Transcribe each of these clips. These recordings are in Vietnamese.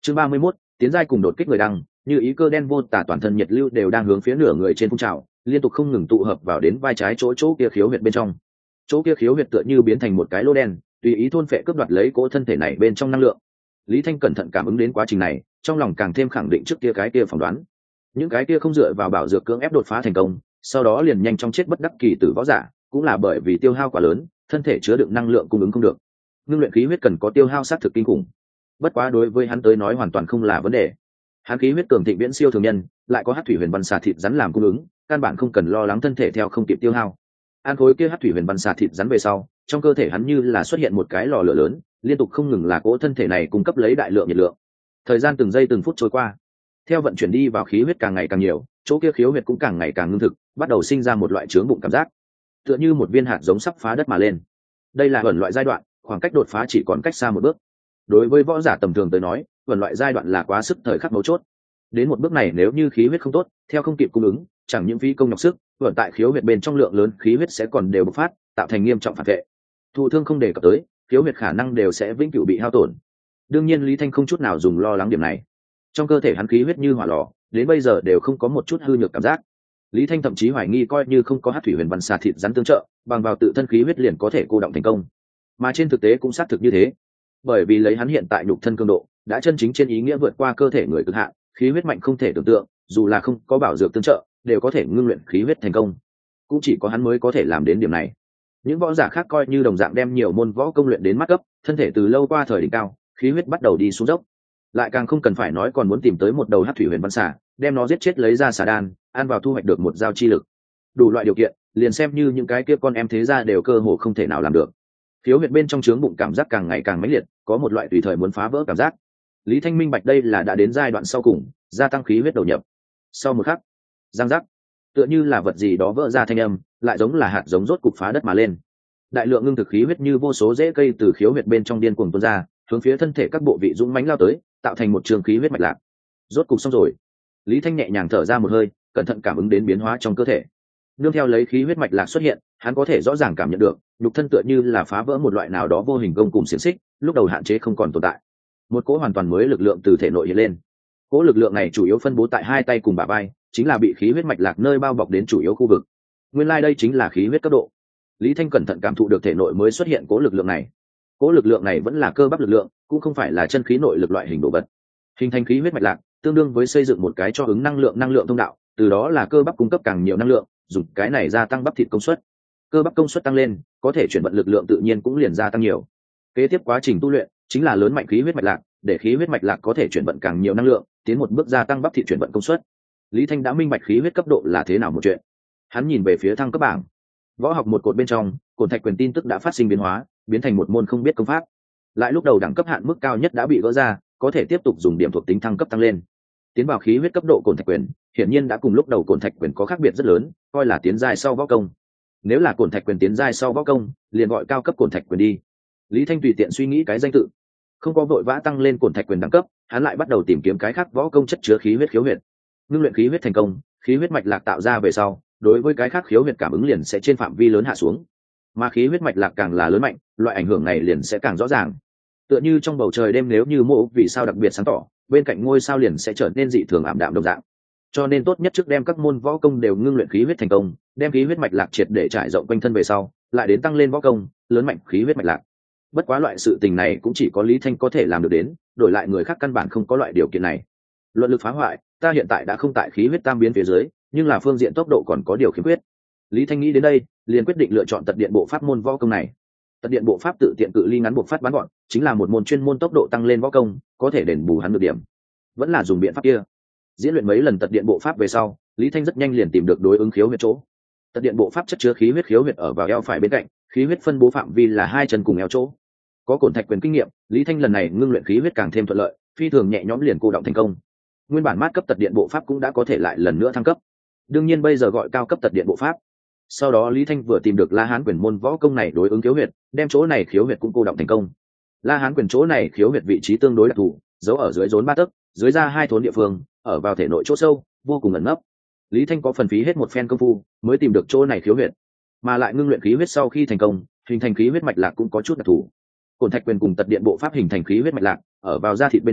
Chương 31, tiến giai cùng đột kích người đăng, như ý cơ đen vô tả toàn thân nhiệt lưu đều đang hướng phía nửa người trên phun trào, liên tục không ngừng tụ hợp vào đến vai trái chỗ kia khiếu huyệt bên trong. Chỗ kia khiếu huyệt tựa như biến thành một cái lô đen, tùy ý thôn phệ cướp đoạt lấy cỗ thân thể này bên trong năng lượng. Lý Thanh cẩn thận cảm ứng đến quá trình này, trong lòng càng thêm khẳng định trước kia cái kia phỏng đoán. Những cái kia không dựa vào bảo dược cưỡng ép đột phá thành công, sau đó liền nhanh chóng chết bất đắc kỳ tử võ giả, cũng là bởi vì tiêu hao quá lớn, thân thể chứa đựng năng lượng cung ứng không được. Ngưng luyện khí huyết cần có tiêu hao sát thực kinh khủng. Bất quá đối với hắn tới nói hoàn toàn không là vấn đề. Hắn khí huyết cường thịnh viễn siêu thường nhân, lại có hắc thủy huyền văn xà thịt rắn làm cung ứng, căn bản không cần lo lắng thân thể theo không kịp tiêu hao. Ăn khối kia hắc thủy huyền văn xà thịt rắn về sau, trong cơ thể hắn như là xuất hiện một cái lò lửa lớn, liên tục không ngừng là cỗ thân thể này cung cấp lấy đại lượng nhiệt lượng. Thời gian từng giây từng phút trôi qua, theo vận chuyển đi vào khí huyết càng ngày càng nhiều, chỗ kia khiếu huyệt cũng càng ngày càng ngưng thực, bắt đầu sinh ra một loại chướng bụng cảm giác, tựa như một viên hạt giống sắp phá đất mà lên. Đây là ẩn loại giai đoạn, khoảng cách đột phá chỉ còn cách xa một bước. Đối với võ giả tầm thường tới nói, ẩn loại giai đoạn là quá sức thời khắc mấu chốt. Đến một bước này nếu như khí huyết không tốt, theo không kịp cung ứng, chẳng những phí công nhọc sức, ẩn tại khiếu huyệt bên trong lượng lớn khí huyết sẽ còn đều bộc phát, tạo thành nghiêm trọng phản vệ. Thụ thương không đề cập tới, khiếu huyệt khả năng đều sẽ vĩnh cửu bị hao tổn. Đương nhiên Lý Thanh không chút nào dùng lo lắng điểm này. Trong cơ thể hắn khí huyết như hỏa lò, đến bây giờ đều không có một chút hư nhược cảm giác. Lý Thanh thậm chí hoài nghi coi như không có hắc thủy huyền văn xà thịt rắn tương trợ, bằng vào tự thân khí huyết liền có thể cô động thành công. Mà trên thực tế cũng xác thực như thế. Bởi vì lấy hắn hiện tại nhục thân cường độ, đã chân chính trên ý nghĩa vượt qua cơ thể người cực hạn, khí huyết mạnh không thể tưởng tượng, dù là không có bảo dược tương trợ, đều có thể ngưng luyện khí huyết thành công. Cũng chỉ có hắn mới có thể làm đến điểm này. Những võ giả khác coi như đồng dạng đem nhiều môn võ công luyện đến mắt cấp, thân thể từ lâu qua thời đỉnh cao, khí huyết bắt đầu đi xuống dốc. Lại càng không cần phải nói còn muốn tìm tới một đầu hắc thủy huyền văn xà, đem nó giết chết lấy ra xà đan, ăn vào thu hoạch được một giao chi lực. Đủ loại điều kiện, liền xem như những cái kia con em thế gia đều cơ hồ không thể nào làm được. Khiếu huyệt bên trong trướng bụng cảm giác càng ngày càng mãnh liệt, có một loại tùy thời muốn phá vỡ cảm giác. Lý Thanh minh bạch đây là đã đến giai đoạn sau cùng, gia tăng khí huyết đầu nhập. Sau một khắc, răng rắc, tựa như là vật gì đó vỡ ra thanh âm, lại giống là hạt giống rốt cục phá đất mà lên. Đại lượng ngưng thực khí huyết như vô số rễ cây từ khiếu huyệt bên trong điên cuồng tuôn ra, hướng phía thân thể các bộ vị dũng mãnh lao tới, tạo thành một trường khí huyết mạch lạc. Rốt cục xong rồi. Lý Thanh nhẹ nhàng thở ra một hơi, cẩn thận cảm ứng đến biến hóa trong cơ thể. Nương theo lấy khí huyết mạch lạc xuất hiện, hắn có thể rõ ràng cảm nhận được, nhục thân tựa như là phá vỡ một loại nào đó vô hình gông cùng xiềng xích, lúc đầu hạn chế không còn tồn tại. Một cỗ hoàn toàn mới lực lượng từ thể nội hiện lên. Cỗ lực lượng này chủ yếu phân bố tại hai tay cùng bả vai, chính là bị khí huyết mạch lạc nơi bao bọc đến chủ yếu khu vực. Nguyên lai đây chính là khí huyết cấp độ. Lý Thanh cẩn thận cảm thụ được thể nội mới xuất hiện cỗ lực lượng này. Cỗ lực lượng này vẫn là cơ bắp lực lượng, cũng không phải là chân khí nội lực loại hình đồ vật. Hình thành khí huyết mạch lạc, tương đương với xây dựng một cái cho ứng năng lượng thông đạo, từ đó là cơ bắp cung cấp càng nhiều năng lượng, dùng cái này gia tăng bắp thịt công suất. Cơ bắp công suất tăng lên, có thể chuyển vận lực lượng tự nhiên cũng liền gia tăng nhiều. Kế tiếp quá trình tu luyện chính là lớn mạnh khí huyết mạch lạc, để khí huyết mạch lạc có thể chuyển vận càng nhiều năng lượng, tiến một bước gia tăng bắp thịt chuyển vận công suất. Lý Thanh đã minh bạch khí huyết cấp độ là thế nào một chuyện. Hắn nhìn về phía thăng cấp bảng. Võ học một cột bên trong, cổn thạch quyền tin tức đã phát sinh biến hóa, biến thành một môn không biết công pháp. Lại lúc đầu đẳng cấp hạn mức cao nhất đã bị gỡ ra, có thể tiếp tục dùng điểm thuộc tính thăng cấp tăng lên. Tiến vào khí huyết cấp độ cổn thạch quyền, hiển nhiên đã cùng lúc đầu cổn thạch quyền có khác biệt rất lớn, coi là tiến giai sau võ công. Nếu là cổn thạch quyền tiến giai sau võ công, liền gọi cao cấp cổn thạch quyền đi. Lý Thanh tùy tiện suy nghĩ cái danh tự, không có vội vã tăng lên cổn thạch quyền đẳng cấp, hắn lại bắt đầu tìm kiếm cái khác võ công chất chứa khí huyết khiếu huyệt. Ngưng luyện khí huyết thành công, khí huyết mạch lạc tạo ra về sau, đối với cái khác khiếu huyệt cảm ứng liền sẽ trên phạm vi lớn hạ xuống. Mà khí huyết mạch lạc càng là lớn mạnh, loại ảnh hưởng này liền sẽ càng rõ ràng. Tựa như trong bầu trời đêm nếu như mộ vì sao đặc biệt sáng tỏ, bên cạnh ngôi sao liền sẽ trở nên dị thường ảm đạm đồng dạng. Cho nên tốt nhất trước đem các môn võ công đều ngưng luyện khí huyết thành công, đem khí huyết mạch lạc triệt để trải rộng quanh thân về sau, lại đến tăng lên võ công, lớn mạnh khí huyết mạch lạc. Bất quá loại sự tình này cũng chỉ có Lý Thanh có thể làm được đến, đổi lại người khác căn bản không có loại điều kiện này. Luận lực phá hoại, ta hiện tại đã không tại khí huyết tam biến phía dưới, nhưng là phương diện tốc độ còn có điều khiếm khuyết. Lý Thanh nghĩ đến đây, liền quyết định lựa chọn tật điện bộ pháp môn võ công này. Tật điện bộ pháp tự tiện cự ly ngắn buộc phát bắn gọn, chính là một môn chuyên môn tốc độ tăng lên võ công, có thể đền bù hắn được điểm. Vẫn là dùng biện pháp kia. Diễn luyện mấy lần tật điện bộ pháp về sau, Lý Thanh rất nhanh liền tìm được đối ứng khiếu huyệt chỗ. Tật điện bộ pháp chất chứa khí huyết khiếu huyệt ở vào eo phải bên cạnh, khí huyết phân bố phạm vi là hai chân cùng eo chỗ. Có cổn thạch quyền kinh nghiệm, Lý Thanh lần này ngưng luyện khí huyết càng thêm thuận lợi, phi thường nhẹ nhõm liền cô động thành công. Nguyên bản mát cấp tật điện bộ pháp cũng đã có thể lại lần nữa thăng cấp. Đương nhiên bây giờ gọi cao cấp tật điện bộ pháp. Sau đó Lý Thanh vừa tìm được La Hán quyền môn võ công này đối ứng khiếu huyệt, đem chỗ này khiếu huyệt cũng cô động thành công. La Hán quyền chỗ này khiếu huyệt vị trí tương đối đặc thù, giấu ở dưới rốn ba tấc, dưới ra hai thốn địa phương, ở vào thể nội chỗ sâu, vô cùng ẩn nấp. Lý Thanh có phần phí hết một phen công phu, mới tìm được chỗ này khiếu huyệt, mà lại ngưng luyện khí huyết sau khi thành công, hình thành khí huyết mạch lạc cũng có chút đặc thù. Cổn thạch quyền cùng tật điện bộ pháp hình thành khí huyết mạch lạc, ở vào da thịt bên trong,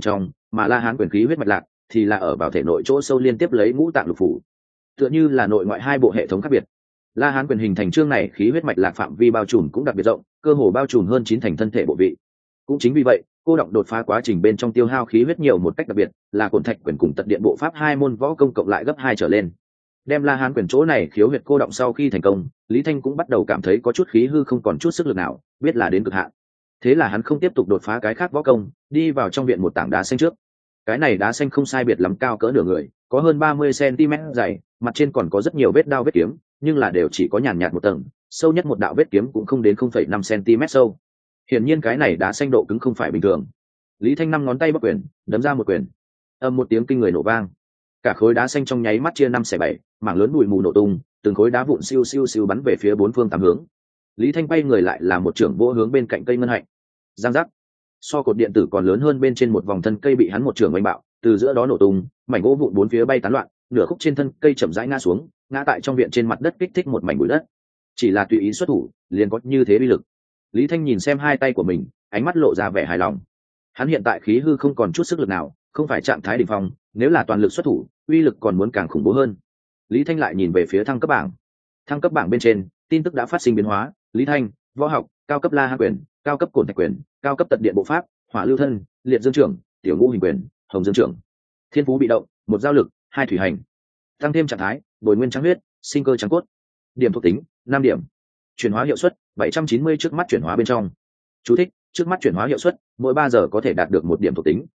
mà La Hán quyền khí huyết mạch lạc thì là ở vào thể nội chỗ sâu liên tiếp lấy ngũ tạng lục phủ, tựa như là nội ngoại hai bộ hệ thống khác biệt. La Hán quyền hình thành chương này khí huyết mạch lạc phạm vi bao trùm cũng đặc biệt rộng, cơ hồ bao trùm hơn 9 thành thân thể bộ vị. Cũng chính vì vậy, cô động đột phá quá trình bên trong tiêu hao khí huyết nhiều một cách đặc biệt, là Cổn Thạch quyền cùng Tật Điện bộ pháp hai môn võ công cộng lại gấp 2 trở lên. Đem La Hán quyền chỗ này khiếu huyệt cô động sau khi thành công, Lý Thanh cũng bắt đầu cảm thấy có chút khí hư không còn chút sức lực nào, biết là đến cực hạn. Thế là hắn không tiếp tục đột phá cái khác võ công, đi vào trong viện một tảng đá xanh trước. Cái này đá xanh không sai biệt lắm cao cỡ nửa người, có hơn 30 cm dày, mặt trên còn có rất nhiều vết đao vết kiếm, nhưng là đều chỉ có nhàn nhạt một tầng, sâu nhất một đạo vết kiếm cũng không đến 0,5 cm sâu. Hiển nhiên cái này đá xanh độ cứng không phải bình thường. Lý Thanh năm ngón tay bắc quyền, đấm ra một quyền. Âm một tiếng kinh người nổ vang. Cả khối đá xanh trong nháy mắt chia 5/7, mảng lớn bụi mù nổ tung, từng khối đá vụn siêu siêu siêu bắn về phía bốn phương tám hướng. Lý Thanh bay người lại là một trưởng vỗ hướng bên cạnh cây ngân hạnh. Giang giác. So cột điện tử còn lớn hơn bên trên một vòng thân cây bị hắn một trưởng oanh bạo, từ giữa đó nổ tung, mảnh gỗ vụn bốn phía bay tán loạn, nửa khúc trên thân cây chậm rãi ngã xuống, ngã tại trong viện trên mặt đất kích thích một mảnh bụi đất. Chỉ là tùy ý xuất thủ, liền có như thế uy lực. Lý Thanh nhìn xem hai tay của mình, ánh mắt lộ ra vẻ hài lòng. Hắn hiện tại khí hư không còn chút sức lực nào, không phải trạng thái đỉnh phong, nếu là toàn lực xuất thủ, uy lực còn muốn càng khủng bố hơn. Lý Thanh lại nhìn về phía thăng cấp bảng. Thăng cấp bảng bên trên, tin tức đã phát sinh biến hóa. Lý Thanh, võ học, cao cấp La Hán quyền, cao cấp Cổn Thạch quyền, cao cấp Tật Điện bộ pháp, Hỏa Lưu Thân, Liệt Dương trưởng, Tiểu Ngũ Hình quyền, Hồng Dương trưởng. Thiên phú bị động, một giao lực, hai thủy hành. Tăng thêm trạng thái, bồi nguyên trắng huyết, sinh cơ trắng cốt. Điểm thuộc tính, 5 điểm. Chuyển hóa hiệu suất, 790 trước mắt chuyển hóa bên trong. Chú thích: trước mắt chuyển hóa hiệu suất, mỗi 3 giờ có thể đạt được 1 điểm thuộc tính.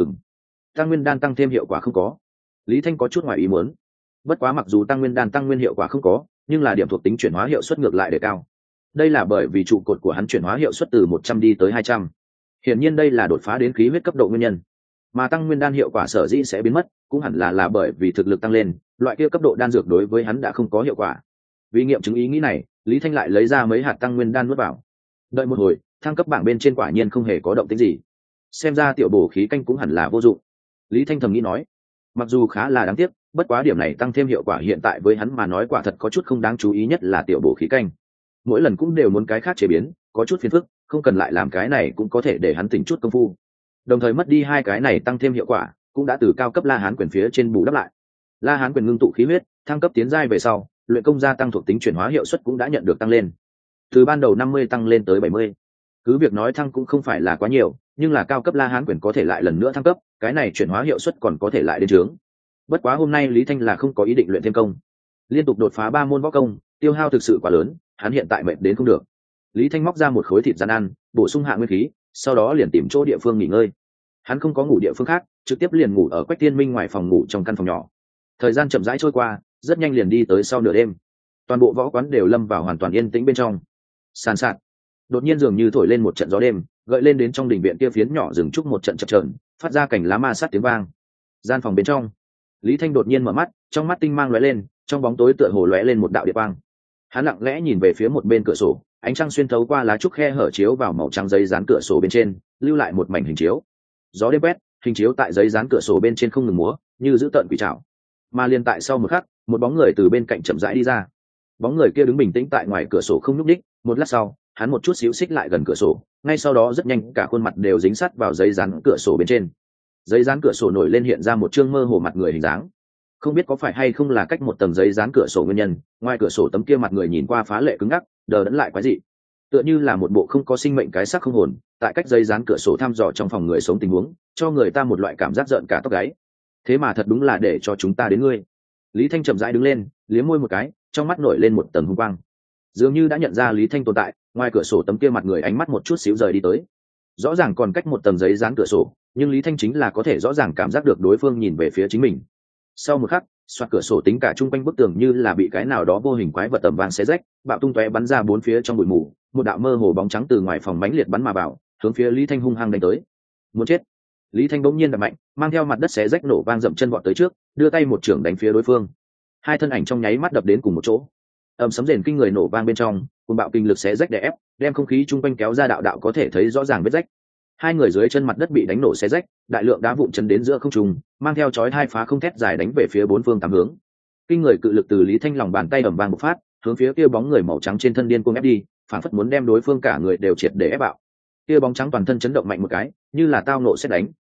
Tăng nguyên đan tăng thêm hiệu quả không có. Lý Thanh có chút ngoài ý muốn. Bất quá mặc dù tăng nguyên đan tăng nguyên hiệu quả không có, nhưng là điểm thuộc tính chuyển hóa hiệu suất ngược lại đề cao. Đây là bởi vì trụ cột của hắn chuyển hóa hiệu suất từ 100 đi tới 200. Hiển nhiên đây là đột phá đến khí huyết cấp độ nguyên nhân. Mà tăng nguyên đan hiệu quả sở dĩ sẽ biến mất, cũng hẳn là bởi vì thực lực tăng lên, loại kia cấp độ đan dược đối với hắn đã không có hiệu quả. Vì nghiệm chứng ý nghĩ này, Lý Thanh lại lấy ra mấy hạt tăng nguyên đan nuốt vào. Đợi một hồi, thăng cấp bảng bên trên quả nhiên không hề có động tĩnh gì. Xem ra tiểu bổ khí canh cũng hẳn là vô dụng. Lý Thanh thầm nghĩ nói. Mặc dù khá là đáng tiếc, bất quá điểm này tăng thêm hiệu quả hiện tại với hắn mà nói quả thật có chút không đáng chú ý, nhất là tiểu bổ khí canh. Mỗi lần cũng đều muốn cái khác chế biến, có chút phiền phức, không cần lại làm cái này cũng có thể để hắn tỉnh chút công phu. Đồng thời mất đi hai cái này tăng thêm hiệu quả, cũng đã từ cao cấp La Hán quyền phía trên bù đắp lại. La Hán quyền ngưng tụ khí huyết, thăng cấp tiến giai về sau, luyện công gia tăng thuộc tính chuyển hóa hiệu suất cũng đã nhận được tăng lên. Từ ban đầu 50 tăng lên tới 70. Cứ việc nói thăng cũng không phải là quá nhiều, nhưng là cao cấp La Hán quyền có thể lại lần nữa thăng cấp, cái này chuyển hóa hiệu suất còn có thể lại đến trướng. Bất quá hôm nay Lý Thanh là không có ý định luyện thêm công. Liên tục đột phá 3 môn võ công, tiêu hao thực sự quá lớn, hắn hiện tại mệt đến không được. Lý Thanh móc ra một khối thịt rán ăn, bổ sung hạ nguyên khí, sau đó liền tìm chỗ địa phương nghỉ ngơi. Hắn không có ngủ địa phương khác, trực tiếp liền ngủ ở Quách Tiên Minh ngoài phòng ngủ trong căn phòng nhỏ. Thời gian chậm rãi trôi qua, rất nhanh liền đi tới sau nửa đêm. Toàn bộ võ quán đều lâm vào hoàn toàn yên tĩnh bên trong. Sàn sạt. Đột nhiên dường như thổi lên một trận gió đêm, gợi lên đến trong đình viện kia phiến nhỏ rừng trúc một trận chập chờn, phát ra cảnh lá ma sát tiếng vang. Gian phòng bên trong, Lý Thanh đột nhiên mở mắt, trong mắt tinh mang lóe lên, trong bóng tối tựa hồ lóe lên một đạo điện quang. Hắn lặng lẽ nhìn về phía một bên cửa sổ, ánh trăng xuyên thấu qua lá trúc khe hở chiếu vào màu trắng giấy dán cửa sổ bên trên, lưu lại một mảnh hình chiếu. Gió đêm quét, hình chiếu tại giấy dán cửa sổ bên trên không ngừng múa, như giữ tợn quỷ trảo. Mà liền tại sau một khắc, một bóng người từ bên cạnh chậm rãi đi ra. Bóng người kia đứng bình tĩnh tại ngoài cửa sổ không nhúc nhích, một lát sau, hắn một chút xíu xích lại gần cửa sổ, ngay sau đó rất nhanh cả khuôn mặt đều dính sát vào giấy dán cửa sổ bên trên. Giấy dán cửa sổ nổi lên hiện ra một trương mơ hồ mặt người hình dáng. Không biết có phải hay không là cách một tầng giấy dán cửa sổ nguyên nhân, ngoài cửa sổ tấm kia mặt người nhìn qua phá lệ cứng ngắc, đờ đẫn lại quái dị, tựa như là một bộ không có sinh mệnh cái xác không hồn, tại cách giấy dán cửa sổ thăm dò trong phòng người sống tình huống, cho người ta một loại cảm giác rợn cả tóc gáy. Thế mà thật đúng là để cho chúng ta đến ngươi. Lý Thanh chậm rãi đứng lên, liếm môi một cái, trong mắt nổi lên một tầng hung quang. Dường như đã nhận ra Lý Thanh tồn tại, ngoài cửa sổ tấm kia mặt người ánh mắt một chút xíu rời đi tới. Rõ ràng còn cách một tầng giấy dán cửa sổ, nhưng Lý Thanh chính là có thể rõ ràng cảm giác được đối phương nhìn về phía chính mình. Sau một khắc, xoạc cửa sổ tính cả chung quanh bức tường như là bị cái nào đó vô hình quái vật tầm vang xé rách, bạo tung tóe bắn ra bốn phía trong bụi mù, một đạo mơ hồ bóng trắng từ ngoài phòng mãnh liệt bắn mà vào, hướng phía Lý Thanh hung hăng đánh tới. Muốn chết! Lý Thanh bỗng nhiên đập mạnh, mang theo mặt đất xé rách nổ vang dậm chân vọt tới trước, đưa tay một chưởng đánh phía đối phương. Hai thân ảnh trong nháy mắt đập đến cùng một chỗ. Ầm sấm rền kinh người nổ vang bên trong, cuồng bạo kinh lực xé rách đè ép, đem không khí chung quanh kéo ra đạo đạo có thể thấy rõ ràng vết rách. Hai người dưới chân mặt đất bị đánh nổ xé rách, đại lượng đá vụn chấn đến giữa không trung, mang theo chói hai phá không thét dài đánh về phía bốn phương tám hướng. Kinh người cự lực từ Lý Thanh lòng bàn tay ầm vang bộc phát, hướng phía kia bóng người màu trắng trên thân điên cuồng ép đi, phản phất muốn đem đối phương cả người đều triệt để ép bạo. Kia bóng trắng toàn thân chấn động mạnh một cái, như là tao nộ sét đánh,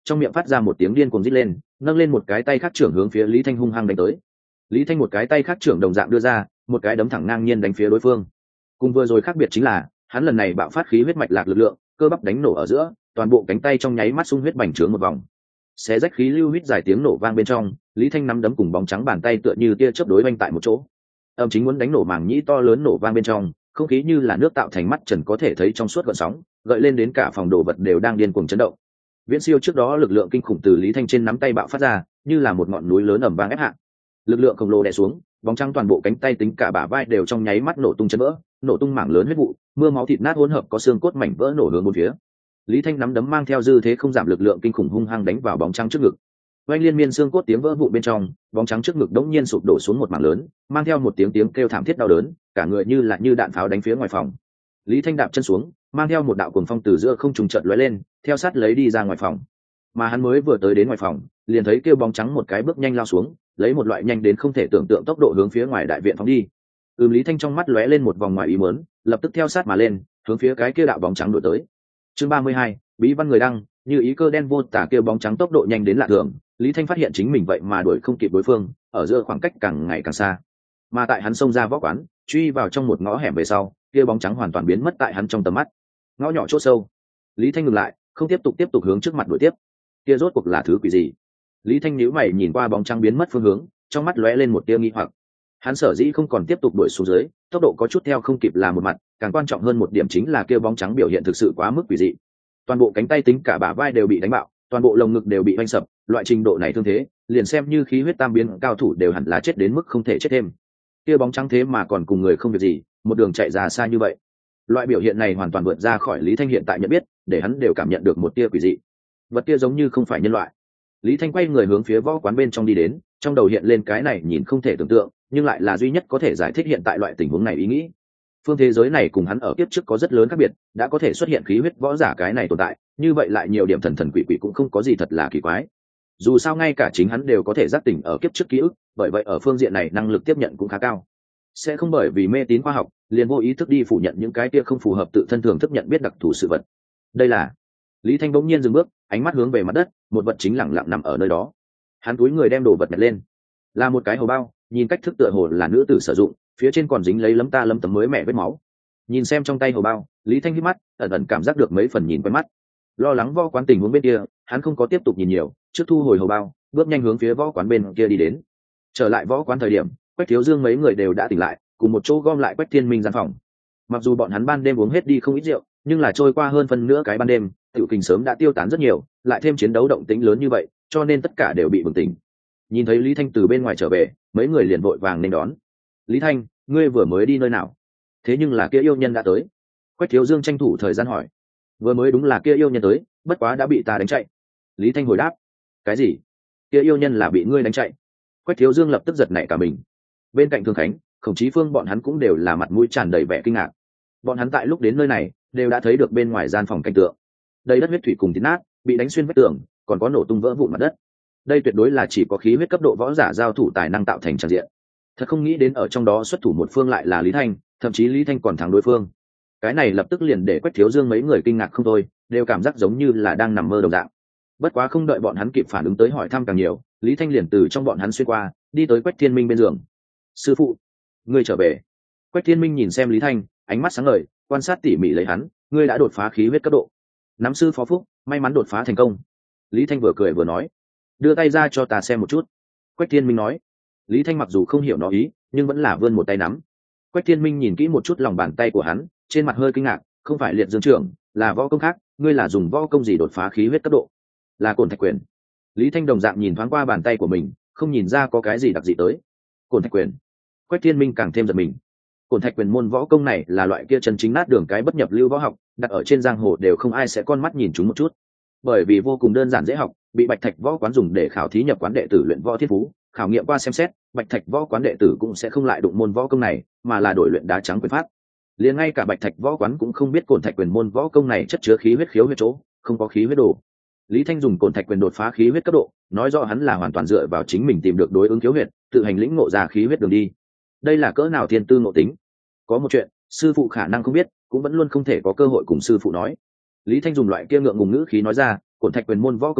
trong miệng phát ra một tiếng điên cuồng rít lên, nâng lên một cái tay khác trưởng hướng phía Lý Thanh hung hăng đánh tới. Lý Thanh một cái tay khác trưởng đồng dạng đưa ra, một cái đấm thẳng ngang nhiên đánh phía đối phương. Cùng vừa rồi khác biệt chính là, hắn lần này bạo phát khí huyết mạch lạc lực lượng, cơ bắp đánh nổ ở giữa, toàn bộ cánh tay trong nháy mắt sung huyết bành trướng một vòng. Xé rách khí lưu huyết dài tiếng nổ vang bên trong, Lý Thanh nắm đấm cùng bóng trắng bàn tay tựa như tia chớp đối oanh tại một chỗ. Âm chính muốn đánh nổ màng nhĩ to lớn nổ vang bên trong, không khí như là nước tạo thành mắt trần có thể thấy trong suốt gợn sóng, gợi lên đến cả phòng đồ vật đều đang điên cuồng chấn động. Viễn siêu trước đó lực lượng kinh khủng từ Lý Thanh trên nắm tay bạo phát ra, như là một ngọn núi lớn ầm vang ép hạ. Lực lượng khổng lồ đè xuống, bóng trắng toàn bộ cánh tay tính cả bả vai đều trong nháy mắt nổ tung chấn vỡ, nổ tung mảng lớn huyết vụ, mưa máu thịt nát hỗn hợp có xương cốt mảnh vỡ nổ hướng bốn phía. Lý Thanh nắm đấm mang theo dư thế không giảm lực lượng kinh khủng hung hăng đánh vào bóng trắng trước ngực. Oanh liên miên xương cốt tiếng vỡ vụn bên trong, bóng trắng trước ngực đống nhiên sụp đổ xuống một mảng lớn, mang theo một tiếng kêu thảm thiết đau đớn, cả người như đạn pháo đánh phía ngoài phòng. Lý Thanh đạp chân xuống, mang theo một đạo cuồng phong từ giữa không trung chợt lóe lên, theo sát lấy đi ra ngoài phòng. Mà hắn mới vừa tới đến ngoài phòng, liền thấy kêu bóng trắng một cái bước nhanh lao xuống, lấy một loại nhanh đến không thể tưởng tượng tốc độ hướng phía ngoài đại viện phóng đi. Lý Thanh trong mắt lóe lên một vòng ngoài ý muốn, lập tức theo sát mà lên, hướng phía cái kia đạo bóng trắng đuổi tới. Chương 32, bí văn người đăng, như ý cơ đen vô tả kêu bóng trắng tốc độ nhanh đến lạ thường, Lý Thanh phát hiện chính mình vậy mà đuổi không kịp đối phương, ở giữa khoảng cách càng ngày càng xa. Mà tại hắn xông ra võ quán, truy vào trong một ngõ hẻm về sau, kia bóng trắng hoàn toàn biến mất tại hắn trong tầm mắt. Ngõ nhỏ chỗ sâu, Lý Thanh ngừng lại, không tiếp tục hướng trước mặt đuổi tiếp. Kia rốt cuộc là thứ quỷ gì? Lý Thanh nhíu mày nhìn qua bóng trắng biến mất phương hướng, trong mắt lóe lên một tia nghi hoặc. Hắn sở dĩ không còn tiếp tục đuổi xuống dưới, tốc độ có chút theo không kịp là một mặt, càng quan trọng hơn một điểm chính là kia bóng trắng biểu hiện thực sự quá mức quỷ dị. Toàn bộ cánh tay tính cả bả vai đều bị đánh bạo, toàn bộ lồng ngực đều bị vanh sập, loại trình độ này thương thế, liền xem như khí huyết tam biến cao thủ đều hẳn là chết đến mức không thể chết thêm. Kia bóng trắng thế mà còn cùng người không việc gì, một đường chạy ra xa như vậy. Loại biểu hiện này hoàn toàn vượt ra khỏi Lý Thanh hiện tại nhận biết, để hắn đều cảm nhận được một tia quỷ dị. Vật kia giống như không phải nhân loại. Lý Thanh quay người hướng phía võ quán bên trong đi đến, trong đầu hiện lên cái này nhìn không thể tưởng tượng, nhưng lại là duy nhất có thể giải thích hiện tại loại tình huống này ý nghĩ. Phương thế giới này cùng hắn ở kiếp trước có rất lớn khác biệt, đã có thể xuất hiện khí huyết võ giả cái này tồn tại, như vậy lại nhiều điểm thần thần quỷ quỷ cũng không có gì thật là kỳ quái. Dù sao ngay cả chính hắn đều có thể giác tỉnh ở kiếp trước ký ức, bởi vậy ở phương diện này năng lực tiếp nhận cũng khá cao. Sẽ không bởi vì mê tín khoa học, liền vô ý thức đi phủ nhận những cái kia không phù hợp tự thân thường thức nhận biết đặc thù sự vật. Đây là Lý Thanh bỗng nhiên dừng bước, ánh mắt hướng về mặt đất, một vật chính lẳng lặng nằm ở nơi đó. Hắn cúi người đem đồ vật nhặt lên, là một cái hầu bao, nhìn cách thức tựa hồ là nữ tử sử dụng, phía trên còn dính lấy lấm tấm mới mẻ vết máu. Nhìn xem trong tay hầu bao, Lý Thanh hít mắt, ẩn ẩn cảm giác được mấy phần nhìn quen mắt. Lo lắng võ quán tình huống bên kia, hắn không có tiếp tục nhìn nhiều, trước thu hồi hầu bao, bước nhanh hướng phía võ quán bên kia đi đến. Trở lại võ quán thời điểm, Quách Thiếu Dương mấy người đều đã tỉnh lại, cùng một chỗ gom lại Quách Thiên Minh gian phòng. Mặc dù bọn hắn ban đêm uống hết đi không ít rượu, nhưng là trôi qua hơn phân nửa cái ban đêm, tiểu kình sớm đã tiêu tán rất nhiều, lại thêm chiến đấu động tĩnh lớn như vậy, cho nên tất cả đều bị bừng tỉnh. Nhìn thấy Lý Thanh từ bên ngoài trở về, mấy người liền vội vàng nên đón. Lý Thanh, ngươi vừa mới đi nơi nào? Thế nhưng là kia yêu nhân đã tới. Quách Thiếu Dương tranh thủ thời gian hỏi. Vừa mới đúng là kia yêu nhân tới, bất quá đã bị ta đánh chạy. Lý Thanh hồi đáp. Cái gì? Kia yêu nhân là bị ngươi đánh chạy? Quách Thiếu Dương lập tức giật nảy cả mình. Bên cạnh Thương Khánh, Khổng Chí Phương bọn hắn cũng đều là mặt mũi tràn đầy vẻ kinh ngạc. Bọn hắn tại lúc đến nơi này đều đã thấy được bên ngoài gian phòng cảnh tượng, đầy đất huyết thủy cùng thịt nát, bị đánh xuyên vách tường, còn có nổ tung vỡ vụn mặt đất. Đây tuyệt đối là chỉ có khí huyết cấp độ võ giả giao thủ tài năng tạo thành tràn diện. Thật không nghĩ đến ở trong đó xuất thủ một phương lại là Lý Thanh, thậm chí Lý Thanh còn thắng đối phương. Cái này lập tức liền để Quách Thiếu Dương mấy người kinh ngạc không thôi, đều cảm giác giống như là đang nằm mơ đồng dạng. Bất quá không đợi bọn hắn kịp phản ứng tới hỏi thăm càng nhiều, Lý Thanh liền từ trong bọn hắn xuyên qua, đi tới Quách Thiên Minh bên giường. Sư phụ, ngươi trở về. Quách Thiên Minh nhìn xem Lý Thanh, ánh mắt sáng ngời, quan sát tỉ mỉ lấy hắn. Ngươi đã đột phá khí huyết cấp độ. Nắm sư phó phúc, may mắn đột phá thành công. Lý Thanh vừa cười vừa nói. Đưa tay ra cho ta xem một chút. Quách Thiên Minh nói. Lý Thanh mặc dù không hiểu nó ý, nhưng vẫn là vươn một tay nắm. Quách Thiên Minh nhìn kỹ một chút lòng bàn tay của hắn, trên mặt hơi kinh ngạc. Không phải liệt dương trưởng, là võ công khác. Ngươi là dùng võ công gì đột phá khí huyết cấp độ? Là Cổn Thạch Quyền. Lý Thanh đồng dạng nhìn thoáng qua bàn tay của mình, không nhìn ra có cái gì đặc dị tới. Cổn Thạch Quyền. Quách Thiên Minh càng thêm giật mình. Cổn Thạch Quyền môn võ công này là loại kia chân chính nát đường cái bất nhập lưu võ học, đặt ở trên giang hồ đều không ai sẽ con mắt nhìn chúng một chút. Bởi vì vô cùng đơn giản dễ học, bị Bạch Thạch võ quán dùng để khảo thí nhập quán đệ tử luyện võ thiên phú, khảo nghiệm qua xem xét, Bạch Thạch võ quán đệ tử cũng sẽ không lại đụng môn võ công này, mà là đổi luyện đá trắng quyền pháp. Liền ngay cả Bạch Thạch võ quán cũng không biết Cổn Thạch Quyền môn võ công này chất chứa khí huyết khiếu huyết chỗ, không có khí huyết đồ. Lý Thanh dùng Cổn Thạch Quyền đột phá khí huyết cấp độ, nói rõ hắn là hoàn toàn dựa vào chính mình tìm được đối ứng khiếu huyết, tự hành lĩnh ngộ ra khí huyết đường đi. Đây là cỡ nào thiên tư ngộ tính. Có một chuyện, sư phụ khả năng không biết, cũng vẫn luôn không thể có cơ hội cùng sư phụ nói. Lý Thanh dùng loại kia ngượng ngùng ngữ khí nói ra, Cổn Thạch Quyền môn võ công này,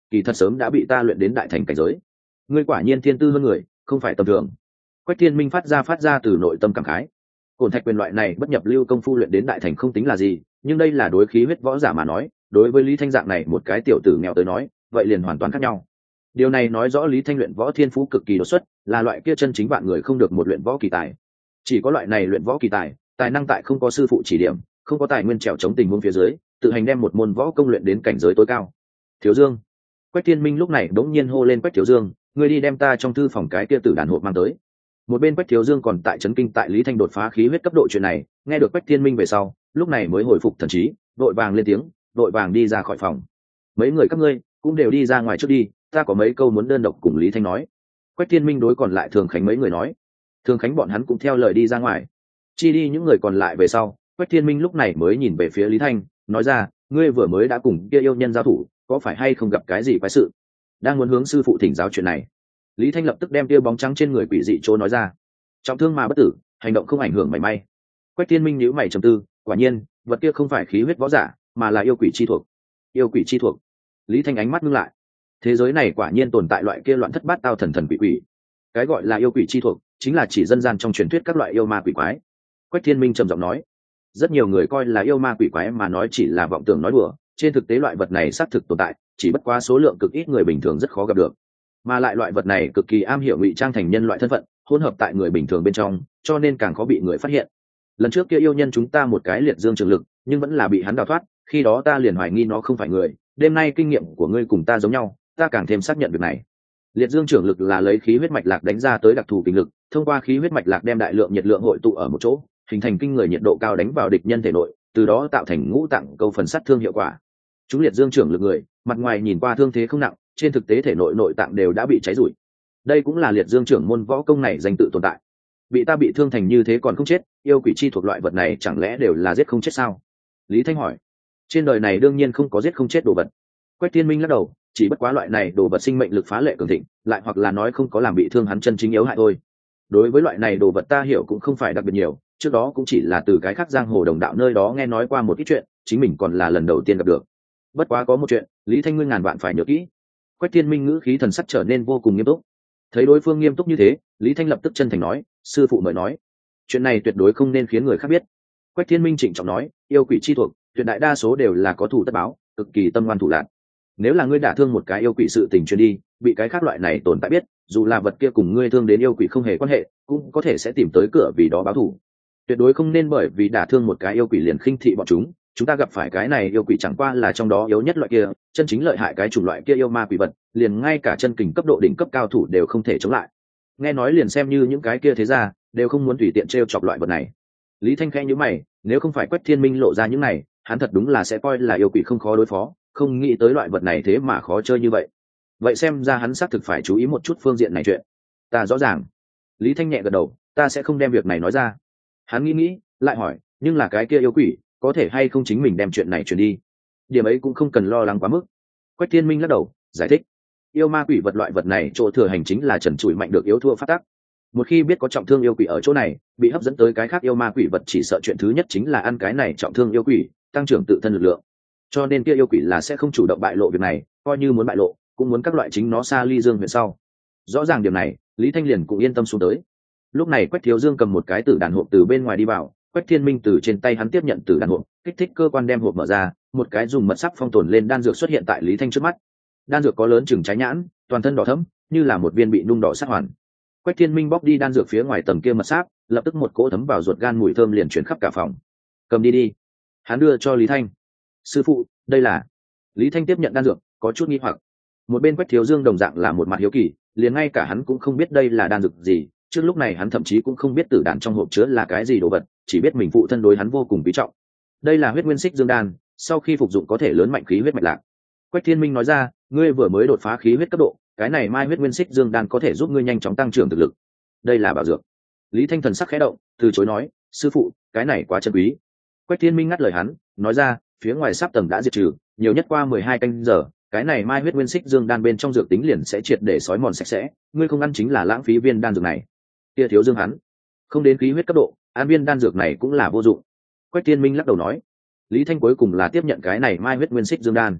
kỳ thật sớm đã bị ta luyện đến đại thành cảnh giới. Ngươi quả nhiên thiên tư hơn người, không phải tầm thường. Quách Thiên Minh phát ra từ nội tâm cảm khái. Cổn thạch quyền loại này bất nhập lưu công phu luyện đến đại thành không tính là gì, nhưng đây là đối khí huyết võ giả mà nói, đối với Lý Thanh dạng này một cái tiểu tử nghèo tới nói, vậy liền hoàn toàn khác nhau. Điều này nói rõ Lý Thanh luyện võ thiên phú cực kỳ đột xuất, là loại kia chân chính vạn người không được một luyện võ kỳ tài. Chỉ có loại này luyện võ kỳ tài, tài năng tại không có sư phụ chỉ điểm, không có tài nguyên trèo chống tình huống phía dưới, tự hành đem một môn võ công luyện đến cảnh giới tối cao. Thiếu Dương. Quách Thiên Minh lúc này đống nhiên hô lên Quách Thiếu Dương, ngươi đi đem ta trong thư phòng cái kia tử đàn hộp mang tới. Một bên Quách Thiếu Dương còn tại chấn kinh tại Lý Thanh đột phá khí huyết cấp độ chuyện này, nghe được Quách Thiên Minh về sau, lúc này mới hồi phục thần trí, đội vàng lên tiếng, đội vàng đi ra khỏi phòng. Mấy người các ngươi cũng đều đi ra ngoài trước đi, ta có mấy câu muốn đơn độc cùng Lý Thanh nói. Quách Thiên Minh đối còn lại Thường Khánh mấy người nói. Thường Khánh bọn hắn cũng theo lời đi ra ngoài. Chi đi những người còn lại về sau, Quách Thiên Minh lúc này mới nhìn về phía Lý Thanh, nói ra, ngươi vừa mới đã cùng kia yêu nhân giao thủ, có phải hay không gặp cái gì quái sự? Đang muốn hướng sư phụ thỉnh giáo chuyện này. Lý Thanh lập tức đem tia bóng trắng trên người quỷ dị chỗ nói ra. Trọng thương mà bất tử, hành động không ảnh hưởng mảy may. Quách Thiên Minh nhíu mày trầm tư, quả nhiên, vật kia không phải khí huyết võ giả, mà là yêu quỷ chi thuộc. Yêu quỷ chi thuộc. Lý Thanh ánh mắt ngưng lại. Thế giới này quả nhiên tồn tại loại kia loạn thất bát tao thần thần quỷ quỷ. Cái gọi là yêu quỷ chi thuộc, chính là chỉ dân gian trong truyền thuyết các loại yêu ma quỷ quái. Quách Thiên Minh trầm giọng nói, rất nhiều người coi là yêu ma quỷ quái mà nói chỉ là vọng tưởng nói đùa, trên thực tế loại vật này xác thực tồn tại, chỉ bất quá số lượng cực ít người bình thường rất khó gặp được. Mà lại loại vật này cực kỳ am hiểu ngụy trang thành nhân loại thân phận, hỗn hợp tại người bình thường bên trong, cho nên càng khó bị người phát hiện. Lần trước kia yêu nhân chúng ta một cái liệt dương trường lực, nhưng vẫn là bị hắn đào thoát, khi đó ta liền hoài nghi nó không phải người, đêm nay kinh nghiệm của ngươi cùng ta giống nhau, ta càng thêm xác nhận việc này. Liệt dương trưởng lực là lấy khí huyết mạch lạc đánh ra tới đặc thù kinh lực, thông qua khí huyết mạch lạc đem đại lượng nhiệt lượng hội tụ ở một chỗ, hình thành kinh người nhiệt độ cao đánh vào địch nhân thể nội, từ đó tạo thành ngũ tạng câu phần sát thương hiệu quả. Chúng liệt dương trưởng lực người, mặt ngoài nhìn qua thương thế không nặng, trên thực tế thể nội nội tạng đều đã bị cháy rụi. Đây cũng là liệt dương trưởng môn võ công này danh tự tồn tại. Bị ta bị thương thành như thế còn không chết, yêu quỷ chi thuộc loại vật này chẳng lẽ đều là giết không chết sao? Lý Thanh hỏi. Trên đời này đương nhiên không có giết không chết đồ vật. Quách Thiên Minh lắc đầu, chỉ bất quá loại này đồ vật sinh mệnh lực phá lệ cường thịnh, lại hoặc là nói không có làm bị thương hắn chân chính yếu hại thôi. Đối với loại này đồ vật ta hiểu cũng không phải đặc biệt nhiều, trước đó cũng chỉ là từ cái khác giang hồ đồng đạo nơi đó nghe nói qua một ít chuyện, chính mình còn là lần đầu tiên gặp được. Bất quá có một chuyện, Lý Thanh ngươi ngàn vạn phải nhớ kỹ. Quách Thiên Minh ngữ khí thần sắc trở nên vô cùng nghiêm túc. Thấy đối phương nghiêm túc như thế, Lý Thanh lập tức chân thành nói, sư phụ mời nói, chuyện này tuyệt đối không nên khiến người khác biết. Quách Thiên Minh trịnh trọng nói, yêu quỷ chi thuộc, tuyệt đại đa số đều là có thủ tất báo, cực kỳ tâm ngoan thủ lạn. Nếu là ngươi đả thương một cái yêu quỷ sự tình truyền đi, bị cái khác loại này tồn tại biết, dù là vật kia cùng ngươi thương đến yêu quỷ không hề quan hệ, cũng có thể sẽ tìm tới cửa vì đó báo thù. Tuyệt đối không nên bởi vì đả thương một cái yêu quỷ liền khinh thị bọn chúng ta gặp phải cái này yêu quỷ chẳng qua là trong đó yếu nhất loại kia, chân chính lợi hại cái chủng loại kia yêu ma quỷ vật, liền ngay cả chân kình cấp độ đỉnh cấp cao thủ đều không thể chống lại. Nghe nói liền xem như những cái kia thế ra, đều không muốn tùy tiện trêu chọc loại vật này. Lý Thanh khẽ nhíu mày, nếu không phải Quách Thiên Minh lộ ra những này, hắn thật đúng là sẽ coi là yêu quỷ không khó đối phó, không nghĩ tới loại vật này thế mà khó chơi như vậy. Vậy xem ra hắn xác thực phải chú ý một chút phương diện này chuyện. Ta rõ ràng. Lý Thanh nhẹ gật đầu, ta sẽ không đem việc này nói ra. Hắn nghĩ, lại hỏi, nhưng là cái kia yêu quỷ, có thể hay không chính mình đem chuyện này truyền đi? Điểm ấy cũng không cần lo lắng quá mức. Quách Thiên Minh lắc đầu, giải thích. Yêu ma quỷ vật loại vật này chỗ thừa hành chính là trần trụi mạnh được yếu thua phát tác. Một khi biết có trọng thương yêu quỷ ở chỗ này, bị hấp dẫn tới cái khác yêu ma quỷ vật chỉ sợ chuyện thứ nhất chính là ăn cái này trọng thương yêu quỷ, tăng trưởng tự thân lực lượng. Cho nên kia yêu quỷ là sẽ không chủ động bại lộ việc này, coi như muốn bại lộ, cũng muốn các loại chính nó xa ly dương huyện sau. Rõ ràng điểm này, Lý Thanh liền cũng yên tâm xuống tới. Lúc này Quách Thiếu Dương cầm một cái tử đàn hộp từ bên ngoài đi vào, Quách Thiên Minh từ trên tay hắn tiếp nhận tử đàn hộp, kích thích cơ quan đem hộp mở ra, một cái dùng mật sắc phong tồn lên đan dược xuất hiện tại Lý Thanh trước mắt. Đan dược có lớn chừng trái nhãn, toàn thân đỏ thẫm, như là một viên bị nung đỏ sắc hoàn. Quách Thiên Minh bóc đi đan dược phía ngoài tầng kia mật sắc, lập tức một cỗ thấm vào ruột gan mùi thơm liền chuyển khắp cả phòng. Cầm đi đi. Hắn đưa cho Lý Thanh. Sư phụ, đây là. Lý Thanh tiếp nhận đan dược, có chút nghi hoặc. Một bên Quách Thiếu Dương đồng dạng là một mặt hiếu kỳ, liền ngay cả hắn cũng không biết đây là đan dược gì, trước lúc này hắn thậm chí cũng không biết tử đàn trong hộp chứa là cái gì đồ vật, chỉ biết mình phụ thân đối hắn vô cùng quý trọng. Đây là huyết nguyên xích dương đan, sau khi phục dụng có thể lớn mạnh khí huyết mạch lạc. Quách Thiên Minh nói ra, ngươi vừa mới đột phá khí huyết cấp độ, cái này mai huyết nguyên xích dương đan có thể giúp ngươi nhanh chóng tăng trưởng thực lực. Đây là bảo dược. Lý Thanh thần sắc khẽ động, từ chối nói, sư phụ, cái này quá chân quý. Quách Thiên Minh ngắt lời hắn, nói ra, phía ngoài sắp tầng đã diệt trừ, nhiều nhất qua 12 canh giờ, cái này mai huyết nguyên xích dương đan bên trong dược tính liền sẽ triệt để xói mòn sạch sẽ, ngươi không ăn chính là lãng phí viên đan dược này. Kia Thiếu Dương hắn không đến khí huyết cấp độ, ăn viên đan dược này cũng là vô dụng. Quách Thiên Minh lắc đầu nói. Lý Thanh cuối cùng là tiếp nhận cái này mai huyết nguyên xích dương đan.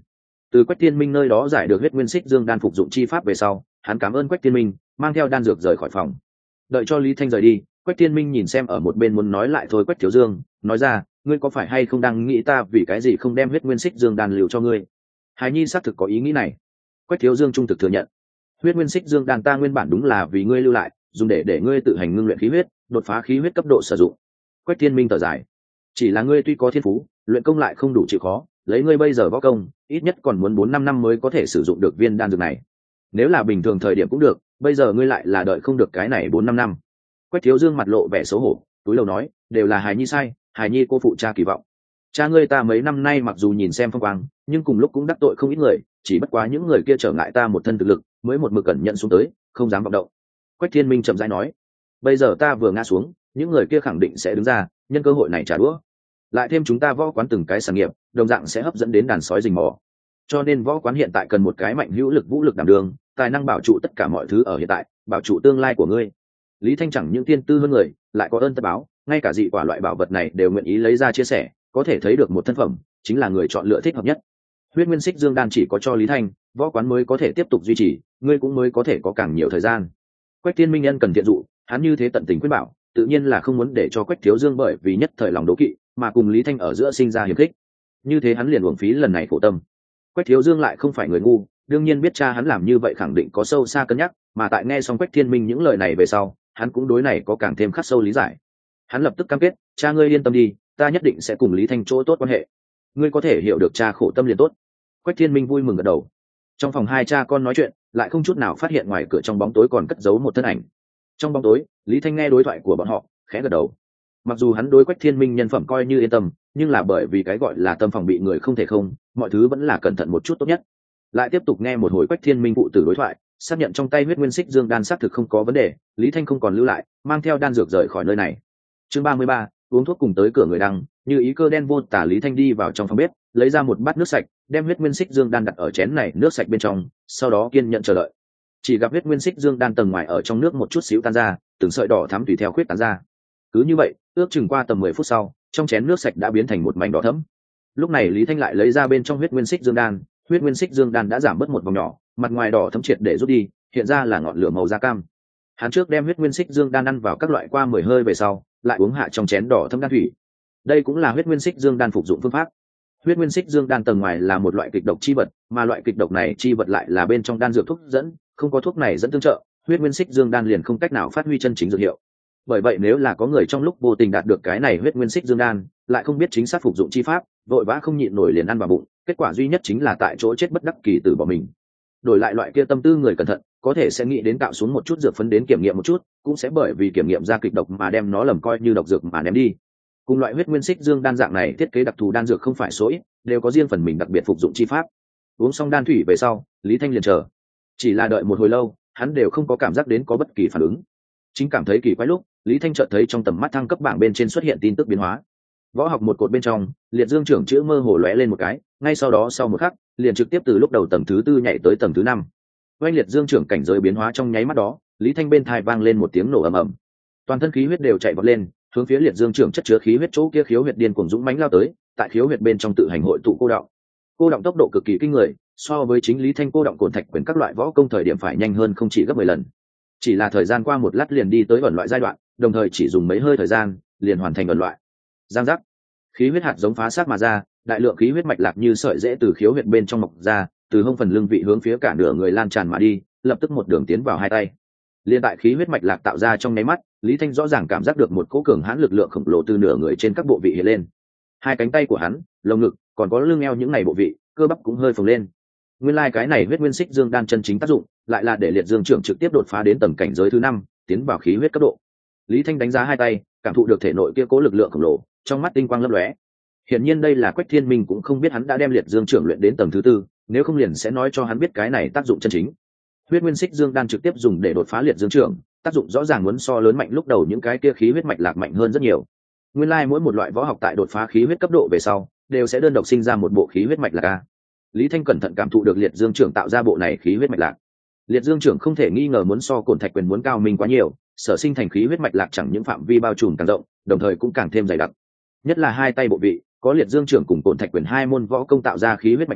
Từ Quách Thiên Minh nơi đó giải được huyết nguyên xích dương đan phục dụng chi pháp về sau, hắn cảm ơn Quách Thiên Minh, mang theo đan dược rời khỏi phòng. Đợi cho Lý Thanh rời đi, Quách Thiên Minh nhìn xem ở một bên muốn nói lại thôi Quách Thiếu Dương, nói ra, ngươi có phải hay không đang nghĩ ta vì cái gì không đem huyết nguyên xích dương đan lưu cho ngươi? Hải Nhi xác thực có ý nghĩ này. Quách Thiếu Dương trung thực thừa nhận, huyết nguyên xích dương đan ta nguyên bản đúng là vì ngươi lưu lại, dùng để ngươi tự hành ngưng luyện khí huyết, đột phá khí huyết cấp độ sử dụng. Quách Thiên Minh thở dài, chỉ là ngươi tuy có thiên phú, luyện công lại không đủ chịu khó, lấy ngươi bây giờ võ công, ít nhất còn muốn 4-5 năm mới có thể sử dụng được viên đan dược này. Nếu là bình thường thời điểm cũng được, bây giờ ngươi lại là đợi không được cái này 4-5 năm. Quách Thiếu Dương mặt lộ vẻ xấu hổ, túi lầu nói, đều là Hải Nhi sai, Hải Nhi cô phụ cha kỳ vọng. Cha ngươi ta mấy năm nay mặc dù nhìn xem phong quang, nhưng cùng lúc cũng đắc tội không ít người, chỉ bất quá những người kia trở ngại ta một thân thực lực, mới một mực cẩn nhận xuống tới, không dám vọng động. Quách Thiên Minh chậm rãi nói, bây giờ ta vừa ngã xuống, những người kia khẳng định sẽ đứng ra, nhân cơ hội này trả đũa. Lại thêm chúng ta võ quán từng cái sản nghiệp, đồng dạng sẽ hấp dẫn đến đàn sói rình mò. Cho nên võ quán hiện tại cần một cái mạnh hữu lực vũ lực đảm đường, tài năng bảo trụ tất cả mọi thứ ở hiện tại, bảo trụ tương lai của ngươi. Lý Thanh chẳng những tiên tư hơn người, lại có ơn tất báo, ngay cả dị quả loại bảo vật này đều nguyện ý lấy ra chia sẻ, có thể thấy được một thân phẩm chính là người chọn lựa thích hợp nhất. Huyết nguyên xích dương đan chỉ có cho Lý Thanh, võ quán mới có thể tiếp tục duy trì, ngươi cũng mới có thể có càng nhiều thời gian. Quách Thiên Minh nhân cần thiện dụ, hắn như thế tận tình khuyên bảo, tự nhiên là không muốn để cho Quách Thiếu Dương bởi vì nhất thời lòng đố kỵ mà cùng Lý Thanh ở giữa sinh ra hiềm khích. Như thế hắn liền uổng phí lần này khổ tâm. Quách Thiếu Dương lại không phải người ngu, đương nhiên biết cha hắn làm như vậy khẳng định có sâu xa cân nhắc, mà tại nghe xong Quách Thiên Minh những lời này về sau, hắn cũng đối này có càng thêm khắc sâu lý giải. Hắn lập tức cam kết, cha ngươi yên tâm đi, ta nhất định sẽ cùng Lý Thanh chỗ tốt quan hệ. Ngươi có thể hiểu được cha khổ tâm liền tốt. Quách Thiên Minh vui mừng gật đầu. Trong phòng hai cha con nói chuyện, lại không chút nào phát hiện ngoài cửa trong bóng tối còn cất giấu một thân ảnh. Trong bóng tối, Lý Thanh nghe đối thoại của bọn họ, khẽ gật đầu. Mặc dù hắn đối Quách Thiên Minh nhân phẩm coi như yên tâm, nhưng là bởi vì cái gọi là tâm phòng bị người không thể không, mọi thứ vẫn là cẩn thận một chút tốt nhất. Lại tiếp tục nghe một hồi Quách Thiên Minh phụ tử đối thoại, xác nhận trong tay huyết nguyên xích dương đan xác thực không có vấn đề, Lý Thanh không còn lưu lại, mang theo đan dược rời khỏi nơi này. Chương 33, uống thuốc cùng tới cửa người đăng, như ý cơ đen vô tả. Lý Thanh đi vào trong phòng bếp, lấy ra một bát nước sạch, đem huyết nguyên xích dương đan đặt ở chén này nước sạch bên trong, sau đó kiên nhẫn chờ đợi. Chỉ gặp huyết nguyên xích dương đan tầng ngoài ở trong nước một chút xíu tan ra, từng sợi đỏ thắm tùy theo khuyết tán ra. Cứ như vậy, ước chừng qua tầm 10 phút sau, trong chén nước sạch đã biến thành một mảnh đỏ thẫm. Lúc này Lý Thanh lại lấy ra bên trong huyết nguyên xích dương đan, huyết nguyên xích dương đan đã giảm bớt một vòng nhỏ, mặt ngoài đỏ thẫm triệt để rút đi, hiện ra là ngọn lửa màu da cam. Hắn trước đem huyết nguyên xích dương đan ăn vào các loại qua 10 hơi về sau, lại uống hạ trong chén đỏ thẫm đan thủy. Đây cũng là huyết nguyên xích dương đan phục dụng phương pháp. Huyết nguyên xích dương đan tầng ngoài là một loại kịch độc chi vật, mà loại kịch độc này chi vật lại là bên trong đan dược thuốc dẫn, không có thuốc này dẫn tương trợ, huyết nguyên xích dương đan liền không cách nào phát huy chân chính dược hiệu. Bởi vậy nếu là có người trong lúc vô tình đạt được cái này huyết nguyên xích dương đan, lại không biết chính xác phục dụng chi pháp, vội vã không nhịn nổi liền ăn vào bụng, kết quả duy nhất chính là tại chỗ chết bất đắc kỳ tử bỏ mình. Đổi lại loại kia tâm tư người cẩn thận, có thể sẽ nghĩ đến tạo xuống một chút dược phấn đến kiểm nghiệm một chút, cũng sẽ bởi vì kiểm nghiệm ra kịch độc mà đem nó lầm coi như độc dược mà ném đi. Cùng loại huyết nguyên xích dương đan dạng này thiết kế đặc thù đan dược không phải số ít, đều có riêng phần mình đặc biệt phục dụng chi pháp. Uống xong đan thủy về sau, Lý Thanh liền chờ. Chỉ là đợi một hồi lâu, hắn đều không có cảm giác đến có bất kỳ phản ứng. Chính cảm thấy kỳ quái lúc, Lý Thanh chợt thấy trong tầm mắt thăng cấp bảng bên trên xuất hiện tin tức biến hóa. Võ học một cột bên trong, liệt dương trưởng chữ mơ hồ lóe lên một cái, ngay sau đó sau một khắc, liền trực tiếp từ lúc đầu tầng thứ 4 nhảy tới tầng thứ 5. Oanh liệt dương trưởng cảnh giới biến hóa trong nháy mắt đó, Lý Thanh bên tai vang lên một tiếng nổ ầm ầm. Toàn thân khí huyết đều chạy vọt lên, hướng phía liệt dương trưởng chất chứa khí huyết chỗ kia khiếu huyệt điên cuồng dũng mãnh lao tới, tại khiếu huyệt bên trong tự hành hội tụ cô động. Cô động tốc độ cực kỳ kinh người, so với chính Lý Thanh cô động cồn thạch quyền các loại võ công thời điểm phải nhanh hơn không chỉ gấp 10 lần. Chỉ là thời gian qua một lát liền đi tới ẩn loại giai đoạn, đồng thời chỉ dùng mấy hơi thời gian, liền hoàn thành ẩn loại. Giang giác, khí huyết hạt giống phá xác mà ra, đại lượng khí huyết mạch lạc như sợi rễ từ khiếu huyệt bên trong mọc ra, từ hông phần lưng vị hướng phía cả nửa người lan tràn mà đi, lập tức một đường tiến vào hai tay. Liên tại khí huyết mạch lạc tạo ra trong nháy mắt, Lý Thanh rõ ràng cảm giác được một cỗ cường hãn lực lượng khổng lồ từ nửa người trên các bộ vị hiện lên. Hai cánh tay của hắn, lồng ngực, còn có lưng eo những này bộ vị, cơ bắp cũng hơi phồng lên. Nguyên lai cái này huyết nguyên xích dương đan chân chính tác dụng, lại là để liệt dương trưởng trực tiếp đột phá đến tầng cảnh giới thứ 5, tiến vào khí huyết cấp độ. Lý Thanh đánh giá hai tay, cảm thụ được thể nội kia cố lực lượng khổng lồ, trong mắt tinh quang lấp lóe. Hiển nhiên đây là Quách Thiên Minh cũng không biết hắn đã đem liệt dương trưởng luyện đến tầng thứ 4, nếu không liền sẽ nói cho hắn biết cái này tác dụng chân chính. Huyết nguyên xích dương đan trực tiếp dùng để đột phá liệt dương trưởng, tác dụng rõ ràng muốn so lớn mạnh lúc đầu những cái kia khí huyết mạch lạc mạnh hơn rất nhiều. Nguyên lai mỗi một loại võ học tại đột phá khí huyết cấp độ về sau, đều sẽ đơn độc sinh ra một bộ khí huyết mạch lạc a. Lý Thanh cẩn thận cảm thụ được liệt dương trưởng tạo ra bộ này khí huyết mạch lạc. Liệt dương trưởng không thể nghi ngờ muốn so cổn thạch quyền muốn cao minh quá nhiều, sở sinh thành khí huyết mạch lạc chẳng những phạm vi bao trùm càng rộng, đồng thời cũng càng thêm dày đặc. Nhất là hai tay bộ vị, có liệt dương trưởng cùng cổn thạch quyền hai môn võ công tạo ra khí huyết mạch lạc,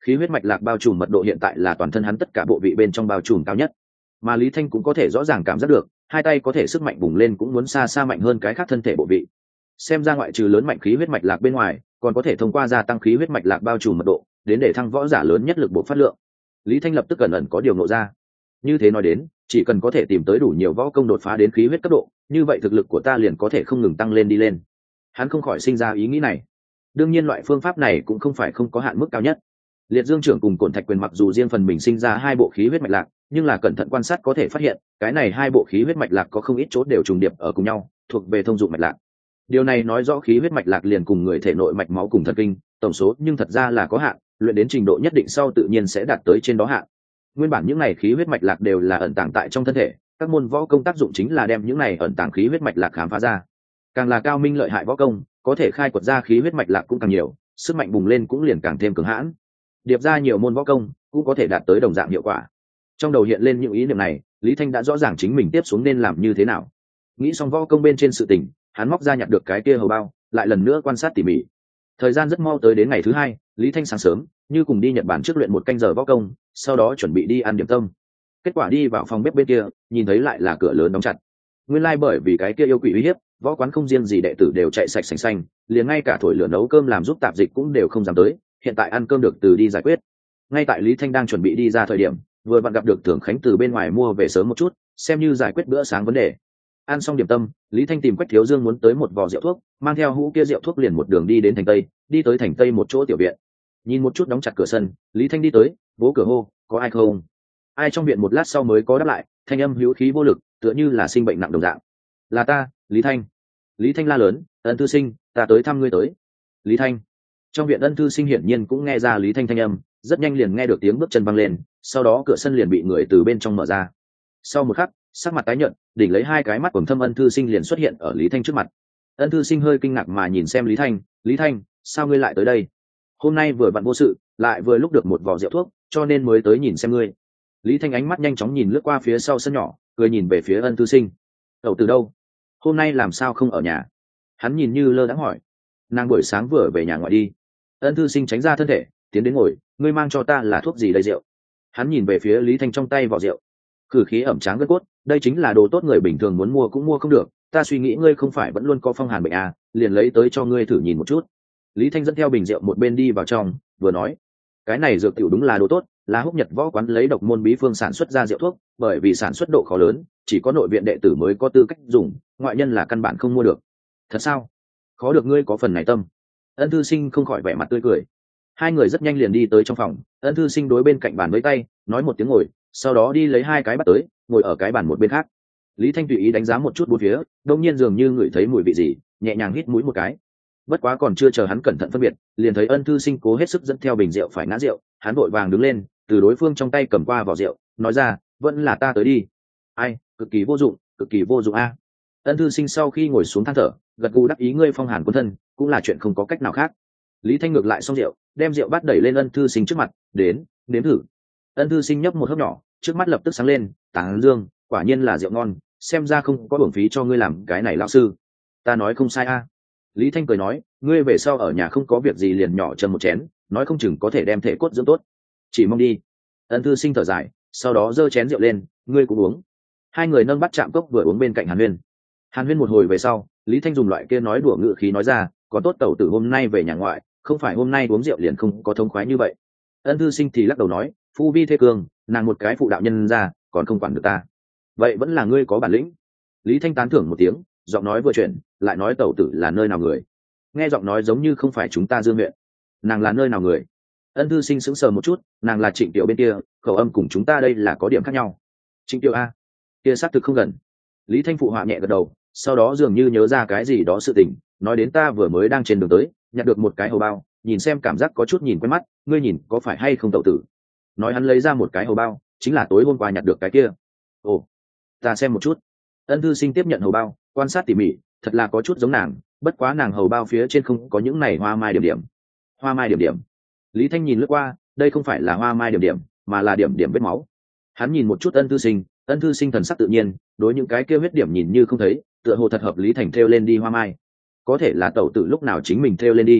khí huyết mạch lạc bao trùm mật độ hiện tại là toàn thân hắn tất cả bộ vị bên trong bao trùm cao nhất, mà Lý Thanh cũng có thể rõ ràng cảm giác được hai tay có thể sức mạnh bùng lên cũng muốn xa xa mạnh hơn cái khác thân thể bộ vị. Xem ra ngoại trừ lớn mạnh khí huyết mạch lạc bên ngoài, còn có thể thông qua gia tăng khí huyết mạch lạc bao trùm mật độ đến để thăng võ giả lớn nhất lực bộ phát lượng. Lý Thanh lập tức ẩn ẩn có điều nộ ra. Như thế nói đến, chỉ cần có thể tìm tới đủ nhiều võ công đột phá đến khí huyết cấp độ, như vậy thực lực của ta liền có thể không ngừng tăng lên đi lên. Hắn không khỏi sinh ra ý nghĩ này. Đương nhiên loại phương pháp này cũng không phải không có hạn mức cao nhất. Liệt Dương trưởng cùng Cổn Thạch Quyền mặc dù riêng phần mình sinh ra hai bộ khí huyết mạch lạc, nhưng là cẩn thận quan sát có thể phát hiện, cái này hai bộ khí huyết mạch lạc có không ít chỗ đều trùng điệp ở cùng nhau, thuộc về thông dụng mạch lạc. Điều này nói rõ khí huyết mạch lạc liền cùng người thể nội mạch máu cùng thần kinh, tổng số nhưng thật ra là có hạn, luyện đến trình độ nhất định sau tự nhiên sẽ đạt tới trên đó hạn. Nguyên bản những này khí huyết mạch lạc đều là ẩn tàng tại trong thân thể, các môn võ công tác dụng chính là đem những này ẩn tàng khí huyết mạch lạc khám phá ra. Càng là cao minh lợi hại võ công, có thể khai quật ra khí huyết mạch lạc cũng càng nhiều, sức mạnh bùng lên cũng liền càng thêm cường hãn. Điệp ra nhiều môn võ công cũng có thể đạt tới đồng dạng hiệu quả. Trong đầu hiện lên những ý niệm này, Lý Thanh đã rõ ràng chính mình tiếp xuống nên làm như thế nào. Nghĩ xong võ công bên trên sự tình, hắn móc ra nhặt được cái kia hầu bao, lại lần nữa quan sát tỉ mỉ. Thời gian rất mau tới đến ngày thứ hai, Lý Thanh sáng sớm như cùng đi Nhật Bản trước luyện một canh giờ võ công, sau đó chuẩn bị đi ăn điểm tâm. Kết quả đi vào phòng bếp bên kia, nhìn thấy lại là cửa lớn đóng chặt. Nguyên lai bởi vì cái kia yêu quỷ uy hiếp, võ quán không riêng gì đệ tử đều chạy sạch sành xanh, liền ngay cả thổi lửa nấu cơm làm giúp tạp dịch cũng đều không dám tới. Hiện tại ăn cơm được từ đi giải quyết. Ngay tại Lý Thanh đang chuẩn bị đi ra thời điểm, vừa vặn gặp được Tưởng Khánh từ bên ngoài mua về sớm một chút, xem như giải quyết bữa sáng vấn đề. Ăn xong điểm tâm, Lý Thanh tìm Quách Thiếu Dương muốn tới một vò rượu thuốc, mang theo hũ kia rượu thuốc liền một đường đi đến thành Tây, đi tới thành Tây một chỗ tiểu viện. Nhìn một chút đóng chặt cửa sân, Lý Thanh đi tới, vỗ cửa hô, có ai không? Ai trong viện một lát sau mới có đáp lại, thanh âm hữu khí vô lực, tựa như là sinh bệnh nặng đồng dạng. Là ta, Lý Thanh. Lý Thanh la lớn, Ân thư sinh, ta tới thăm ngươi tới. Lý Thanh. Trong viện Ân thư sinh hiển nhiên cũng nghe ra Lý Thanh thanh âm, rất nhanh liền nghe được tiếng bước chân văng lên, sau đó cửa sân liền bị người từ bên trong mở ra. Sau một khắc, sắc mặt tái nhợt, đỉnh lấy hai cái mắt quầng thâm Ân thư sinh liền xuất hiện ở Lý Thanh trước mặt. Ân thư sinh hơi kinh ngạc mà nhìn xem Lý Thanh, Lý Thanh, sao ngươi lại tới đây? Hôm nay vừa vặn vô sự, lại vừa lúc được một vò rượu thuốc, cho nên mới tới nhìn xem ngươi. Lý Thanh ánh mắt nhanh chóng nhìn lướt qua phía sau sân nhỏ, cười nhìn về phía Ân thư sinh. Cậu từ đâu? Hôm nay làm sao không ở nhà? Hắn nhìn như lơ đãng hỏi. Nàng buổi sáng vừa về nhà ngoại đi. Ân thư sinh tránh ra thân thể, tiến đến ngồi, ngươi mang cho ta là thuốc gì đây rượu? Hắn nhìn về phía Lý Thanh trong tay vỏ rượu. Khử khí ẩm tráng gân cốt, đây chính là đồ tốt người bình thường muốn mua cũng mua không được, ta suy nghĩ ngươi không phải vẫn luôn có phong hàn bệnh à, liền lấy tới cho ngươi thử nhìn một chút. Lý Thanh dẫn theo bình rượu một bên đi vào trong, vừa nói, cái này dược tiểu đúng là đồ tốt, là Húc Nhật võ quán lấy độc môn bí phương sản xuất ra rượu thuốc, bởi vì sản xuất độ khó lớn, chỉ có nội viện đệ tử mới có tư cách dùng, ngoại nhân là căn bản không mua được. Thật sao? Khó được ngươi có phần này tâm. Ân thư sinh không khỏi vẻ mặt tươi cười. Hai người rất nhanh liền đi tới trong phòng, Ân thư sinh đối bên cạnh bàn với tay, nói một tiếng ngồi, sau đó đi lấy hai cái bát tới, ngồi ở cái bàn một bên khác. Lý Thanh tùy ý đánh giá một chút bốn phía, đông nhiên dường như ngửi thấy mùi vị gì, nhẹ nhàng hít mũi một cái. Bất quá còn chưa chờ hắn cẩn thận phân biệt, liền thấy Ân thư sinh cố hết sức dẫn theo bình rượu phải ngã rượu, hắn vội vàng đứng lên, từ đối phương trong tay cầm qua vỏ rượu, nói ra, vẫn là ta tới đi. Ai, cực kỳ vô dụng a. Ân thư sinh sau khi ngồi xuống than thở, gật gù đáp ý, ngươi phong hàn quân thân, cũng là chuyện không có cách nào khác. Lý Thanh ngược lại xong rượu, đem rượu bát đẩy lên Ân thư sinh trước mặt, đến, nếm thử. Ân thư sinh nhấp một hớp nhỏ, trước mắt lập tức sáng lên, tán dương, quả nhiên là rượu ngon, xem ra không có uổng phí cho ngươi làm cái này lão sư. Ta nói không sai a. Lý Thanh cười nói, ngươi về sau ở nhà không có việc gì liền nhỏ chân một chén, nói không chừng có thể đem thể cốt dưỡng tốt. Chỉ mong đi. Ân thư sinh thở dài, sau đó giơ chén rượu lên, ngươi cũng uống. Hai người nâng bát chạm cốc vừa uống bên cạnh Hàn Huyên. Hàn Huyên một hồi về sau, Lý Thanh dùng loại kia nói đùa ngự khí nói ra, có tốt tẩu tử hôm nay về nhà ngoại, không phải hôm nay uống rượu liền không có thông khoái như vậy. Ân thư sinh thì lắc đầu nói, phu vi thê cương, nàng một cái phụ đạo nhân ra, còn không quản được ta. Vậy vẫn là ngươi có bản lĩnh. Lý Thanh tán thưởng một tiếng, giọng nói vừa chuyển, lại nói tẩu tử là nơi nào người? Nghe giọng nói giống như không phải chúng ta Dương huyện. Nàng là nơi nào người? Ân thư sinh sững sờ một chút, nàng là Trịnh Tiệu bên kia, khẩu âm cùng chúng ta đây là có điểm khác nhau. Trịnh Tiệu a, kia xác thực không gần. Lý Thanh phụ họa nhẹ gật đầu, sau đó dường như nhớ ra cái gì đó sự tình, nói đến ta vừa mới đang trên đường tới, nhặt được một cái hầu bao, nhìn xem cảm giác có chút nhìn quen mắt, ngươi nhìn có phải hay không tẩu tử? Nói hắn lấy ra một cái hầu bao, chính là tối hôm qua nhặt được cái kia. Ồ, ta xem một chút. Ân thư sinh tiếp nhận hầu bao, quan sát tỉ mỉ, thật là có chút giống nàng, bất quá nàng hầu bao phía trên không có những này hoa mai điểm điểm. Hoa mai điểm điểm. Lý Thanh nhìn lướt qua, đây không phải là hoa mai điểm điểm, mà là điểm điểm vết máu. Hắn nhìn một chút Ân thư sinh thần sắc tự nhiên, đối những cái kia huyết điểm nhìn như không thấy, tựa hồ thật hợp lý thành thêu lên đi hoa mai. Có thể là tẩu tử lúc nào chính mình thêu lên đi.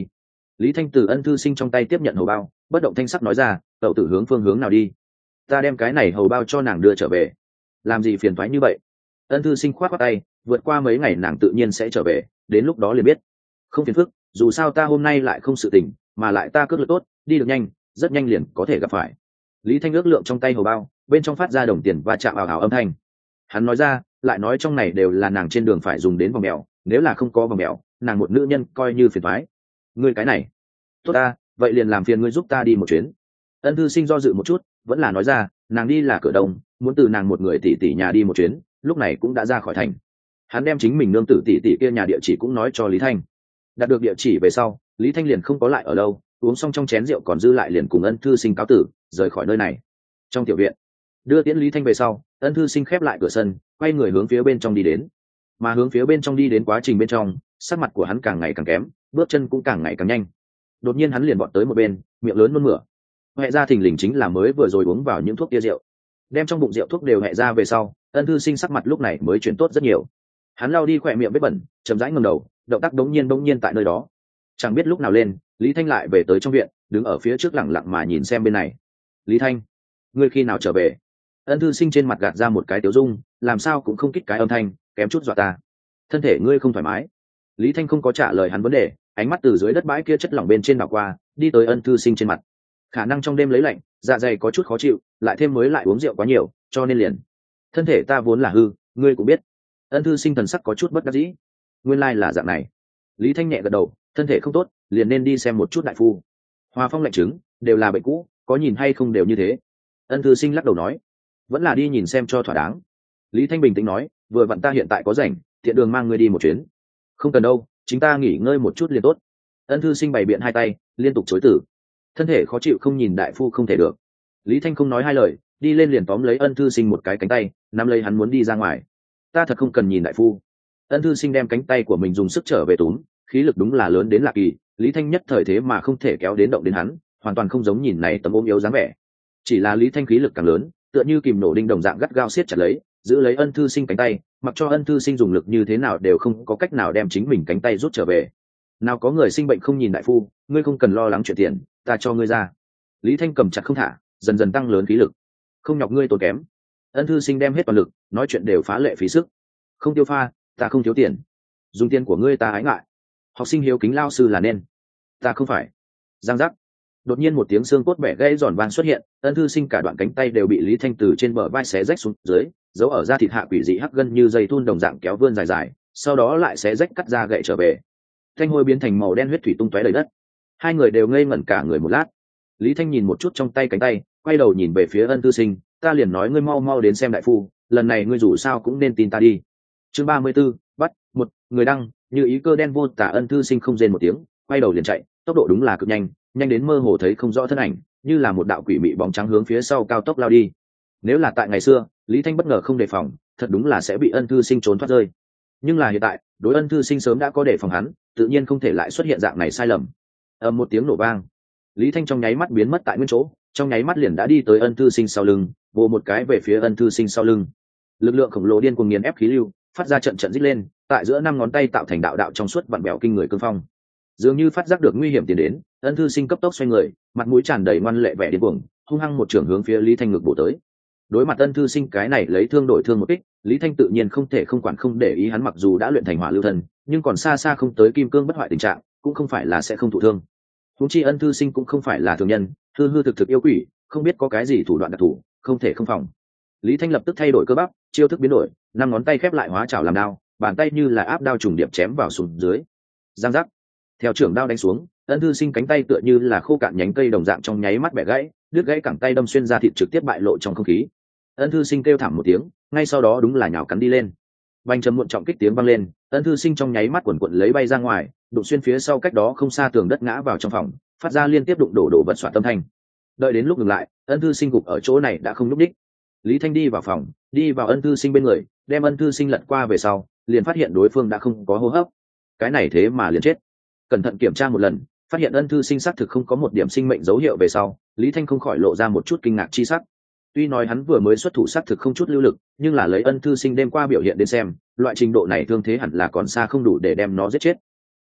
Lý Thanh từ ân thư sinh trong tay tiếp nhận hầu bao, bất động thanh sắc nói ra, cậu tự hướng phương hướng nào đi, ta đem cái này hầu bao cho nàng đưa trở về. Làm gì phiền thoái như vậy? Ân thư sinh khoát khoát tay, vượt qua mấy ngày nàng tự nhiên sẽ trở về, đến lúc đó liền biết. Không phiền phức, dù sao ta hôm nay lại không sự tình, mà lại ta cước lực tốt, đi được nhanh, rất nhanh liền có thể gặp phải. Lý Thanh ước lượng trong tay hầu bao, bên trong phát ra đồng tiền và chạm ảo ảo âm thanh. Hắn nói ra, lại nói trong này đều là nàng trên đường phải dùng đến vòng mèo, nếu là không có vòng mèo, nàng một nữ nhân coi như phiền thoái. Ngươi cái này, tốt ta, vậy liền làm phiền ngươi giúp ta đi một chuyến. Ân thư sinh do dự một chút, vẫn là nói ra, nàng đi là cửa đông, muốn từ nàng một người tỷ tỷ nhà đi một chuyến, lúc này cũng đã ra khỏi thành. Hắn đem chính mình nương tử tỷ tỷ kia nhà địa chỉ cũng nói cho Lý Thanh. Đạt được địa chỉ về sau, Lý Thanh liền không có lại ở lâu, uống xong trong chén rượu còn dư lại liền cùng ân thư sinh cáo tử, rời khỏi nơi này. Trong tiểu viện, đưa tiễn Lý Thanh về sau, ân thư sinh khép lại cửa sân, quay người hướng phía bên trong đi đến. Mà hướng phía bên trong đi đến quá trình bên trong, sắc mặt của hắn càng ngày càng kém, bước chân cũng càng ngày càng nhanh. Đột nhiên hắn liền vọt tới một bên, miệng lớn nôn mửa. Hệ ra thình lình chính là mới vừa rồi uống vào những thuốc kia rượu, đem trong bụng rượu thuốc đều hệ ra về sau, ân thư sinh sắc mặt lúc này mới chuyển tốt rất nhiều. Hắn lau đi khỏe miệng vết bẩn, chậm rãi ngẩng đầu, động tác đống nhiên tại nơi đó. Chẳng biết lúc nào lên, Lý Thanh lại về tới trong viện, đứng ở phía trước lặng lặng mà nhìn xem bên này. Lý Thanh, ngươi khi nào trở về? Ân thư sinh trên mặt gạt ra một cái tiểu dung, làm sao cũng không kích cái âm thanh, kém chút dọa ta. Thân thể ngươi không thoải mái? Lý Thanh không có trả lời hắn vấn đề, ánh mắt từ dưới đất bãi kia chất lỏng bên trên đảo qua, đi tới ân thư sinh trên mặt. Khả năng trong đêm lấy lạnh, dạ dày có chút khó chịu, lại thêm mới lại uống rượu quá nhiều, cho nên liền. Thân thể ta vốn là hư, ngươi cũng biết. Ân thư sinh thần sắc có chút bất đắc dĩ. Nguyên lai là dạng này. Lý Thanh nhẹ gật đầu, thân thể không tốt, liền nên đi xem một chút đại phu. Hòa phong lạnh chứng, đều là bệnh cũ, có nhìn hay không đều như thế. Ân thư sinh lắc đầu nói, vẫn là đi nhìn xem cho thỏa đáng. Lý Thanh bình tĩnh nói, vừa vặn ta hiện tại có rảnh, tiện đường mang ngươi đi một chuyến. Không cần đâu, chính ta nghỉ ngơi một chút liền tốt. Ân thư sinh bày biện hai tay, liên tục chối từ. Thân thể khó chịu không nhìn đại phu không thể được. Lý Thanh không nói hai lời, đi lên liền tóm lấy ân thư sinh một cái cánh tay, nắm lấy hắn muốn đi ra ngoài. Ta thật không cần nhìn đại phu. Ân thư sinh đem cánh tay của mình dùng sức trở về túm, khí lực đúng là lớn đến lạ kỳ. Lý Thanh nhất thời thế mà không thể kéo đến động đến hắn, hoàn toàn không giống nhìn này tấm ôm yếu dáng vẻ. Chỉ là Lý Thanh khí lực càng lớn, tựa như kìm nổ đinh đồng dạng gắt gao siết chặt lấy, giữ lấy ân thư sinh cánh tay, mặc cho ân thư sinh dùng lực như thế nào đều không có cách nào đem chính mình cánh tay rút trở về. Nào có người sinh bệnh không nhìn đại phu, ngươi không cần lo lắng chuyện tiền, ta cho ngươi ra. Lý Thanh cầm chặt không thả, dần dần tăng lớn khí lực. Không nhọc ngươi tốn kém. Ân thư sinh đem hết toàn lực, nói chuyện đều phá lệ phí sức. Không tiêu pha, ta không thiếu tiền. Dùng tiền của ngươi ta ái ngại. Học sinh hiếu kính lao sư là nên. Ta không phải. Giang giác. Đột nhiên một tiếng xương cốt bẻ gãy giòn vang xuất hiện, ân thư sinh cả đoạn cánh tay đều bị Lý Thanh từ trên bờ vai xé rách xuống dưới, giấu ở da thịt hạ quỷ dị hắc gân như dây thun đồng dạng kéo vươn dài dài, sau đó lại xé rách cắt ra gậy trở về. Thanh hôi biến thành màu đen huyết thủy tung tóe đầy đất. Hai người đều ngây ngẩn cả người một lát. Lý Thanh nhìn một chút trong tay cánh tay, quay đầu nhìn về phía ân thư sinh, ta liền nói ngươi mau mau đến xem đại phu, lần này ngươi dù sao cũng nên tin ta đi. Chương 34, bắt một người đăng, như ý cơ đen vô tả. Ân thư sinh không rên một tiếng, quay đầu liền chạy, tốc độ đúng là cực nhanh, nhanh đến mơ hồ thấy không rõ thân ảnh, như là một đạo quỷ mị bóng trắng hướng phía sau cao tốc lao đi. Nếu là tại ngày xưa, Lý Thanh bất ngờ không đề phòng, thật đúng là sẽ bị ân thư sinh trốn thoát rơi. Nhưng là hiện tại, đối ân thư sinh sớm đã có đề phòng hắn, tự nhiên không thể lại xuất hiện dạng này sai lầm. Một tiếng nổ vang, Lý Thanh trong nháy mắt biến mất tại nguyên chỗ, trong nháy mắt liền đã đi tới ân thư sinh sau lưng, vồ một cái về phía ân thư sinh sau lưng. Lực lượng khổng lồ điên cuồng nghiền ép khí lưu, phát ra trận trận rít lên, tại giữa năm ngón tay tạo thành đạo đạo trong suốt vặn bèo kinh người cương phong. Dường như phát giác được nguy hiểm tiến đến, ân thư sinh cấp tốc xoay người, mặt mũi tràn đầy ngoan lệ vẻ điên cuồng, hung hăng một trường hướng phía Lý Thanh ngực bổ tới. Đối mặt ân thư sinh cái này lấy thương đổi thương một kích, Lý Thanh tự nhiên không thể không quản không để ý. Hắn mặc dù đã luyện thành hỏa lưu thần, nhưng còn xa xa không tới kim cương bất hoại tình trạng, cũng không phải là sẽ không thụ thương. Huống chi ân thư sinh cũng không phải là thường nhân, hư hư thực thực yêu quỷ, không biết có cái gì thủ đoạn đặc thù, không thể không phòng. Lý Thanh lập tức thay đổi cơ bắp, chiêu thức biến đổi, năm ngón tay khép lại hóa chảo làm đao, bàn tay như là áp đao trùng điệp chém vào xuống dưới. Giang giác. Theo trưởng đao đánh xuống, ân thư sinh cánh tay tựa như là khô cạn nhánh cây đồng dạng trong nháy mắt bẻ gãy, đứt gãy cẳng tay đâm xuyên ra thịt trực tiếp bại lộ trong không khí. Ân thư sinh kêu thảm một tiếng, ngay sau đó đúng là nhào cắn đi lên. Bành trầm muộn trọng kích tiếng vang lên, ân thư sinh trong nháy mắt quần quật lấy bay ra ngoài, đụng xuyên phía sau cách đó không xa tường đất ngã vào trong phòng, phát ra liên tiếp đụng đổ đồ vật xoạt âm thanh. Đợi đến lúc ngừng lại, ân thư sinh gục ở chỗ này đã không nhúc đích. Lý Thanh đi vào phòng, đi vào ân thư sinh bên người, đem ân thư sinh lật qua về sau, liền phát hiện đối phương đã không có hô hấp. Cái này thế mà liền chết. Cẩn thận kiểm tra một lần, phát hiện ân thư sinh xác thực không có một điểm sinh mệnh dấu hiệu về sau, Lý Thanh không khỏi lộ ra một chút kinh ngạc chi sắc. Tuy nói hắn vừa mới xuất thủ xác thực không chút lưu lực, nhưng là lấy ân thư sinh đêm qua biểu hiện đến xem, loại trình độ này thương thế hẳn là còn xa không đủ để đem nó giết chết.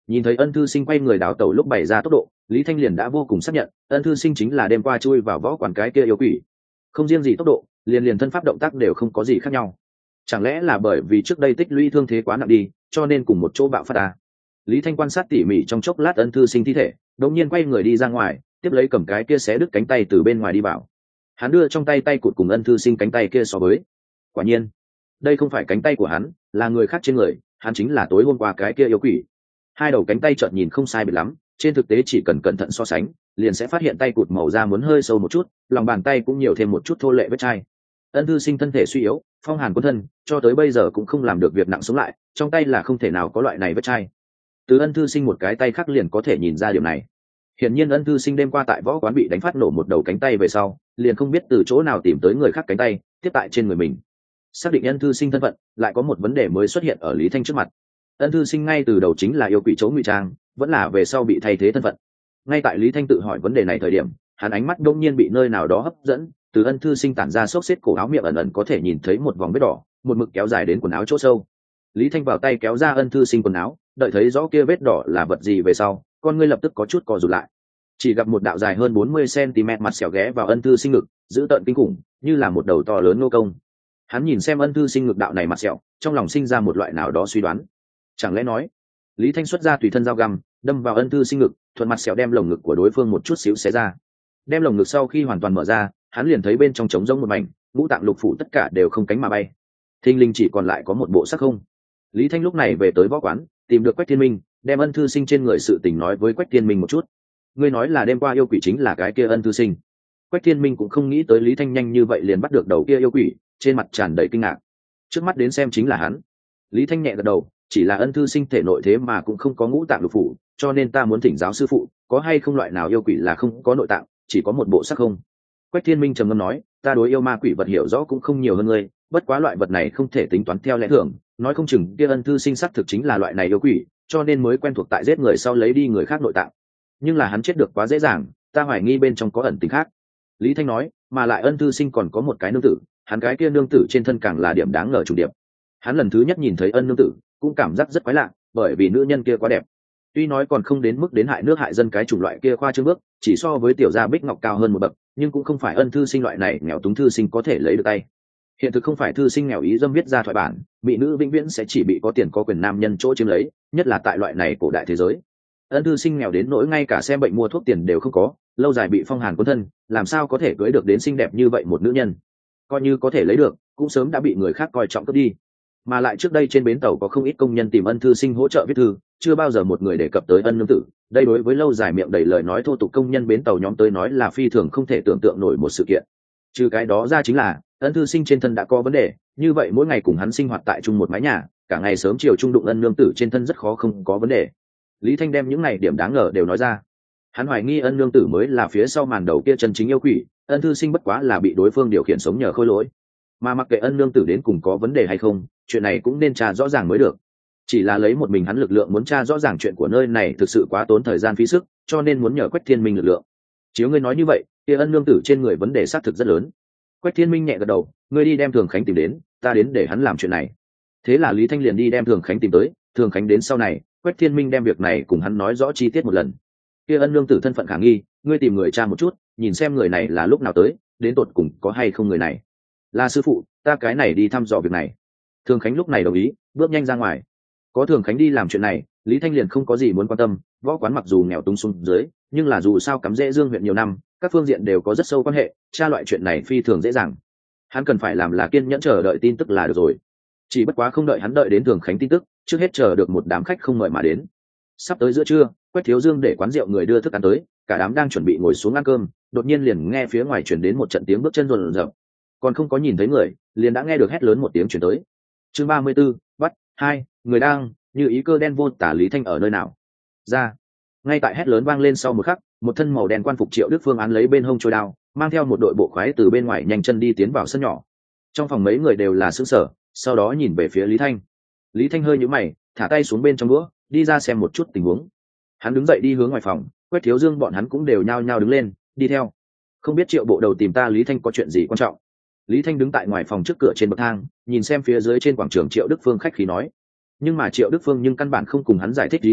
Nhìn thấy ân thư sinh quay người đào tẩu lúc bày ra tốc độ, Lý Thanh liền đã vô cùng xác nhận ân thư sinh chính là đêm qua chui vào võ quán cái kia yêu quỷ. Không riêng gì tốc độ, liền thân pháp động tác đều không có gì khác nhau. Chẳng lẽ là bởi vì trước đây tích lũy thương thế quá nặng đi, cho nên cùng một chỗ bạo phát à? Lý Thanh quan sát tỉ mỉ trong chốc lát ân thư sinh thi thể, đột nhiên quay người đi ra ngoài, tiếp lấy cầm cái kia xé đứt cánh tay từ bên ngoài đi vào. Hắn đưa trong tay cụt cùng ân thư sinh cánh tay kia so với. Quả nhiên, đây không phải cánh tay của hắn, là người khác trên người, hắn chính là tối hôm qua cái kia yêu quỷ. Hai đầu cánh tay chợt nhìn không sai biệt lắm, trên thực tế chỉ cần cẩn thận so sánh, liền sẽ phát hiện tay cụt màu da muốn hơi sâu một chút, lòng bàn tay cũng nhiều thêm một chút thô lệ vết chai. Ân thư sinh thân thể suy yếu, phong hàn quân thân, cho tới bây giờ cũng không làm được việc nặng sống lại, trong tay là không thể nào có loại này vết chai. Từ ân thư sinh một cái tay khác liền có thể nhìn ra điều này. Hiển nhiên ân thư sinh đêm qua tại võ quán bị đánh phát nổ một đầu cánh tay về sau, liền không biết từ chỗ nào tìm tới người khác cánh tay tiếp tại trên người mình. Xác định ân thư sinh thân phận, lại có một vấn đề mới xuất hiện ở Lý Thanh trước mặt. Ân thư sinh ngay từ đầu chính là yêu quỷ chỗ ngụy trang, vẫn là về sau bị thay thế thân phận. Ngay tại Lý Thanh tự hỏi vấn đề này thời điểm, hắn ánh mắt đông nhiên bị nơi nào đó hấp dẫn, từ ân thư sinh tản ra xốc xếp cổ áo miệng ẩn ẩn có thể nhìn thấy một vòng vết đỏ, một mực kéo dài đến quần áo chỗ sâu. Lý Thanh vào tay kéo ra ân thư sinh quần áo, đợi thấy rõ kia vết đỏ là vật gì về sau, con ngươi lập tức có chút co rụt lại. Chỉ gặp một đạo dài hơn 40 cm mặt sẹo ghé vào ân thư sinh ngực, giữ tợn kinh khủng, như là một đầu to lớn nô công. Hắn nhìn xem ân thư sinh ngực đạo này mặt sẹo, trong lòng sinh ra một loại nào đó suy đoán. Chẳng lẽ nói, Lý Thanh xuất ra tùy thân dao găm, đâm vào ân thư sinh ngực, thuận mặt sẹo đem lồng ngực của đối phương một chút xíu xé ra. Đem lồng ngực sau khi hoàn toàn mở ra, hắn liền thấy bên trong trống rỗng một mảnh, ngũ tạng lục phủ tất cả đều không cánh mà bay. Thinh linh chỉ còn lại có một bộ xác không. Lý Thanh lúc này về tới võ quán, tìm được Quách Thiên Minh, đem ân thư sinh trên người sự tình nói với Quách Thiên Minh một chút. Ngươi nói là đêm qua yêu quỷ chính là cái kia ân thư sinh. Quách Thiên Minh cũng không nghĩ tới Lý Thanh nhanh như vậy liền bắt được đầu kia yêu quỷ, trên mặt tràn đầy kinh ngạc. Trước mắt đến xem chính là hắn. Lý Thanh nhẹ gật đầu, chỉ là ân thư sinh thể nội thế mà cũng không có ngũ tạng lục phủ, cho nên ta muốn thỉnh giáo sư phụ, có hay không loại nào yêu quỷ là không có nội tạng, chỉ có một bộ xác không. Quách Thiên Minh trầm ngâm nói, ta đối yêu ma quỷ vật hiểu rõ cũng không nhiều hơn ngươi, bất quá loại vật này không thể tính toán theo lẽ thường, nói không chừng kia ân thư sinh xác thực chính là loại này yêu quỷ, cho nên mới quen thuộc tại giết người sau lấy đi người khác nội tạng. Nhưng là hắn chết được quá dễ dàng, ta hoài nghi bên trong có ẩn tình khác. Lý Thanh nói, mà lại ân thư sinh còn có một cái nương tử, hắn cái kia nương tử trên thân càng là điểm đáng ngờ chủ điểm. Hắn lần thứ nhất nhìn thấy ân nương tử, cũng cảm giác rất quái lạ, bởi vì nữ nhân kia quá đẹp. Tuy nói còn không đến mức đến hại nước hại dân cái chủng loại kia khoa trương bước, chỉ so với tiểu gia Bích Ngọc cao hơn một bậc, nhưng cũng không phải ân thư sinh loại này nghèo túng thư sinh có thể lấy được tay. Hiện thực không phải thư sinh nghèo ý dâm viết ra thoại bản, mỹ nữ vĩnh viễn sẽ chỉ bị có tiền có quyền nam nhân chỗ chiếm lấy, nhất là tại loại này cổ đại thế giới. Ân thư sinh nghèo đến nỗi ngay cả xem bệnh mua thuốc tiền đều không có, lâu dài bị phong hàn cuốn thân, làm sao có thể cưới được đến xinh đẹp như vậy một nữ nhân? Coi như có thể lấy được, cũng sớm đã bị người khác coi trọng cướp đi. Mà lại trước đây trên bến tàu có không ít công nhân tìm ân thư sinh hỗ trợ viết thư, chưa bao giờ một người đề cập tới ân nương tử. Đây đối với lâu dài miệng đầy lời nói thô tục công nhân bến tàu nhóm tới nói là phi thường không thể tưởng tượng nổi một sự kiện. Trừ cái đó ra chính là ân thư sinh trên thân đã có vấn đề, như vậy mỗi ngày cùng hắn sinh hoạt tại chung một mái nhà, cả ngày sớm chiều trung đụng ân nương tử trên thân rất khó không có vấn đề. Lý Thanh đem những này điểm đáng ngờ đều nói ra. Hắn hoài nghi ân nương tử mới là phía sau màn đầu kia chân chính yêu quỷ, ân thư sinh bất quá là bị đối phương điều khiển sống nhờ khôi lỗi. Mà mặc kệ ân nương tử đến cùng có vấn đề hay không, chuyện này cũng nên tra rõ ràng mới được. Chỉ là lấy một mình hắn lực lượng muốn tra rõ ràng chuyện của nơi này thực sự quá tốn thời gian phí sức, cho nên muốn nhờ Quách Thiên Minh lực lượng. Chiếu ngươi nói như vậy, kia ân nương tử trên người vấn đề xác thực rất lớn. Quách Thiên Minh nhẹ gật đầu, ngươi đi đem Thường Khánh tìm đến, ta đến để hắn làm chuyện này. Thế là Lý Thanh liền đi đem Thường Khánh tìm tới. Thường Khánh đến sau này, Quách Thiên Minh đem việc này cùng hắn nói rõ chi tiết một lần. Kia ân nương tử thân phận khả nghi, ngươi tìm người tra một chút, nhìn xem người này là lúc nào tới, đến tột cùng có hay không người này. Là sư phụ, ta cái này đi thăm dò việc này. Thường Khánh lúc này đồng ý, bước nhanh ra ngoài. Có Thường Khánh đi làm chuyện này, Lý Thanh liền không có gì muốn quan tâm. Võ quán mặc dù nghèo túng xuống dưới, nhưng là dù sao cắm rễ Dương huyện nhiều năm, các phương diện đều có rất sâu quan hệ, tra loại chuyện này phi thường dễ dàng. Hắn cần phải làm là kiên nhẫn chờ đợi tin tức là được rồi. Chỉ bất quá không đợi hắn đợi đến Thường Khánh tin tức, trước hết chờ được một đám khách không mời mà đến. Sắp tới giữa trưa, Quách Thiếu Dương để quán rượu người đưa thức ăn tới, cả đám đang chuẩn bị ngồi xuống ăn cơm, đột nhiên liền nghe phía ngoài truyền đến một trận tiếng bước chân rồn rập. Còn không có nhìn thấy người, liền đã nghe được hét lớn một tiếng truyền tới. Chương 34, bắt, 2, người đang, như ý cơ đen vô tả Lý Thanh ở nơi nào? Ra. Ngay tại hét lớn vang lên sau một khắc, một thân màu đen quan phục Triệu Đức Phương án lấy bên hông trôi đao, mang theo một đội bộ khoái từ bên ngoài nhanh chân đi tiến vào sân nhỏ. Trong phòng mấy người đều là sững sờ, sau đó nhìn về phía Lý Thanh. Lý Thanh hơi nhíu mày, thả tay xuống bên trong đũa, đi ra xem một chút tình huống. Hắn đứng dậy đi hướng ngoài phòng, Quách Thiếu Dương bọn hắn cũng đều nhao nhao đứng lên, đi theo. Không biết Triệu bộ đầu tìm ta Lý Thanh có chuyện gì quan trọng? Lý Thanh đứng tại ngoài phòng trước cửa trên bậc thang, nhìn xem phía dưới trên quảng trường Triệu Đức Phương khách khí nói. Nhưng mà Triệu Đức Phương nhưng căn bản không cùng hắn giải thích lý tứ,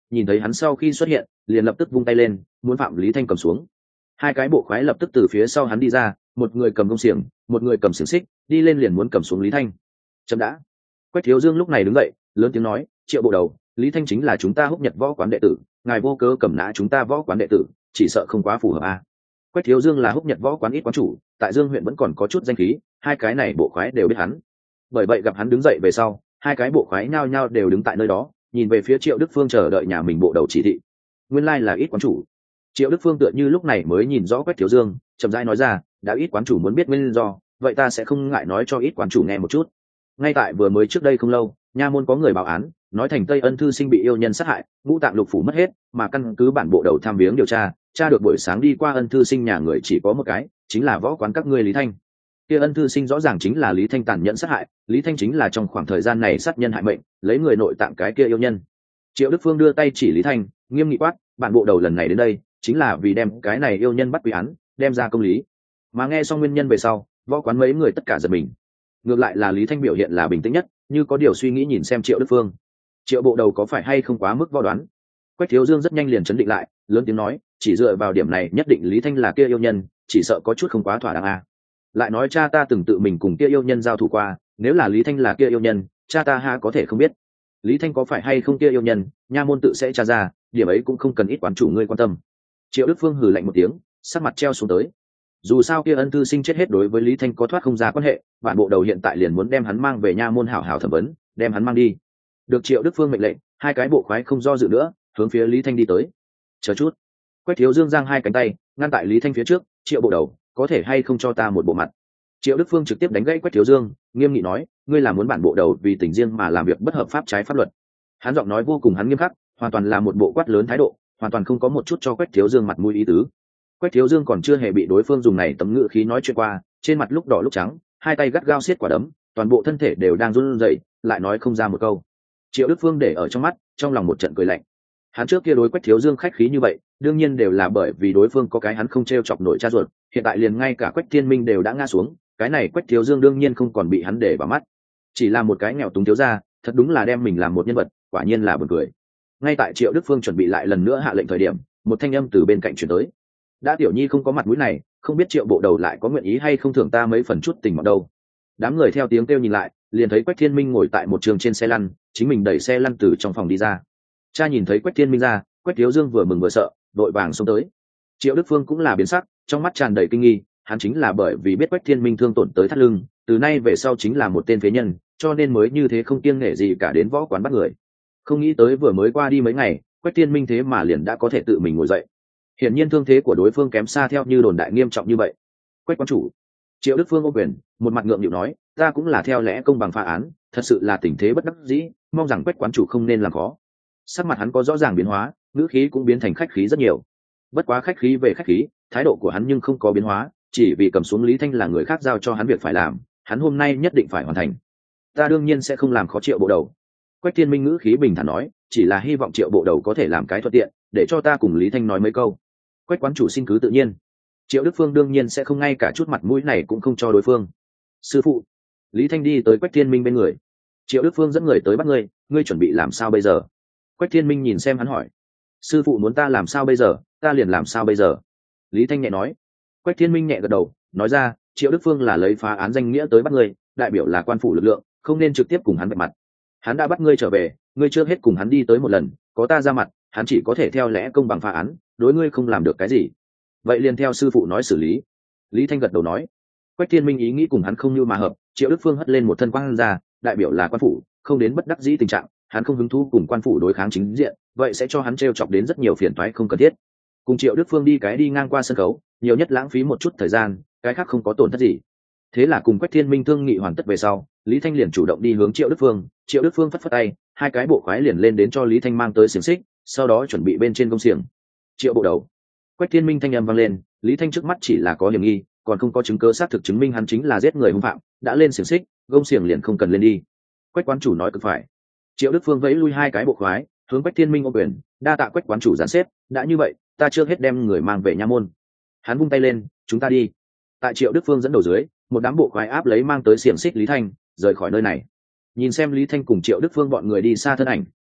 nhìn thấy hắn sau khi xuất hiện liền lập tức vung tay lên muốn phạm lý thanh cầm xuống. Hai cái bộ khoái lập tức từ phía sau hắn đi ra, một người cầm gông xiềng, một người cầm xiềng xích, đi lên liền muốn cầm xuống Lý Thanh. Chậm đã. Quách Thiếu Dương lúc này đứng dậy, lớn tiếng nói, Triệu bộ đầu, Lý Thanh chính là chúng ta Húc Nhật võ quán đệ tử, ngài vô cớ cầm nã chúng ta võ quán đệ tử, chỉ sợ không quá phù hợp à. Quách Thiếu Dương là Húc Nhật võ quán ít quán chủ, tại Dương huyện vẫn còn có chút danh khí, hai cái này bộ khoái đều biết hắn. Bởi vậy gặp hắn đứng dậy về sau, hai cái bộ khoái nhao nhao đều đứng tại nơi đó, nhìn về phía Triệu Đức Phương chờ đợi nhà mình bộ đầu chỉ thị. Nguyên lai là ít quán chủ. Triệu Đức Phương tựa như lúc này mới nhìn rõ Quách Thiếu Dương, chậm rãi nói ra, đã ít quán chủ muốn biết nguyên do, vậy ta sẽ không ngại nói cho ít quán chủ nghe một chút. Ngay tại vừa mới trước đây không lâu, nha môn có người báo án, nói thành Tây Ân thư sinh bị yêu nhân sát hại, ngũ tạng lục phủ mất hết, mà căn cứ bản bộ đầu tham viếng điều tra, tra được buổi sáng đi qua Ân thư sinh nhà người chỉ có một cái, chính là võ quán các ngươi Lý Thanh. Kia Ân thư sinh rõ ràng chính là Lý Thanh tàn nhẫn sát hại, Lý Thanh chính là trong khoảng thời gian này sát nhân hại mệnh, lấy người nội tạng cái kia yêu nhân. Triệu Đức Phương đưa tay chỉ Lý Thanh, nghiêm nghị quát, bản bộ đầu lần này đến đây chính là vì đem cái này yêu nhân bắt quy án, đem ra công lý. Mà nghe xong nguyên nhân về sau, võ quán mấy người tất cả giật mình. Ngược lại là Lý Thanh biểu hiện là bình tĩnh nhất, như có điều suy nghĩ nhìn xem Triệu Đức Phương. Triệu bộ đầu có phải hay không quá mức võ đoán? Quách Thiếu Dương rất nhanh liền chấn định lại, lớn tiếng nói, chỉ dựa vào điểm này nhất định Lý Thanh là kia yêu nhân, chỉ sợ có chút không quá thỏa đáng à. Lại nói cha ta từng tự mình cùng kia yêu nhân giao thủ qua, nếu là Lý Thanh là kia yêu nhân, cha ta ha có thể không biết. Lý Thanh có phải hay không kia yêu nhân, nha môn tự sẽ tra ra, điểm ấy cũng không cần ít quán chủ ngươi quan tâm. Triệu Đức Phương hừ lạnh một tiếng, sắc mặt treo xuống tới. Dù sao kia Ân thư sinh chết hết đối với Lý Thanh có thoát không ra quan hệ, bản bộ đầu hiện tại liền muốn đem hắn mang về nha môn hảo hảo thẩm vấn, đem hắn mang đi. Được Triệu Đức Phương mệnh lệnh, hai cái bộ khoái không do dự nữa, hướng phía Lý Thanh đi tới. Chờ chút. Quách Thiếu Dương giang hai cánh tay, ngăn tại Lý Thanh phía trước, Triệu bộ đầu, có thể hay không cho ta một bộ mặt? Triệu Đức Phương trực tiếp đánh gãy Quách Thiếu Dương, nghiêm nghị nói, ngươi là muốn bản bộ đầu vì tình riêng mà làm việc bất hợp pháp trái pháp luật. Hắn giọng nói vô cùng hắn nghiêm khắc, hoàn toàn là một bộ quát lớn thái độ, hoàn toàn không có một chút cho Quách Thiếu Dương mặt mũi ý tứ. Quách Thiếu Dương còn chưa hề bị đối phương dùng này tấm ngữ khí nói chuyện qua, trên mặt lúc đỏ lúc trắng, hai tay gắt gao siết quả đấm, toàn bộ thân thể đều đang run rẩy, lại nói không ra một câu. Triệu Đức Phương để ở trong mắt, trong lòng một trận cười lạnh. Hắn trước kia đối Quách Thiếu Dương khách khí như vậy, đương nhiên đều là bởi vì đối phương có cái hắn không trêu chọc nổi cha ruột, hiện tại liền ngay cả Quách Thiên Minh đều đã ngã xuống, cái này Quách Thiếu Dương đương nhiên không còn bị hắn để vào mắt. Chỉ là một cái nghèo túng thiếu gia, thật đúng là đem mình làm một nhân vật, quả nhiên là buồn cười. Ngay tại Triệu Đức Phương chuẩn bị lại lần nữa hạ lệnh thời điểm, một thanh âm từ bên cạnh truyền tới. Đã tiểu nhi không có mặt mũi này, không biết Triệu bộ đầu lại có nguyện ý hay không thưởng ta mấy phần chút tình mọn đâu. Đám người theo tiếng kêu nhìn lại, liền thấy Quách Thiên Minh ngồi tại một trường trên xe lăn, chính mình đẩy xe lăn từ trong phòng đi ra. Cha nhìn thấy Quách Thiên Minh ra, Quách Thiếu Dương vừa mừng vừa sợ, vội vàng xông tới. Triệu Đức Phương cũng là biến sắc, trong mắt tràn đầy kinh nghi, hắn chính là bởi vì biết Quách Thiên Minh thương tổn tới thắt lưng, từ nay về sau chính là một tên phế nhân, cho nên mới như thế không kiêng nể gì cả đến võ quán bắt người. Không nghĩ tới vừa mới qua đi mấy ngày, Quách Thiên Minh thế mà liền đã có thể tự mình ngồi dậy. Hiển nhiên thương thế của đối phương kém xa theo như đồn đại nghiêm trọng như vậy. Quách quán chủ. Triệu Đức Phương ôm quyền, một mặt ngượng nghịu nói, ta cũng là theo lẽ công bằng phá án, thật sự là tình thế bất đắc dĩ, mong rằng Quách quán chủ không nên làm khó. Sắc mặt hắn có rõ ràng biến hóa, ngữ khí cũng biến thành khách khí rất nhiều. Bất quá khách khí về khách khí, thái độ của hắn nhưng không có biến hóa, chỉ vì cầm xuống Lý Thanh là người khác giao cho hắn việc phải làm, hắn hôm nay nhất định phải hoàn thành. Ta đương nhiên sẽ không làm khó Triệu bộ đầu. Quách Thiên Minh ngữ khí bình thản nói, chỉ là hy vọng Triệu bộ đầu có thể làm cái thuận tiện, để cho ta cùng Lý Thanh nói mấy câu. Quách quán chủ xin cứ tự nhiên. Triệu Đức Phương đương nhiên sẽ không ngay cả chút mặt mũi này cũng không cho đối phương. Sư phụ. Lý Thanh đi tới Quách Thiên Minh bên người. Triệu Đức Phương dẫn người tới bắt ngươi, ngươi chuẩn bị làm sao bây giờ? Quách Thiên Minh nhìn xem hắn hỏi. Sư phụ muốn ta làm sao bây giờ, ta liền làm sao bây giờ. Lý Thanh nhẹ nói. Quách Thiên Minh nhẹ gật đầu, nói ra, Triệu Đức Phương là lấy phá án danh nghĩa tới bắt ngươi, đại biểu là quan phủ lực lượng, không nên trực tiếp cùng hắn vạch mặt. Hắn đã bắt ngươi trở về, ngươi chưa hết cùng hắn đi tới một lần, có ta ra mặt, hắn chỉ có thể theo lẽ công bằng phá án, đối ngươi không làm được cái gì. Vậy liền theo sư phụ nói xử lý. Lý Thanh gật đầu nói. Quách Thiên Minh ý nghĩ cùng hắn không như mà hợp, Triệu Đức Phương hất lên một thân quang ra, đại biểu là quan phủ, không đến bất đắc dĩ tình trạng, hắn không hứng thú cùng quan phủ đối kháng chính diện, vậy sẽ cho hắn trêu chọc đến rất nhiều phiền toái không cần thiết. Cùng Triệu Đức Phương đi cái đi ngang qua sân khấu, nhiều nhất lãng phí một chút thời gian, cái khác không có tổn thất gì. Thế là cùng Quách Thiên Minh thương nghị hoàn tất về sau, Lý Thanh liền chủ động đi hướng Triệu Đức Phương, Triệu Đức Phương phất phất tay, hai cái bộ khoái liền lên đến cho Lý Thanh mang tới xiềng xích, sau đó chuẩn bị bên trên công xiềng. Triệu bộ đầu. Quách Thiên Minh thanh âm vang lên, Lý Thanh trước mắt chỉ là có hiểm nghi, còn không có chứng cứ xác thực chứng minh hắn chính là giết người hung phạm, đã lên xiềng xích, gông xiềng liền không cần lên đi. Quách quán chủ nói cực phải. Triệu Đức Phương vẫy lui hai cái bộ khoái, hướng Quách Thiên Minh ôm quyền, đa tạ Quách quán chủ giàn xếp, đã như vậy, ta chưa hết đem người mang về nha môn. Hắn vung tay lên, chúng ta đi. Tại Triệu Đức Phương dẫn đầu dưới, một đám bộ khoái áp lấy mang tới xiềng xích Lý Thanh, rời khỏi nơi này. Nhìn xem Lý Thanh cùng Triệu Đức Phương bọn người đi xa thân ảnh,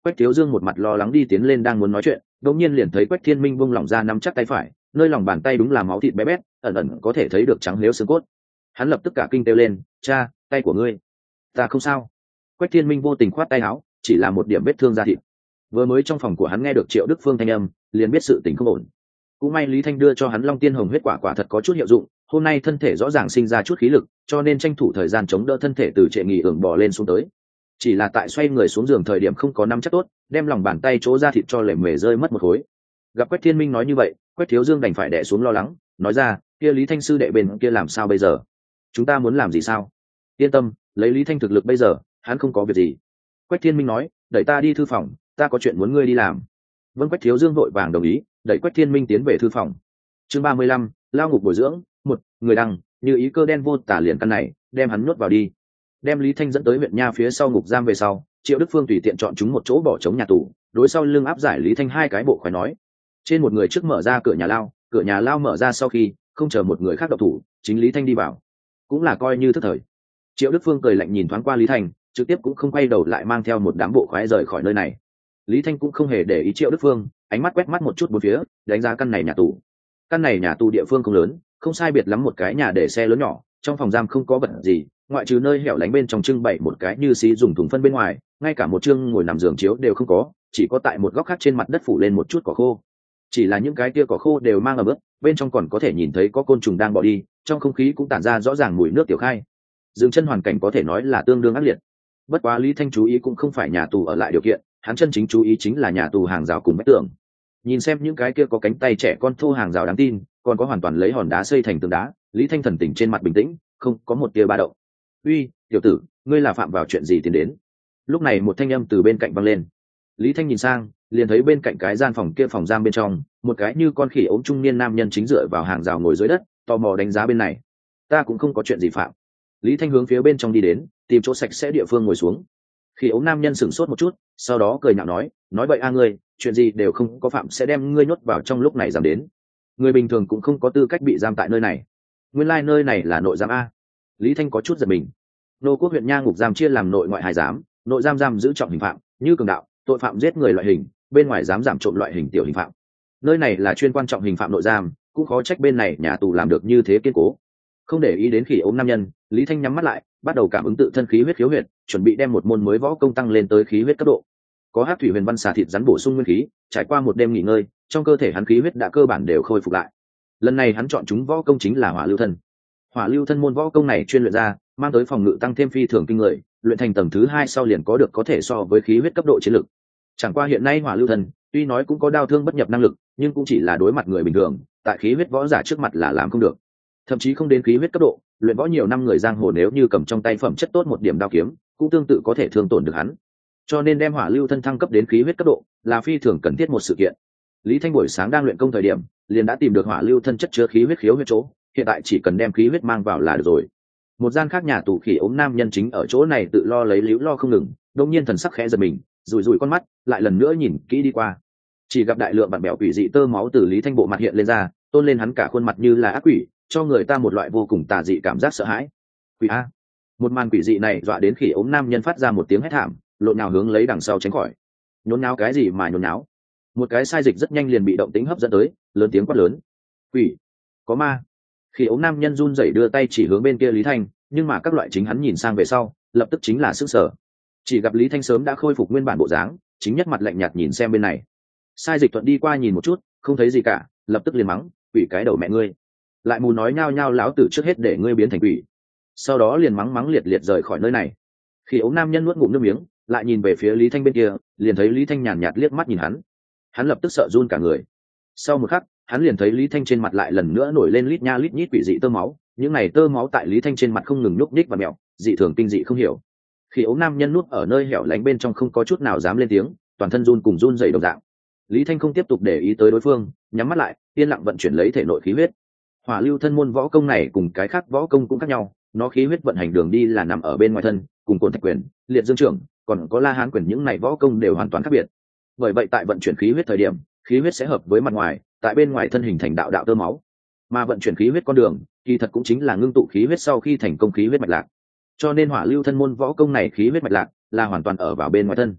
Quách Thiếu Dương một mặt lo lắng đi tiến lên đang muốn nói chuyện, đột nhiên liền thấy Quách Thiên Minh buông lỏng ra nắm chắc tay phải, nơi lòng bàn tay đúng là máu thịt bé bét, ẩn ẩn có thể thấy được trắng liếu xương cốt. Hắn lập tức cả kinh kêu lên, cha, tay của ngươi. Ta không sao. Quách Thiên Minh vô tình khoát tay áo, chỉ là một điểm vết thương da thịt. Vừa mới trong phòng của hắn nghe được Triệu Đức Phương thanh âm, liền biết sự tình không ổn. Cũng may Lý Thanh đưa cho hắn Long Tiên Hồng huyết quả quả thật có chút hiệu dụng, hôm nay thân thể rõ ràng sinh ra chút khí lực, cho nên tranh thủ thời gian chống đỡ thân thể từ trệ nghỉ ưởng bò lên xuống tới. Chỉ là tại xoay người xuống giường thời điểm không có nắm chắc tốt, đem lòng bàn tay chỗ da thịt cho lệ mề rơi mất một khối. Gặp Quách Thiên Minh nói như vậy, Quách Thiếu Dương đành phải đè xuống lo lắng, nói ra, kia Lý Thanh sư đệ bên kia làm sao bây giờ? Chúng ta muốn làm gì sao? Yên tâm, lấy Lý Thanh thực lực bây giờ, hắn không có việc gì. Quách Thiên Minh nói, đẩy ta đi thư phòng, ta có chuyện muốn ngươi đi làm. Vân. Quách Thiếu Dương vội vàng đồng ý, đẩy Quách Thiên Minh tiến về thư phòng. Chương 35, lao ngục bồi dưỡng, một người đăng, như ý cơ đen vô tả liền căn này, đem hắn nhốt vào đi. Đem Lý Thanh dẫn tới huyện nha phía sau ngục giam về sau, Triệu Đức Phương tùy tiện chọn chúng một chỗ bỏ trống nhà tù, đối sau lưng áp giải Lý Thanh hai cái bộ khoái nói. Trên một người trước mở ra cửa nhà lao mở ra sau khi không chờ một người khác độc thủ, chính Lý Thanh đi vào, cũng là coi như thức thời. Triệu Đức Phương cười lạnh nhìn thoáng qua Lý Thanh, trực tiếp cũng không quay đầu lại mang theo một đám bộ khoái rời khỏi nơi này. Lý Thanh cũng không hề để ý Triệu Đức Phương, ánh mắt quét mắt một chút bốn phía, đánh giá căn này nhà tù. Căn này nhà tù địa phương không lớn, không sai biệt lắm một cái nhà để xe lớn nhỏ, trong phòng giam không có vật gì, ngoại trừ nơi hẻo lánh bên trong trưng bày một cái như xí dùng thùng phân bên ngoài, ngay cả một chương ngồi nằm giường chiếu đều không có, chỉ có tại một góc khác trên mặt đất phủ lên một chút cỏ khô. Chỉ là những cái kia cỏ khô đều mang ở bước, bên trong còn có thể nhìn thấy có côn trùng đang bò đi, trong không khí cũng tản ra rõ ràng mùi nước tiểu khai. Dừng chân hoàn cảnh có thể nói là tương đương ác liệt. Bất quá Lý Thanh chú ý cũng không phải nhà tù ở lại điều kiện, hắn chân chính chú ý chính là nhà tù hàng rào cùng vách tường. Nhìn xem những cái kia có cánh tay trẻ con thô hàng rào đáng tin, còn có hoàn toàn lấy hòn đá xây thành tường đá, Lý Thanh thần tình trên mặt bình tĩnh, không có một tia ba động. Uy, tiểu tử, ngươi là phạm vào chuyện gì tiến đến? Lúc này một thanh âm từ bên cạnh vang lên. Lý Thanh nhìn sang, liền thấy bên cạnh cái gian phòng kia phòng giam bên trong, một cái như con khỉ ốm trung niên nam nhân chính dựa vào hàng rào ngồi dưới đất, tò mò đánh giá bên này. Ta cũng không có chuyện gì phạm. Lý Thanh hướng phía bên trong đi đến, tìm chỗ sạch sẽ địa phương ngồi xuống. Khi ốm nam nhân sửng sốt một chút, sau đó cười nhạo nói vậy a ngươi, chuyện gì đều không có phạm sẽ đem ngươi nhốt vào trong lúc này giảm đến. Người bình thường cũng không có tư cách bị giam tại nơi này. Nguyên lai nơi này là nội giam a. Lý Thanh có chút giật mình. Nô Quốc huyện nha ngục giam chia làm nội ngoại hai giám, nội giam giam giữ trọng hình phạm, như cường đạo, tội phạm giết người loại hình, bên ngoài giám giảm trộm loại hình tiểu hình phạm. Nơi này là chuyên quan trọng hình phạm nội giam, cũng khó trách bên này nhà tù làm được như thế kiên cố. Không để ý đến khỉ ốm nam nhân, Lý Thanh nhắm mắt lại, bắt đầu cảm ứng tự thân khí huyết khiếu huyệt, chuẩn bị đem một môn mới võ công tăng lên tới khí huyết cấp độ. Có Hắc Thủy Huyền Văn xà thịt rắn bổ sung nguyên khí, trải qua một đêm nghỉ ngơi, trong cơ thể hắn khí huyết đã cơ bản đều khôi phục lại. Lần này hắn chọn chúng võ công chính là Hỏa Lưu Thân. Hỏa Lưu Thân môn võ công này chuyên luyện ra, mang tới phòng ngự tăng thêm phi thường kinh người, luyện thành tầng thứ 2 sau liền có được có thể so với khí huyết cấp độ chiến lực. Chẳng qua hiện nay Hỏa Lưu Thân, tuy nói cũng có đao thương bất nhập năng lực, nhưng cũng chỉ là đối mặt người bình thường, tại khí huyết võ giả trước mặt là làm không được. Thậm chí không đến khí huyết cấp độ, luyện võ nhiều năm người giang hồ nếu như cầm trong tay phẩm chất tốt một điểm đao kiếm, cũng tương tự có thể thương tổn được hắn. Cho nên đem Hỏa Lưu Thân thăng cấp đến khí huyết cấp độ là phi thường cần thiết một sự kiện. Lý Thanh buổi sáng đang luyện công thời điểm, liền đã tìm được Hỏa Lưu Thân chất chứa khí huyết khiếu huyết chỗ, hiện tại chỉ cần đem khí huyết mang vào là được rồi. Một gian khác nhà tù khỉ ốm nam nhân chính ở chỗ này tự lo lấy líu lo không ngừng, đột nhiên thần sắc khẽ giật mình, rủi rủi con mắt, lại lần nữa nhìn kỹ đi qua. Chỉ gặp đại lượng bạn bèo quỷ dị tơ máu từ Lý Thanh bộ mặt hiện lên ra, tôn lên hắn cả khuôn mặt như là ác quỷ, cho người ta một loại vô cùng tà dị cảm giác sợ hãi. Quỷ a! Một màn quỷ dị này dọa đến khỉ ốm nam nhân phát ra một tiếng hét thảm, lộn nhào hướng lấy đằng sau tránh khỏi. Nhốn nháo cái gì mà nhốn nháo? Một cái sai dịch rất nhanh liền bị động tính hấp dẫn tới, lớn tiếng quát lớn. Quỷ! Có ma! Khỉ ốm nam nhân run rẩy đưa tay chỉ hướng bên kia Lý Thanh, nhưng mà các loại chính hắn nhìn sang về sau, lập tức chính là sức sở. Chỉ gặp Lý Thanh sớm đã khôi phục nguyên bản bộ dáng, chính nhất mặt lạnh nhạt nhìn xem bên này. Sai dịch thuận đi qua nhìn một chút, không thấy gì cả, lập tức liền mắng, quỷ cái đầu mẹ ngươi! Lại mù nói nhao nhao láo tử trước hết để ngươi biến thành quỷ. Sau đó liền mắng mắng liệt liệt rời khỏi nơi này. Khi ống nam nhân nuốt ngụm nước miếng, lại nhìn về phía Lý Thanh bên kia, liền thấy Lý Thanh nhàn nhạt liếc mắt nhìn hắn lập tức sợ run cả người. Sau một khắc, hắn liền thấy Lý Thanh trên mặt lại lần nữa nổi lên lít nha lít nhít quỷ dị tơ máu, những này tơ máu tại Lý Thanh trên mặt không ngừng nhúc nhích và mèo, dị thường kinh dị không hiểu. Khi ống nam nhân nuốt ở nơi hẻo lánh bên trong không có chút nào dám lên tiếng, toàn thân run cùng run dày đồng dạng. Lý Thanh không tiếp tục để ý tới đối phương, nhắm mắt lại, yên lặng vận chuyển lấy thể nội khí huyết. Hỏa Lưu Thân môn võ công này cùng cái khác võ công cũng khác nhau, nó khí huyết vận hành đường đi là nằm ở bên ngoài thân, cùng Côn Thạch Quyền, Liệt Dương Trưởng, còn có La Hán Quyền những này võ công đều hoàn toàn khác biệt. Bởi vậy tại vận chuyển khí huyết thời điểm, khí huyết sẽ hợp với mặt ngoài, tại bên ngoài thân hình thành đạo đạo tơ máu. Mà vận chuyển khí huyết con đường, kỳ thật cũng chính là ngưng tụ khí huyết sau khi thành công khí huyết mạch lạc. Cho nên Hỏa Lưu Thân môn võ công này khí huyết mạch lạc là hoàn toàn ở vào bên ngoài thân.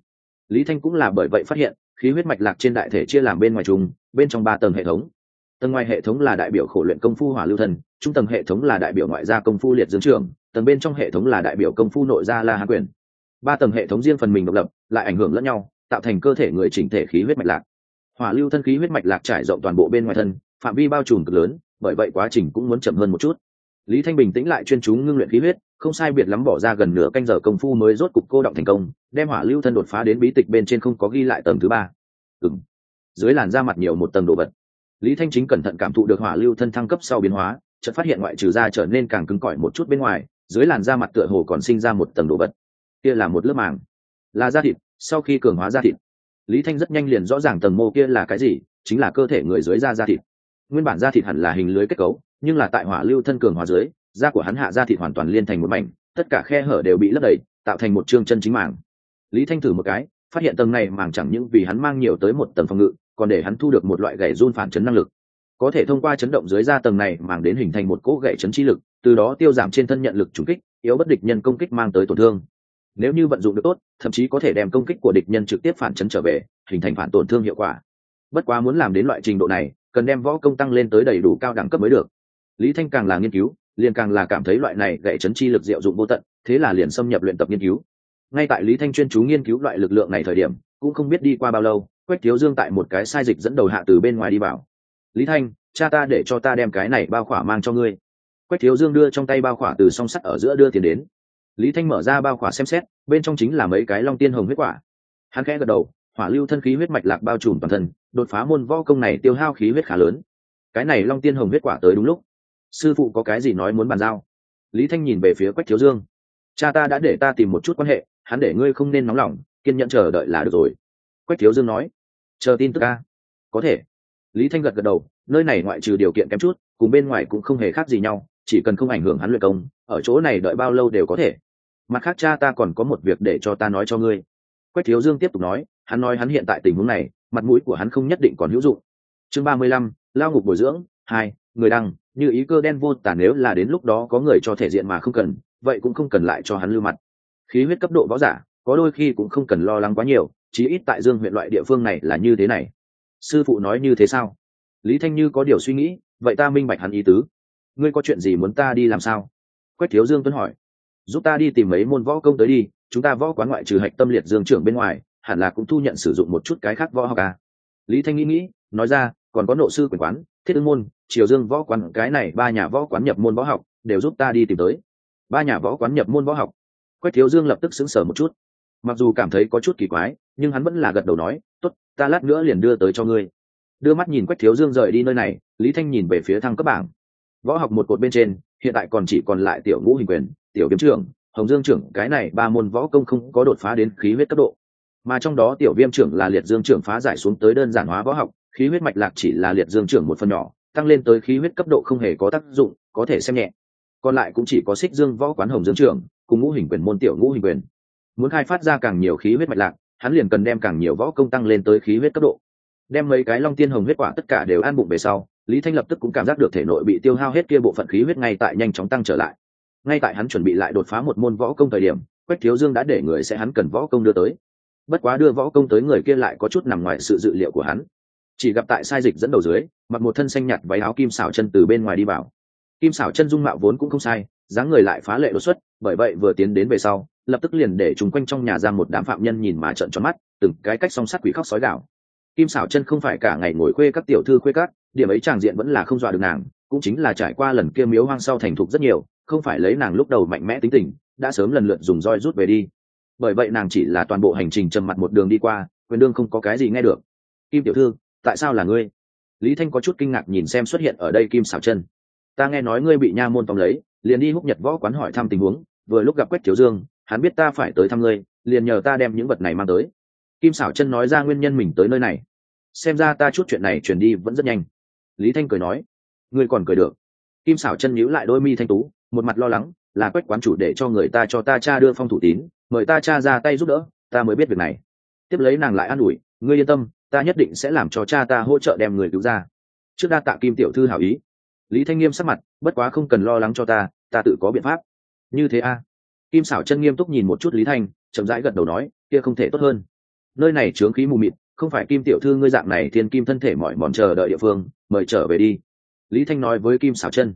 Lý Thanh cũng là bởi vậy phát hiện khí huyết mạch lạc trên đại thể chia làm bên ngoài trùng bên trong 3 tầng hệ thống. Tầng ngoài hệ thống là đại biểu khổ luyện công phu hỏa lưu thần, trung tầng hệ thống là đại biểu ngoại gia công phu liệt dương trưởng, tầng bên trong hệ thống là đại biểu công phu nội gia la hán quyền. 3 tầng hệ thống riêng phần mình độc lập, lại ảnh hưởng lẫn nhau, tạo thành cơ thể người chỉnh thể khí huyết mạch lạc. Hỏa lưu thân khí huyết mạch lạc trải rộng toàn bộ bên ngoài thân, phạm vi bao trùm cực lớn, bởi vậy quá trình cũng muốn chậm hơn một chút. Lý Thanh bình tĩnh lại chuyên chú ngưng luyện khí huyết, không sai biệt lắm bỏ ra gần nửa canh giờ công phu mới rốt cục cô động thành công, đem hỏa lưu thân đột phá đến bí tịch bên trên không có ghi lại tầng thứ 3. Dưới làn da mặt nhiều một tầng đồ vật. Lý Thanh chính cẩn thận cảm thụ được hỏa lưu thân thăng cấp sau biến hóa, chợt phát hiện ngoại trừ da trở nên càng cứng cỏi một chút bên ngoài, dưới làn da mặt tựa hồ còn sinh ra một tầng đồ vật. Kia là một lớp màng, là da thịt, sau khi cường hóa da thịt. Lý Thanh rất nhanh liền rõ ràng tầng mô kia là cái gì, chính là cơ thể người dưới da thịt. Nguyên bản da thịt hẳn là hình lưới kết cấu, nhưng là tại hỏa lưu thân cường hóa dưới, da của hắn hạ da thịt hoàn toàn liên thành một mảnh, tất cả khe hở đều bị lấp đầy, tạo thành một chương chân chính màng. Lý Thanh thử một cái, phát hiện tầng này màng chẳng những vì hắn mang nhiều tới một tầng phòng ngự, còn để hắn thu được một loại gãy run phản chấn năng lực. Có thể thông qua chấn động dưới da tầng này màng đến hình thành một cỗ gãy chấn chi lực, từ đó tiêu giảm trên thân nhận lực trùng kích, yếu bất địch nhân công kích mang tới tổn thương. Nếu như vận dụng được tốt, thậm chí có thể đem công kích của địch nhân trực tiếp phản chấn trở về, hình thành phản tổn thương hiệu quả. Bất quá muốn làm đến loại trình độ này, cần đem võ công tăng lên tới đầy đủ cao đẳng cấp mới được. Lý Thanh càng là nghiên cứu, liền càng là cảm thấy loại này gãy chấn chi lực diệu dụng vô tận, thế là liền xâm nhập luyện tập nghiên cứu. Ngay tại Lý Thanh chuyên chú nghiên cứu loại lực lượng này thời điểm, cũng không biết đi qua bao lâu, Quách Thiếu Dương tại một cái sai dịch dẫn đầu hạ từ bên ngoài đi vào. Lý Thanh, cha ta để cho ta đem cái này bao khỏa mang cho ngươi. Quách Thiếu Dương đưa trong tay bao khỏa từ song sắt ở giữa đưa tiền đến. Lý Thanh mở ra bao khỏa xem xét, bên trong chính là mấy cái long tiên hồng huyết quả. Hắn khẽ gật đầu, hỏa lưu thân khí huyết mạch lạc bao trùm toàn thân, đột phá môn võ công này tiêu hao khí huyết khá lớn. Cái này long tiên hồng huyết quả tới đúng lúc. Sư phụ có cái gì nói muốn bàn giao? Lý Thanh nhìn về phía Quách Thiếu Dương. Cha ta đã để ta tìm một chút quan hệ, hắn để ngươi không nên nóng lòng, kiên nhẫn chờ đợi là được rồi. Quách Thiếu Dương nói. Chờ tin tức a. Có thể. Lý Thanh gật gật đầu, nơi này ngoại trừ điều kiện kém chút, cùng bên ngoài cũng không hề khác gì nhau, chỉ cần không ảnh hưởng hắn luyện công, ở chỗ này đợi bao lâu đều có thể. Mặt khác cha ta còn có một việc để cho ta nói cho ngươi. Quách Thiếu Dương tiếp tục nói, hắn nói hắn hiện tại tình huống này, mặt mũi của hắn không nhất định còn hữu dụng. Chương 35, lao ngục bồi dưỡng 2, người đăng, như ý cơ đen vô tả, nếu là đến lúc đó có người cho thể diện mà không cần, vậy cũng không cần lại cho hắn lưu mặt. Khí huyết cấp độ võ giả, có đôi khi cũng không cần lo lắng quá nhiều, chí ít tại Dương huyện loại địa phương này là như thế này. Sư phụ nói như thế sao? Lý Thanh như có điều suy nghĩ, vậy ta minh bạch hắn ý tứ. Ngươi có chuyện gì muốn ta đi làm sao? Quách Thiếu Dương tuấn hỏi. Giúp ta đi tìm mấy môn võ công tới đi, chúng ta võ quán ngoại trừ Hạch Tâm Liệt Dương trưởng bên ngoài, hẳn là cũng thu nhận sử dụng một chút cái khác võ học à. Lý Thanh nghĩ, nói ra, còn có Nộ sư quyền quán, Thiết Ưng môn, Triều Dương võ quán, cái này 3 nhà võ quán nhập môn võ học, đều giúp ta đi tìm tới. 3 nhà võ quán nhập môn võ học. Quách Thiếu Dương lập tức sững sờ một chút. Mặc dù cảm thấy có chút kỳ quái, nhưng hắn vẫn là gật đầu nói, tốt, ta lát nữa liền đưa tới cho ngươi. Đưa mắt nhìn Quách Thiếu Dương rời đi nơi này, Lý Thanh nhìn về phía thăng cấp bảng. Võ học một cột bên trên, hiện tại còn chỉ còn lại Tiểu Ngũ Hình Quyền, Tiểu Viêm trưởng, Hồng Dương trưởng, cái này 3 môn võ công không có đột phá đến khí huyết cấp độ. Mà trong đó Tiểu Viêm trưởng là Liệt Dương trưởng phá giải xuống tới đơn giản hóa võ học, khí huyết mạch lạc chỉ là Liệt Dương trưởng một phần nhỏ, tăng lên tới khí huyết cấp độ không hề có tác dụng, có thể xem nhẹ. Còn lại cũng chỉ có Xích Dương võ quán Hồng Dương trưởng, cùng Ngũ Hình Quyền môn Tiểu Ngũ Hình Quyền. Muốn khai phát ra càng nhiều khí huyết mạch lạc, hắn liền cần đem càng nhiều võ công tăng lên tới khí huyết cấp độ. Đem mấy cái long tiên hồng huyết quả tất cả đều ăn bụng về sau, Lý Thanh lập tức cũng cảm giác được thể nội bị tiêu hao hết kia bộ phận khí huyết ngay tại nhanh chóng tăng trở lại. Ngay tại hắn chuẩn bị lại đột phá một môn võ công thời điểm, Quách Thiếu Dương đã để người sẽ hắn cần võ công đưa tới. Bất quá đưa võ công tới người kia lại có chút nằm ngoài sự dự liệu của hắn. Chỉ gặp tại sai dịch dẫn đầu dưới, mặc một thân xanh nhạt váy áo kim xảo chân từ bên ngoài đi vào. Kim xảo chân dung mạo vốn cũng không sai, dáng người lại phá lệ đột xuất, bởi vậy vừa tiến đến về sau, lập tức liền để chúng quanh trong nhà giam một đám phạm nhân nhìn mà trợn tròn mắt, từng cái cách song sắt quỷ khóc sói gào. Kim xảo chân không phải cả ngày ngồi khuê các tiểu thư khuê các, điểm ấy tràng diện vẫn là không dọa được nàng, cũng chính là trải qua lần kia miếu hoang sau thành thục rất nhiều, không phải lấy nàng lúc đầu mạnh mẽ tính tình, đã sớm lần lượt dùng roi rút về đi. Bởi vậy nàng chỉ là toàn bộ hành trình trầm mặt một đường đi qua, quyền đương không có cái gì nghe được. Kim tiểu thư, tại sao là ngươi? Lý Thanh có chút kinh ngạc nhìn xem xuất hiện ở đây Kim xảo chân. Ta nghe nói ngươi bị nha môn tóm lấy, liền đi Húc Nhật võ quán hỏi thăm tình huống, vừa lúc gặp Quách Thiếu Dương, hắn biết ta phải tới thăm ngươi, liền nhờ ta đem những vật này mang tới. Kim xảo chân nói ra nguyên nhân mình tới nơi này. Xem ra ta chút chuyện này truyền đi vẫn rất nhanh. Lý Thanh cười nói. Ngươi còn cười được? Kim xảo chân nhíu lại đôi mi thanh tú, một mặt lo lắng, là Quách quán chủ để cho người ta cho ta cha đưa phong thủ tín, mời ta cha ra tay giúp đỡ, ta mới biết việc này. Tiếp lấy nàng lại an ủi, ngươi yên tâm, ta nhất định sẽ làm cho cha ta hỗ trợ đem người cứu ra. Trước đa tạ Kim tiểu thư hảo ý. Lý Thanh nghiêm sắc mặt, bất quá không cần lo lắng cho ta tự có biện pháp. Như thế a? Kim xảo chân nghiêm túc nhìn một chút Lý Thanh, chậm rãi gật đầu nói, kia không thể tốt hơn. nơi này chướng khí mù mịt, không phải Kim tiểu thư ngươi dạng này thiên kim thân thể mỏi mòn chờ đợi địa phương, mời trở về đi. Lý Thanh nói với Kim Sảo Chân.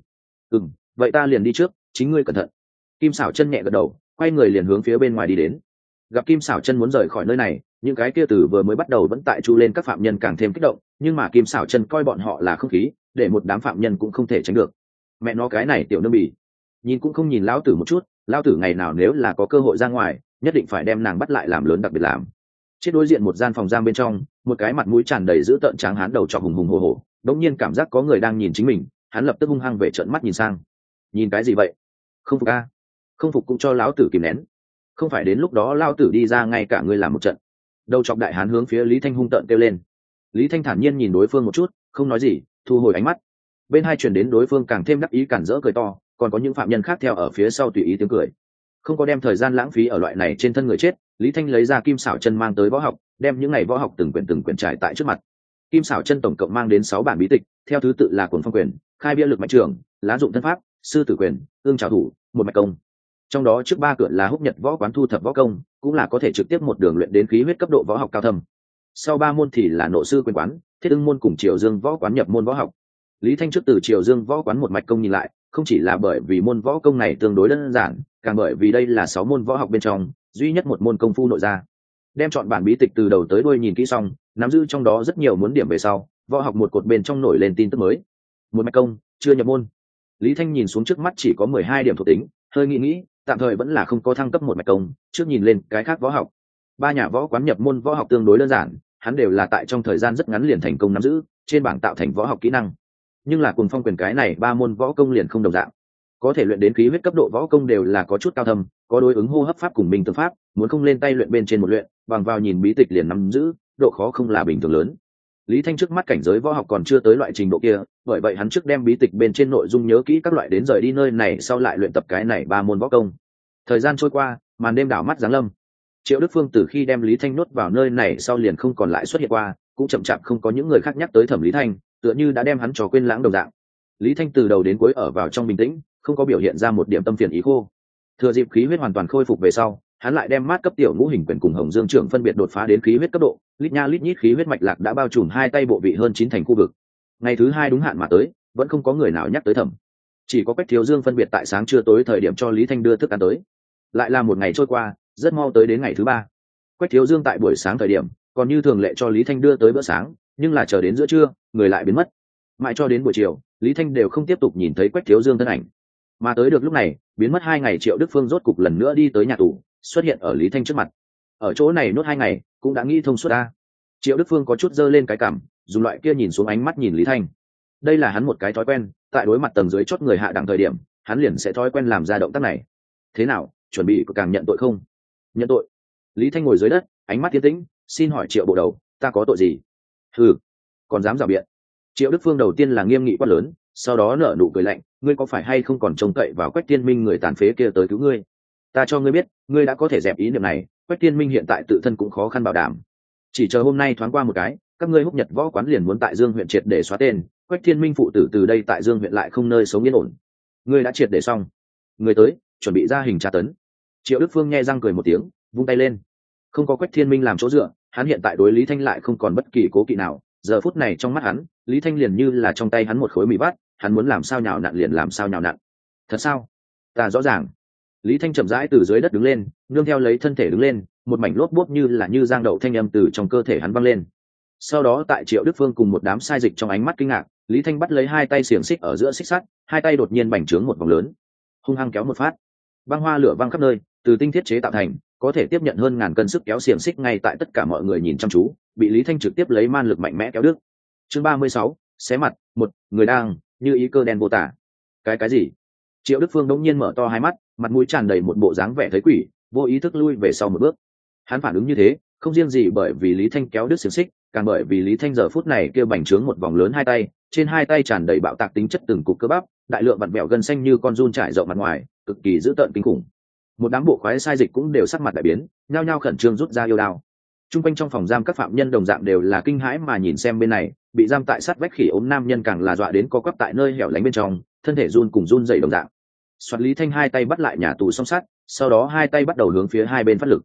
Vậy ta liền đi trước, chính ngươi cẩn thận. Kim Sảo Chân nhẹ gật đầu, quay người liền hướng phía bên ngoài đi đến. Gặp Kim Sảo Chân muốn rời khỏi nơi này, những cái kia từ vừa mới bắt đầu vẫn tại chu lên các phạm nhân càng thêm kích động, nhưng mà Kim Sảo Chân coi bọn họ là không khí, để một đám phạm nhân cũng không thể tránh được. Mẹ nó cái này tiểu nương bỉ, nhìn cũng không nhìn lão tử một chút, lão tử ngày nào nếu là có cơ hội ra ngoài, nhất định phải đem nàng bắt lại làm lớn đặc biệt làm. Chết đối diện một gian phòng giam bên trong, một cái mặt mũi tràn đầy dữ tợn tráng hán đầu trọc hùng hùng hổ hổ, đống nhiên cảm giác có người đang nhìn chính mình, hắn lập tức hung hăng về trợn mắt nhìn sang. Nhìn cái gì vậy? Không phục a? Không phục cũng cho lão tử kìm nén. Không phải đến lúc đó lão tử đi ra ngay cả ngươi làm một trận. Đầu trọc đại hán hướng phía Lý Thanh hung tợn kêu lên. Lý Thanh thản nhiên nhìn đối phương một chút, không nói gì, thu hồi ánh mắt. Bên hai truyền đến đối phương càng thêm đắc ý cản rỡ cười to, còn có những phạm nhân khác theo ở phía sau tùy ý tiếng cười. Không có đem thời gian lãng phí ở loại này trên thân người chết, Lý Thanh lấy ra Kim Sảo Chân mang tới võ học, đem những ngày võ học từng quyển trải tại trước mặt. Kim Sảo Chân tổng cộng mang đến 6 bản bí tịch, theo thứ tự là Cuồng Phong Quyền, Khai Bia Lực Mạch Trưởng, Lá Dụng Thân Pháp, Sư Tử Quyền, Ương Trảo Thủ, Một Mạch Công. Trong đó trước 3 cửa là Húc Nhật Võ Quán thu thập võ công, cũng là có thể trực tiếp một đường luyện đến khí huyết cấp độ võ học cao thâm. Sau 3 môn thì là Nộ Sư Quyền Quán, Thiết Ưng môn cùng Triều Dương Võ Quán nhập môn võ học. Lý Thanh trước từ Triều Dương Võ Quán Một Mạch Công nhìn lại, không chỉ là bởi vì môn võ công này tương đối đơn giản, càng bởi vì đây là 6 môn võ học bên trong duy nhất một môn công phu nội ra. Đem chọn bản bí tịch từ đầu tới đuôi nhìn kỹ xong, nắm giữ trong đó rất nhiều muốn điểm về sau, võ học một cột bên trong nổi lên tin tức mới. Một Mạch Công chưa nhập môn. Lý Thanh nhìn xuống trước mắt chỉ có 12 điểm thuộc tính, hơi nghĩ, tạm thời vẫn là không có thăng cấp Một Mạch Công, trước nhìn lên cái khác võ học. 3 nhà võ quán nhập môn võ học tương đối đơn giản, hắn đều là tại trong thời gian rất ngắn liền thành công nắm giữ, trên bảng tạo thành võ học kỹ năng. Nhưng là Cuồng Phong Quyền cái này 3 môn võ công liền không đồng dạng. Có thể luyện đến khí huyết cấp độ võ công đều là có chút cao thâm, có đối ứng hô hấp pháp cùng minh tương pháp, muốn không lên tay luyện bên trên một luyện, bằng vào nhìn bí tịch liền nắm giữ, độ khó không là bình thường lớn. Lý Thanh trước mắt cảnh giới võ học còn chưa tới loại trình độ kia, bởi vậy hắn trước đem bí tịch bên trên nội dung nhớ kỹ các loại đến rời đi nơi này sau lại luyện tập cái này 3 môn võ công. Thời gian trôi qua, màn đêm đảo mắt giáng lâm. Triệu Đức Phương từ khi đem Lý Thanh nuốt vào nơi này sau liền không còn lại xuất hiện qua, cũng chậm chạp không có những người khác nhắc tới Thẩm Lý Thanh, tựa như đã đem hắn trò quên lãng đồng dạng. Lý Thanh từ đầu đến cuối ở vào trong bình tĩnh, không có biểu hiện ra một điểm tâm phiền ý khô. Thừa dịp khí huyết hoàn toàn khôi phục về sau, hắn lại đem mát cấp tiểu ngũ hình quyền cùng Hồng Dương trưởng phân biệt đột phá đến khí huyết cấp độ, lít nha lít nhít khí huyết mạch lạc đã bao trùm hai tay bộ vị hơn 9 thành khu vực. Ngày thứ 2 đúng hạn mà tới, vẫn không có người nào nhắc tới Thẩm. Chỉ có Quách Thiếu Dương phân biệt tại sáng trưa tối thời điểm cho Lý Thanh đưa thức ăn tới. Lại là một ngày trôi qua, rất mau tới đến ngày thứ 3. Quách Thiếu Dương tại buổi sáng thời điểm, còn như thường lệ cho Lý Thanh đưa tới bữa sáng, nhưng là chờ đến giữa trưa, người lại biến mất. Mãi cho đến buổi chiều, Lý Thanh đều không tiếp tục nhìn thấy Quách Thiếu Dương thân ảnh. Mà tới được lúc này, biến mất 2 ngày Triệu Đức Phương rốt cục lần nữa đi tới nhà tù, xuất hiện ở Lý Thanh trước mặt. Ở chỗ này nốt 2 ngày, cũng đã nghĩ thông suốt ta. Triệu Đức Phương có chút giơ lên cái cằm, dùng loại kia nhìn xuống ánh mắt nhìn Lý Thanh. Đây là hắn một cái thói quen, tại đối mặt tầng dưới chót người hạ đẳng thời điểm, hắn liền sẽ thói quen làm ra động tác này. Thế nào, chuẩn bị càng nhận tội không? Nhận tội? Lý Thanh ngồi dưới đất, ánh mắt tiến tĩnh, xin hỏi Triệu bộ đầu, ta có tội gì? Hừ, còn dám rào biện? Triệu Đức Phương đầu tiên là nghiêm nghị quát lớn, sau đó nở nụ cười lạnh, ngươi có phải hay không còn trông cậy vào Quách Tiên Minh người tàn phế kia tới cứu ngươi? Ta cho ngươi biết, ngươi đã có thể dẹp ý niệm này, Quách Tiên Minh hiện tại tự thân cũng khó khăn bảo đảm. Chỉ chờ hôm nay thoáng qua một cái, các ngươi Húc Nhật Võ Quán liền muốn tại Dương huyện triệt để xóa tên, Quách Thiên Minh phụ tử từ đây tại Dương huyện lại không nơi sống yên ổn. Ngươi đã triệt để xong, người tới, chuẩn bị ra hình tra tấn. Triệu Đức Phương nhe răng cười một tiếng, vung tay lên. Không có Quách Thiên Minh làm chỗ dựa, hắn hiện tại đối Lý Thanh lại không còn bất kỳ cố kỵ nào. Giờ phút này trong mắt hắn, Lý Thanh liền như là trong tay hắn một khối mì vắt, hắn muốn làm sao nhào nặn liền làm sao nhào nặn. Thật sao? Ta rõ ràng. Lý Thanh chậm rãi từ dưới đất đứng lên, nương theo lấy thân thể đứng lên, một mảnh lốp bốp như giang đậu thanh âm từ trong cơ thể hắn văng lên. Sau đó tại Triệu Đức Phương cùng một đám sai dịch trong ánh mắt kinh ngạc, Lý Thanh bắt lấy 2 tay xiềng xích ở giữa xích sắt, 2 tay đột nhiên bành trướng một vòng lớn, hung hăng kéo một phát, băng hoa lửa văng khắp nơi, từ tinh thiết chế tạo thành, có thể tiếp nhận hơn ngàn cân sức kéo xiềng xích ngay tại tất cả mọi người nhìn chăm chú, bị Lý Thanh trực tiếp lấy man lực mạnh mẽ kéo đứt. Chương 36, xé mặt, một người đang như ý cơ đen vô tả. Cái gì? Triệu Đức Phương đống nhiên mở to hai mắt, mặt mũi tràn đầy một bộ dáng vẻ thấy quỷ, vô ý thức lui về sau một bước. Hắn phản ứng như thế, không riêng gì bởi vì Lý Thanh kéo đứt xiềng xích, càng bởi vì Lý Thanh giờ phút này kêu bành trướng một vòng lớn 2 tay, trên 2 tay tràn đầy bạo tạc tính chất từng cục cơ bắp, đại lượng vặn vẹo gân xanh như con giun trải rộng mặt ngoài, cực kỳ dữ tợn kinh khủng. Một đám bộ khoái sai dịch cũng đều sắc mặt đại biến, nhao nhao khẩn trương rút ra yêu đao. Trung quanh trong phòng giam các phạm nhân đồng dạng đều là kinh hãi mà nhìn xem bên này, bị giam tại sát vách khỉ ốm nam nhân càng là dọa đến co quắp tại nơi hẻo lánh bên trong, thân thể run cùng run dậy đồng dạng. Soạt Lý Thanh 2 tay bắt lại nhà tù song sắt, sau đó 2 tay bắt đầu hướng phía hai bên phát lực.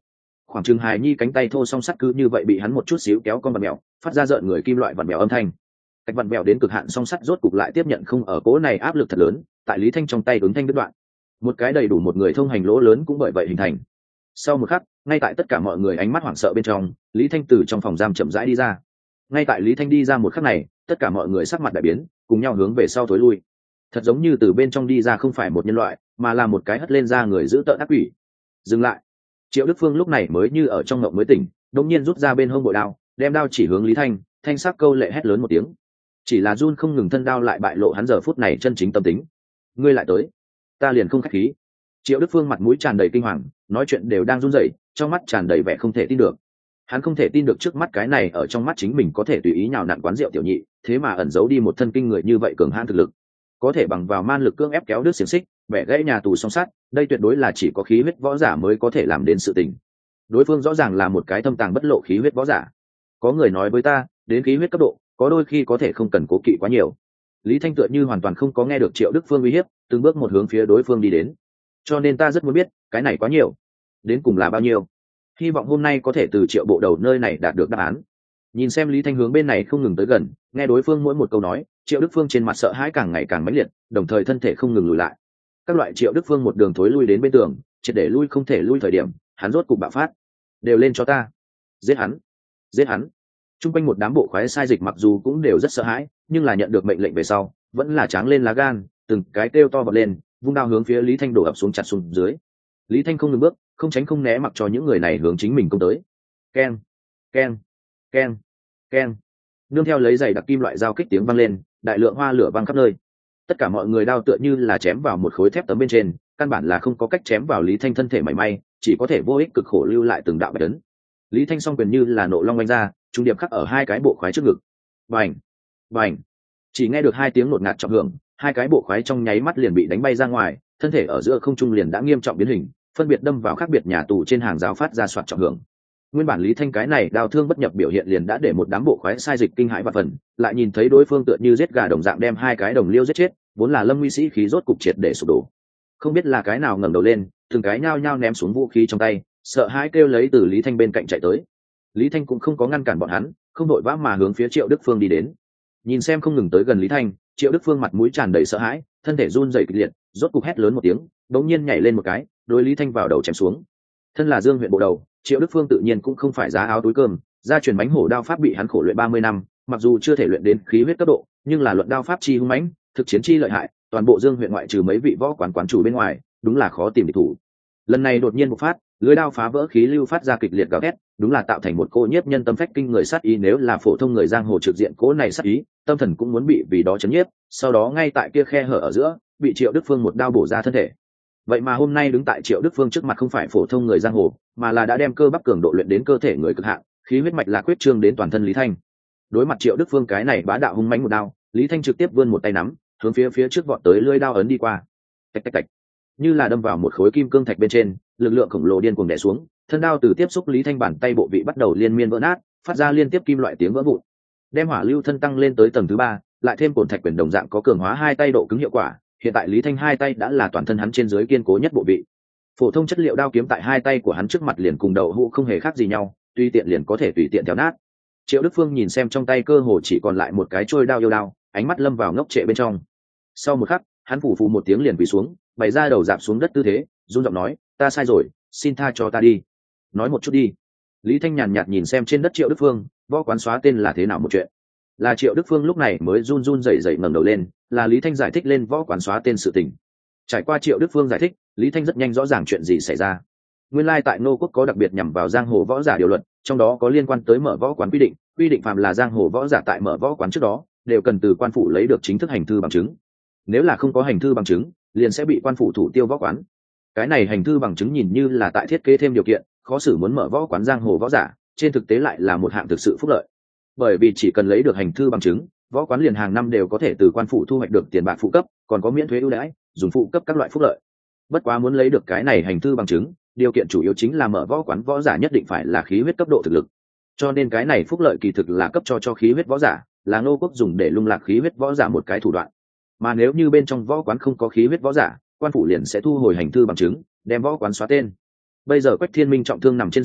khoảng chừng hài nhi cánh tay thô song sắt cứ như vậy bị hắn một chút xíu kéo con vặn mèo, phát ra rợn người kim loại vặn mèo âm thanh. Cách vặn mèo đến cực hạn song sắt rốt cục lại tiếp nhận không ở cỗ này áp lực thật lớn, tại Lý Thanh trong tay ứng thanh đứt đoạn. Một cái đầy đủ một người thông hành lỗ lớn cũng bởi vậy hình thành. Sau một khắc, ngay tại tất cả mọi người ánh mắt hoảng sợ bên trong, Lý Thanh từ trong phòng giam chậm rãi đi ra. Ngay tại Lý Thanh đi ra một khắc này, tất cả mọi người sắc mặt đại biến, cùng nhau hướng về sau thối lui. Thật giống như từ bên trong đi ra không phải một nhân loại, mà là một cái hất lên ra người giữ tợn ác quỷ. Dừng lại. Triệu Đức Phương lúc này mới như ở trong ngộng mới tỉnh, đột nhiên rút ra bên hông bội đao, đem đao chỉ hướng Lý Thanh, thanh sắc câu lệ hét lớn một tiếng. Chỉ là run không ngừng thân đao lại bại lộ hắn giờ phút này chân chính tâm tính. Ngươi lại tới, ta liền không khách khí. Triệu Đức Phương mặt mũi tràn đầy kinh hoàng, nói chuyện đều đang run rẩy, trong mắt tràn đầy vẻ không thể tin được. Hắn không thể tin được trước mắt cái này ở trong mắt chính mình có thể tùy ý nhào nặn quán rượu tiểu nhị, thế mà ẩn giấu đi một thân kinh người như vậy cường hãn thực lực, có thể bằng vào man lực cưỡng ép kéo đứt xiềng xích, bẻ gãy nhà tù song sắt, đây tuyệt đối là chỉ có khí huyết võ giả mới có thể làm đến sự tình. Đối phương rõ ràng là một cái thâm tàng bất lộ khí huyết võ giả. Có người nói với ta, đến khí huyết cấp độ, có đôi khi có thể không cần cố kỵ quá nhiều. Lý Thanh tựa như hoàn toàn không có nghe được Triệu Đức Phương uy hiếp, từng bước một hướng phía đối phương đi đến. Cho nên ta rất muốn biết, cái này quá nhiều, đến cùng là bao nhiêu? Hy vọng hôm nay có thể từ Triệu bộ đầu nơi này đạt được đáp án. Nhìn xem Lý Thanh hướng bên này không ngừng tới gần, nghe đối phương mỗi một câu nói, Triệu Đức Phương trên mặt sợ hãi càng ngày càng mãnh liệt, đồng thời thân thể không ngừng lùi lại. Các loại Triệu Đức Phương một đường thối lui đến bên tường, triệt để lui không thể lui thời điểm, hắn rốt cục bạo phát. Đều lên cho ta, giết hắn, giết hắn. Trung quanh một đám bộ khoái sai dịch mặc dù cũng đều rất sợ hãi, nhưng là nhận được mệnh lệnh về sau, vẫn là tráng lên lá gan, từng cái kêu to vọt lên, vung đao hướng phía Lý Thanh đổ ập xuống chặt xuống dưới. Lý Thanh không ngừng bước, không tránh không né mặc cho những người này hướng chính mình công tới. Keng, keng, keng, keng. Nương theo lấy giày đặc kim loại dao kích tiếng vang lên, đại lượng hoa lửa văng khắp nơi. Tất cả mọi người đao tựa như là chém vào một khối thép tấm bên trên, căn bản là không có cách chém vào Lý Thanh thân thể mảy may, chỉ có thể vô ích cực khổ lưu lại từng đạo bạch ấn. Lý Thanh song quyền như là nộ long oanh ra, trung điệp khắc ở hai cái bộ khoái trước ngực. Bành, bành. Chỉ nghe được hai tiếng nột ngạt trọng hưởng, hai cái bộ khoái trong nháy mắt liền bị đánh bay ra ngoài, thân thể ở giữa không trung liền đã nghiêm trọng biến hình, phân biệt đâm vào khác biệt nhà tù trên hàng rào phát ra soạt trọng hưởng. Nguyên bản Lý Thanh cái này đao thương bất nhập biểu hiện liền đã để một đám bộ khoái sai dịch kinh hãi vạn phần, lại nhìn thấy đối phương tựa như giết gà đồng dạng đem hai cái đồng liêu giết chết, vốn là Lâm Nguy sĩ khí rốt cục triệt để sụp đổ. Không biết là cái nào ngẩng đầu lên, từng cái nhao nhao ném xuống vũ khí trong tay, sợ hãi kêu lấy từ Lý Thanh bên cạnh chạy tới. Lý Thanh cũng không có ngăn cản bọn hắn, không đội vã mà hướng phía Triệu Đức Phương đi đến. Nhìn xem không ngừng tới gần Lý Thanh, Triệu Đức Phương mặt mũi tràn đầy sợ hãi, thân thể run rẩy kịch liệt, rốt cục hét lớn một tiếng, bỗng nhiên nhảy lên một cái, đối Lý Thanh vào đầu chém xuống. Thân là Dương huyện bộ đầu, Triệu Đức Phương tự nhiên cũng không phải giá áo túi cơm, gia truyền bánh hổ đao pháp bị hắn khổ luyện 30 năm, mặc dù chưa thể luyện đến khí huyết cấp độ, nhưng là luận đao pháp chi hung mãnh, thực chiến chi lợi hại, toàn bộ Dương huyện ngoại trừ mấy vị võ quán chủ bên ngoài, đúng là khó tìm địch thủ. Lần này đột nhiên bộc phát, lưỡi đao phá vỡ khí lưu phát ra kịch liệt gào thét, đúng là tạo thành một cỗ nhiếp nhân tâm phách kinh người sát ý, nếu là phổ thông người giang hồ trực diện cỗ này sát ý, tâm thần cũng muốn bị vì đó chấn nhiếp, sau đó ngay tại kia khe hở ở giữa, bị Triệu Đức Phương một đao bổ ra thân thể. Vậy mà hôm nay đứng tại Triệu Đức Phương trước mặt không phải phổ thông người giang hồ, mà là đã đem cơ bắp cường độ luyện đến cơ thể người cực hạn, khí huyết mạch là quyết trương đến toàn thân Lý Thanh. Đối mặt Triệu Đức Phương cái này bá đạo hung mãnh một đao, Lý Thanh trực tiếp vươn một tay nắm, hướng phía trước vọt tới, lưỡi đao ấn đi qua. Tạch tạch tạch. Như là đâm vào một khối kim cương thạch bên trên, lực lượng khổng lồ điên cuồng đè xuống, thân đao từ tiếp xúc Lý Thanh bàn tay bộ vị bắt đầu liên miên vỡ nát, phát ra liên tiếp kim loại tiếng vỡ vụn. Đem hỏa lưu thân tăng lên tới tầng thứ 3, lại thêm cổn thạch quyền đồng dạng có cường hóa hai tay độ cứng hiệu quả, hiện tại Lý Thanh hai tay đã là toàn thân hắn trên dưới kiên cố nhất bộ vị. Phổ thông chất liệu đao kiếm tại hai tay của hắn trước mặt liền cùng đậu hũ không hề khác gì nhau, tùy tiện liền có thể tùy tiện theo nát. Triệu Đức Phương nhìn xem trong tay cơ hồ chỉ còn lại một cái trôi đao yêu đao, ánh mắt lâm vào ngốc trệ bên trong. Sau một khắc, hắn phủ phù một tiếng liền quỳ xuống, bày ra đầu dạp xuống đất tư thế, run giọng nói, ta sai rồi, xin tha cho ta đi. Nói một chút đi. Lý Thanh nhàn nhạt nhìn xem trên đất Triệu Đức Phương, võ quán xóa tên là thế nào một chuyện. Là Triệu Đức Phương lúc này mới run run rẩy rẩy ngẩng đầu lên, là Lý Thanh giải thích lên võ quán xóa tên sự tình. Trải qua Triệu Đức Phương giải thích, Lý Thanh rất nhanh rõ ràng chuyện gì xảy ra. Nguyên lai tại Ngô Quốc có đặc biệt nhằm vào giang hồ võ giả điều luật, trong đó có liên quan tới mở võ quán quy định phàm là giang hồ võ giả tại mở võ quán trước đó, đều cần từ quan phủ lấy được chính thức hành thư bằng chứng. Nếu là không có hành thư bằng chứng, liền sẽ bị quan phủ thủ tiêu võ quán. Cái này hành thư bằng chứng nhìn như là tại thiết kế thêm điều kiện, khó xử muốn mở võ quán giang hồ võ giả, trên thực tế lại là một hạng thực sự phúc lợi. Bởi vì chỉ cần lấy được hành thư bằng chứng, võ quán liền hàng năm đều có thể từ quan phủ thu hoạch được tiền bạc phụ cấp, còn có miễn thuế ưu đãi, dùng phụ cấp các loại phúc lợi. Bất quá muốn lấy được cái này hành thư bằng chứng, điều kiện chủ yếu chính là mở võ quán võ giả nhất định phải là khí huyết cấp độ thực lực. Cho nên cái này phúc lợi kỳ thực là cấp cho khí huyết võ giả, là Ngô Quốc dùng để lung lạc khí huyết võ giả một cái thủ đoạn. Mà nếu như bên trong võ quán không có khí huyết võ giả, quan phủ liền sẽ thu hồi hành thư bằng chứng, đem võ quán xóa tên. Bây giờ Quách Thiên Minh trọng thương nằm trên giường,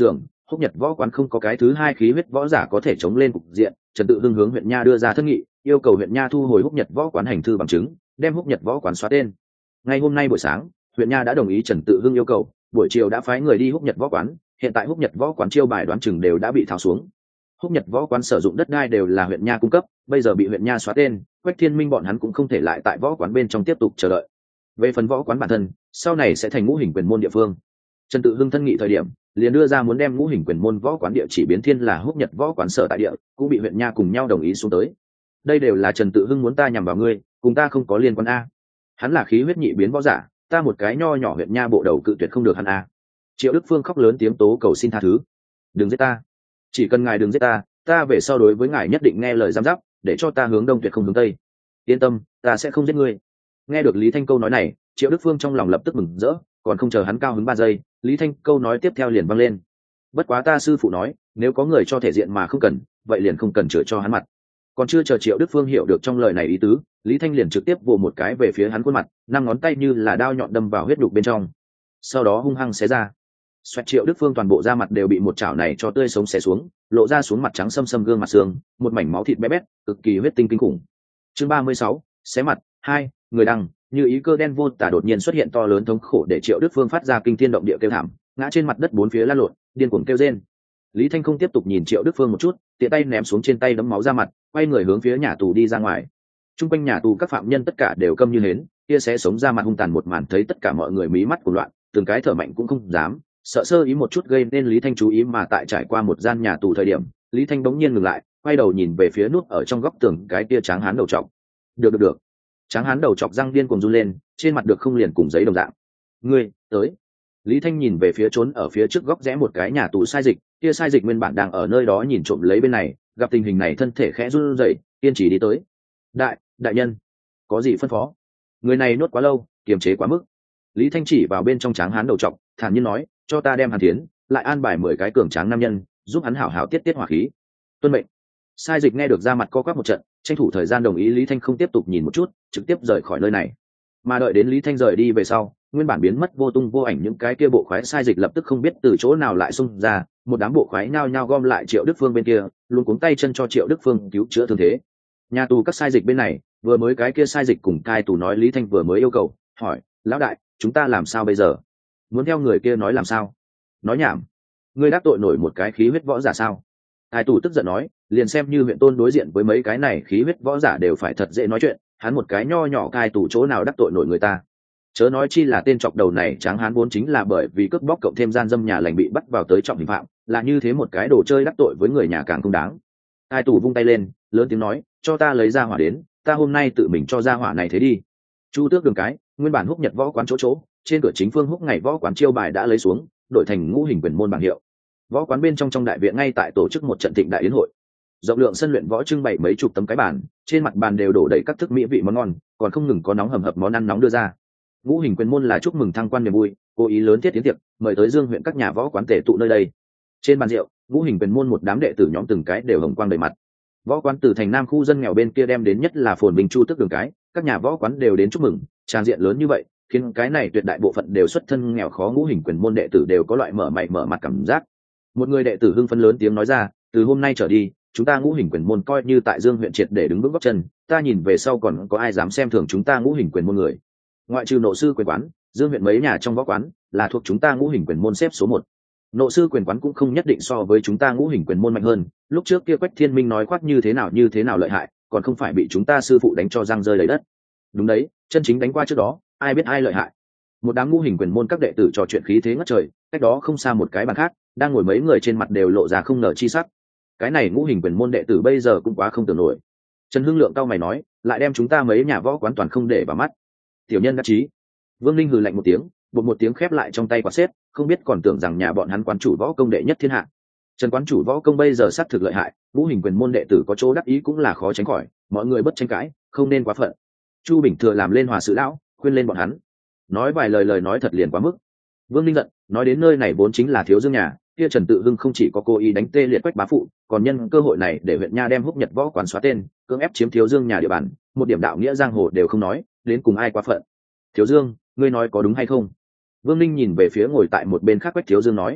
húc nhật võ quán không có cái thứ hai khí huyết võ giả có thể chống lên cục diện. Trần Tự Hưng hướng huyện nha đưa ra thân nghị, yêu cầu huyện nha thu hồi húc nhật võ quán hành thư bằng chứng, đem húc nhật võ quán xóa tên. Ngay hôm nay buổi sáng, huyện nha đã đồng ý Trần Tự Hưng yêu cầu, buổi chiều đã phái người đi húc nhật võ quán. Hiện tại húc nhật võ quán chiêu bài đoán chừng đều đã bị tháo xuống. Húc nhật võ quán sử dụng đất đai đều là huyện nha cung cấp, bây giờ bị huyện nha xóa tên, Quách Thiên Minh bọn hắn cũng không thể lại tại võ quán bên trong tiếp tục chờ đợi. Về phần võ quán bản thân, sau này sẽ thành ngũ hình quyền môn địa phương. Trần Tự Hưng thân nghị thời điểm, liền đưa ra muốn đem ngũ hình quyền môn võ quán địa chỉ biến thiên là húc nhật võ quán sở tại địa, cũng bị huyện nha cùng nhau đồng ý xuống tới. Đây đều là Trần Tự Hưng muốn ta nhằm vào ngươi, cùng ta không có liên quan a. Hắn là khí huyết nhị biến võ giả, ta một cái nho nhỏ huyện nha bộ đầu cự tuyệt không được hắn a. Triệu Đức Phương khóc lớn tiếng tố cầu xin tha thứ. Đừng giết ta, chỉ cần ngài đừng giết ta, ta về sau đối với ngài nhất định nghe lời giám giáp, để cho ta hướng đông tuyệt không hướng tây. Yên tâm, ta sẽ không giết ngươi. Nghe được Lý Thanh câu nói này, Triệu Đức Phương trong lòng lập tức mừng rỡ, còn không chờ hắn cao hứng 3 giây, Lý Thanh câu nói tiếp theo liền vang lên. Bất quá ta sư phụ nói, nếu có người cho thể diện mà không cần, vậy liền không cần chữa cho hắn mặt. Còn chưa chờ Triệu Đức Phương hiểu được trong lời này ý tứ, Lý Thanh liền trực tiếp vồ một cái về phía hắn khuôn mặt, 5 ngón tay như là đao nhọn đâm vào huyết đục bên trong. Sau đó hung hăng xé ra. Xoẹt, Triệu Đức Phương toàn bộ da mặt đều bị một chảo này cho tươi sống xé xuống, lộ ra xuống mặt trắng xâm xâm gương mặt xương, một mảnh máu thịt bé bét, cực kỳ huyết tinh kinh khủng. Chương 36, xé mặt 2, người đăng, như ý cơ đen vô tả đột nhiên xuất hiện to lớn thống khổ để Triệu Đức Phương phát ra kinh thiên động địa kêu thảm, ngã trên mặt đất bốn phía lăn lộn, điên cuồng kêu rên. Lý Thanh không tiếp tục nhìn Triệu Đức Phương một chút, tiện tay ném xuống trên tay đấm máu ra mặt, quay người hướng phía nhà tù đi ra ngoài. Trung quanh nhà tù các phạm nhân tất cả đều câm như hến, kia sẽ sống ra mặt hung tàn một màn thấy tất cả mọi người mí mắt cuồng loạn, từng cái thở mạnh cũng không dám, sợ sơ ý một chút gây nên Lý Thanh chú ý mà tại trải qua một gian nhà tù thời điểm, Lý Thanh bỗng nhiên ngừng lại, quay đầu nhìn về phía nút ở trong góc tường cái kia tráng hán đầu trọc. Được. Tráng hán đầu chọc răng điên cuồng run lên, trên mặt được không liền cùng giấy đồng dạng. Ngươi tới. Lý Thanh nhìn về phía trốn ở phía trước góc rẽ một cái nhà tù sai dịch, kia sai dịch nguyên bản đang ở nơi đó nhìn trộm lấy bên này, gặp tình hình này thân thể khẽ run rẩy, kiên trì đi tới. Đại nhân, có gì phân phó? Người này nuốt quá lâu, kiềm chế quá mức. Lý Thanh chỉ vào bên trong tráng hán đầu trọc, thản nhiên nói, cho ta đem Hàn Thiến, lại an bài 10 cái cường tráng nam nhân, giúp hắn hảo hảo tiết hỏa khí. Tuân mệnh. Sai dịch nghe được ra mặt co quắp một trận, tranh thủ thời gian đồng ý Lý Thanh không tiếp tục nhìn một chút, trực tiếp rời khỏi nơi này. Mà đợi đến Lý Thanh rời đi về sau, nguyên bản biến mất vô tung vô ảnh những cái kia bộ khoái sai dịch lập tức không biết từ chỗ nào lại xung ra, một đám bộ khoái nhao nhao gom lại Triệu Đức Phương bên kia, luôn cuống tay chân cho Triệu Đức Phương cứu chữa thương thế. Nhà tù các sai dịch bên này, vừa mới cái kia sai dịch cùng cai tù nói Lý Thanh vừa mới yêu cầu, hỏi, lão đại, chúng ta làm sao bây giờ? Muốn theo người kia nói làm sao? Nói nhảm. Ngươi đắc tội nổi một cái khí huyết võ giả sao? Cai tù tức giận nói, liền xem như huyện tôn đối diện với mấy cái này khí huyết võ giả đều phải thật dễ nói chuyện, hắn một cái nho nhỏ cai tù chỗ nào đắc tội nổi người ta. Chớ nói chi là tên chọc đầu này tráng hán vốn chính là bởi vì cướp bóc cộng thêm gian dâm nhà lành bị bắt vào tới trọng hình phạm, là như thế một cái đồ chơi đắc tội với người nhà càng không đáng. Cai tù vung tay lên, lớn tiếng nói, cho ta lấy ra hỏa đến, ta hôm nay tự mình cho ra hỏa này thế đi. Chu Tước Đường cái, nguyên bản húc nhật võ quán chỗ, trên cửa chính phương húc ngày võ quán chiêu bài đã lấy xuống, đổi thành ngũ hình quyền môn bảng hiệu. Võ quán bên trong đại viện ngay tại tổ chức một trận thịnh đại yến hội. Rộng lượng sân luyện võ trưng bày mấy chục tấm cái bàn, trên mặt bàn đều đổ đầy các thức mỹ vị món ngon, còn không ngừng có nóng hầm hập món ăn nóng đưa ra. Ngũ hình quyền môn là chúc mừng thăng quan niềm vui, cố ý lớn thiết tiến tiệc, mời tới Dương huyện các nhà võ quán tề tụ nơi đây. Trên bàn rượu, ngũ hình quyền môn một đám đệ tử nhóm từng cái đều hồng quang đầy mặt. Võ quán từ thành Nam khu dân nghèo bên kia đem đến nhất là phồn bình Chu Tước Đường cái, các nhà võ quán đều đến chúc mừng, tràn diện lớn như vậy, khiến cái này tuyệt đại bộ phận đều xuất thân nghèo khó ngũ hình quyền môn đệ tử đều có loại mở mày mở mặt cảm giác. Một người đệ tử hưng phấn lớn tiếng nói ra, từ hôm nay trở đi, chúng ta ngũ hình quyền môn coi như tại Dương huyện triệt để đứng vững gót chân, ta nhìn về sau còn có ai dám xem thường chúng ta ngũ hình quyền môn người. Ngoại trừ nộ sư quyền quán, Dương huyện mấy nhà trong võ quán là thuộc chúng ta ngũ hình quyền môn xếp số 1. Nộ sư quyền quán cũng không nhất định so với chúng ta ngũ hình quyền môn mạnh hơn, lúc trước kia Quách Thiên Minh nói khoác như thế nào lợi hại, còn không phải bị chúng ta sư phụ đánh cho răng rơi lấy đất. Đúng đấy, chân chính đánh qua trước đó, ai biết ai lợi hại. Một đám ngũ hình quyền môn các đệ tử trò chuyện khí thế ngất trời, cách đó không xa một cái bàn khác, đang ngồi mấy người trên mặt đều lộ ra không ngờ chi sắc. Cái này ngũ hình quyền môn đệ tử bây giờ cũng quá không tưởng nổi. Trần Hưng Lượng cao mày nói, lại đem chúng ta mấy nhà võ quán toàn không để vào mắt. Tiểu nhân đắc chí. Vương Linh hừ lạnh một tiếng, bột một tiếng khép lại trong tay quạt xếp, không biết còn tưởng rằng nhà bọn hắn quán chủ võ công đệ nhất thiên hạ. Trần quán chủ võ công bây giờ xác thực lợi hại, ngũ hình quyền môn đệ tử có chỗ đắc ý cũng là khó tránh khỏi, mọi người bất tranh cãi, không nên quá phận. Chu Bình Thừa làm lên hòa sự lão, khuyên lên bọn hắn. Nói vài lời nói thật liền quá mức. Vương Linh giận, nói đến nơi này vốn chính là thiếu dương nhà, kia Trần Tự Hưng không chỉ có cố ý đánh tê liệt Quách bá phụ, còn nhân cơ hội này để huyện nha đem húc nhật võ quán xóa tên, cưỡng ép chiếm thiếu dương nhà địa bàn, một điểm đạo nghĩa giang hồ đều không nói, đến cùng ai quá phận. Thiếu Dương, ngươi nói có đúng hay không? Vương Linh nhìn về phía ngồi tại một bên khác Quách Thiếu Dương nói.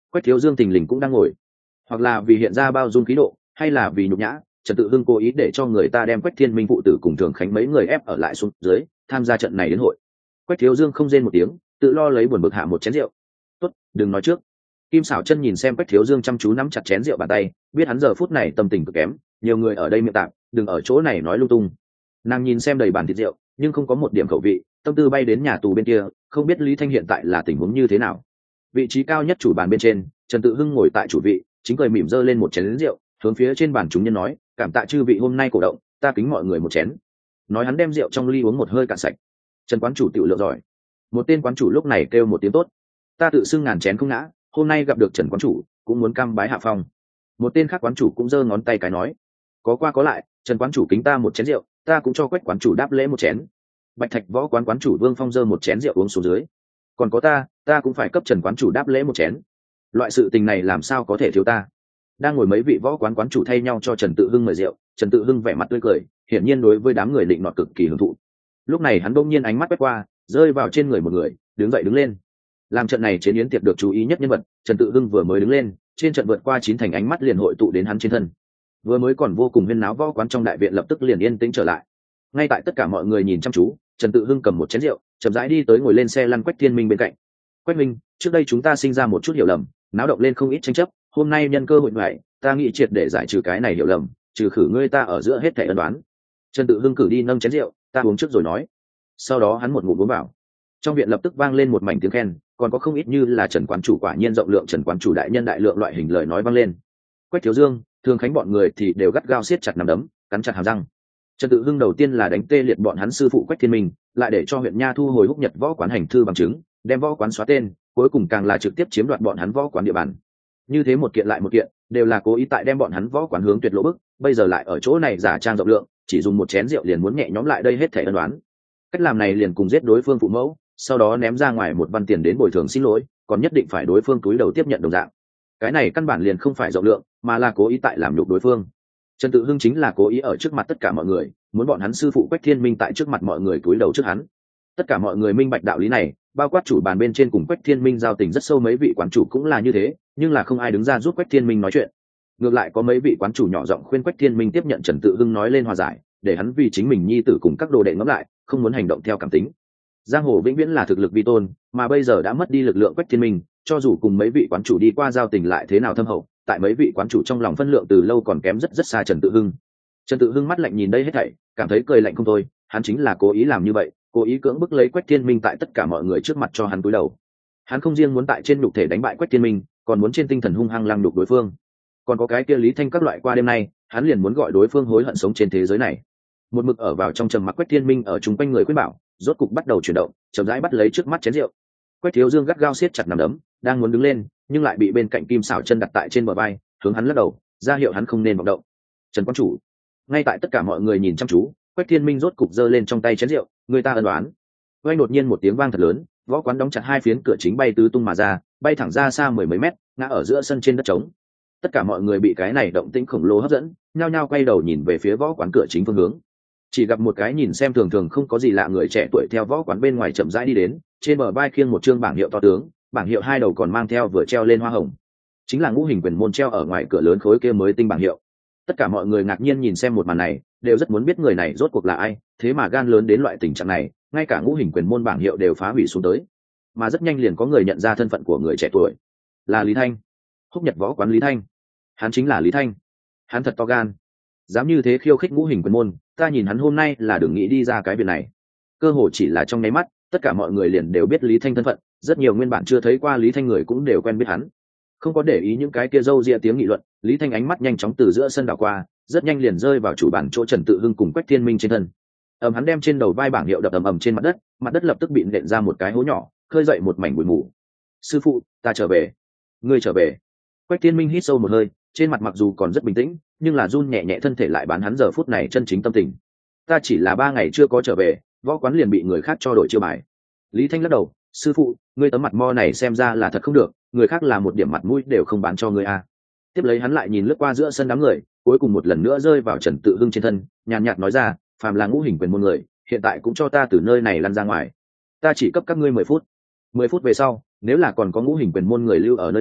Quách Thiếu Dương thình lình cũng đang ngồi, hoặc là vì hiện ra bao dung khí độ, hay là vì nhục nhã, Trần Tự Hưng cố ý để cho người ta đem Quách Thiên Minh phụ tử cùng Thường Khánh mấy người ép ở lại xuống dưới tham gia trận này đến hội. Quách Thiếu Dương không rên một tiếng, tự lo lấy buồn bực hạ một chén rượu. Tốt, đừng nói trước. Kim Sảo Chân nhìn xem Quách Thiếu Dương chăm chú nắm chặt chén rượu bàn tay, biết hắn giờ phút này tâm tình cực kém, nhiều người ở đây miệng tạm, đừng ở chỗ này nói lung tung. Nàng nhìn xem đầy bàn thịt rượu, nhưng không có một điểm khẩu vị, tâm tư bay đến nhà tù bên kia, không biết Lý Thanh hiện tại là tình huống như thế nào. Vị trí cao nhất chủ bàn bên trên, Trần Tự Hưng ngồi tại chủ vị, chính cười mỉm giơ lên một chén rượu, hướng phía trên bàn chúng nhân nói, cảm tạ chư vị hôm nay cổ động, ta kính mọi người một chén. Nói hắn đem rượu trong ly uống một hơi cạn sạch. Trần quán chủ tiểu lượng giỏi. Một tên quán chủ lúc này kêu một tiếng tốt. Ta tự xưng ngàn chén không ngã, hôm nay gặp được Trần quán chủ, cũng muốn cam bái hạ phong. Một tên khác quán chủ cũng giơ ngón tay cái nói, có qua có lại, Trần quán chủ kính ta một chén rượu, ta cũng cho Quách quán chủ đáp lễ một chén. Bạch Thạch Võ quán quán chủ Vương Phong giơ một chén rượu uống xuống dưới. Còn có ta cũng phải cấp Trần quán chủ đáp lễ một chén. Loại sự tình này làm sao có thể thiếu ta. Đang ngồi mấy vị võ quán quán chủ thay nhau cho Trần Tự Hưng mời rượu, Trần Tự Hưng vẻ mặt tươi cười, hiển nhiên đối với đám người định nọt cực kỳ hưởng thụ. Lúc này hắn bỗng nhiên ánh mắt quét qua, rơi vào trên người một người, đứng dậy đứng lên. Làm trận này chiến yến tiệc được chú ý nhất nhân vật, Trần Tự Hưng vừa mới đứng lên, trên trận vượt qua 9 thành ánh mắt liền hội tụ đến hắn trên thân. Vừa mới còn vô cùng huyên náo võ quán trong đại viện lập tức liền yên tĩnh trở lại. Ngay tại tất cả mọi người nhìn chăm chú, Trần Tự Hưng cầm một chén rượu, chậm rãi đi tới ngồi lên xe lăn Quách Thiên Minh bên cạnh. Quách Minh, trước đây chúng ta sinh ra một chút hiểu lầm, náo động lên không ít tranh chấp, hôm nay nhân cơ hội này, ta nghĩ triệt để giải trừ cái này hiểu lầm, trừ khử ngươi ta ở giữa hết thảy ân đoán. Trần Tự Hưng cử đi nâng chén rượu, ta uống trước rồi nói. Sau đó hắn một ngụm uống vào. Trong viện lập tức vang lên một mảnh tiếng khen, còn có không ít như là Trần quán chủ quả nhiên rộng lượng, Trần quán chủ đại nhân đại lượng loại hình lời nói vang lên. Quách Thiếu Dương, Thường Khánh bọn người thì đều gắt gao siết chặt nắm đấm, cắn chặt hàm răng. Trần Tự Hưng đầu tiên là đánh tê liệt bọn hắn sư phụ Quách Thiên Minh, lại để cho huyện nha thu hồi Húc Nhật võ quán hành thư bằng chứng, đem võ quán xóa tên, cuối cùng càng là trực tiếp chiếm đoạt bọn hắn võ quán địa bàn. Như thế một kiện lại một kiện, đều là cố ý tại đem bọn hắn võ quán hướng tuyệt lộ bức, bây giờ lại ở chỗ này giả trang rộng lượng, chỉ dùng một chén rượu liền muốn nhẹ nhõm lại đây hết thảy ân đoán. Cách làm này liền cùng giết đối phương phụ mẫu, sau đó ném ra ngoài một văn tiền đến bồi thường xin lỗi, còn nhất định phải đối phương túi đầu tiếp nhận đồng dạng. Cái này căn bản liền không phải rộng lượng, mà là cố ý tại làm nhục đối phương. Trần Tự Hưng chính là cố ý ở trước mặt tất cả mọi người, muốn bọn hắn sư phụ Quách Thiên Minh tại trước mặt mọi người túi đầu trước hắn. Tất cả mọi người minh bạch đạo lý này, bao quát chủ bàn bên trên cùng Quách Thiên Minh giao tình rất sâu mấy vị quán chủ cũng là như thế, nhưng là không ai đứng ra giúp Quách Thiên Minh nói chuyện. Ngược lại có mấy vị quán chủ nhỏ giọng khuyên Quách Thiên Minh tiếp nhận Trần Tự Hưng nói lên hòa giải, để hắn vì chính mình nhi tử cùng các đồ đệ ngẫm lại, không muốn hành động theo cảm tính. Giang hồ vĩnh viễn là thực lực vi tôn, mà bây giờ đã mất đi lực lượng Quách Thiên Minh, cho dù cùng mấy vị quán chủ đi qua giao tình lại thế nào thâm hậu, tại mấy vị quán chủ trong lòng phân lượng từ lâu còn kém rất rất xa Trần Tự Hưng. Trần Tự Hưng mắt lạnh nhìn đây hết thảy, cảm thấy cười lạnh không thôi, hắn chính là cố ý làm như vậy, cố ý cưỡng bức lấy Quách Thiên Minh tại tất cả mọi người trước mặt cho hắn cúi đầu. Hắn không riêng muốn tại trên nhục thể đánh bại Quách Thiên Minh, còn muốn trên tinh thần hung hăng lăng nhục đối phương. Còn có cái kia Lý Thanh các loại qua đêm nay, hắn liền muốn gọi đối phương hối hận sống trên thế giới này. Một mực ở vào trong trầm mặc Quách Thiên Minh ở chung quanh người khuyên bảo, rốt cục bắt đầu chuyển động, chậm rãi bắt lấy trước mắt chén rượu. Quách Thiếu Dương gắt gao siết chặt nắm đấm, đang muốn đứng lên, nhưng lại bị bên cạnh Kim Sảo Chân đặt tại trên bờ vai, hướng hắn lắc đầu, ra hiệu hắn không nên vọng động. Trần quán chủ. Ngay tại tất cả mọi người nhìn chăm chú, Quách Thiên Minh rốt cục giơ lên trong tay chén rượu, người ta ân đoán. Vang đột nhiên một tiếng vang thật lớn, võ quán đóng chặt hai phiến cửa chính bay tứ tung mà ra, bay thẳng ra xa mười mấy mét, ngã ở giữa sân trên đất trống. Tất cả mọi người bị cái này động tĩnh khổng lồ hấp dẫn, nhao nhao quay đầu nhìn về phía võ quán cửa chính phương hướng. Chỉ gặp một cái nhìn xem thường thường không có gì lạ người trẻ tuổi theo võ quán bên ngoài chậm rãi đi đến, trên bờ vai khiêng một trương bảng hiệu to tướng, bảng hiệu hai đầu còn mang theo vừa treo lên hoa hồng. Chính là Ngũ Hình Quyền môn treo ở ngoài cửa lớn khối kia mới tinh bảng hiệu. Tất cả mọi người ngạc nhiên nhìn xem một màn này, đều rất muốn biết người này rốt cuộc là ai, thế mà gan lớn đến loại tình trạng này, ngay cả Ngũ Hình Quyền môn bảng hiệu đều phá hủy xuống tới. Mà rất nhanh liền có người nhận ra thân phận của người trẻ tuổi, là Lý Thanh. Húc Nhật võ quán Lý Thanh. Hắn chính là Lý Thanh. Hắn thật to gan, dám như thế khiêu khích Ngũ Hình Quyền môn, ta nhìn hắn hôm nay là đừng nghĩ đi ra cái việc này. Cơ hồ chỉ là trong nháy mắt, tất cả mọi người liền đều biết Lý Thanh thân phận, rất nhiều nguyên bản chưa thấy qua Lý Thanh người cũng đều quen biết hắn. Không có để ý những cái kia râu ria tiếng nghị luận, Lý Thanh ánh mắt nhanh chóng từ giữa sân đảo qua, rất nhanh liền rơi vào chủ bàn chỗ Trần Tự Hưng cùng Quách Thiên Minh trên thân. Hắn đem trên đầu vai bảng hiệu đập ầm ầm trên mặt đất lập tức bị nện ra một cái hố nhỏ, khơi dậy một mảnh bụi mù. Sư phụ, ta trở về. Ngươi trở về. Quách Thiên Minh hít sâu một hơi, trên mặt mặc dù còn rất bình tĩnh, nhưng là run nhẹ nhẹ thân thể lại bán hắn giờ phút này chân chính tâm tình. Ta chỉ là 3 ngày chưa có trở về, võ quán liền bị người khác cho đổi chiêu bài. Lý Thanh lắc đầu, sư phụ, ngươi tấm mặt mo này xem ra là thật không được, người khác là một điểm mặt mũi đều không bán cho ngươi à. Tiếp lấy hắn lại nhìn lướt qua giữa sân đám người, cuối cùng một lần nữa rơi vào Trần Tự Hưng trên thân, nhàn nhạt nói ra, phàm là Ngũ Hình Quyền môn người, hiện tại cũng cho ta từ nơi này lăn ra ngoài. Ta chỉ cấp các ngươi 10 phút. 10 phút về sau, nếu là còn có Ngũ Hình Quyền môn người lưu ở nơi đây,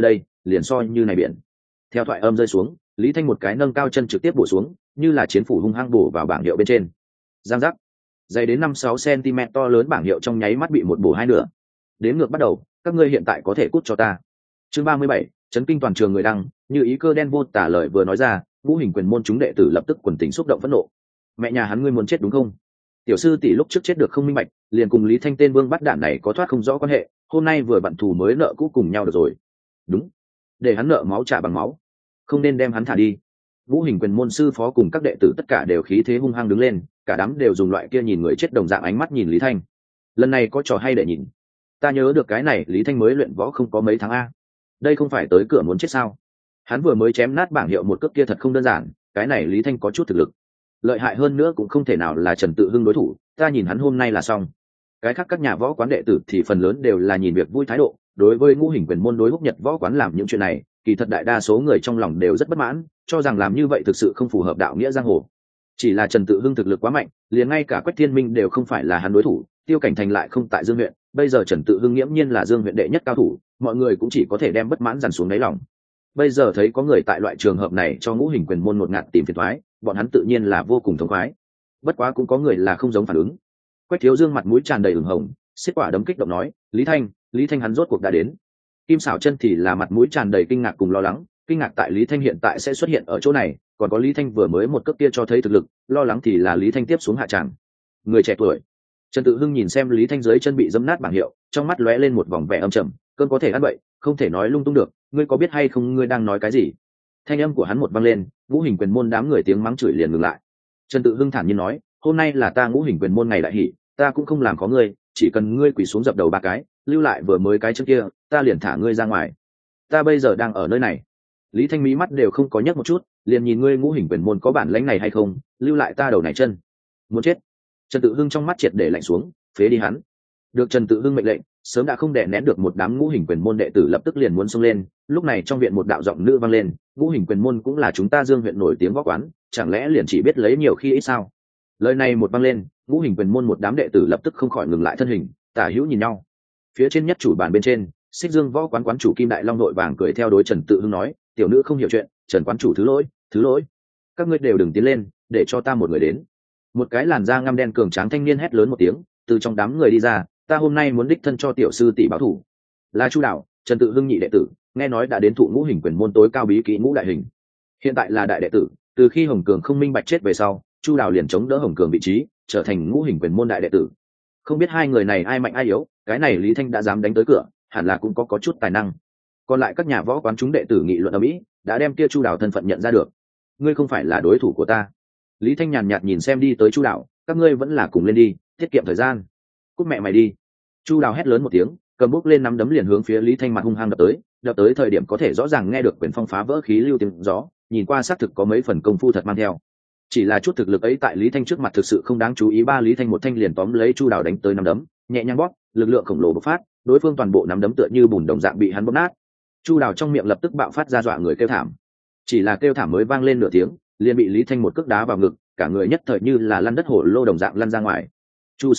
liền soi như này biển. Theo thoại âm rơi xuống, Lý Thanh một cái nâng cao chân trực tiếp bổ xuống, như là chiến phủ hung hăng bổ vào bảng hiệu bên trên. Giang giác. Dày đến 5-6 cm to lớn bảng hiệu trong nháy mắt bị một bổ hai nửa. Đến ngược bắt đầu, các ngươi hiện tại có thể cút cho ta. Chương 37, chấn kinh toàn trường người đăng, như ý cơ đen vô tả lời vừa nói ra, Ngũ Hình Quyền môn chúng đệ tử lập tức quần tình xúc động phẫn nộ. Mẹ nhà hắn, ngươi muốn chết đúng không? Tiểu sư tỷ lúc trước chết được không minh bạch, liền cùng Lý Thanh tên vương bắt đạn này có thoát không rõ quan hệ, hôm nay vừa bận thù mới nợ cũ cùng nhau được rồi. Đúng, để hắn nợ máu trả bằng máu, không nên đem hắn thả đi. Ngũ Hình Quyền môn sư phó cùng các đệ tử tất cả đều khí thế hung hăng đứng lên, cả đám đều dùng loại kia nhìn người chết đồng dạng ánh mắt nhìn Lý Thanh. Lần này có trò hay để nhìn. Ta nhớ được cái này Lý Thanh mới luyện võ không có mấy tháng a, đây không phải tới cửa muốn chết sao? Hắn vừa mới chém nát bảng hiệu một cước kia thật không đơn giản, cái này Lý Thanh có chút thực lực, lợi hại hơn nữa cũng không thể nào là Trần Tự Hưng đối thủ, ta nhìn hắn hôm nay là xong. Cái khác các nhà võ quán đệ tử thì phần lớn đều là nhìn việc vui thái độ, đối với Ngũ Hình Quyền môn đối Húc Nhật võ quán làm những chuyện này, kỳ thật đại đa số người trong lòng đều rất bất mãn, cho rằng làm như vậy thực sự không phù hợp đạo nghĩa giang hồ. Chỉ là Trần Tự Hưng thực lực quá mạnh, liền ngay cả Quách Thiên Minh đều không phải là hắn đối thủ, Tiêu Cảnh Thành lại không tại Dương huyện, bây giờ Trần Tự Hưng nghiễm nhiên là Dương huyện đệ nhất cao thủ, mọi người cũng chỉ có thể đem bất mãn dằn xuống đáy lòng. Bây giờ thấy có người tại loại trường hợp này cho Ngũ Hình Quyền môn một ngạt tìm phiền toái, bọn hắn tự nhiên là vô cùng thống khoái. Bất quá cũng có người là không giống phản ứng. Quách Thiếu Dương mặt mũi tràn đầy ửng hồng, xiết quả đấm kích động nói, Lý Thanh hắn rốt cuộc đã đến. Kim Sảo Chân thì là mặt mũi tràn đầy kinh ngạc cùng lo lắng, kinh ngạc tại Lý Thanh hiện tại sẽ xuất hiện ở chỗ này, còn có Lý Thanh vừa mới một cước kia cho thấy thực lực, lo lắng thì là Lý Thanh tiếp xuống hạ tràng. Người trẻ tuổi. Trần Tự Hưng nhìn xem Lý Thanh dưới chân bị dẫm nát bảng hiệu, trong mắt lóe lên một vòng vẻ âm trầm, cơn có thể ăn bậy, không thể nói lung tung được, ngươi có biết hay không ngươi đang nói cái gì? Thanh âm của hắn một vang lên, Ngũ Hình Quyền môn đám người tiếng mắng chửi liền ngừng lại. Trần Tự Hưng thản nhiên nói, hôm nay là ta Ngũ Hình Quyền môn ngày đại hỷ, ta cũng không làm có ngươi, chỉ cần ngươi quỳ xuống dập đầu ba cái, lưu lại vừa mới cái chân kia, ta liền thả ngươi ra ngoài. Ta bây giờ đang ở nơi này. Lý Thanh mí mắt đều không có nhấc một chút, liền nhìn ngươi Ngũ Hình Quyền môn có bản lãnh này hay không, lưu lại ta đầu này chân. Muốn chết. Trần Tự Hưng trong mắt triệt để lạnh xuống, phế đi hắn. Được Trần Tự Hưng mệnh lệnh, sớm đã không đè nén được một đám Ngũ Hình Quyền môn đệ tử lập tức liền muốn xông lên. Lúc này trong viện một đạo giọng nữ vang lên, Ngũ Hình Quyền môn cũng là chúng ta Dương huyện nổi tiếng võ quán, chẳng lẽ liền chỉ biết lấy nhiều khi ít sao? Lời này một vang lên, Ngũ Hình Quyền môn một đám đệ tử lập tức không khỏi ngừng lại thân hình, tả hữu nhìn nhau. Phía trên nhất chủ bàn bên trên, Xích Dương võ quán quán chủ Kim Đại Long đội vàng cười theo đối Trần Tự Hưng nói, tiểu nữ không hiểu chuyện, Trần quán chủ thứ lỗi, các ngươi đều đừng tiến lên, để cho ta một người đến. Một cái làn da ngăm đen cường tráng thanh niên hét lớn một tiếng, từ trong đám người đi ra, ta hôm nay muốn đích thân cho tiểu sư tỷ báo thủ. Là Chu Đạo, Trần Tự Hưng nhị đệ tử, nghe nói đã đến thụ Ngũ Hình Quyền môn tối cao bí kỹ Ngũ Đại Hình, hiện tại là đại đệ tử. Từ khi Hồng Cường không minh bạch chết về sau, Chu Đạo liền chống đỡ Hồng Cường vị trí, trở thành Ngũ Hình Quyền môn đại đệ tử. Không biết hai người này ai mạnh ai yếu, cái này Lý Thanh đã dám đánh tới cửa, hẳn là cũng có chút tài năng. Còn lại các nhà võ quán chúng đệ tử nghị luận ở mỹ, đã đem kia Chu Đạo thân phận nhận ra được. Ngươi không phải là đối thủ của ta. Lý Thanh nhàn nhạt nhìn xem đi tới Chu Đạo, các ngươi vẫn là cùng lên đi, tiết kiệm thời gian. Cút mẹ mày đi. Chu Đạo hét lớn một tiếng, cầm bút lên nắm đấm liền hướng phía Lý Thanh mặt hung hăng đập tới thời điểm có thể rõ ràng nghe được quyền phong phá vỡ khí lưu tiếng gió, nhìn qua xác thực có mấy phần công phu thật mang theo. Chỉ là chút thực lực ấy tại Lý Thanh trước mặt thực sự không đáng chú ý, ba Lý Thanh một thanh liền tóm lấy Chu Đạo đánh tới nắm đấm, nhẹ nhàng bóp, lực lượng khổng lồ bộc phát, đối phương toàn bộ nắm đấm tựa như bùn đồng dạng bị hắn bóp nát. Chu Đạo trong miệng lập tức bạo phát ra dọa người kêu thảm. Chỉ là kêu thảm mới vang lên nửa tiếng, liền bị Lý Thanh một cước đá vào ngực, cả người nhất thời như là lăn đất hổ lô đồng dạng lăn ra ngoài. Chu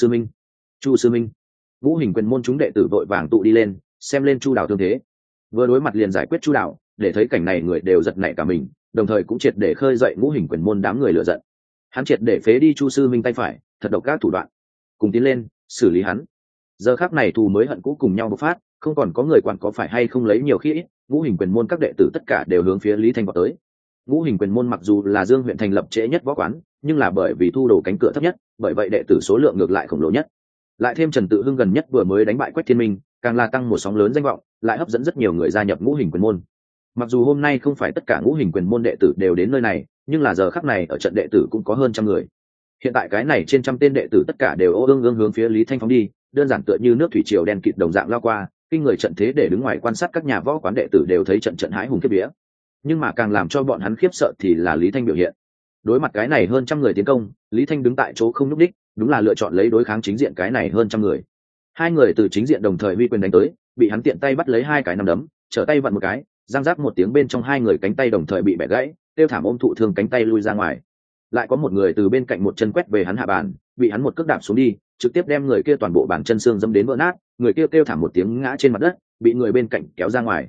sư minh. Ngũ Hình Quyền môn chúng đệ tử vội vàng tụ đi lên, xem lên Chu Đạo thương thế. Vừa đối mặt liền giải quyết Chu Đạo, để thấy cảnh này người đều giật nảy cả mình, đồng thời cũng triệt để khơi dậy Ngũ Hình Quyền môn đám người lửa giận. Hắn triệt để phế đi Chu sư minh tay phải, thật độc ác thủ đoạn, cùng tiến lên xử lý hắn. Giờ khắc này thù mới hận cũ cùng nhau bộc phát, không còn có người quản có phải hay không lấy nhiều khi ít, Ngũ Hình Quyền môn các đệ tử tất cả đều hướng phía Lý Thanh vào tới. Ngũ Hình Quyền môn mặc dù là Dương huyện thành lập trễ nhất võ quán, nhưng là bởi vì thu đồ cánh cửa thấp nhất, bởi vậy đệ tử số lượng ngược lại khổng lồ nhất. Lại thêm Trần Tự Hưng gần nhất vừa mới đánh bại Quách Thiên Minh, càng là tăng một sóng lớn danh vọng, lại hấp dẫn rất nhiều người gia nhập Ngũ Hình Quyền môn. Mặc dù hôm nay không phải tất cả Ngũ Hình Quyền môn đệ tử đều đến nơi này, nhưng là giờ khắc này ở trận đệ tử cũng có hơn trăm người. Hiện tại cái này trên trăm tên đệ tử tất cả đều ương hướng phía Lý Thanh phóng đi, đơn giản tựa như nước thủy triều đen kịt đồng dạng lao qua, kinh người trận thế để đứng ngoài quan sát các nhà võ quán đệ tử đều thấy trận hãi hùng khiếp vía. Nhưng mà càng làm cho bọn hắn khiếp sợ thì là Lý Thanh biểu hiện. Đối mặt cái này hơn trăm người tiến công, Lý Thanh đứng tại chỗ không nhúc đích, đúng là lựa chọn lấy đối kháng chính diện cái này hơn trăm người. Hai người từ chính diện đồng thời huy quyền đánh tới, bị hắn tiện tay bắt lấy hai cái nắm đấm, trở tay vặn một cái, giang giác một tiếng bên trong hai người cánh tay đồng thời bị bẻ gãy, tiêu thảm ôm thụ thương cánh tay lui ra ngoài. Lại có một người từ bên cạnh một chân quét về hắn hạ bàn, bị hắn một cước đạp xuống đi, trực tiếp đem người kia toàn bộ bàn chân xương dẫm đến vỡ nát, người kia kêu thảm một tiếng ngã trên mặt đất, bị người bên cạnh kéo ra ngoài.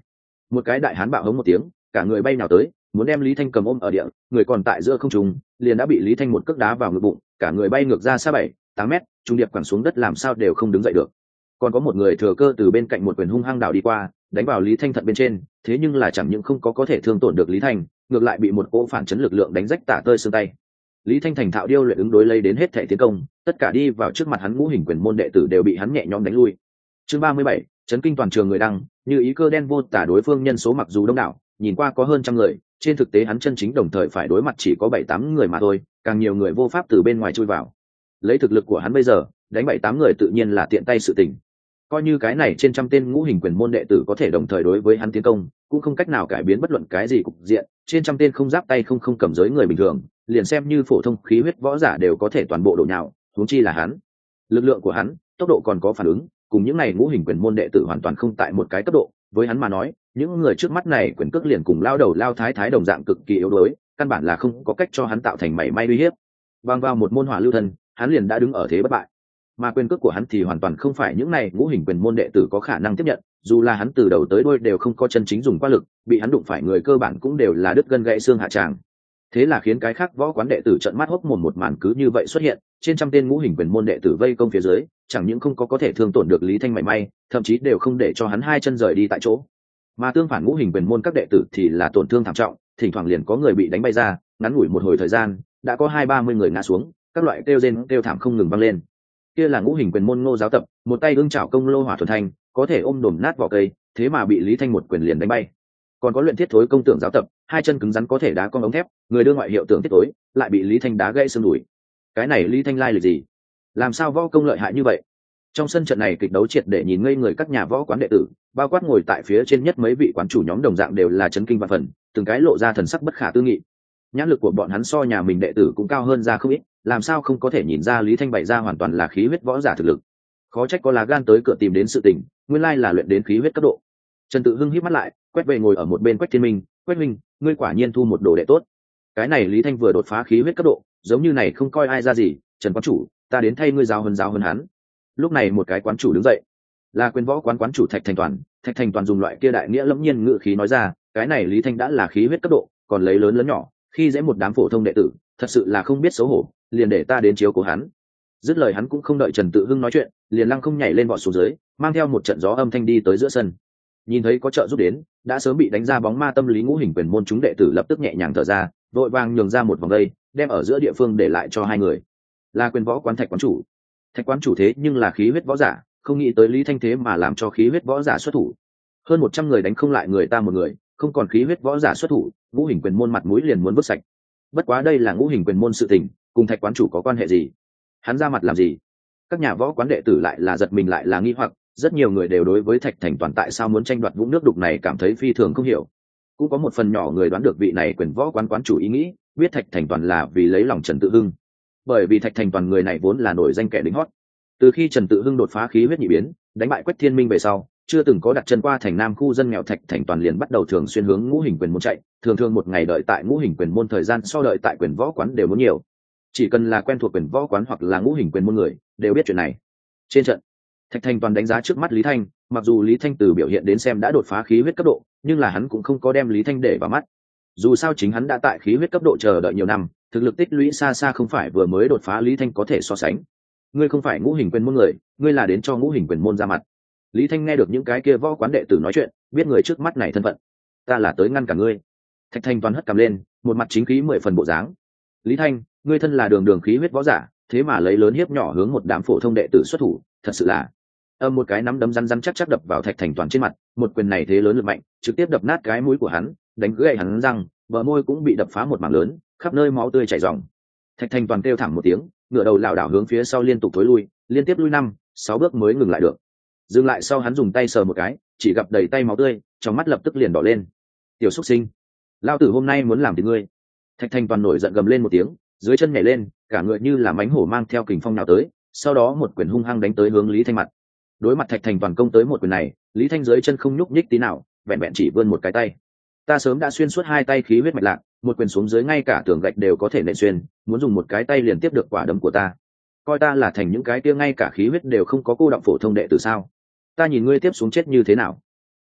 Một cái đại hán bạo hống một tiếng, cả người bay nào tới, muốn đem Lý Thanh cầm ôm ở địa, người còn tại giữa không trung, liền đã bị Lý Thanh một cước đá vào ngực bụng, cả người bay ngược ra xa 7-8 mét, trung điệp quẳng xuống đất làm sao đều không đứng dậy được. Còn có một người thừa cơ từ bên cạnh một quyền hung hăng đảo đi qua, đánh vào Lý Thanh thận bên trên, thế nhưng là chẳng những không có thể thương tổn được Lý Thanh, ngược lại bị một cỗ phản chấn lực lượng đánh rách tả tơi xương tay. Lý Thanh thành thạo điêu luyện ứng đối lấy đến hết thể tiến công, tất cả đi vào trước mặt hắn ngũ hình quyền môn đệ tử đều bị hắn nhẹ nhõm đánh lui. Chương 37, chấn kinh toàn trường người đăng, như ý cơ đen vô tả đối phương nhân số mặc dù đông đảo, nhìn qua có hơn trăm người, trên thực tế hắn chân chính đồng thời phải đối mặt chỉ có 7-8 người mà thôi, càng nhiều người vô pháp từ bên ngoài chui vào. Lấy thực lực của hắn bây giờ, đánh 7-8 người tự nhiên là tiện tay sự tình. Coi như cái này trên trăm tên ngũ hình quyền môn đệ tử có thể đồng thời đối với hắn tiến công, cũng không cách nào cải biến bất luận cái gì cục diện, trên trăm tên không giáp tay không cầm giới người bình thường, liền xem như phổ thông khí huyết võ giả đều có thể toàn bộ đổ nhào, huống chi là hắn. Lực lượng của hắn, tốc độ còn có phản ứng, cùng những này ngũ hình quyền môn đệ tử hoàn toàn không tại một cái cấp độ, với hắn mà nói, những người trước mắt này quyền cước liền cùng lao đầu lao thái thái đồng dạng cực kỳ yếu đuối, căn bản là không có cách cho hắn tạo thành mảy may uy hiếp. Bằng vào một môn hỏa lưu thần, hắn liền đã đứng ở thế bất bại. Mà quyền cước của hắn thì hoàn toàn không phải những này ngũ hình quyền môn đệ tử có khả năng tiếp nhận, dù là hắn từ đầu tới đuôi đều không có chân chính dùng qua lực, bị hắn đụng phải người cơ bản cũng đều là đứt gân gãy xương hạ tràng. Thế là khiến cái khác võ quán đệ tử trợn mắt hốc mồm, một màn cứ như vậy xuất hiện, trên trăm tên ngũ hình quyền môn đệ tử vây công phía dưới, chẳng những không có thể thương tổn được Lý Thanh mảy may, thậm chí đều không để cho hắn hai chân rời đi tại chỗ. Mà tương phản ngũ hình quyền môn các đệ tử thì là tổn thương thảm trọng, thỉnh thoảng liền có người bị đánh bay ra, ngắn ngủi một hồi thời gian, đã có 20-30 người ngã xuống, các loại kêu rên kêu thảm không ngừng vang lên. Kia là ngũ hình quyền môn Ngô giáo tập, một tay ưng chảo công lô hỏa thuần thanh, có thể ôm đổm nát vỏ cây, thế mà bị Lý Thanh một quyền liền đánh bay. Còn có luyện thiết thối công tưởng giáo tập, hai chân cứng rắn có thể đá con ống thép, người đưa ngoại hiệu tưởng thiết thối, lại bị Lý Thanh đá gãy xương đùi. Cái này Lý Thanh lai lịch gì? Làm sao võ công lợi hại như vậy? Trong sân trận này kịch đấu triệt để nhìn ngây người các nhà võ quán đệ tử, bao quát ngồi tại phía trên nhất mấy vị quán chủ nhóm đồng dạng đều là chấn kinh vạn phần, từng cái lộ ra thần sắc bất khả tư nghị. Nhãn lực của bọn hắn so nhà mình đệ tử cũng cao hơn ra không ít, làm sao không có thể nhìn ra Lý Thanh bày ra hoàn toàn là khí huyết võ giả thực lực. Khó trách có lá gan tới cửa tìm đến sự tình, nguyên lai là luyện đến khí huyết cấp độ. Trần Tự Hưng híp mắt lại, quét về ngồi ở một bên Quách Thiên Minh, "Quách huynh, ngươi quả nhiên thu một đồ đệ tốt." Cái này Lý Thanh vừa đột phá khí huyết cấp độ, giống như này không coi ai ra gì, "Trần quán chủ, ta đến thay ngươi giáo hơn hắn." Lúc này một cái quán chủ đứng dậy, là quyền võ quán quán chủ Thạch Thành Toàn dùng loại kia đại nghĩa lẫm nhiên ngữ khí nói ra, "Cái này Lý Thanh đã là khí huyết cấp độ, còn lấy lớn nhỏ, khi dễ một đám phổ thông đệ tử, thật sự là không biết xấu hổ, liền để ta đến chiếu cố hắn." Dứt lời hắn cũng không đợi Trần Tự Hưng nói chuyện, liền lăng không nhảy lên vọt xuống dưới, mang theo một trận gió âm thanh đi tới giữa sân. Nhìn thấy có trợ giúp đến, đã sớm bị đánh ra bóng ma tâm lý ngũ hình quyền môn chúng đệ tử lập tức nhẹ nhàng thở ra, vội vàng nhường ra một vòng dây, đem ở giữa địa phương để lại cho hai người. Là quyền võ quán Thạch quán chủ. Thạch quán chủ thế nhưng là khí huyết võ giả, không nghĩ tới Lý Thanh thế mà làm cho khí huyết võ giả xuất thủ. Hơn 100 người đánh không lại người ta một người, không còn khí huyết võ giả xuất thủ, ngũ hình quyền môn mặt mũi liền muốn vứt sạch. Bất quá đây là ngũ hình quyền môn sự tình, cùng Thạch quán chủ có quan hệ gì? Hắn ra mặt làm gì? Các nhà võ quán đệ tử lại là giật mình lại là nghi hoặc, rất nhiều người đều đối với Thạch Thành Toàn tại sao muốn tranh đoạt vũng nước đục này cảm thấy phi thường không hiểu. Cũng có một phần nhỏ người đoán được vị này quyền võ quán quán chủ ý nghĩ, biết Thạch Thành Toàn là vì lấy lòng Trần Tự Hưng. Bởi vì Thạch Thành Toàn người này vốn là nổi danh kẻ đính hót. Từ khi Trần Tự Hưng đột phá khí huyết nhị biến, đánh bại Quách Thiên Minh về sau, chưa từng có đặt chân qua thành Nam khu dân nghèo Thạch Thành Toàn liền bắt đầu thường xuyên hướng ngũ hình quyền môn chạy, thường một ngày đợi tại ngũ hình quyền môn thời gian so đợi tại quyền võ quán đều muốn nhiều. Chỉ cần là quen thuộc quyền võ quán hoặc là ngũ hình quyền môn người, đều biết chuyện này. Trên trận, Thạch Thành Toàn đánh giá trước mắt Lý Thanh, mặc dù Lý Thanh từ biểu hiện đến xem đã đột phá khí huyết cấp độ, nhưng là hắn cũng không có đem Lý Thanh để vào mắt. Dù sao chính hắn đã tại khí huyết cấp độ chờ đợi nhiều năm, thực lực tích lũy xa xa không phải vừa mới đột phá Lý Thanh có thể so sánh. Ngươi không phải ngũ hình quyền môn người, ngươi là đến cho ngũ hình quyền môn ra mặt. Lý Thanh nghe được những cái kia võ quán đệ tử nói chuyện, biết người trước mắt này thân phận. Ta là tới ngăn cả ngươi. Thạch Thành Toàn hất cằm lên, một mặt chính khí 10 phần bộ dáng. Lý Thanh, ngươi thân là đường khí huyết võ giả, thế mà lấy lớn hiếp nhỏ hướng một đám phổ thông đệ tử xuất thủ, thật sự là. Một cái nắm đấm rắn chắc đập vào Thạch Thành Toàn trên mặt, một quyền này thế lớn lực mạnh, trực tiếp đập nát cái mũi của hắn, đánh gãy hắn răng, bờ môi cũng bị đập phá một mảng lớn, khắp nơi máu tươi chảy ròng. Thạch Thành Toàn kêu thảm một tiếng, ngửa đầu lảo đảo hướng phía sau liên tục thối lui, liên tiếp lui 5-6 bước mới ngừng lại được. Dừng lại sau hắn dùng tay sờ một cái, chỉ gặp đầy tay máu tươi, trong mắt lập tức liền đỏ lên. Tiểu xuất sinh, lao tử hôm nay muốn làm thì ngươi. Thạch Thành Toàn nổi giận gầm lên một tiếng, dưới chân nhảy lên, cả người như là mánh hổ mang theo kình phong nào tới, sau đó một quyền hung hăng đánh tới hướng Lý Thanh mặt. Đối mặt Thạch Thành Toàn công tới một quyền này, Lý Thanh dưới chân không nhúc nhích tí nào, vẹn vẹn chỉ vươn một cái tay. Ta sớm đã xuyên suốt hai tay khí huyết mạch lạc, một quyền xuống dưới ngay cả tường gạch đều có thể nện xuyên, muốn dùng một cái tay liền tiếp được quả đấm của ta. Coi ta là thành những cái kia ngay cả khí huyết đều không có cô động phổ thông đệ tử sao? Ta nhìn ngươi tiếp xuống chết như thế nào?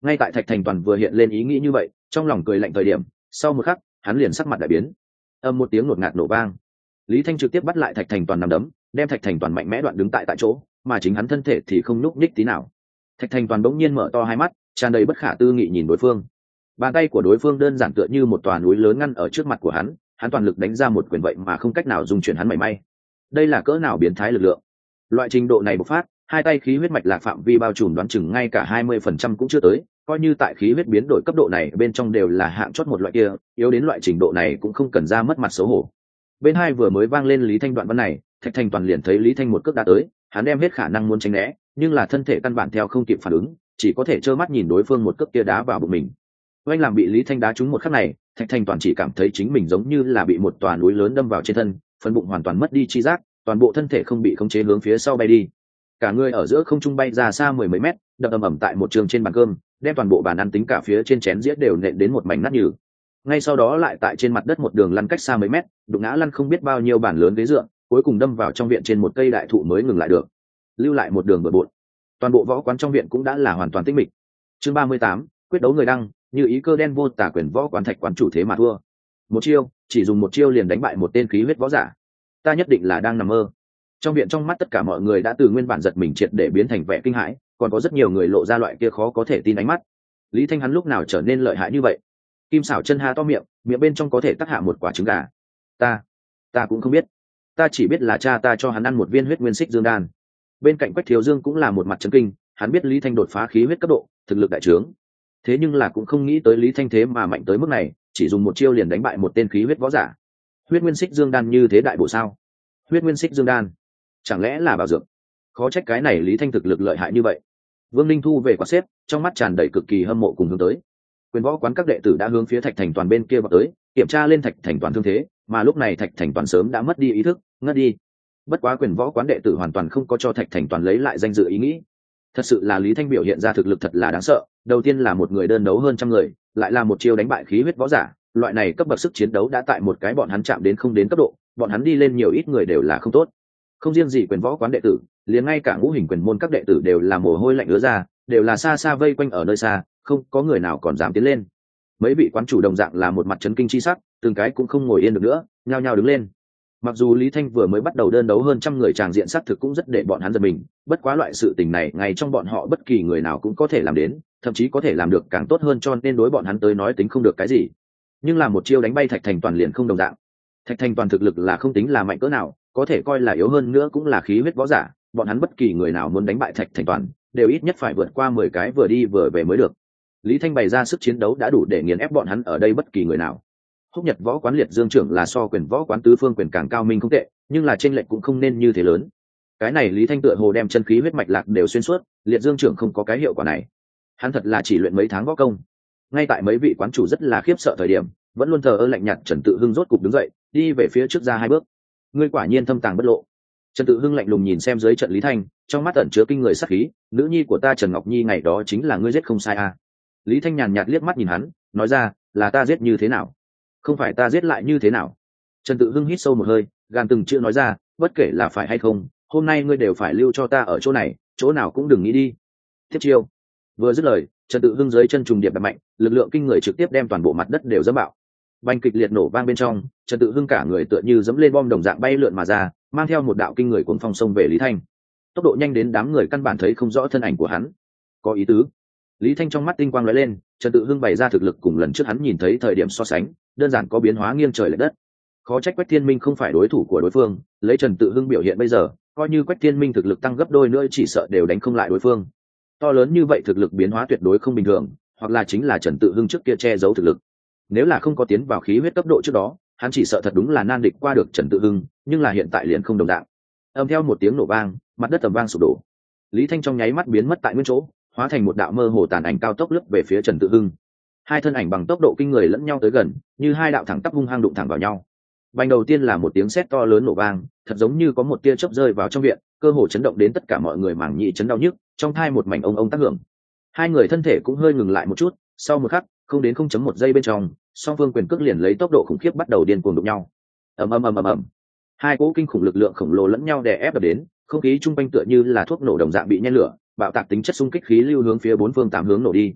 Ngay tại Thạch Thành Toàn vừa hiện lên ý nghĩ như vậy, trong lòng cười lạnh thời điểm, sau một khắc hắn liền sắc mặt đại biến. Âm một tiếng ngột ngạt nổ vang, Lý Thanh trực tiếp bắt lại Thạch Thành Toàn nắm đấm, đem Thạch Thành Toàn mạnh mẽ đoạn đứng tại chỗ, mà chính hắn thân thể thì không nhúc nhích tí nào. Thạch Thành Toàn bỗng nhiên mở to hai mắt, tràn đầy bất khả tư nghị nhìn đối phương. Bàn tay của đối phương đơn giản tựa như một tòa núi lớn ngăn ở trước mặt của hắn, hắn toàn lực đánh ra một quyền vậy mà không cách nào dung chuyển hắn mảy may. Đây là cỡ nào biến thái lực lượng? Loại trình độ này bộc phát, hai tay khí huyết mạch lạc phạm vi bao trùm đoán chừng ngay cả 20% cũng chưa tới, coi như tại khí huyết biến đổi cấp độ này bên trong đều là hạng chót một loại kia, yếu đến loại trình độ này cũng không cần ra mất mặt xấu hổ. Bên hai vừa mới vang lên Lý Thanh đoạn văn này, Thạch Thành Toàn liền thấy Lý Thanh một cước đã tới, hắn đem hết khả năng muốn tránh né, nhưng là thân thể căn bản theo không kịp phản ứng, chỉ có thể trơ mắt nhìn đối phương một cước kia đá vào bụng mình. Oanh làm bị Lý Thanh đá trúng một khắc này, Thạch Thành Toàn chỉ cảm thấy chính mình giống như là bị một tòa núi lớn đâm vào trên thân, phần bụng hoàn toàn mất đi chi giác, toàn bộ thân thể không bị khống chế hướng phía sau bay đi. Cả người ở giữa không trung bay ra xa mười mấy mét, đập ầm ầm tại một trường trên bàn cơm, đem toàn bộ bàn ăn tính cả phía trên chén dĩa đều nện đến một mảnh nát nhừ. Ngay sau đó lại tại trên mặt đất một đường lăn cách xa mấy mét, đụng ngã lăn không biết bao nhiêu bàn lớn ghế dựa, cuối cùng đâm vào trong viện trên một cây đại thụ mới ngừng lại được, lưu lại một đường bừa bộn. Toàn bộ võ quán trong viện cũng đã là hoàn toàn tĩnh mịch. Chương 38, quyết đấu người đăng, như ý cơ đen vô tả quyền võ quán Thạch quán chủ thế mà thua. Một chiêu, chỉ dùng một chiêu liền đánh bại một tên khí huyết võ giả. Ta nhất định là đang nằm mơ. Trong viện trong mắt tất cả mọi người đã từ nguyên bản giật mình triệt để biến thành vẻ kinh hãi, còn có rất nhiều người lộ ra loại kia khó có thể tin ánh mắt. Lý Thanh hắn lúc nào trở nên lợi hại như vậy? Kim Sảo chân ha to miệng, miệng bên trong có thể tác hạ một quả trứng gà. Ta cũng không biết, ta chỉ biết là cha ta cho hắn ăn một viên huyết nguyên xích dương đan. Bên cạnh Quách Thiếu Dương cũng là một mặt chấn kinh, hắn biết Lý Thanh đột phá khí huyết cấp độ, thực lực đại trướng, thế nhưng là cũng không nghĩ tới Lý Thanh thế mà mạnh tới mức này, chỉ dùng một chiêu liền đánh bại một tên khí huyết võ giả. Huyết nguyên xích dương đan như thế đại bộ sao? Huyết nguyên xích dương đan, chẳng lẽ là bảo dược? Khó trách cái này Lý Thanh thực lực lợi hại như vậy. Vương Linh thu về quả xếp, trong mắt tràn đầy cực kỳ hâm mộ cùng hướng tới. Quyền võ quán các đệ tử đã hướng phía Thạch Thành Toàn bên kia vào tới, kiểm tra lên Thạch Thành Toàn thương thế, mà lúc này Thạch Thành Toàn sớm đã mất đi ý thức, ngất đi. Bất quá quyền võ quán đệ tử hoàn toàn không có cho Thạch Thành Toàn lấy lại danh dự ý nghĩ. Thật sự là Lý Thanh biểu hiện ra thực lực thật là đáng sợ, đầu tiên là một người đơn đấu hơn trăm người, lại là một chiêu đánh bại khí huyết võ giả, loại này cấp bậc sức chiến đấu đã tại một cái bọn hắn chạm đến không đến cấp độ, bọn hắn đi lên nhiều ít người đều là không tốt. Không riêng gì quyền võ quán đệ tử, liền ngay cả ngũ hình quyền môn các đệ tử đều là mồ hôi lạnh ứa ra, đều là xa xa vây quanh ở nơi xa, không có người nào còn dám tiến lên. Mấy vị quán chủ đồng dạng là một mặt chấn kinh chi sắc, từng cái cũng không ngồi yên được nữa, nhao nhao đứng lên. Mặc dù Lý Thanh vừa mới bắt đầu đơn đấu hơn trăm người, tràng diện xác thực cũng rất để bọn hắn giật mình, bất quá loại sự tình này ngay trong bọn họ bất kỳ người nào cũng có thể làm đến, thậm chí có thể làm được càng tốt hơn, cho nên đối bọn hắn tới nói tính không được cái gì. Nhưng là một chiêu đánh bay Thạch Thành Toàn liền không đồng dạng. Thạch Thành Toàn thực lực là không tính là mạnh cỡ nào, có thể coi là yếu hơn nữa cũng là khí huyết võ giả, bọn hắn bất kỳ người nào muốn đánh bại Thạch Thành Toàn, đều ít nhất phải vượt qua 10 cái vừa đi vừa về mới được. Lý Thanh bày ra sức chiến đấu đã đủ để nghiền ép bọn hắn ở đây bất kỳ người nào. Húc Nhật võ quán Liệt Dương trưởng là so quyền võ quán tứ phương quyền càng cao minh không tệ, nhưng là chênh lệch cũng không nên như thế lớn. Cái này Lý Thanh tựa hồ đem chân khí huyết mạch lạc đều xuyên suốt, Liệt Dương trưởng không có cái hiệu quả này. Hắn thật là chỉ luyện mấy tháng võ công. Ngay tại mấy vị quán chủ rất là khiếp sợ thời điểm, vẫn luôn thờ ơ lạnh nhạt Trần Tự Hưng rốt cục đứng dậy, đi về phía trước ra hai bước. Ngươi quả nhiên thâm tàng bất lộ. Trần Tự Hưng lạnh lùng nhìn xem dưới trận Lý Thanh, trong mắt ẩn chứa kinh người sát khí, nữ nhi của ta Trần Ngọc Nhi ngày đó chính là ngươi giết không sai à? Lý Thanh nhàn nhạt liếc mắt nhìn hắn, nói ra, là ta giết như thế nào? Không phải ta giết lại như thế nào? Trần Tự Hưng hít sâu một hơi, gàn từng chữ nói ra, bất kể là phải hay không, hôm nay ngươi đều phải lưu cho ta ở chỗ này, chỗ nào cũng đừng nghĩ đi. Tiếp chiêu. Vừa dứt lời, Trần Tự Hưng dưới chân trùng điệp đập mạnh, lực lượng kinh người trực tiếp đem toàn bộ mặt đất đều dẫm bạo. Bành kịch liệt nổ vang bên trong, Trần Tự Hưng cả người tựa như dẫm lên bom đồng dạng bay lượn mà ra, mang theo một đạo kinh người cuồng phong xông về Lý Thanh. Tốc độ nhanh đến đám người căn bản thấy không rõ thân ảnh của hắn. Có ý tứ. Lý Thanh trong mắt tinh quang lóe lên, Trần Tự Hưng bày ra thực lực cùng lần trước hắn nhìn thấy thời điểm so sánh, đơn giản có biến hóa nghiêng trời lệch đất. Khó trách Quách Thiên Minh không phải đối thủ của đối phương, lấy Trần Tự Hưng biểu hiện bây giờ, coi như Quách Thiên Minh thực lực tăng gấp đôi nữa chỉ sợ đều đánh không lại đối phương. To lớn như vậy thực lực biến hóa tuyệt đối không bình thường, hoặc là chính là Trần Tự Hưng trước kia che giấu thực lực. Nếu là không có tiến vào khí huyết cấp độ trước đó, hắn chỉ sợ thật đúng là nan địch qua được Trần Tự Hưng, nhưng là hiện tại liền không đồng dạng. Âm theo một tiếng nổ vang, mặt đất tầm vang sụp đổ. Lý Thanh trong nháy mắt biến mất tại nguyên chỗ, hóa thành một đạo mơ hồ tàn ảnh cao tốc lướt về phía Trần Tự Hưng. Hai thân ảnh bằng tốc độ kinh người lẫn nhau tới gần, như hai đạo thẳng tắp hung hăng đụng thẳng vào nhau. Bành đầu tiên là một tiếng sét to lớn nổ vang, thật giống như có một tia chớp rơi vào trong viện, cơ hồ chấn động đến tất cả mọi người màng nhĩ chấn đau nhức, trong tai một mảnh ông tác hưởng. Hai người thân thể cũng hơi ngừng lại một chút, sau một khắc, không đến 0.1 giây bên trong, song phương quyền cước liền lấy tốc độ khủng khiếp bắt đầu điên cuồng đụng nhau. Ầm ầm ầm ầm ầm. Hai cỗ kinh khủng lực lượng khổng lồ lẫn nhau đè ép đến, không khí trung quanh tựa như là thuốc nổ đồng dạng bị nhen lửa, bạo tạc tính chất xung kích khí lưu hướng phía bốn phương tám hướng nổ đi.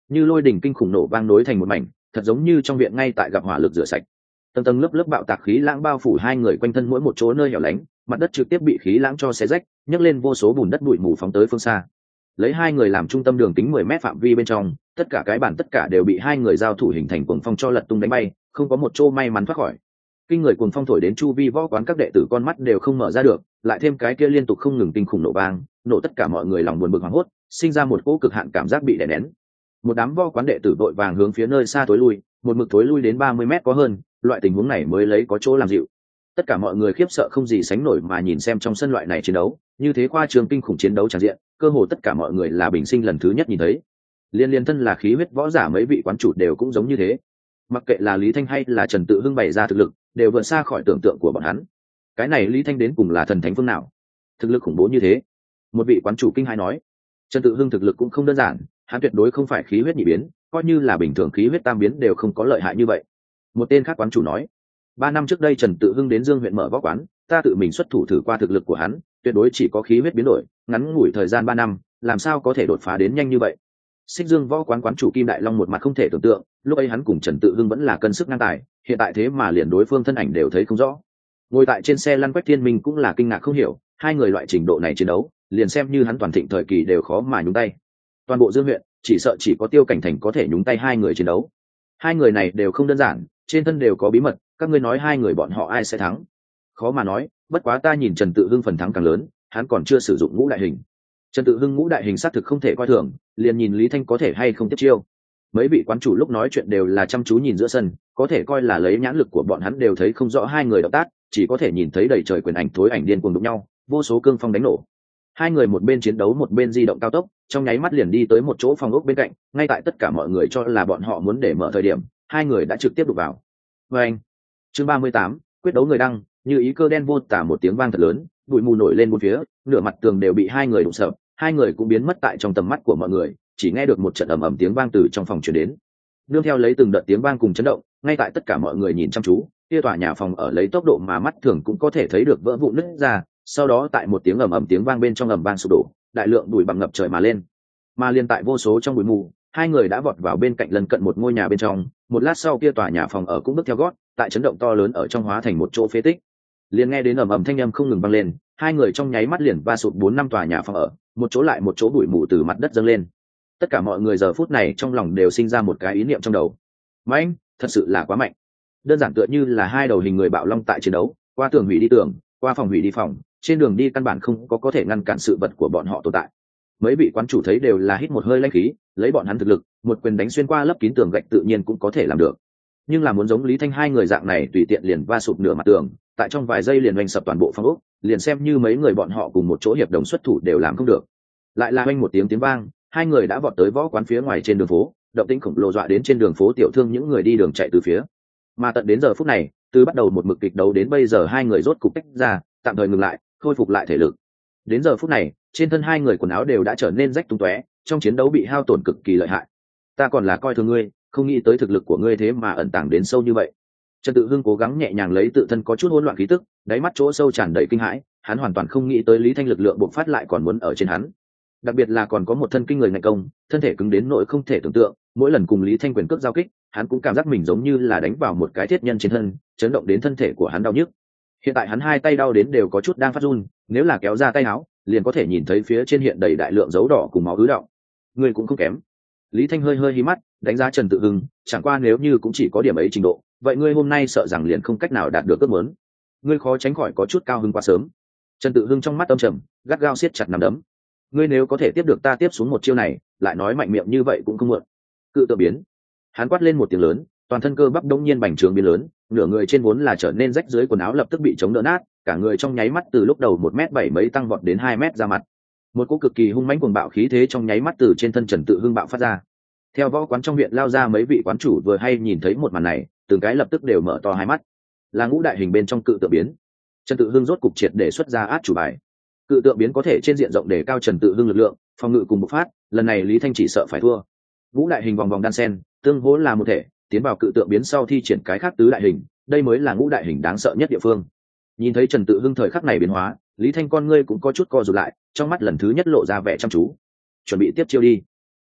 như lôi đỉnh kinh khủng nổ vang nối thành một mảnh, thật giống như trong viện ngay tại gặp hỏa lực rửa sạch. Tầng tầng lớp lớp bạo tạc khí lãng bao phủ hai người quanh thân mỗi một chỗ nơi hẻo lánh, mặt đất trực tiếp bị khí lãng cho xé rách, nhấc lên vô số bùn đất bụi mù phóng tới phương xa. Lấy hai người làm trung tâm đường kính 10 mét phạm vi bên trong, tất cả cái bản tất cả đều bị hai người giao thủ hình thành cuồng phong cho lật tung đánh bay, không có một chỗ may mắn thoát khỏi. Kinh người cuồng phong thổi đến chu vi võ quán các đệ tử con mắt đều không mở ra được, lại thêm cái kia liên tục không ngừng kinh khủng nổ vang, nổ tất cả mọi người lòng buồn bực hoảng hốt, sinh ra một cỗ cực hạn cảm giác bị đè nén. Một đám võ quán đệ tử vội vàng hướng phía nơi xa tối lui, một mực tối lui đến 30 mét có hơn, loại tình huống này mới lấy có chỗ làm dịu. Tất cả mọi người khiếp sợ không gì sánh nổi mà nhìn xem trong sân loại này chiến đấu, như thế khoa trương kinh khủng chiến đấu tràn diện, cơ hồ tất cả mọi người là bình sinh lần thứ nhất nhìn thấy. Liên thân là khí huyết võ giả mấy vị quán chủ đều cũng giống như thế. Mặc kệ là Lý Thanh hay là Trần Tự Hưng bày ra thực lực, đều vượt xa khỏi tưởng tượng của bọn hắn. Cái này Lý Thanh đến cùng là thần thánh phương nào? Thực lực khủng bố như thế. Một vị quán chủ kinh hãi nói, Trần Tự Hưng thực lực cũng không đơn giản, hắn tuyệt đối không phải khí huyết nhị biến, coi như là bình thường khí huyết tam biến đều không có lợi hại như vậy. Một tên khác quán chủ nói, 3 năm trước đây Trần Tự Hưng đến Dương huyện mở võ quán, ta tự mình xuất thủ thử qua thực lực của hắn, tuyệt đối chỉ có khí huyết biến đổi, ngắn ngủi thời gian 3 năm, làm sao có thể đột phá đến nhanh như vậy? Xích Dương võ quán quán chủ Kim Đại Long một mặt không thể tưởng tượng, lúc ấy hắn cùng Trần Tự Hưng vẫn là cân sức ngang tài, hiện tại thế mà liền đối phương thân ảnh đều thấy không rõ. Ngồi tại trên xe lăn Quách Thiên Minh cũng là kinh ngạc không hiểu, hai người loại trình độ này chiến đấu, liền xem như hắn toàn thịnh thời kỳ đều khó mà nhúng tay. Toàn bộ Dương huyện, chỉ sợ chỉ có Tiêu Cảnh Thành có thể nhúng tay hai người chiến đấu. Hai người này đều không đơn giản, trên thân đều có bí mật, các ngươi nói hai người bọn họ ai sẽ thắng? Khó mà nói, bất quá ta nhìn Trần Tự Hưng phần thắng càng lớn, hắn còn chưa sử dụng ngũ đại hình. Trần Tự Hưng ngũ đại hình xác thực không thể coi thường, liền nhìn Lý Thanh có thể hay không tiếp chiêu. Mấy vị quán chủ lúc nói chuyện đều là chăm chú nhìn giữa sân, có thể coi là lấy nhãn lực của bọn hắn đều thấy không rõ hai người động tác, chỉ có thể nhìn thấy đầy trời quyền ảnh thối ảnh điên cuồng đụng nhau, vô số cương phong đánh nổ. Hai người một bên chiến đấu một bên di động cao tốc, trong nháy mắt liền đi tới một chỗ phòng ốc bên cạnh, ngay tại tất cả mọi người cho là bọn họ muốn để mở thời điểm, hai người đã trực tiếp đụng vào. Anh. Chương 38, quyết đấu người đăng, như ý cơ đen vô tả một tiếng vang thật lớn, bụi mù nổi lên bốn phía, nửa mặt tường đều bị hai người đụng sập, hai người cũng biến mất tại trong tầm mắt của mọi người, chỉ nghe được một trận ầm ầm tiếng vang từ trong phòng truyền đến. Nương theo lấy từng đợt tiếng vang cùng chấn động, ngay tại tất cả mọi người nhìn chăm chú, kia tòa nhà phòng ở lấy tốc độ mà mắt thường cũng có thể thấy được vỡ vụn nứt ra, sau đó tại một tiếng ầm ầm tiếng vang bên trong ầm vang sụp đổ, đại lượng bụi bặm ngập trời mà lên. Mà liên tại vô số trong bụi mù, hai người đã vọt vào bên cạnh lân cận một ngôi nhà bên trong, một lát sau kia tòa nhà phòng ở cũng bước theo gót, tại chấn động to lớn ở trong hóa thành một chỗ phế tích. Liền nghe đến ầm ầm thanh âm không ngừng vang lên, hai người trong nháy mắt liền va sụp 4-5 tòa nhà phòng ở, một chỗ lại một chỗ bụi mù từ mặt đất dâng lên. Tất cả mọi người giờ phút này trong lòng đều sinh ra một cái ý niệm trong đầu. Mạnh, thật sự là quá mạnh. Đơn giản tựa như là hai đầu hình người bạo long tại chiến đấu, qua tường hủy đi tường, qua phòng hủy đi phòng, trên đường đi căn bản không có thể ngăn cản sự vật của bọn họ tồn tại. Mấy vị quán chủ thấy đều là hít một hơi lãnh khí, lấy bọn hắn thực lực, một quyền đánh xuyên qua lấp kín tường gạch tự nhiên cũng có thể làm được. Nhưng là muốn giống Lý Thanh hai người dạng này tùy tiện liền va sụp nửa mặt tường, tại trong vài giây liền oanh sập toàn bộ phòng ốc, liền xem như mấy người bọn họ cùng một chỗ hiệp đồng xuất thủ đều làm không được. Lại là oanh một tiếng vang, hai người đã vọt tới võ quán phía ngoài trên đường phố, động tĩnh khổng lồ dọa đến trên đường phố tiểu thương những người đi đường chạy từ phía. Mà tận đến giờ phút này, từ bắt đầu một mực kịch đấu đến bây giờ hai người rốt cục tách ra, tạm thời ngừng lại, khôi phục lại thể lực. Đến giờ phút này, trên thân hai người quần áo đều đã trở nên rách tung tóe, trong chiến đấu bị hao tổn cực kỳ lợi hại. Ta còn là coi thường ngươi, không nghĩ tới thực lực của ngươi thế mà ẩn tàng đến sâu như vậy. Trần Tự Hưng cố gắng nhẹ nhàng lấy tự thân có chút hỗn loạn khí tức, đáy mắt chỗ sâu tràn đầy kinh hãi, hắn hoàn toàn không nghĩ tới Lý Thanh lực lượng bộc phát lại còn muốn ở trên hắn. Đặc biệt là còn có một thân kinh người ngạnh công, thân thể cứng đến nỗi không thể tưởng tượng, mỗi lần cùng Lý Thanh quyền cước giao kích, hắn cũng cảm giác mình giống như là đánh vào một cái thiết nhân trên thân, chấn động đến thân thể của hắn đau nhức. Hiện tại hắn hai tay đau đến đều có chút đang phát run, nếu là kéo ra tay áo, liền có thể nhìn thấy phía trên hiện đầy đại lượng dấu đỏ cùng máu ứ đọng. Người cũng không kém. Lý Thanh hơi hí mắt, đánh giá Trần Tự Hưng, chẳng qua nếu như cũng chỉ có điểm ấy trình độ, vậy ngươi hôm nay sợ rằng liền không cách nào đạt được ước muốn. Ngươi khó tránh khỏi có chút cao hứng quá sớm. Trần Tự Hưng trong mắt âm trầm, gắt gao siết chặt nắm đấm. Ngươi nếu có thể tiếp được ta tiếp xuống một chiêu này, lại nói mạnh miệng như vậy cũng không muộn. Cự tự biến. Hắn quát lên một tiếng lớn, toàn thân cơ bắp đông nhiên bành trướng biến lớn, nửa người trên vốn là trở nên rách dưới quần áo lập tức bị chống đỡ nát, cả người trong nháy mắt từ lúc đầu 1m7 mấy tăng vọt đến 2m ra mặt. Một cỗ cực kỳ hung mãnh cuồng bạo khí thế trong nháy mắt từ trên thân Trần Tự Hưng bạo phát ra. Theo võ quán trong huyện lao ra mấy vị quán chủ vừa hay nhìn thấy một màn này, từng cái lập tức đều mở to hai mắt. Là ngũ đại hình bên trong cự tượng biến. Trần Tự Hưng rốt cục triệt để xuất ra át chủ bài. Cự tượng biến có thể trên diện rộng để cao Trần Tự Hưng lực lượng, phòng ngự cùng bộc phát, lần này Lý Thanh chỉ sợ phải thua. Ngũ đại hình vòng vòng đan sen, tương hỗ là một thể, tiến vào cự tượng biến sau thi triển cái khác tứ đại hình, đây mới là ngũ đại hình đáng sợ nhất địa phương. Nhìn thấy Trần Tự Hưng thời khắc này biến hóa, Lý Thanh con ngươi cũng có chút co rụt lại, trong mắt lần thứ nhất lộ ra vẻ chăm chú. Chuẩn bị tiếp chiêu đi.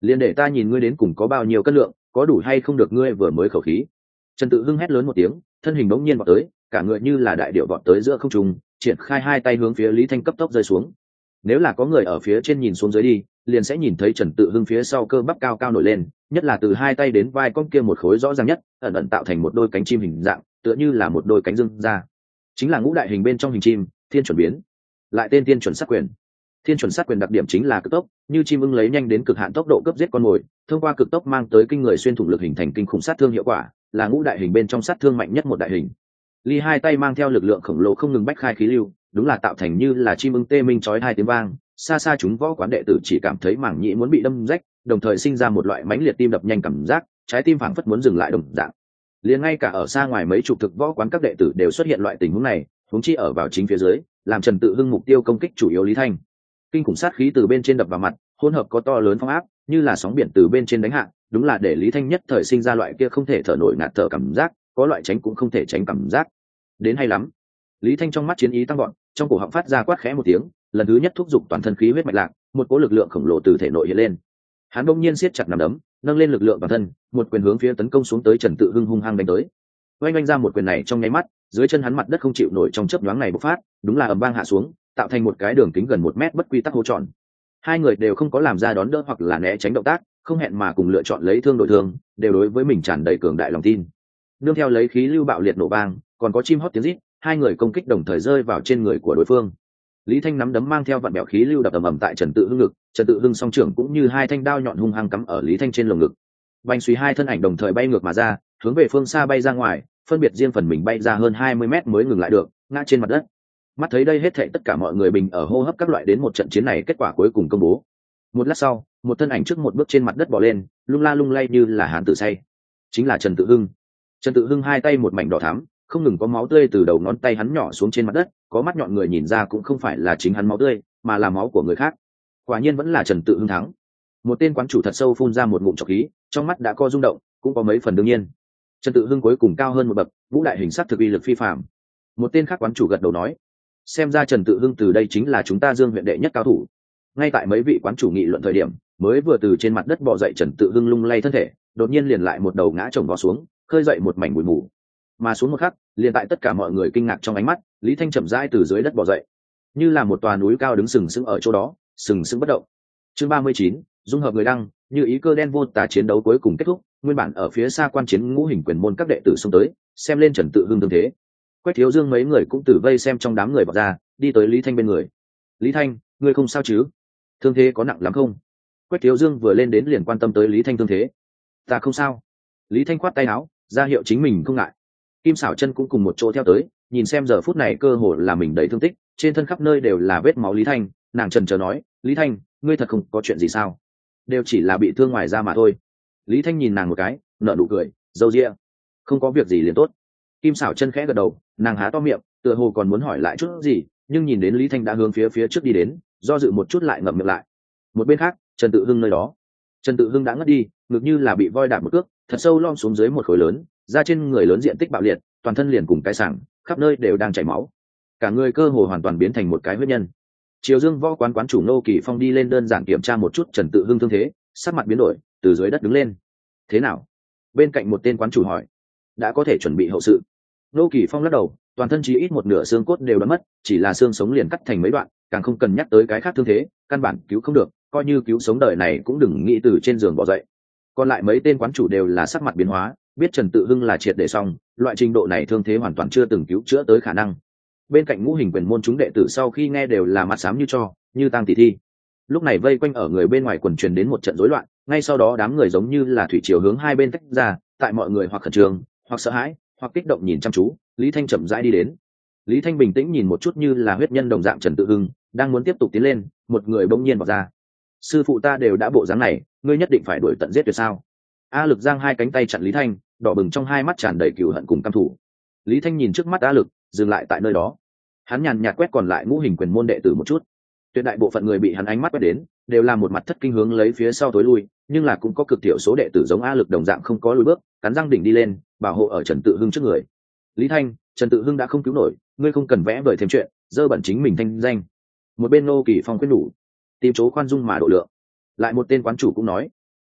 liền để ta nhìn ngươi đến cùng có bao nhiêu cân lượng, có đủ hay không được ngươi vừa mới khẩu khí. Trần Tự Hưng hét lớn một tiếng, thân hình bỗng nhiên vọt tới, cả người như là đại điệu vọt tới giữa không trung, triển khai hai tay hướng phía Lý Thanh cấp tốc rơi xuống. Nếu là có người ở phía trên nhìn xuống dưới đi, liền sẽ nhìn thấy Trần Tự Hưng phía sau cơ bắp cao cao nổi lên, nhất là từ hai tay đến vai con kia một khối rõ ràng nhất, ẩn ẩn tạo thành một đôi cánh chim hình dạng, tựa như là một đôi cánh dương ra. Chính là ngũ đại hình bên trong hình chim, thiên chuẩn biến. Lại tên thiên chuẩn sát quyền. Thiên chuẩn sát quyền đặc điểm chính là cực tốc, như chim ưng lấy nhanh đến cực hạn tốc độ cướp giết con mồi, thông qua cực tốc mang tới kinh người xuyên thủng lực hình thành kinh khủng sát thương hiệu quả, là ngũ đại hình bên trong sát thương mạnh nhất một đại hình. Ly hai tay mang theo lực lượng khổng lồ không ngừng bách khai khí lưu, đúng là tạo thành như là chim ưng tê minh chói hai tiếng vang, xa xa chúng võ quán đệ tử chỉ cảm thấy mảng nhĩ muốn bị đâm rách, đồng thời sinh ra một loại mãnh liệt tim đập nhanh cảm giác, trái tim phảng phất muốn dừng lại đồng dạng. Liền ngay cả ở xa ngoài mấy chục thực võ quán các đệ tử đều xuất hiện loại tình huống này, huống chi ở vào chính phía dưới, làm Trần Tự Hưng mục tiêu công kích chủ yếu Lý Thanh. Kinh khủng sát khí từ bên trên đập vào mặt, hỗn hợp có to lớn phong áp, như là sóng biển từ bên trên đánh hạ, đúng là để Lý Thanh nhất thời sinh ra loại kia không thể thở nổi ngạt thở cảm giác, có loại tránh cũng không thể tránh cảm giác. Đến hay lắm. Lý Thanh trong mắt chiến ý tăng vọt, trong cổ họng phát ra quát khẽ một tiếng, lần thứ nhất thúc giục toàn thân khí huyết mạch lạc, một cỗ lực lượng khổng lồ từ thể nội hiện lên. Hắn bỗng nhiên siết chặt nắm đấm, nâng lên lực lượng toàn thân, một quyền hướng phía tấn công xuống tới Trần Tự Hưng hung hăng đánh tới. Oanh oanh ra một quyền này trong nháy mắt, dưới chân hắn mặt đất không chịu nổi trong chớp nhoáng này bộc phát, đúng là ầm vang hạ xuống, tạo thành một cái đường kính gần 1 mét bất quy tắc hố tròn. Hai người đều không có làm ra đón đỡ hoặc là né tránh động tác, không hẹn mà cùng lựa chọn lấy thương đổi thương, đều đối với mình tràn đầy cường đại lòng tin. Nương theo lấy khí lưu bạo liệt nổ vang, còn có chim hót tiếng rít, hai người công kích đồng thời rơi vào trên người của đối phương. Lý Thanh nắm đấm mang theo vạn bẹo khí lưu đập ầm ầm tại Trần Tự Hưng ngực, Trần Tự Hưng song trưởng cũng như hai thanh đao nhọn hung hăng cắm ở Lý Thanh trên lồng ngực. Bành suy hai thân ảnh đồng thời bay ngược mà ra, hướng về phương xa bay ra ngoài, phân biệt riêng phần mình bay ra hơn 20 mét mới ngừng lại được, ngã trên mặt đất. Mắt thấy đây hết thảy tất cả mọi người bình ở hô hấp các loại đến một trận chiến này kết quả cuối cùng công bố. Một lát sau, một thân ảnh trước một bước trên mặt đất bò lên, lung la lung lay như là hán tử say. Chính là Trần Tự Hưng. Trần Tự Hưng hai tay một mảnh đỏ thắm, không ngừng có máu tươi từ đầu ngón tay hắn nhỏ xuống trên mặt đất, có mắt nhọn người nhìn ra cũng không phải là chính hắn máu tươi, mà là máu của người khác. Quả nhiên vẫn là Trần Tự Hưng thắng. Một tên quán chủ thật sâu phun ra một ngụm trọc khí, trong mắt đã co rung động, cũng có mấy phần đương nhiên. Trần Tự Hưng cuối cùng cao hơn một bậc, vũ đại hình sát thực uy lực phi phàm. Một tên khác quán chủ gật đầu nói, xem ra Trần Tự Hưng từ đây chính là chúng ta Dương huyện đệ nhất cao thủ. Ngay tại mấy vị quán chủ nghị luận thời điểm, mới vừa từ trên mặt đất bò dậy Trần Tự Hưng lung lay thân thể, đột nhiên liền lại một đầu ngã chồng vó xuống, khơi dậy một mảnh bụi mù. Mà xuống một khắc, liền tại tất cả mọi người kinh ngạc trong ánh mắt, Lý Thanh chậm rãi từ dưới đất bò dậy, như là một tòa núi cao đứng sừng sững ở chỗ đó, sừng sững bất động. Chương 39, dung hợp người đăng, như ý cơ đen vô tà chiến đấu cuối cùng kết thúc, nguyên bản ở phía xa quan chiến ngũ hình quyền môn các đệ tử xông tới, xem lên Trần Tự Hưng thương thế. Quách Thiếu Dương mấy người cũng từ vây xem trong đám người vọt ra, đi tới Lý Thanh bên người. Lý Thanh, ngươi không sao chứ? Thương thế có nặng lắm không? Quách Thiếu Dương vừa lên đến liền quan tâm tới Lý Thanh thương thế. Ta không sao. Lý Thanh khoát tay áo, ra hiệu chính mình không ngại. Kim Sảo Chân cũng cùng một chỗ theo tới, nhìn xem giờ phút này cơ hồ là mình đầy thương tích, trên thân khắp nơi đều là vết máu Lý Thanh, nàng chần chờ nói, Lý Thanh, ngươi thật không có chuyện gì sao? Đều chỉ là bị thương ngoài da mà thôi. Lý Thanh nhìn nàng một cái, nở nụ cười, râu ria, không có việc gì liền tốt. Kim Sảo Chân khẽ gật đầu, nàng há to miệng, tựa hồ còn muốn hỏi lại chút gì, nhưng nhìn đến Lý Thanh đã hướng phía trước đi đến, do dự một chút lại ngậm miệng lại. Một bên khác, Trần Tự Hưng nơi đó, Trần Tự Hưng đã ngất đi, ngực như là bị voi đạp một cước, thật sâu lom xuống dưới một khối lớn, da trên người lớn diện tích bạo liệt, toàn thân liền cùng cái sảng, khắp nơi đều đang chảy máu, cả người cơ hồ hoàn toàn biến thành một cái huyết nhân. Triều Dương võ quán quán chủ Nô Kỳ Phong đi lên đơn giản kiểm tra một chút Trần Tự Hưng thương thế, sắc mặt biến đổi, từ dưới đất đứng lên. Thế nào? Bên cạnh một tên quán chủ hỏi. Đã có thể chuẩn bị hậu sự. Nô Kỳ Phong lắc đầu, toàn thân chỉ ít một nửa xương cốt đều đã mất, chỉ là xương sống liền cắt thành mấy đoạn, càng không cần nhắc tới cái khác thương thế, căn bản cứu không được, coi như cứu sống đời này cũng đừng nghĩ từ trên giường bỏ dậy. Còn lại mấy tên quán chủ đều là sắc mặt biến hóa, biết Trần Tự Hưng là triệt để xong, loại trình độ này thương thế hoàn toàn chưa từng cứu chữa tới khả năng. Bên cạnh ngũ hình quyền môn chúng đệ tử sau khi nghe đều là mặt xám như tro, như tang tỷ thi. Lúc này vây quanh ở người bên ngoài quần truyền đến một trận rối loạn, ngay sau đó đám người giống như là thủy triều hướng hai bên tách ra, tại mọi người hoặc khẩn trương, hoặc sợ hãi, hoặc kích động nhìn chăm chú, Lý Thanh chậm rãi đi đến. Lý Thanh bình tĩnh nhìn một chút như là huyết nhân đồng dạng Trần Tự Hưng, đang muốn tiếp tục tiến lên, một người bỗng nhiên vọt ra. Sư phụ ta đều đã bộ dáng này, ngươi nhất định phải đuổi tận giết tuyệt sao? A Lực giang hai cánh tay chặn Lý Thanh, đỏ bừng trong hai mắt tràn đầy cừu hận cùng căm thù. Lý Thanh nhìn trước mắt A Lực, dừng lại tại nơi đó. Hắn nhàn nhạt quét còn lại ngũ hình quyền môn đệ tử một chút. Tuyệt đại bộ phận người bị hắn ánh mắt quét đến, đều là một mặt thất kinh hướng lấy phía sau tối lui, nhưng là cũng có cực thiểu số đệ tử giống A Lực đồng dạng không có lùi bước, cắn răng đỉnh đi lên, bảo hộ ở Trần Tự Hưng trước người. Lý Thanh, Trần Tự Hưng đã không cứu nổi, ngươi không cần vẽ vời thêm chuyện, dơ bẩn chính mình thanh danh. Một bên Nô Kỳ Phong khuyên nhủ, tìm chỗ khoan dung mà độ lượng. Lại một tên quán chủ cũng nói,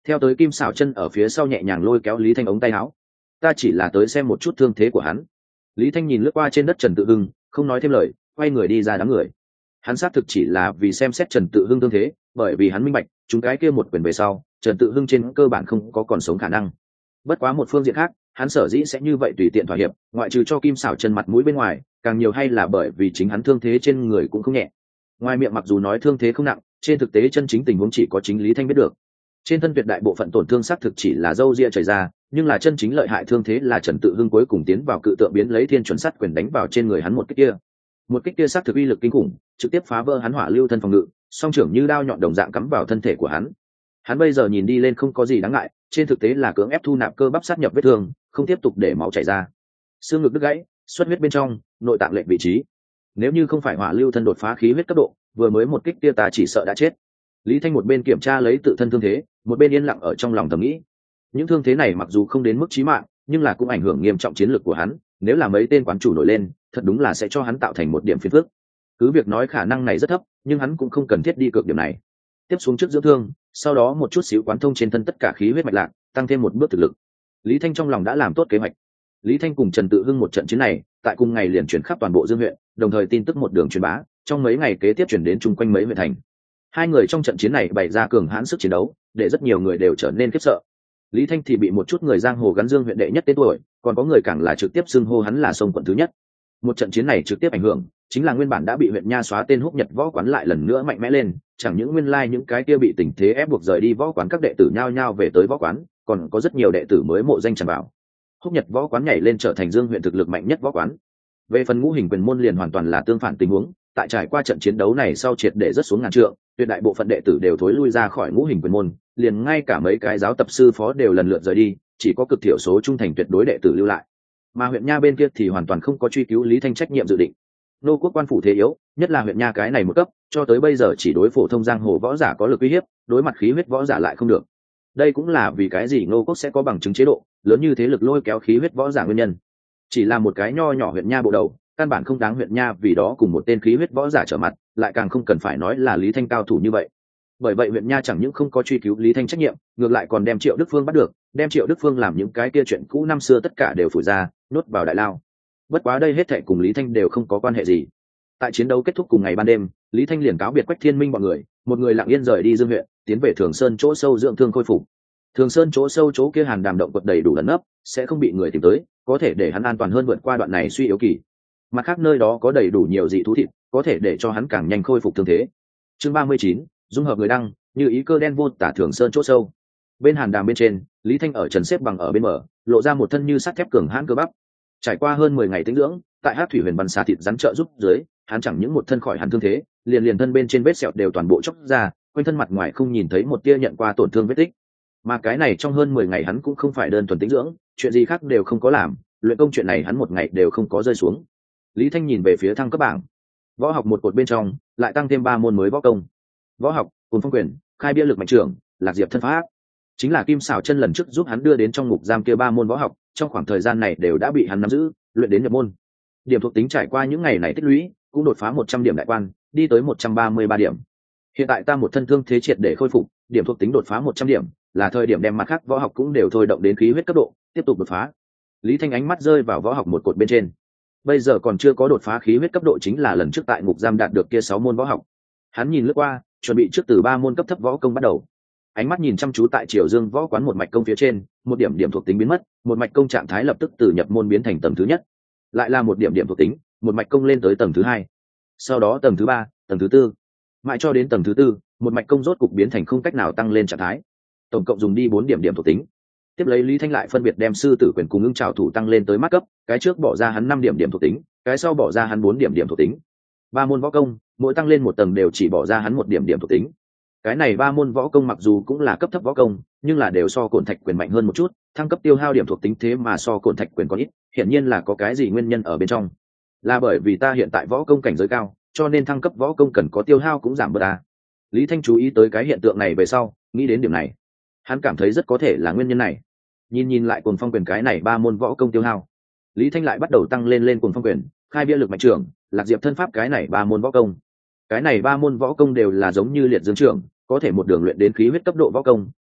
Theo tới Kim Sảo Chân ở phía sau nhẹ nhàng lôi kéo Lý Thanh ống tay áo. Ta chỉ là tới xem một chút thương thế của hắn. Lý Thanh nhìn lướt qua trên đất Trần Tự Hưng, không nói thêm lời, quay người đi ra đám người. Hắn xác thực chỉ là vì xem xét Trần Tự Hưng thương thế, bởi vì hắn minh bạch chúng cái kia một quyền về sau Trần Tự Hưng trên cơ bản không có còn sống khả năng. Bất quá một phương diện khác, hắn sở dĩ sẽ như vậy tùy tiện thỏa hiệp, ngoại trừ cho Kim Sảo Chân mặt mũi bên ngoài, càng nhiều hay là bởi vì chính hắn thương thế trên người cũng không nhẹ. Ngoài miệng mặc dù nói thương thế không nặng, trên thực tế chân chính tình huống chỉ có chính Lý Thanh biết được. Trên thân tuyệt đại bộ phận tổn thương xác thực chỉ là râu ria chảy ra, nhưng là chân chính lợi hại thương thế là Trần Tự Hưng cuối cùng tiến vào cự tượng biến lấy thiên chuẩn sắt quyền đánh vào trên người hắn một kích kia. Một kích kia xác thực uy lực kinh khủng, trực tiếp phá vỡ hắn hỏa lưu thân phòng ngự, song trưởng như đao nhọn đồng dạng cắm vào thân thể của hắn. Hắn bây giờ nhìn đi lên không có gì đáng ngại, trên thực tế là cưỡng ép thu nạp cơ bắp sát nhập vết thương, không tiếp tục để máu chảy ra. Xương ngực đứt gãy, xuất huyết bên trong, nội tạng lệch vị trí. Nếu như không phải hỏa lưu thân đột phá khí huyết cấp độ, vừa mới một kích kia ta chỉ sợ đã chết. Lý Thanh một bên kiểm tra lấy tự thân thương thế, một bên yên lặng ở trong lòng thầm nghĩ. Những thương thế này mặc dù không đến mức chí mạng, nhưng là cũng ảnh hưởng nghiêm trọng chiến lược của hắn, nếu là mấy tên quán chủ nổi lên, thật đúng là sẽ cho hắn tạo thành một điểm phiền phức. Cứ việc nói khả năng này rất thấp, nhưng hắn cũng không cần thiết đi cược điểm này. Tiếp xuống trước dưỡng thương, sau đó một chút xíu quán thông trên thân tất cả khí huyết mạch lạc, tăng thêm một bước thực lực. Lý Thanh trong lòng đã làm tốt kế hoạch. Lý Thanh cùng Trần Tự Hưng một trận chiến này, tại cùng ngày liền chuyển khắp toàn bộ Dương huyện, đồng thời tin tức một đường truyền bá, trong mấy ngày kế tiếp chuyển đến chung quanh mấy huyện thành. Hai người trong trận chiến này bày ra cường hãn sức chiến đấu, để rất nhiều người đều trở nên khiếp sợ. Lý Thanh thì bị một chút người giang hồ gắn Dương huyện đệ nhất tên tuổi, còn có người càng là trực tiếp xưng hô hắn là sông quận thứ nhất. Một trận chiến này trực tiếp ảnh hưởng, chính là nguyên bản đã bị huyện nha xóa tên Húc Nhật võ quán lại lần nữa mạnh mẽ lên, chẳng những nguyên lai những cái kia bị tình thế ép buộc rời đi võ quán các đệ tử nhao nhao về tới võ quán, còn có rất nhiều đệ tử mới mộ danh tràn vào. Húc Nhật võ quán nhảy lên trở thành Dương huyện thực lực mạnh nhất võ quán. Về phần Ngũ Hình Quyền môn liền hoàn toàn là tương phản tình huống, tại trải qua trận chiến đấu này sau triệt để rất xuống ngàn trượng, tuyệt đại bộ phận đệ tử đều thối lui ra khỏi Ngũ Hình Quyền môn, liền ngay cả mấy cái giáo tập sư phó đều lần lượt rời đi, chỉ có cực thiểu số trung thành tuyệt đối đệ tử lưu lại. Mà huyện nha bên kia thì hoàn toàn không có truy cứu Lý Thanh trách nhiệm dự định. Nô quốc quan phủ thế yếu, nhất là huyện nha cái này một cấp, cho tới bây giờ chỉ đối phổ thông giang hồ võ giả có lực uy hiếp, đối mặt khí huyết võ giả lại không được. Đây cũng là vì cái gì Nô quốc sẽ có bằng chứng chế độ lớn như thế lực lôi kéo khí huyết võ giả nguyên nhân. Chỉ là một cái nho nhỏ huyện nha bộ đầu, căn bản không đáng huyện nha vì đó cùng một tên khí huyết võ giả trở mặt, lại càng không cần phải nói là Lý Thanh cao thủ như vậy. Bởi vậy huyện nha chẳng những không có truy cứu Lý Thanh trách nhiệm, ngược lại còn đem Triệu Đức Phương bắt được, đem Triệu Đức Phương làm những cái kia chuyện cũ năm xưa tất cả đều phủi ra, nhốt vào đại lao. Bất quá đây hết thảy cùng Lý Thanh đều không có quan hệ gì. Tại chiến đấu kết thúc cùng ngày ban đêm, Lý Thanh liền cáo biệt Quách Thiên Minh bọn người, một người lặng yên rời đi Dương huyện, tiến về Thường Sơn chỗ sâu dưỡng thương khôi phục. Thường Sơn chỗ sâu chỗ kia hàn đàm động quật đầy đủ ẩn nấp, sẽ không bị người tìm tới, có thể để hắn an toàn hơn vượt qua đoạn này suy yếu kỳ. Mặt khác nơi đó có đầy đủ nhiều dị thú thịt, có thể để cho hắn càng nhanh khôi phục thương thế. Chương 39, dung hợp người đăng, như ý cơ đen vô tả Thường Sơn chỗ sâu. Bên hàn đàm bên trên, Lý Thanh ở trần xếp bằng ở bên mở, lộ ra một thân như sắt thép cường hãn cơ bắp. Trải qua hơn 10 ngày tĩnh dưỡng, tại Hắc Thủy Huyền Văn xà thịt rắn trợ giúp dưới, hắn chẳng những một thân khỏi hẳn thương thế, liền thân bên trên vết sẹo đều toàn bộ chóc ra, quanh thân mặt ngoài không nhìn thấy một tia nhận qua tổn thương vết tích. Mà cái này trong hơn 10 ngày hắn cũng không phải đơn thuần tĩnh dưỡng, chuyện gì khác đều không có làm, luyện công chuyện này hắn một ngày đều không có rơi xuống. Lý Thanh nhìn về phía thăng cấp bảng, võ học một cột bên trong lại tăng thêm 3 môn mới võ công. Võ học, Cuồng Phong Quyền, Khai Bia Lực Mạnh Trưởng, Lạc Diệp Thân Pháp, chính là Kim Sảo Chân lần trước giúp hắn đưa đến trong ngục giam kia 3 môn võ học, trong khoảng thời gian này đều đã bị hắn nắm giữ, luyện đến nhập môn. Điểm thuộc tính trải qua những ngày này tích lũy, cũng đột phá 100 điểm đại quan, đi tới 133 điểm. Hiện tại ta một thân thương thế triệt để khôi phục, điểm thuộc tính đột phá 100 điểm, là thời điểm đem mặt khác võ học cũng đều thôi động đến khí huyết cấp độ, tiếp tục đột phá. Lý Thanh ánh mắt rơi vào võ học một cột bên trên. Bây giờ còn chưa có đột phá khí huyết cấp độ chính là lần trước tại ngục giam đạt được kia 6 môn võ học. Hắn nhìn lướt qua, chuẩn bị trước từ 3 môn cấp thấp võ công bắt đầu. Ánh mắt nhìn chăm chú tại Triều Dương võ quán một mạch công phía trên, một điểm điểm thuộc tính biến mất, một mạch công trạng thái lập tức từ nhập môn biến thành tầng thứ nhất. Lại là một điểm điểm thuộc tính, một mạch công lên tới tầng thứ 2. Sau đó tầng thứ 3, tầng thứ 4. Mãi cho đến tầng thứ 4, một mạch công rốt cục biến thành không cách nào tăng lên trạng thái. Tổng cộng dùng đi 4 điểm điểm thuộc tính. Tiếp lấy Lý Thanh lại phân biệt đem sư tử quyền cùng ưng trảo thủ tăng lên tới mắt cấp, cái trước bỏ ra hắn 5 điểm điểm thuộc tính, cái sau bỏ ra hắn 4 điểm điểm thuộc tính. 3 môn võ công, mỗi tăng lên một tầng đều chỉ bỏ ra hắn 1 điểm điểm thuộc tính. Cái này 3 môn võ công mặc dù cũng là cấp thấp võ công, nhưng là đều so Cổn Thạch Quyền mạnh hơn một chút, thăng cấp tiêu hao điểm thuộc tính thế mà so Cổn Thạch Quyền còn ít, hiển nhiên là có cái gì nguyên nhân ở bên trong. Là bởi vì ta hiện tại võ công cảnh giới cao, cho nên thăng cấp võ công cần có tiêu hao cũng giảm bớt à. Lý Thanh chú ý tới cái hiện tượng này về sau, nghĩ đến điểm này. Hắn cảm thấy rất có thể là nguyên nhân này. Nhìn lại Cuồng Phong Quyền cái này 3 môn võ công tiêu hao. Lý Thanh lại bắt đầu tăng lên Cuồng Phong Quyền, Khai Bia Lực Mạnh Trưởng, Lạc Diệp Thân Pháp cái này 3 môn võ công. Cái này 3 môn võ công đều là giống như Liệt Dương Trưởng, có thể một đường luyện đến khí huyết cấp độ võ công,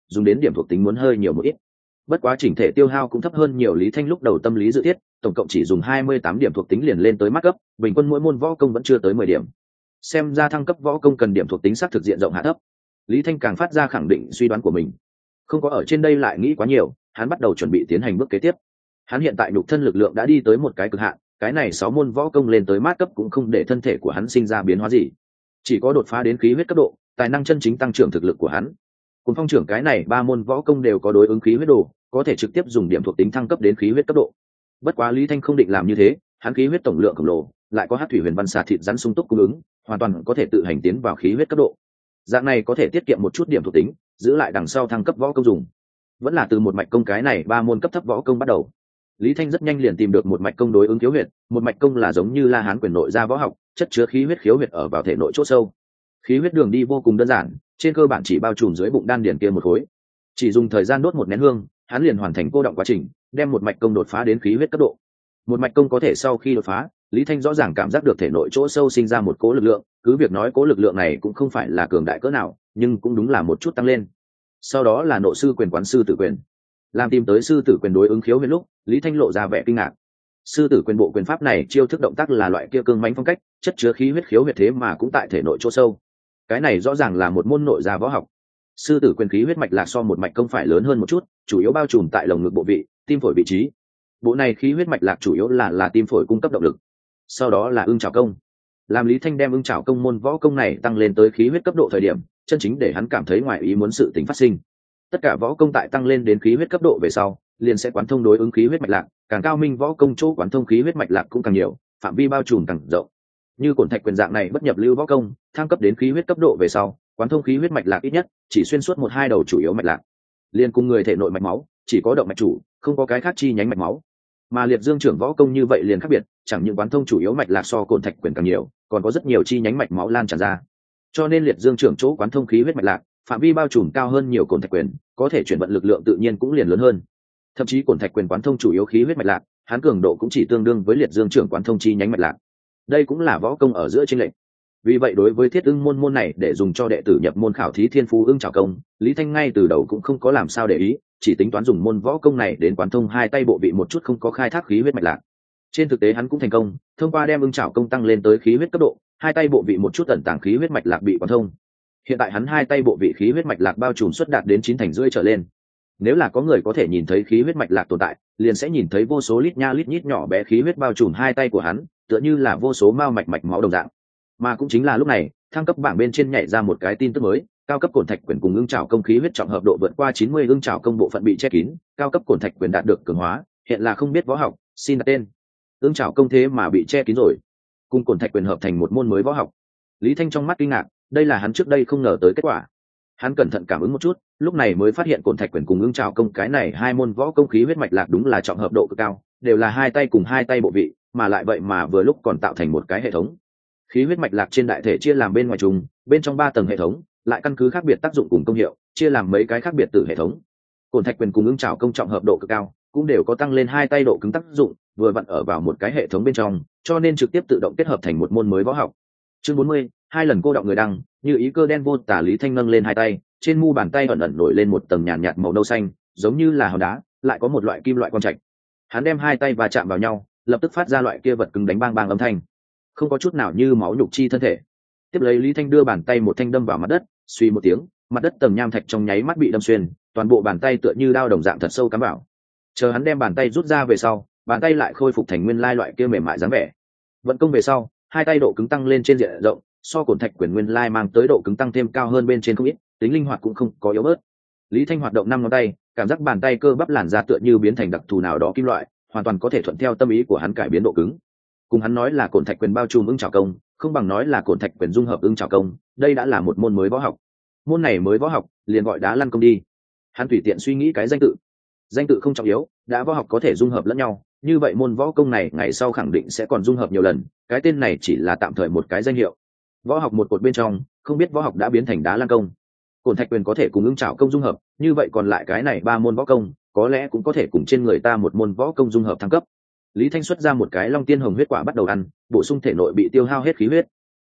dùng đến điểm thuộc tính muốn hơi nhiều một ít. Bất quá chỉnh thể tiêu hao cũng thấp hơn nhiều Lý Thanh lúc đầu tâm lý dự thiết, tổng cộng chỉ dùng 28 điểm thuộc tính liền lên tới mắt cấp, bình quân mỗi môn võ công vẫn chưa tới 10 điểm. Xem ra thăng cấp võ công cần điểm thuộc tính xác thực diện rộng hạ thấp. Lý Thanh càng phát ra khẳng định suy đoán của mình. Không có ở trên đây lại nghĩ quá nhiều, hắn bắt đầu chuẩn bị tiến hành bước kế tiếp. Hắn hiện tại nhục thân lực lượng đã đi tới một cái cực hạn, cái này 6 môn võ công lên tới mát cấp cũng không để thân thể của hắn sinh ra biến hóa gì. Chỉ có đột phá đến khí huyết cấp độ, tài năng chân chính tăng trưởng thực lực của hắn. Cùng phong trưởng cái này 3 môn võ công đều có đối ứng khí huyết đồ, có thể trực tiếp dùng điểm thuộc tính thăng cấp đến khí huyết cấp độ. Bất quá Lý Thanh không định làm như thế, hắn khí huyết tổng lượng khổng lồ, lại có hắc thủy huyền văn xà thịt rắn sung túc cung ứng, hoàn toàn có thể tự hành tiến vào khí huyết cấp độ. Dạng này có thể tiết kiệm một chút điểm thuộc tính, giữ lại đằng sau thăng cấp võ công dùng. Vẫn là từ một mạch công cái này 3 môn cấp thấp võ công bắt đầu. Lý Thanh rất nhanh liền tìm được một mạch công đối ứng khiếu huyệt, một mạch công là giống như La Hán quyền nội gia võ học, chất chứa khí huyết khiếu huyệt ở vào thể nội chỗ sâu. Khí huyết đường đi vô cùng đơn giản, trên cơ bản chỉ bao trùm dưới bụng đan điền kia một khối. Chỉ dùng thời gian đốt một nén hương, hắn liền hoàn thành cô động quá trình, đem một mạch công đột phá đến khí huyết cấp độ. Một mạch công có thể sau khi đột phá, Lý Thanh rõ ràng cảm giác được thể nội chỗ sâu sinh ra một cỗ lực lượng, cứ việc nói cỗ lực lượng này cũng không phải là cường đại cỡ nào, nhưng cũng đúng là một chút tăng lên. Sau đó là nội sư quyền quán sư tử quyền. Làm tìm tới sư tử quyền đối ứng khiếu huyệt lúc, Lý Thanh lộ ra vẻ kinh ngạc. Sư tử quyền bộ quyền pháp này chiêu thức động tác là loại kia cương mãnh phong cách, chất chứa khí huyết khiếu huyệt thế mà cũng tại thể nội chỗ sâu. Cái này rõ ràng là một môn nội gia võ học. Sư tử quyền khí huyết mạch lạc so một mạch công phải lớn hơn một chút, chủ yếu bao trùm tại lồng ngực bộ vị, tim phổi vị trí. Bộ này khí huyết mạch lạc chủ yếu là tim phổi cung cấp động lực. Sau đó là ưng chảo công. Làm Lý Thanh đem ưng chảo công môn võ công này tăng lên tới khí huyết cấp độ thời điểm, chân chính để hắn cảm thấy ngoài ý muốn sự tình phát sinh. Tất cả võ công tại tăng lên đến khí huyết cấp độ về sau, liền sẽ quán thông đối ứng khí huyết mạch lạc, càng cao minh võ công chỗ quán thông khí huyết mạch lạc cũng càng nhiều, phạm vi bao trùm càng rộng. Như cổn thạch quyền dạng này bất nhập lưu võ công, thăng cấp đến khí huyết cấp độ về sau, quán thông khí huyết mạch lạc ít nhất chỉ xuyên suốt 1-2 đầu chủ yếu mạch lạc. Liên cùng người thể nội mạch máu, chỉ có động mạch chủ, không có cái khác chi nhánh mạch máu. Mà liệt dương trưởng võ công như vậy liền khác biệt, chẳng những quán thông chủ yếu mạch lạc so cổn thạch quyền càng nhiều, còn có rất nhiều chi nhánh mạch máu lan tràn ra. Cho nên liệt dương trưởng chỗ quán thông khí huyết mạch lạc, phạm vi bao trùm cao hơn nhiều cổn thạch quyền, có thể chuyển vận lực lượng tự nhiên cũng liền lớn hơn. Thậm chí cổn thạch quyền quán thông chủ yếu khí huyết mạch lạc, hắn cường độ cũng chỉ tương đương với liệt dương trưởng quán thông chi nhánh mạch lạc. Đây cũng là võ công ở giữa chênh lệch. Vì vậy đối với thiết ưng môn này để dùng cho đệ tử nhập môn khảo thí thiên phú ưng chảo công, Lý Thanh ngay từ đầu cũng không có làm sao để ý, chỉ tính toán dùng môn võ công này đến quán thông hai tay bộ vị một chút không có khai thác khí huyết mạch lạc. Trên thực tế hắn cũng thành công, thông qua đem ưng chảo công tăng lên tới khí huyết cấp độ, hai tay bộ vị một chút ẩn tàng khí huyết mạch lạc bị quán thông. Hiện tại hắn hai tay bộ vị khí huyết mạch lạc bao trùm suất đạt đến 9/10 trở lên. Nếu là có người có thể nhìn thấy khí huyết mạch lạc tồn tại, liền sẽ nhìn thấy vô số lít nha lít nhít nhỏ bé khí huyết bao trùm hai tay của hắn, tựa như là vô số mao mạch máu đồng dạng. Mà cũng chính là lúc này, thăng cấp bảng bên trên nhảy ra một cái tin tức mới, cao cấp cổn thạch quyền cùng ưng chảo công khí huyết trọng hợp độ vượt qua 90, ưng chảo công bộ phận bị che kín, cao cấp cổn thạch quyền đạt được cường hóa, hiện là không biết võ học, xin đặt tên. Ưng chảo công thế mà bị che kín rồi, cùng cổn thạch quyền hợp thành một môn mới võ học. Lý Thanh trong mắt kinh ngạc, đây là hắn trước đây không ngờ tới kết quả. Hắn cẩn thận cảm ứng một chút, lúc này mới phát hiện cổn thạch quyền cùng ưng chảo công cái này hai môn võ công khí huyết mạch lạc đúng là trọng hợp độ cực cao, đều là hai tay cùng hai tay bộ vị, mà lại vậy mà vừa lúc còn tạo thành một cái hệ thống. Khí huyết mạch lạc trên đại thể chia làm bên ngoài trùng, bên trong 3 tầng hệ thống, lại căn cứ khác biệt tác dụng cùng công hiệu, chia làm mấy cái khác biệt từ hệ thống. Cổn thạch quyền cùng ưng chảo công trọng hợp độ cực cao, cũng đều có tăng lên hai tay độ cứng tác dụng, vừa vặn ở vào một cái hệ thống bên trong, cho nên trực tiếp tự động kết hợp thành một môn mới võ học. Chương 40, hai lần cô động người đăng, như ý cơ đen vô tả. Lý Thanh nâng lên hai tay, trên mu bàn tay ẩn ẩn nổi lên một tầng nhàn nhạt màu nâu xanh, giống như là hòn đá, lại có một loại kim loại quang trạch. Hắn đem hai tay va chạm vào nhau, lập tức phát ra loại kia vật cứng đánh bang bang âm thanh, không có chút nào như máu nhục chi thân thể. Tiếp lấy Lý Thanh đưa bàn tay một thanh đâm vào mặt đất, suy một tiếng, mặt đất tầng nham thạch trong nháy mắt bị đâm xuyên, toàn bộ bàn tay tựa như đao đồng dạng thật sâu cắm vào. Chờ hắn đem bàn tay rút ra về sau, bàn tay lại khôi phục thành nguyên lai loại kia mềm mại dáng vẻ. Vận công về sau, hai tay độ cứng tăng lên trên diện rộng, so cổn thạch quyền nguyên lai mang tới độ cứng tăng thêm cao hơn bên trên không ít, tính linh hoạt cũng không có yếu bớt. Lý Thanh hoạt động 5 ngón tay, cảm giác bàn tay cơ bắp làn da tựa như biến thành đặc thù nào đó kim loại, hoàn toàn có thể thuận theo tâm ý của hắn cải biến độ cứng. Cùng hắn nói là cổn thạch quyền bao trùm ưng chảo công, không bằng nói là cổn thạch quyền dung hợp ưng chảo công, đây đã là một môn mới võ học. Môn này mới võ học, liền gọi đá lăn công đi. Hắn tùy tiện suy nghĩ cái danh tự không trọng yếu, đã võ học có thể dung hợp lẫn nhau, như vậy môn võ công này ngày sau khẳng định sẽ còn dung hợp nhiều lần, cái tên này chỉ là tạm thời một cái danh hiệu. Võ học một cột bên trong, không biết võ học đã biến thành đá lăn công. Cổn thạch quyền có thể cùng ưng chảo công dung hợp, như vậy còn lại cái này 3 môn võ công, có lẽ cũng có thể cùng trên người ta một môn võ công dung hợp thăng cấp. Lý Thanh xuất ra một cái long tiên hồng huyết quả bắt đầu ăn, bổ sung thể nội bị tiêu hao hết khí huyết.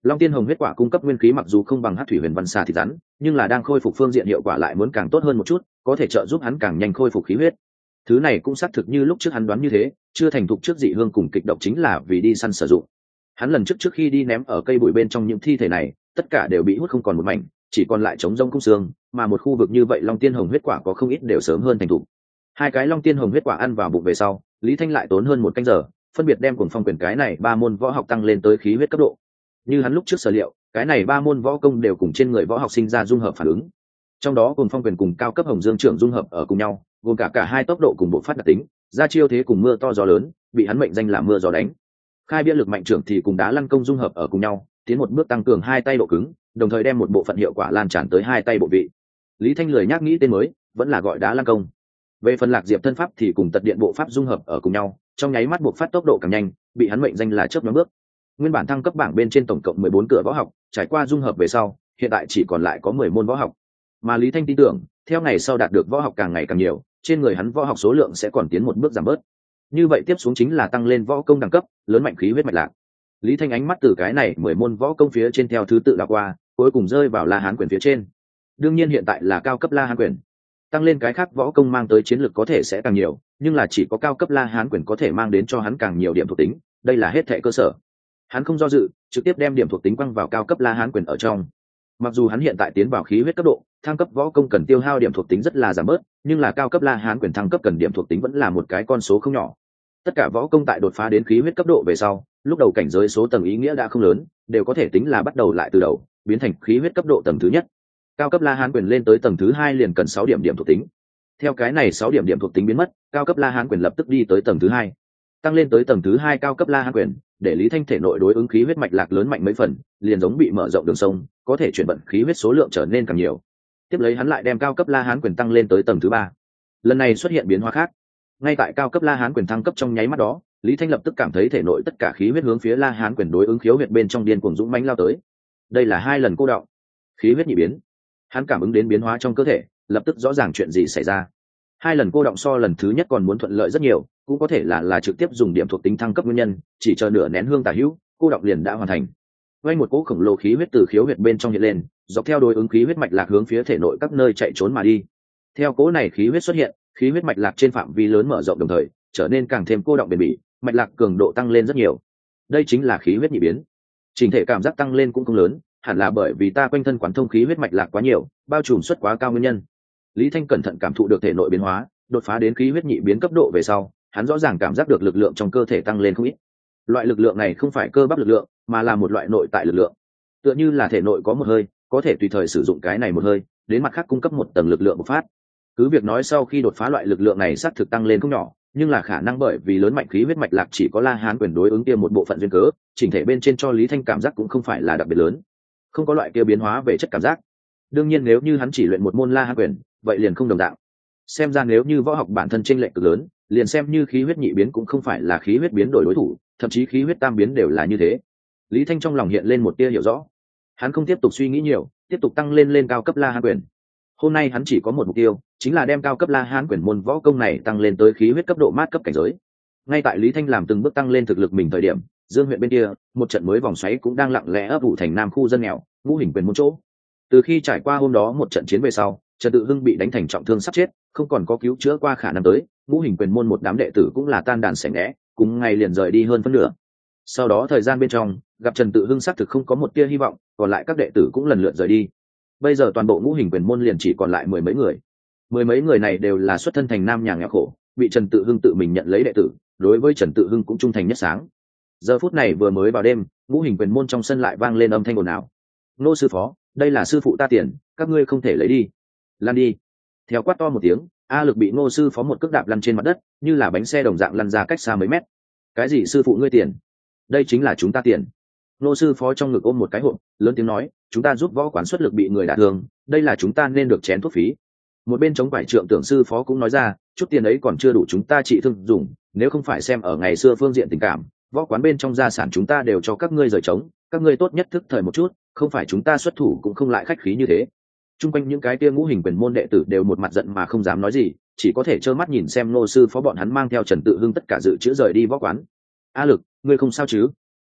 Long Tiên Hồng huyết quả cung cấp nguyên khí mặc dù không bằng Hắc Thủy Huyền Văn Xà thịt rắn, nhưng là đang khôi phục phương diện hiệu quả lại muốn càng tốt hơn một chút, có thể trợ giúp hắn càng nhanh khôi phục khí huyết. Thứ này cũng xác thực như lúc trước hắn đoán như thế, chưa thành thục trước dị hương cùng kịch độc chính là vì đi săn sử dụng. Hắn lần trước khi đi ném ở cây bụi bên trong những thi thể này, tất cả đều bị hút không còn một mảnh, chỉ còn lại trống rỗng cung xương, mà một khu vực như vậy Long Tiên Hồng huyết quả có không ít đều sớm hơn thành thục. Hai cái Long Tiên Hồng huyết quả ăn vào bụng về sau, Lý Thanh lại tốn hơn một canh giờ, phân biệt đem Cuồng Phong Quyền cái này ba môn võ học tăng lên tới khí huyết cấp độ. Như hắn lúc trước sở liệu, cái này ba môn võ công đều cùng trên người võ học sinh ra dung hợp phản ứng. Trong đó Cuồng Phong Quyền cùng cao cấp Hồng Dương Trưởng dung hợp ở cùng nhau, gồm cả hai tốc độ cùng bộ phát đặc tính, ra chiêu thế cùng mưa to gió lớn, bị hắn mệnh danh là mưa gió đánh. Khai Bia Lực Mạnh Trưởng thì cùng Đá Lăn Công dung hợp ở cùng nhau, tiến một bước tăng cường hai tay độ cứng, đồng thời đem một bộ phận hiệu quả lan tràn tới hai tay bộ vị. Lý Thanh lười nhắc nghĩ tên mới, vẫn là gọi Đá Lăn Công. Về phần Lạc Diệp thân pháp thì cùng Tật Điện bộ pháp dung hợp ở cùng nhau, trong nháy mắt buộc phát tốc độ càng nhanh, bị hắn mệnh danh là chớp nhoáng bước. Nguyên bản thăng cấp bảng bên trên tổng cộng 14 cửa võ học, trải qua dung hợp về sau, hiện tại chỉ còn lại có 10 môn võ học. Mà Lý Thanh tin tưởng, theo ngày sau đạt được võ học càng ngày càng nhiều, trên người hắn võ học số lượng sẽ còn tiến một bước giảm bớt. Như vậy tiếp xuống chính là tăng lên võ công đẳng cấp, lớn mạnh khí huyết mạch lạc. Lý Thanh ánh mắt từ cái này 10 môn võ công phía trên theo thứ tự đảo qua, cuối cùng rơi vào La Hán quyền phía trên. Đương nhiên hiện tại là cao cấp La Hán quyền. Tăng lên cái khác võ công mang tới chiến lược có thể sẽ càng nhiều, nhưng là chỉ có cao cấp La Hán quyền có thể mang đến cho hắn càng nhiều điểm thuộc tính, đây là hết thệ cơ sở. Hắn không do dự, trực tiếp đem điểm thuộc tính quăng vào cao cấp La Hán quyền ở trong. Mặc dù hắn hiện tại tiến vào khí huyết cấp độ, thăng cấp võ công cần tiêu hao điểm thuộc tính rất là giảm bớt, nhưng là cao cấp La Hán quyền thăng cấp cần điểm thuộc tính vẫn là một cái con số không nhỏ. Tất cả võ công tại đột phá đến khí huyết cấp độ về sau, lúc đầu cảnh giới số tầng ý nghĩa đã không lớn, đều có thể tính là bắt đầu lại từ đầu, biến thành khí huyết cấp độ tầng thứ nhất. Cao cấp La Hán quyền lên tới tầng thứ hai liền cần 6 điểm điểm thuộc tính. Theo cái này 6 điểm điểm thuộc tính biến mất, cao cấp La Hán quyền lập tức đi tới tầng thứ hai. Tăng lên tới tầng thứ hai cao cấp La Hán quyền, để Lý Thanh thể nội đối ứng khí huyết mạch lạc lớn mạnh mấy phần, liền giống bị mở rộng đường sông, có thể chuyển vận khí huyết số lượng trở nên càng nhiều. Tiếp lấy hắn lại đem cao cấp La Hán quyền tăng lên tới tầng thứ ba. Lần này xuất hiện biến hóa khác. Ngay tại cao cấp La Hán quyền thăng cấp trong nháy mắt đó, Lý Thanh lập tức cảm thấy thể nội tất cả khí huyết hướng phía La Hán quyền đối ứng khiếu huyệt bên trong điên cuồng dũng mãnh lao tới. Đây là 2 lần cô đọng, khí huyết nhị biến. Hắn cảm ứng đến biến hóa trong cơ thể, lập tức rõ ràng chuyện gì xảy ra. 2 lần cô đọng so lần thứ nhất còn muốn thuận lợi rất nhiều, cũng có thể là trực tiếp dùng điểm thuộc tính thăng cấp nguyên nhân, chỉ chờ nửa nén hương tả hữu, cô đọng liền đã hoàn thành. Vây một cỗ khổng lồ khí huyết từ khiếu huyệt bên trong hiện lên, dọc theo đối ứng khí huyết mạch lạc hướng phía thể nội các nơi chạy trốn mà đi. Theo cỗ này khí huyết xuất hiện, khí huyết mạch lạc trên phạm vi lớn mở rộng đồng thời, trở nên càng thêm cô đọng bền bỉ, mạch lạc cường độ tăng lên rất nhiều. Đây chính là khí huyết nhị biến. Trình thể cảm giác tăng lên cũng không lớn, hẳn là bởi vì ta quanh thân quán thông khí huyết mạch lạc quá nhiều, bao trùm suất quá cao nguyên nhân. Lý Thanh cẩn thận cảm thụ được thể nội biến hóa, đột phá đến khí huyết nhị biến cấp độ về sau, hắn rõ ràng cảm giác được lực lượng trong cơ thể tăng lên không ít. Loại lực lượng này không phải cơ bắp lực lượng, mà là một loại nội tại lực lượng. Tựa như là thể nội có một hơi, có thể tùy thời sử dụng cái này một hơi, đến mặt khác cung cấp một tầng lực lượng bộc phát. Cứ việc nói sau khi đột phá loại lực lượng này xác thực tăng lên không nhỏ, nhưng là khả năng bởi vì lớn mạnh khí huyết mạch lạc chỉ có La Hán quyền đối ứng kia một bộ phận duyên cớ, chỉnh thể bên trên cho Lý Thanh cảm giác cũng không phải là đặc biệt lớn, không có loại kia biến hóa về chất cảm giác. Đương nhiên nếu như hắn chỉ luyện một môn La Hán quyền, vậy liền không đồng dạng. Xem ra nếu như võ học bản thân chênh lệch cực lớn, liền xem như khí huyết nhị biến cũng không phải là khí huyết biến đổi đối thủ, thậm chí khí huyết tam biến đều là như thế. Lý Thanh trong lòng hiện lên một tia hiểu rõ. Hắn không tiếp tục suy nghĩ nhiều, tiếp tục tăng lên cao cấp La Hán quyền. Hôm nay hắn chỉ có một mục tiêu, chính là đem cao cấp La Hán quyền môn võ công này tăng lên tới khí huyết cấp độ mát cấp cảnh giới. Ngay tại Lý Thanh làm từng bước tăng lên thực lực mình thời điểm, Dương huyện bên kia, một trận mới vòng xoáy cũng đang lặng lẽ ấp ủ thành Nam khu dân nghèo, Ngũ Hình quyền môn chỗ. Từ khi trải qua hôm đó một trận chiến về sau, Trần Tự Hưng bị đánh thành trọng thương sắp chết, không còn có cứu chữa qua khả năng tới, Ngũ Hình quyền môn một đám đệ tử cũng là tan đàn xẻ nghẽ, cùng ngày liền rời đi hơn phân nửa. Sau đó thời gian bên trong, gặp Trần Tự Hưng xác thực không có một tia hy vọng, còn lại các đệ tử cũng lần lượt rời đi. Bây giờ toàn bộ Ngũ Hình quyền môn liền chỉ còn lại 10 mấy người. 10 mấy người này đều là xuất thân thành nam nhà nghèo khổ, bị Trần Tự Hưng tự mình nhận lấy đệ tử, đối với Trần Tự Hưng cũng trung thành nhất sáng. Giờ phút này vừa mới vào đêm, Ngũ Hình quyền môn trong sân lại vang lên âm thanh ồn ào. Nô sư phó, đây là sư phụ ta tiền, các ngươi không thể lấy đi. Lăn đi. Theo quát to một tiếng, A Lực bị Ngô sư phó một cước đạp lăn trên mặt đất, như là bánh xe đồng dạng lăn ra cách xa mấy mét. Cái gì sư phụ ngươi tiền? Đây chính là chúng ta tiền. Ngô sư phó trong ngực ôm một cái hộp, lớn tiếng nói, chúng ta giúp võ quán xuất lực bị người đả thương, đây là chúng ta nên được chén thuốc phí. Một bên chống quải trượng tưởng sư phó cũng nói ra, chút tiền ấy còn chưa đủ chúng ta trị thương dùng, nếu không phải xem ở ngày xưa phương diện tình cảm, võ quán bên trong gia sản chúng ta đều cho các ngươi rời trống, các ngươi tốt nhất thức thời một chút, không phải chúng ta xuất thủ cũng không lại khách khí như thế. Trung quanh những cái kia Ngũ Hình quyền môn đệ tử đều một mặt giận mà không dám nói gì, chỉ có thể trơ mắt nhìn xem Ngô sư phó bọn hắn mang theo Trần Tự Hưng tất cả dự trữ rời đi võ quán. A Lực, ngươi không sao chứ?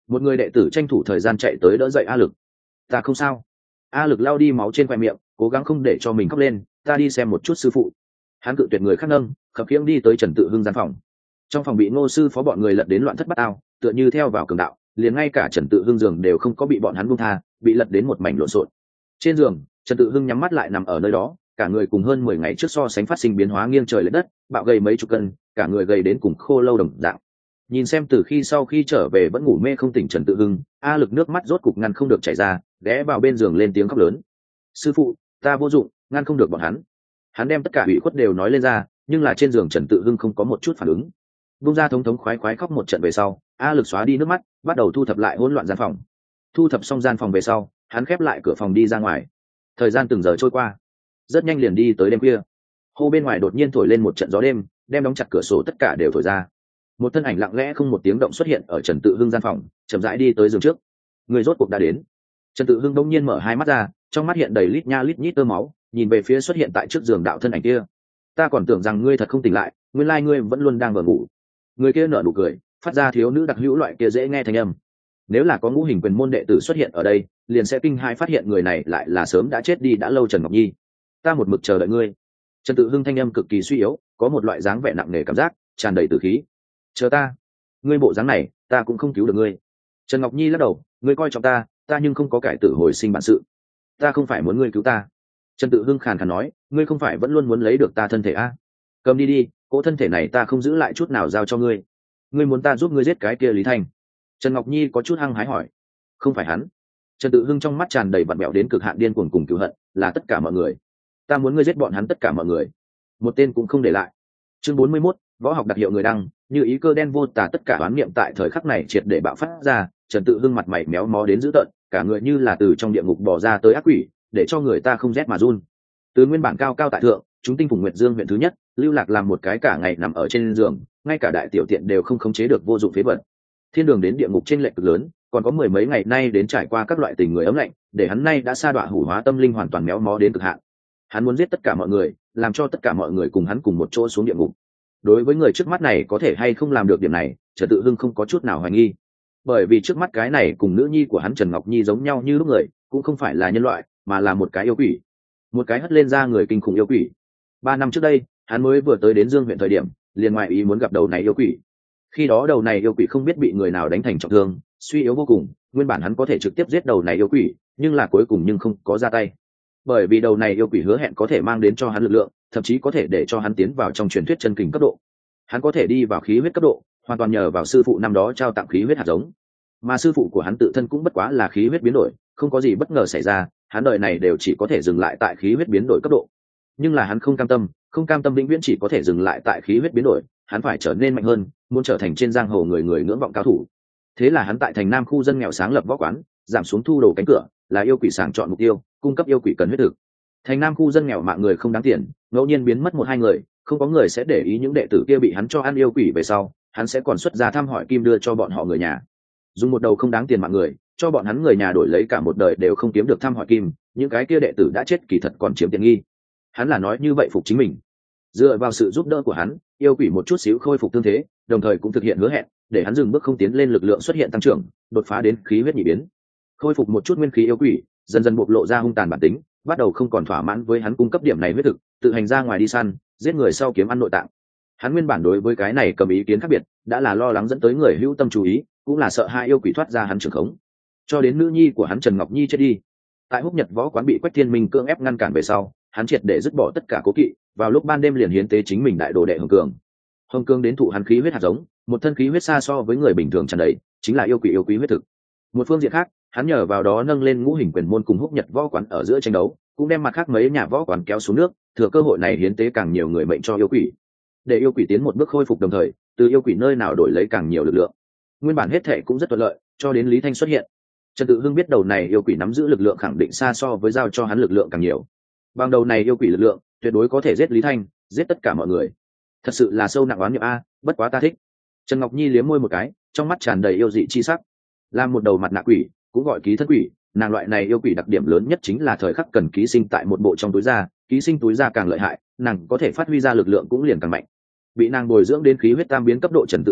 Một người đệ tử tranh thủ thời gian chạy tới đỡ dậy A Lực. Ta không sao. A Lực lau đi máu trên khoe miệng, cố gắng không để cho mình khóc lên. Ta đi xem một chút sư phụ. Hắn cự tuyệt người khác nâng, khập khiễng đi tới Trần Tự Hưng gian phòng. Trong phòng bị Ngô sư phó bọn người lật đến loạn thất bát ao, tựa như theo vào cường đạo, liền ngay cả Trần Tự Hưng giường đều không có bị bọn hắn buông tha, bị lật đến một mảnh lộn xộn. Trên giường, Trần Tự Hưng nhắm mắt lại nằm ở nơi đó, cả người cùng hơn 10 ngày trước so sánh phát sinh biến hóa nghiêng trời lệch đất, bạo gầy mấy chục cân, cả người gầy đến cùng khô lâu đồng dạng. Nhìn xem từ khi sau khi trở về vẫn ngủ mê không tỉnh Trần Tự Hưng, A Lực nước mắt rốt cục ngăn không được chảy ra, ghé vào bên giường lên tiếng khóc lớn. Sư phụ, ta vô dụng, ngăn không được bọn hắn. Hắn đem tất cả ủy khuất đều nói lên ra, nhưng là trên giường Trần Tự Hưng không có một chút phản ứng. Bung ra thống thống khoái khoái khóc một trận về sau, A Lực xóa đi nước mắt, bắt đầu thu thập lại hỗn loạn gian phòng. Thu thập xong gian phòng về sau, hắn khép lại cửa phòng đi ra ngoài. Thời gian từng giờ trôi qua, rất nhanh liền đi tới đêm khuya. Hô bên ngoài đột nhiên thổi lên một trận gió đêm, đem đóng chặt cửa sổ tất cả đều thổi ra. Một thân ảnh lặng lẽ không một tiếng động xuất hiện ở Trần Tự Hưng gian phòng, chậm rãi đi tới giường trước. Người rốt cuộc đã đến. Trần Tự Hưng đống nhiên mở hai mắt ra, trong mắt hiện đầy lít nha lít nhít tơ máu, nhìn về phía xuất hiện tại trước giường đạo thân ảnh kia. Ta còn tưởng rằng ngươi thật không tỉnh lại, nguyên lai ngươi vẫn luôn đang vờ ngủ. Người kia nở nụ cười, phát ra thiếu nữ đặc hữu loại kia dễ nghe thanh âm. Nếu là có ngũ hình quyền môn đệ tử xuất hiện ở đây, liền sẽ kinh hãi phát hiện người này lại là sớm đã chết đi đã lâu Trần Ngọc Nhi. Ta một mực chờ đợi ngươi. Trần Tự Hưng thanh âm cực kỳ suy yếu, có một loại dáng vẻ nặng nề cảm giác, tràn đầy tử khí. Chờ ta. Ngươi bộ dáng này, ta cũng không cứu được ngươi. Trần Ngọc Nhi lắc đầu, ngươi coi trọng ta, ta nhưng không có cải tử hồi sinh bản sự. Ta không phải muốn ngươi cứu ta. Trần Tự Hưng khàn khàn nói, ngươi không phải vẫn luôn muốn lấy được ta thân thể a? Cầm đi đi, cỗ thân thể này ta không giữ lại chút nào giao cho ngươi. Ngươi muốn ta giúp ngươi giết cái kia Lý Thanh? Trần Ngọc Nhi có chút hăng hái hỏi. Không phải hắn. Trần Tự Hưng trong mắt tràn đầy vặn vẹo đến cực hạn điên cuồng cùng cừu hận, là tất cả mọi người. Ta muốn ngươi giết bọn hắn tất cả mọi người, một tên cũng không để lại. Chương 41, võ học đặc hiệu người đăng, như ý cơ đen vô tà tất cả oán niệm tại thời khắc này triệt để bạo phát ra. Trần Tự Hưng mặt mày méo mó đến dữ tợn, cả người như là từ trong địa ngục bò ra tới ác quỷ, để cho người ta không rét mà run. Từ nguyên bản cao cao tại thượng, chúng tinh phùng nguyệt dương huyện thứ nhất, lưu lạc làm một cái cả ngày nằm ở trên giường, ngay cả đại tiểu tiện đều không khống chế được vô dụng phế vật. Thiên đường đến địa ngục trên lệch cực lớn, còn có mười mấy ngày nay đến trải qua các loại tình người ấm lạnh, để hắn nay đã sa đọa hủ hóa tâm linh hoàn toàn méo mó đến cực hạn. Hắn muốn giết tất cả mọi người, làm cho tất cả mọi người cùng hắn cùng một chỗ xuống địa ngục. Đối với người trước mắt này có thể hay không làm được điểm này, Trần Tự Hưng không có chút nào hoài nghi, bởi vì trước mắt cái này cùng nữ nhi của hắn Trần Ngọc Nhi giống nhau như lúc người, cũng không phải là nhân loại, mà là một cái yêu quỷ, một cái hất lên ra người kinh khủng yêu quỷ. 3 năm trước đây, hắn mới vừa tới đến Dương huyện thời điểm, liền ngoại ý muốn gặp đầu này yêu quỷ. Khi đó đầu này yêu quỷ không biết bị người nào đánh thành trọng thương, suy yếu vô cùng, nguyên bản hắn có thể trực tiếp giết đầu này yêu quỷ, nhưng là cuối cùng không có ra tay. Bởi vì đầu này yêu quỷ hứa hẹn có thể mang đến cho hắn lực lượng, thậm chí có thể để cho hắn tiến vào trong truyền thuyết chân kình cấp độ. Hắn có thể đi vào khí huyết cấp độ, hoàn toàn nhờ vào sư phụ năm đó trao tặng khí huyết hạt giống. Mà sư phụ của hắn tự thân cũng bất quá là khí huyết biến đổi, không có gì bất ngờ xảy ra, hắn đời này đều chỉ có thể dừng lại tại khí huyết biến đổi cấp độ. Nhưng là hắn không cam tâm vĩnh viễn chỉ có thể dừng lại tại khí huyết biến đổi, hắn phải trở nên mạnh hơn, muốn trở thành trên giang hồ người người ngưỡng vọng cao thủ. Thế là hắn tại thành Nam khu dân nghèo sáng lập võ quán, giảm xuống thu đồ cánh cửa, là yêu quỷ sàng chọn mục tiêu, cung cấp yêu quỷ cần huyết thực. Thành Nam khu dân nghèo mạng người không đáng tiền, ngẫu nhiên biến mất 1-2 người, không có người sẽ để ý những đệ tử kia bị hắn cho ăn yêu quỷ về sau, hắn sẽ còn xuất ra thăm hỏi kim đưa cho bọn họ người nhà. Dùng một đầu không đáng tiền mạng người, cho bọn hắn người nhà đổi lấy cả một đời đều không kiếm được thăm hỏi kim, những cái kia đệ tử đã chết kỳ thật còn chiếm tiện nghi. Hắn là nói như vậy phục chính mình. Dựa vào sự giúp đỡ của hắn, yêu quỷ một chút xíu khôi phục thương thế, đồng thời cũng thực hiện hứa hẹn, để hắn dừng bước không tiến lên lực lượng xuất hiện tăng trưởng, đột phá đến khí huyết nhị biến. Khôi phục một chút nguyên khí yêu quỷ, dần dần bộc lộ ra hung tàn bản tính, bắt đầu không còn thỏa mãn với hắn cung cấp điểm này huyết thực, tự hành ra ngoài đi săn, giết người sau kiếm ăn nội tạng. Hắn nguyên bản đối với cái này cầm ý kiến khác biệt, đã là lo lắng dẫn tới người hữu tâm chú ý, cũng là sợ hai yêu quỷ thoát ra hắn trường khống. Cho đến nữ nhi của hắn Trần Ngọc Nhi chết đi, tại Húc Nhật võ quán bị Quách Thiên Minh cưỡng ép ngăn cản về sau, hắn triệt để dứt bỏ tất cả cố kỵ, vào lúc ban đêm liền hiến tế chính mình đại đồ đệ Hồng Cường. Hồng Cường đến thụ hắn khí huyết hạt giống, một thân khí huyết xa so với người bình thường tràn đầy, chính là yêu quỷ yêu quý huyết thực. Một phương diện khác, hắn nhờ vào đó nâng lên ngũ hình quyền môn cùng Húc Nhật võ quán ở giữa tranh đấu, cũng đem mặt khác mấy nhà võ quán kéo xuống nước, thừa cơ hội này hiến tế càng nhiều người mệnh cho yêu quỷ, để yêu quỷ tiến một bước khôi phục, đồng thời từ yêu quỷ nơi nào đổi lấy càng nhiều lực lượng. Nguyên bản hết thể cũng rất thuận lợi, cho đến Lý Thanh xuất hiện. Trần Tự Hưng biết đầu này yêu quỷ nắm giữ lực lượng khẳng định xa so với giao cho hắn lực lượng càng nhiều. Bằng đầu này yêu quỷ lực lượng, tuyệt đối có thể giết Lý Thanh, giết tất cả mọi người. Thật sự là sâu nặng oán niệm a, bất quá ta thích. Trần Ngọc Nhi liếm môi một cái, trong mắt tràn đầy yêu dị chi sắc. Làm một đầu mặt nạ quỷ, cũng gọi ký thân quỷ, nàng loại này yêu quỷ đặc điểm lớn nhất chính là thời khắc cần ký sinh tại một bộ trong túi da, ký sinh túi da càng lợi hại, nàng có thể phát huy ra lực lượng cũng liền càng mạnh. Bị nàng bồi dưỡng đến khí huyết tam biến cấp độ Trần Tự Hưng,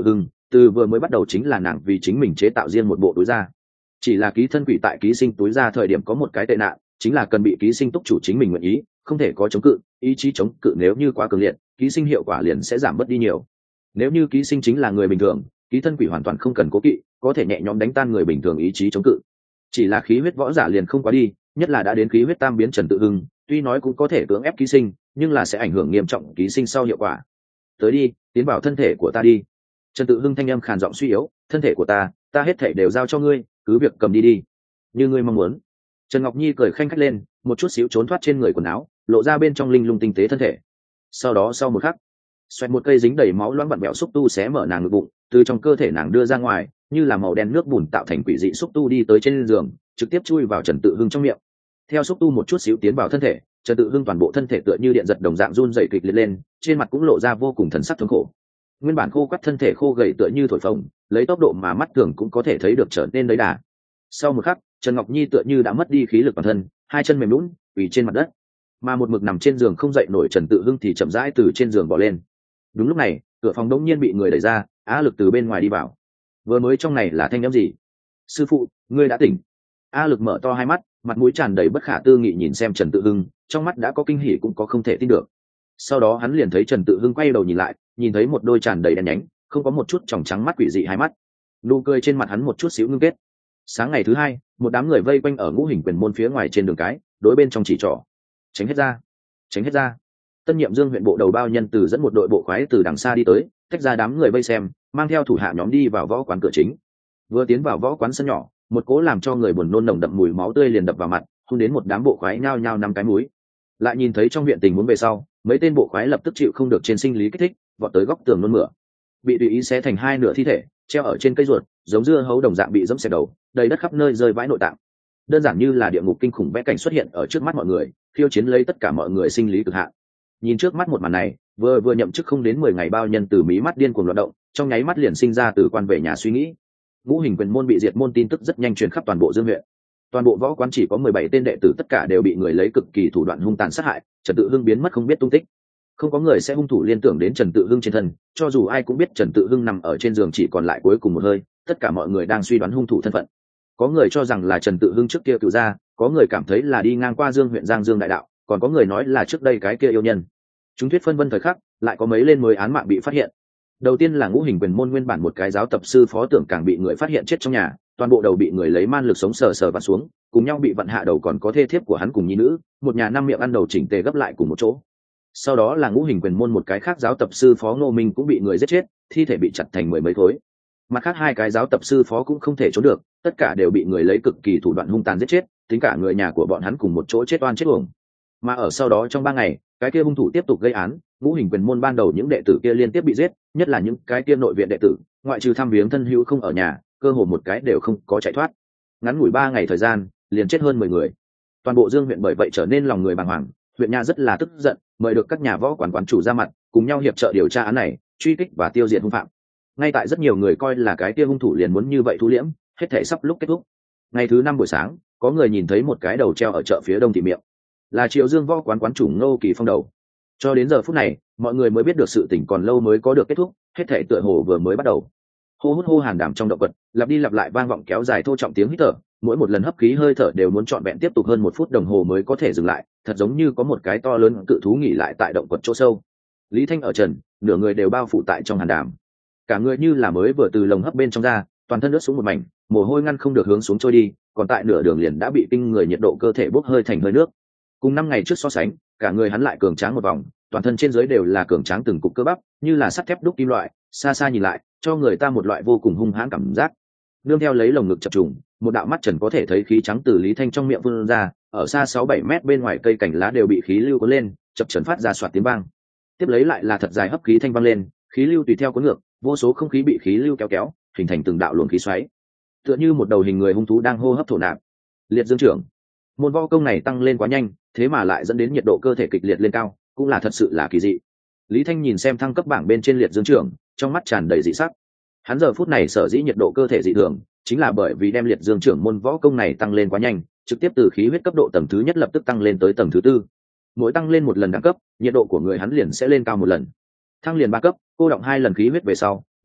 từ vừa mới bắt đầu chính là nàng vì chính mình chế tạo riêng một bộ túi da. Chỉ là ký thân quỷ tại ký sinh túi da thời điểm có một cái tệ nạn, chính là cần bị ký sinh túc chủ chính mình nguyện ý, không thể có chống cự, ý chí chống cự nếu như quá cường liệt, ký sinh hiệu quả liền sẽ giảm bớt đi nhiều. Nếu như ký sinh chính là người bình thường, ký thân quỷ hoàn toàn không cần cố kỵ, có thể nhẹ nhõm đánh tan người bình thường ý chí chống cự. Chỉ là khí huyết võ giả liền không quá đi, nhất là đã đến khí huyết tam biến Trần Tự Hưng, tuy nói cũng có thể cưỡng ép ký sinh, nhưng là sẽ ảnh hưởng nghiêm trọng ký sinh sau hiệu quả. Tới đi, tiến vào thân thể của ta đi. Trần Tự Hưng thanh âm khàn giọng suy yếu, thân thể của ta hết thể đều giao cho ngươi, cứ việc cầm đi đi, như ngươi mong muốn. Trần Ngọc Nhi cười khanh khách lên, một chút xíu trốn thoát trên người quần áo, lộ ra bên trong linh lung tinh tế thân thể. Sau đó sau một khắc, xoẹt một cây dính đầy máu loãng vặn vẹo xúc tu xé mở nàng ngực bụng, từ trong cơ thể nàng đưa ra ngoài, như là màu đen nước bùn tạo thành quỷ dị xúc tu đi tới trên giường, trực tiếp chui vào Trần Tự Hưng trong miệng. Theo xúc tu một chút xíu tiến vào thân thể, Trần Tự Hưng toàn bộ thân thể tựa như điện giật đồng dạng run rẩy kịch liệt lên, trên mặt cũng lộ ra vô cùng thần sắc thống khổ. Nguyên bản khô quắt thân thể khô gầy tựa như thổi phồng, lấy tốc độ mà mắt thường cũng có thể thấy được trở nên đấy đà. Sau một khắc, Trần Ngọc Nhi tựa như đã mất đi khí lực toàn thân, hai chân mềm nhũn, quỳ trên mặt đất. Mà một mực nằm trên giường không dậy nổi Trần Tự Hưng thì chậm rãi từ trên giường bò lên. Đúng lúc này, cửa phòng đột nhiên bị người đẩy ra, Á Lực từ bên ngoài đi vào. Vừa mới trong này là thanh âm gì? Sư phụ, ngươi đã tỉnh. A Lực mở to hai mắt, mặt mũi tràn đầy bất khả tư nghị nhìn xem Trần Tự Hưng, trong mắt đã có kinh hỉ cũng có không thể tin được. Sau đó hắn liền thấy Trần Tự Hưng quay đầu nhìn lại, nhìn thấy một đôi tràn đầy đen nhánh, không có một chút tròng trắng mắt quỷ dị hai mắt. Nụ cười trên mặt hắn một chút xíu ngưng kết. Sáng ngày thứ hai, một đám người vây quanh ở Ngũ Hình Quyền môn phía ngoài trên đường cái, đối bên trong chỉ trỏ. Tránh hết ra, tránh hết ra. Tân nhiệm Dương huyện bộ đầu bao nhân từ dẫn một đội bộ khoái từ đằng xa đi tới, tách ra đám người vây xem, mang theo thủ hạ nhóm đi vào võ quán cửa chính. Vừa tiến vào võ quán sân nhỏ, một cỗ làm cho người buồn nôn nồng đậm mùi máu tươi liền đập vào mặt, hôn đến một đám bộ khoái nhao nhao năm cái mũi. Lại nhìn thấy trong viện tình huống về sau, mấy tên bộ khoái lập tức chịu không được trên sinh lý kích thích, vọt tới góc tường nôn mửa. Bị tùy ý xé thành hai nửa thi thể, treo ở trên cây ruột, giống dưa hấu đồng dạng bị dẫm xẻ đầu, đầy đất khắp nơi rơi vãi nội tạng. Đơn giản như là địa ngục kinh khủng vẽ cảnh xuất hiện ở trước mắt mọi người, khiêu chiến lấy tất cả mọi người sinh lý cực hạn. Nhìn trước mắt một màn này, vừa nhậm chức không đến 10 ngày bao nhân từ mí mắt điên cuồng loạn động, trong nháy mắt liền sinh ra từ quan về nhà suy nghĩ. Ngũ Hình Quyền môn bị diệt môn tin tức rất nhanh truyền khắp toàn bộ Dương huyện. Toàn bộ võ quán chỉ có 17 tên đệ tử tất cả đều bị người lấy cực kỳ thủ đoạn hung tàn sát hại, Trần Tự Hưng biến mất không biết tung tích. Không có người sẽ hung thủ liên tưởng đến Trần Tự Hưng trên thân, cho dù ai cũng biết Trần Tự Hưng nằm ở trên giường chỉ còn lại cuối cùng một hơi, tất cả mọi người đang suy đoán hung thủ thân phận. Có người cho rằng là Trần Tự Hưng trước kia cựu gia, có người cảm thấy là đi ngang qua Dương huyện Giang Dương đại đạo, còn có người nói là trước đây cái kia yêu nhân. Chúng thuyết phân vân thời khắc, lại có mấy lên mới án mạng bị phát hiện. Đầu tiên là Ngũ Hình Quyền môn nguyên bản một cái giáo tập sư phó tưởng càng bị người phát hiện chết trong nhà, toàn bộ đầu bị người lấy man lực sống sờ sờ vặn xuống, cùng nhau bị vặn hạ đầu, còn có thê thiếp của hắn cùng nhi nữ, một nhà năm miệng ăn đầu chỉnh tề gấp lại cùng một chỗ. Sau đó là Ngũ Hình Quyền môn một cái khác giáo tập sư phó Ngô Minh cũng bị người giết chết, thi thể bị chặt thành mười mấy khối. Mặt khác hai cái giáo tập sư phó cũng không thể trốn được, tất cả đều bị người lấy cực kỳ thủ đoạn hung tàn giết chết, tính cả người nhà của bọn hắn cùng một chỗ chết oan chết uổng. Mà ở sau đó trong 3 ngày, cái kia hung thủ tiếp tục gây án, Ngũ Hình Quyền môn ban đầu những đệ tử kia liên tiếp bị giết, nhất là những cái kia nội viện đệ tử, ngoại trừ thăm viếng thân hữu không ở nhà, cơ hồ một cái đều không có chạy thoát. Ngắn ngủi 3 ngày thời gian, liền chết hơn 10 người. Toàn bộ Dương huyện bởi vậy trở nên lòng người bàng hoàng, huyện nha rất là tức giận, mời được các nhà võ quán chủ ra mặt, cùng nhau hiệp trợ điều tra án này, truy kích và tiêu diệt hung phạm. Ngay tại rất nhiều người coi là cái kia hung thủ liền muốn như vậy thu liễm, hết thể sắp lúc kết thúc. Ngày thứ 5 buổi sáng, có người nhìn thấy một cái đầu treo ở chợ phía đông thị miệng, là Triệu Dương võ quán chủ Ngô Kỳ Phong đầu. Cho đến giờ phút này, mọi người mới biết được sự tình còn lâu mới có được kết thúc, hết thể tựa hồ vừa mới bắt đầu. Hô hút hô hàn đảm trong động vật, lặp đi lặp lại vang vọng kéo dài thô trọng tiếng hít thở, mỗi một lần hấp khí hơi thở đều muốn trọn vẹn tiếp tục hơn 1 phút đồng hồ mới có thể dừng lại, thật giống như có một cái to lớn cự thú nghỉ lại tại động vật chỗ sâu. Lý Thanh ở trần, nửa người đều bao phủ tại trong hàn đảm, cả người như là mới vừa từ lồng hấp bên trong ra, toàn thân ướt xuống một mảnh, mồ hôi ngăn không được hướng xuống trôi đi, còn tại nửa đường liền đã bị kinh người nhiệt độ cơ thể bốc hơi thành hơi nước. Cùng 5 ngày trước so sánh, cả người hắn lại cường tráng một vòng, toàn thân trên dưới đều là cường tráng từng cục cơ bắp, như là sắt thép đúc kim loại, xa xa nhìn lại, cho người ta một loại vô cùng hung hãn cảm giác. Nương theo lấy lồng ngực chập trùng, một đạo mắt trần có thể thấy khí trắng từ Lý Thanh trong miệng vươn ra, ở xa 6-7 mét bên ngoài cây cảnh lá đều bị khí lưu cuốn lên, chập chờn phát ra xoạt tiếng vang. Tiếp lấy lại là thật dài hấp khí thanh vang lên, khí lưu tùy theo cuốn ngược, vô số không khí bị khí lưu kéo, hình thành từng đạo luồng khí xoáy, tựa như một đầu hình người hung thú đang hô hấp thổ nạp. Liệt dương trưởng, môn võ công này tăng lên quá nhanh, thế mà lại dẫn đến nhiệt độ cơ thể kịch liệt lên cao, cũng là thật sự là kỳ dị. Lý Thanh nhìn xem thăng cấp bảng bên trên liệt dương trưởng, trong mắt tràn đầy dị sắc. Hắn giờ phút này sở dĩ nhiệt độ cơ thể dị thường, chính là bởi vì đem liệt dương trưởng môn võ công này tăng lên quá nhanh, trực tiếp từ khí huyết cấp độ tầng thứ nhất lập tức tăng lên tới tầng thứ 4. Mỗi tăng lên một lần đẳng cấp, nhiệt độ của người hắn liền sẽ lên cao một lần. Thăng liền 3 cấp, cô động 2 lần khí huyết về sau,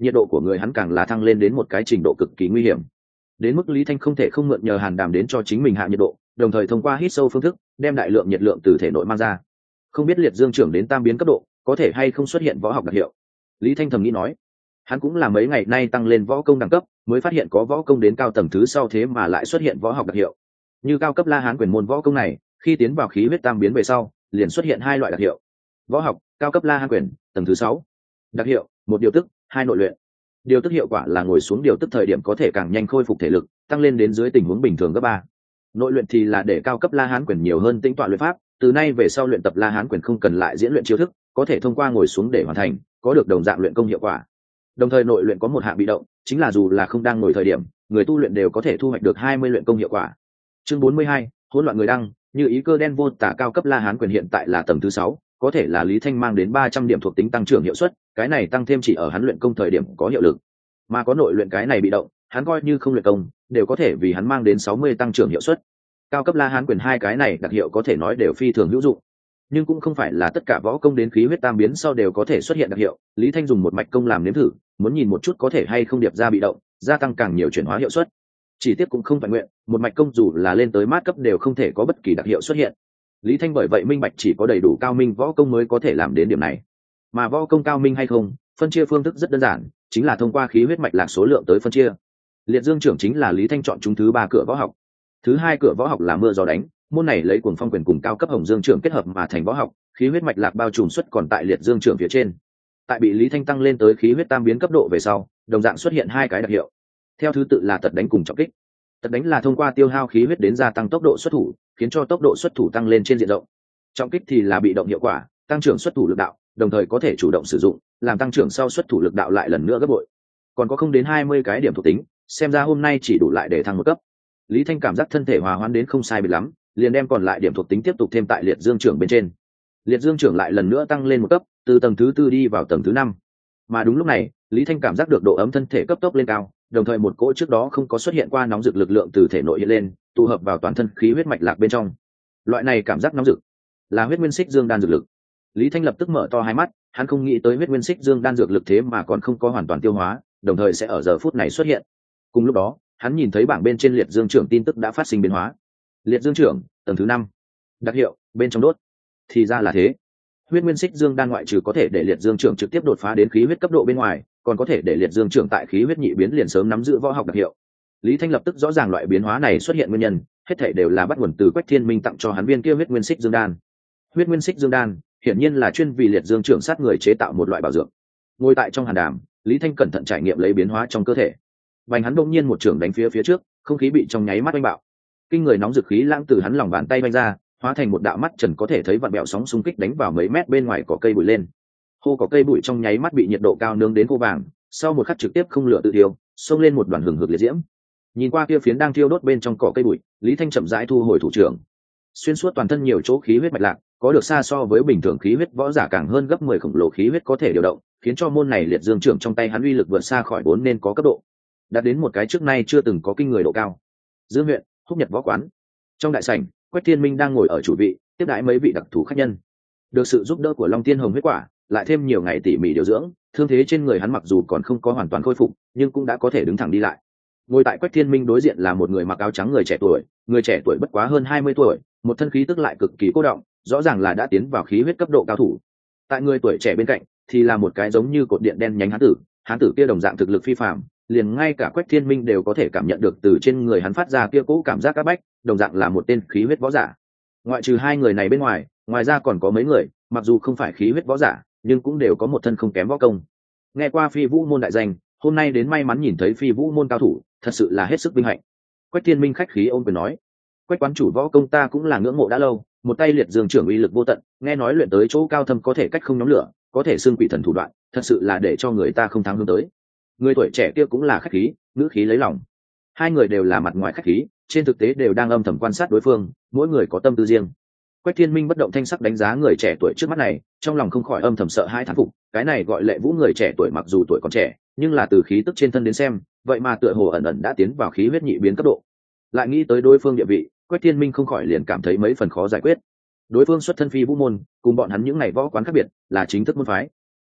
nhiệt độ của người hắn càng là thăng lên đến một cái trình độ cực kỳ nguy hiểm, đến mức Lý Thanh không thể không mượn nhờ Hàn Đàm đến cho chính mình hạ nhiệt độ, đồng thời thông qua hít sâu phương thức đem đại lượng nhiệt lượng từ thể nội mang ra. Không biết liệt dương trưởng đến tam biến cấp độ có thể hay không xuất hiện võ học đặc hiệu. Lý Thanh thầm nghĩ nói, hắn cũng là mấy ngày nay tăng lên võ công đẳng cấp mới phát hiện có võ công đến cao tầng thứ sau thế mà lại xuất hiện võ học đặc hiệu. Như cao cấp La Hán quyền môn võ công này khi tiến vào khí huyết tam biến về sau liền xuất hiện hai loại đặc hiệu. Võ học cao cấp La Hán quyền tầng thứ 6. Đặc hiệu: một điều tức, hai nội luyện. Điều tức hiệu quả là ngồi xuống điều tức thời điểm có thể càng nhanh khôi phục thể lực, tăng lên đến dưới tình huống bình thường gấp 3. Nội luyện thì là để cao cấp La Hán quyền nhiều hơn tĩnh tọa luyện pháp, từ nay về sau luyện tập La Hán quyền không cần lại diễn luyện chiêu thức, có thể thông qua ngồi xuống để hoàn thành, có được đồng dạng luyện công hiệu quả. Đồng thời nội luyện có một hạng bị động, chính là dù là không đang ngồi thời điểm, người tu luyện đều có thể thu hoạch được 20 luyện công hiệu quả. Chương 42, hỗn loạn người đăng, như ý cơ đen vô tả cao cấp La Hán quyền hiện tại là tầng thứ 6, có thể là Lý Thanh mang đến 300 điểm thuộc tính tăng trưởng hiệu suất, cái này tăng thêm chỉ ở hắn luyện công thời điểm có hiệu lực. Mà có nội luyện cái này bị động, hắn coi như không luyện công, đều có thể vì hắn mang đến 60 tăng trưởng hiệu suất. Cao cấp La Hán quyền hai cái này đặc hiệu có thể nói đều phi thường hữu dụng, nhưng cũng không phải là tất cả võ công đến khí huyết tam biến sau đều có thể xuất hiện đặc hiệu. Lý Thanh dùng một mạch công làm nếm thử, muốn nhìn một chút có thể hay không điệp ra bị động, gia tăng càng nhiều chuyển hóa hiệu suất. Chỉ tiếc cũng không phải nguyện, một mạch công dù là lên tới mát cấp đều không thể có bất kỳ đặc hiệu xuất hiện. Lý Thanh bởi vậy minh bạch chỉ có đầy đủ cao minh võ công mới có thể làm đến điểm này. Mà võ công cao minh hay không, phân chia phương thức rất đơn giản, chính là thông qua khí huyết mạch lạc số lượng tới phân chia. Liệt dương trưởng chính là Lý Thanh chọn chúng thứ 3 cửa võ học. Thứ 2 cửa võ học là mưa gió đánh, môn này lấy cuồng phong quyền cùng cao cấp hồng dương trưởng kết hợp mà thành võ học, khí huyết mạch lạc bao trùm suất còn tại liệt dương trưởng phía trên. Tại bị Lý Thanh tăng lên tới khí huyết tam biến cấp độ về sau, đồng dạng xuất hiện hai cái đặc hiệu. Theo thứ tự là tật đánh cùng trọng kích. Tật đánh là thông qua tiêu hao khí huyết đến gia tăng tốc độ xuất thủ, khiến cho tốc độ xuất thủ tăng lên trên diện rộng. Trọng kích thì là bị động hiệu quả, tăng trưởng xuất thủ lực đạo, đồng thời có thể chủ động sử dụng, làm tăng trưởng sau xuất thủ lực đạo lại lần nữa gấp bội. Còn có không đến 20 cái điểm thuộc tính, xem ra hôm nay chỉ đủ lại để thăng một cấp. Lý Thanh cảm giác thân thể hòa hoãn đến không sai biệt lắm, liền đem còn lại điểm thuộc tính tiếp tục thêm tại liệt dương trưởng bên trên. Liệt dương trưởng lại lần nữa tăng lên một cấp, từ tầng thứ 4 đi vào tầng thứ 5. Mà đúng lúc này, Lý Thanh cảm giác được độ ấm thân thể cấp tốc lên cao, đồng thời một cỗ trước đó không có xuất hiện qua nóng rực lực lượng từ thể nội hiện lên, tụ hợp vào toàn thân khí huyết mạch lạc bên trong. Loại này cảm giác nóng rực là huyết nguyên xích dương đan dược lực. Lý Thanh lập tức mở to hai mắt, hắn không nghĩ tới huyết nguyên xích dương đan dược lực thế mà còn không có hoàn toàn tiêu hóa, đồng thời sẽ ở giờ phút này xuất hiện. Cùng lúc đó, hắn nhìn thấy bảng bên trên liệt dương trưởng tin tức đã phát sinh biến hóa. Liệt dương trưởng tầng thứ 5. Đặc hiệu: bên trong đốt. Thì ra là thế. Huyết nguyên xích dương đan ngoại trừ có thể để liệt dương trưởng trực tiếp đột phá đến khí huyết cấp độ bên ngoài, còn có thể để liệt dương trưởng tại khí huyết nhị biến liền sớm nắm giữ võ học đặc hiệu. Lý Thanh lập tức rõ ràng loại biến hóa này xuất hiện nguyên nhân, hết thảy đều là bắt nguồn từ Quách Thiên Minh tặng cho hắn viên kia huyết nguyên xích dương đan. Huyết nguyên xích dương đan hiển nhiên là chuyên vì liệt dương trưởng sát người chế tạo một loại bảo dưỡng. Ngồi tại trong hàn đàm, Lý Thanh cẩn thận trải nghiệm lấy biến hóa trong cơ thể. Bành hắn đột nhiên một trưởng đánh phía trước, không khí bị trong nháy mắt oanh bạo. Kinh người nóng dực khí lãng từ hắn lòng bàn tay vung ra, hóa thành một đạo mắt trần có thể thấy vặn bẹo sóng xung kích đánh vào mấy mét bên ngoài cỏ cây bụi lên. Khô cỏ cây bụi trong nháy mắt bị nhiệt độ cao nướng đến khô vàng, sau một khắc trực tiếp không lửa tự tiêu, xông lên một đoàn hừng hực liệt diễm. Nhìn qua kia phiến đang thiêu đốt bên trong cỏ cây bụi, Lý Thanh chậm rãi thu hồi thủ trưởng. Xuyên suốt toàn thân nhiều chỗ khí huyết mạch lạc, có được xa so với bình thường khí huyết võ giả càng hơn gấp 10 khổng lồ khí huyết có thể điều động, khiến cho môn này liệt dương trưởng trong tay hắn uy lực vượt xa khỏi vốn nên có cấp độ, đạt đến một cái trước nay chưa từng có kinh người độ cao. Dương huyện, Húc Nhật võ quán. Trong đại sảnh, Quách Thiên Minh đang ngồi ở chủ vị, tiếp đãi mấy vị đặc thù khách nhân. Được sự giúp đỡ của Long Tiên Hồng huyết quả, lại thêm nhiều ngày tỉ mỉ điều dưỡng, thương thế trên người hắn mặc dù còn không có hoàn toàn khôi phục, nhưng cũng đã có thể đứng thẳng đi lại. Ngồi tại Quách Thiên Minh đối diện là một người mặc áo trắng người trẻ tuổi bất quá hơn 20 tuổi, một thân khí tức lại cực kỳ cô động, rõ ràng là đã tiến vào khí huyết cấp độ cao thủ. Tại người tuổi trẻ bên cạnh thì là một cái giống như cột điện đen nhánh hán tử kia đồng dạng thực lực phi phàm, liền ngay cả Quách Thiên Minh đều có thể cảm nhận được từ trên người hắn phát ra kia cỗ cảm giác áp bách, đồng dạng là một tên khí huyết võ giả. Ngoại trừ hai người này bên ngoài, ngoài ra còn có mấy người, mặc dù không phải khí huyết võ giả, nhưng cũng đều có một thân không kém võ công. Nghe qua Phi Vũ môn đại danh, hôm nay đến may mắn nhìn thấy Phi Vũ môn cao thủ, thật sự là hết sức vinh hạnh. Quách Thiên Minh khách khí ôm quyền nói, Quách quán chủ võ công ta cũng là ngưỡng mộ đã lâu, một tay liệt dương trưởng uy lực vô tận, nghe nói luyện tới chỗ cao thâm có thể cách không nhóm lửa, có thể xưng quỷ thần thủ đoạn, thật sự là để cho người ta không thắng hướng tới. Người tuổi trẻ kia cũng là khách khí, ngữ khí lấy lòng. Hai người đều là mặt ngoài khách khí, trên thực tế đều đang âm thầm quan sát đối phương, mỗi người có tâm tư riêng. Quách Thiên Minh bất động thanh sắc đánh giá người trẻ tuổi trước mắt này, trong lòng không khỏi âm thầm sợ hãi thán phục, cái này gọi Lệ Vũ người trẻ tuổi mặc dù tuổi còn trẻ, nhưng là từ khí tức trên thân đến xem, vậy mà tựa hồ ẩn ẩn đã tiến vào khí huyết nhị biến cấp độ. Lại nghĩ tới đối phương địa vị, Quách Thiên Minh không khỏi liền cảm thấy mấy phần khó giải quyết. Đối phương xuất thân Phi Vũ môn, cùng bọn hắn những ngày võ quán khác biệt, là chính thức môn phái.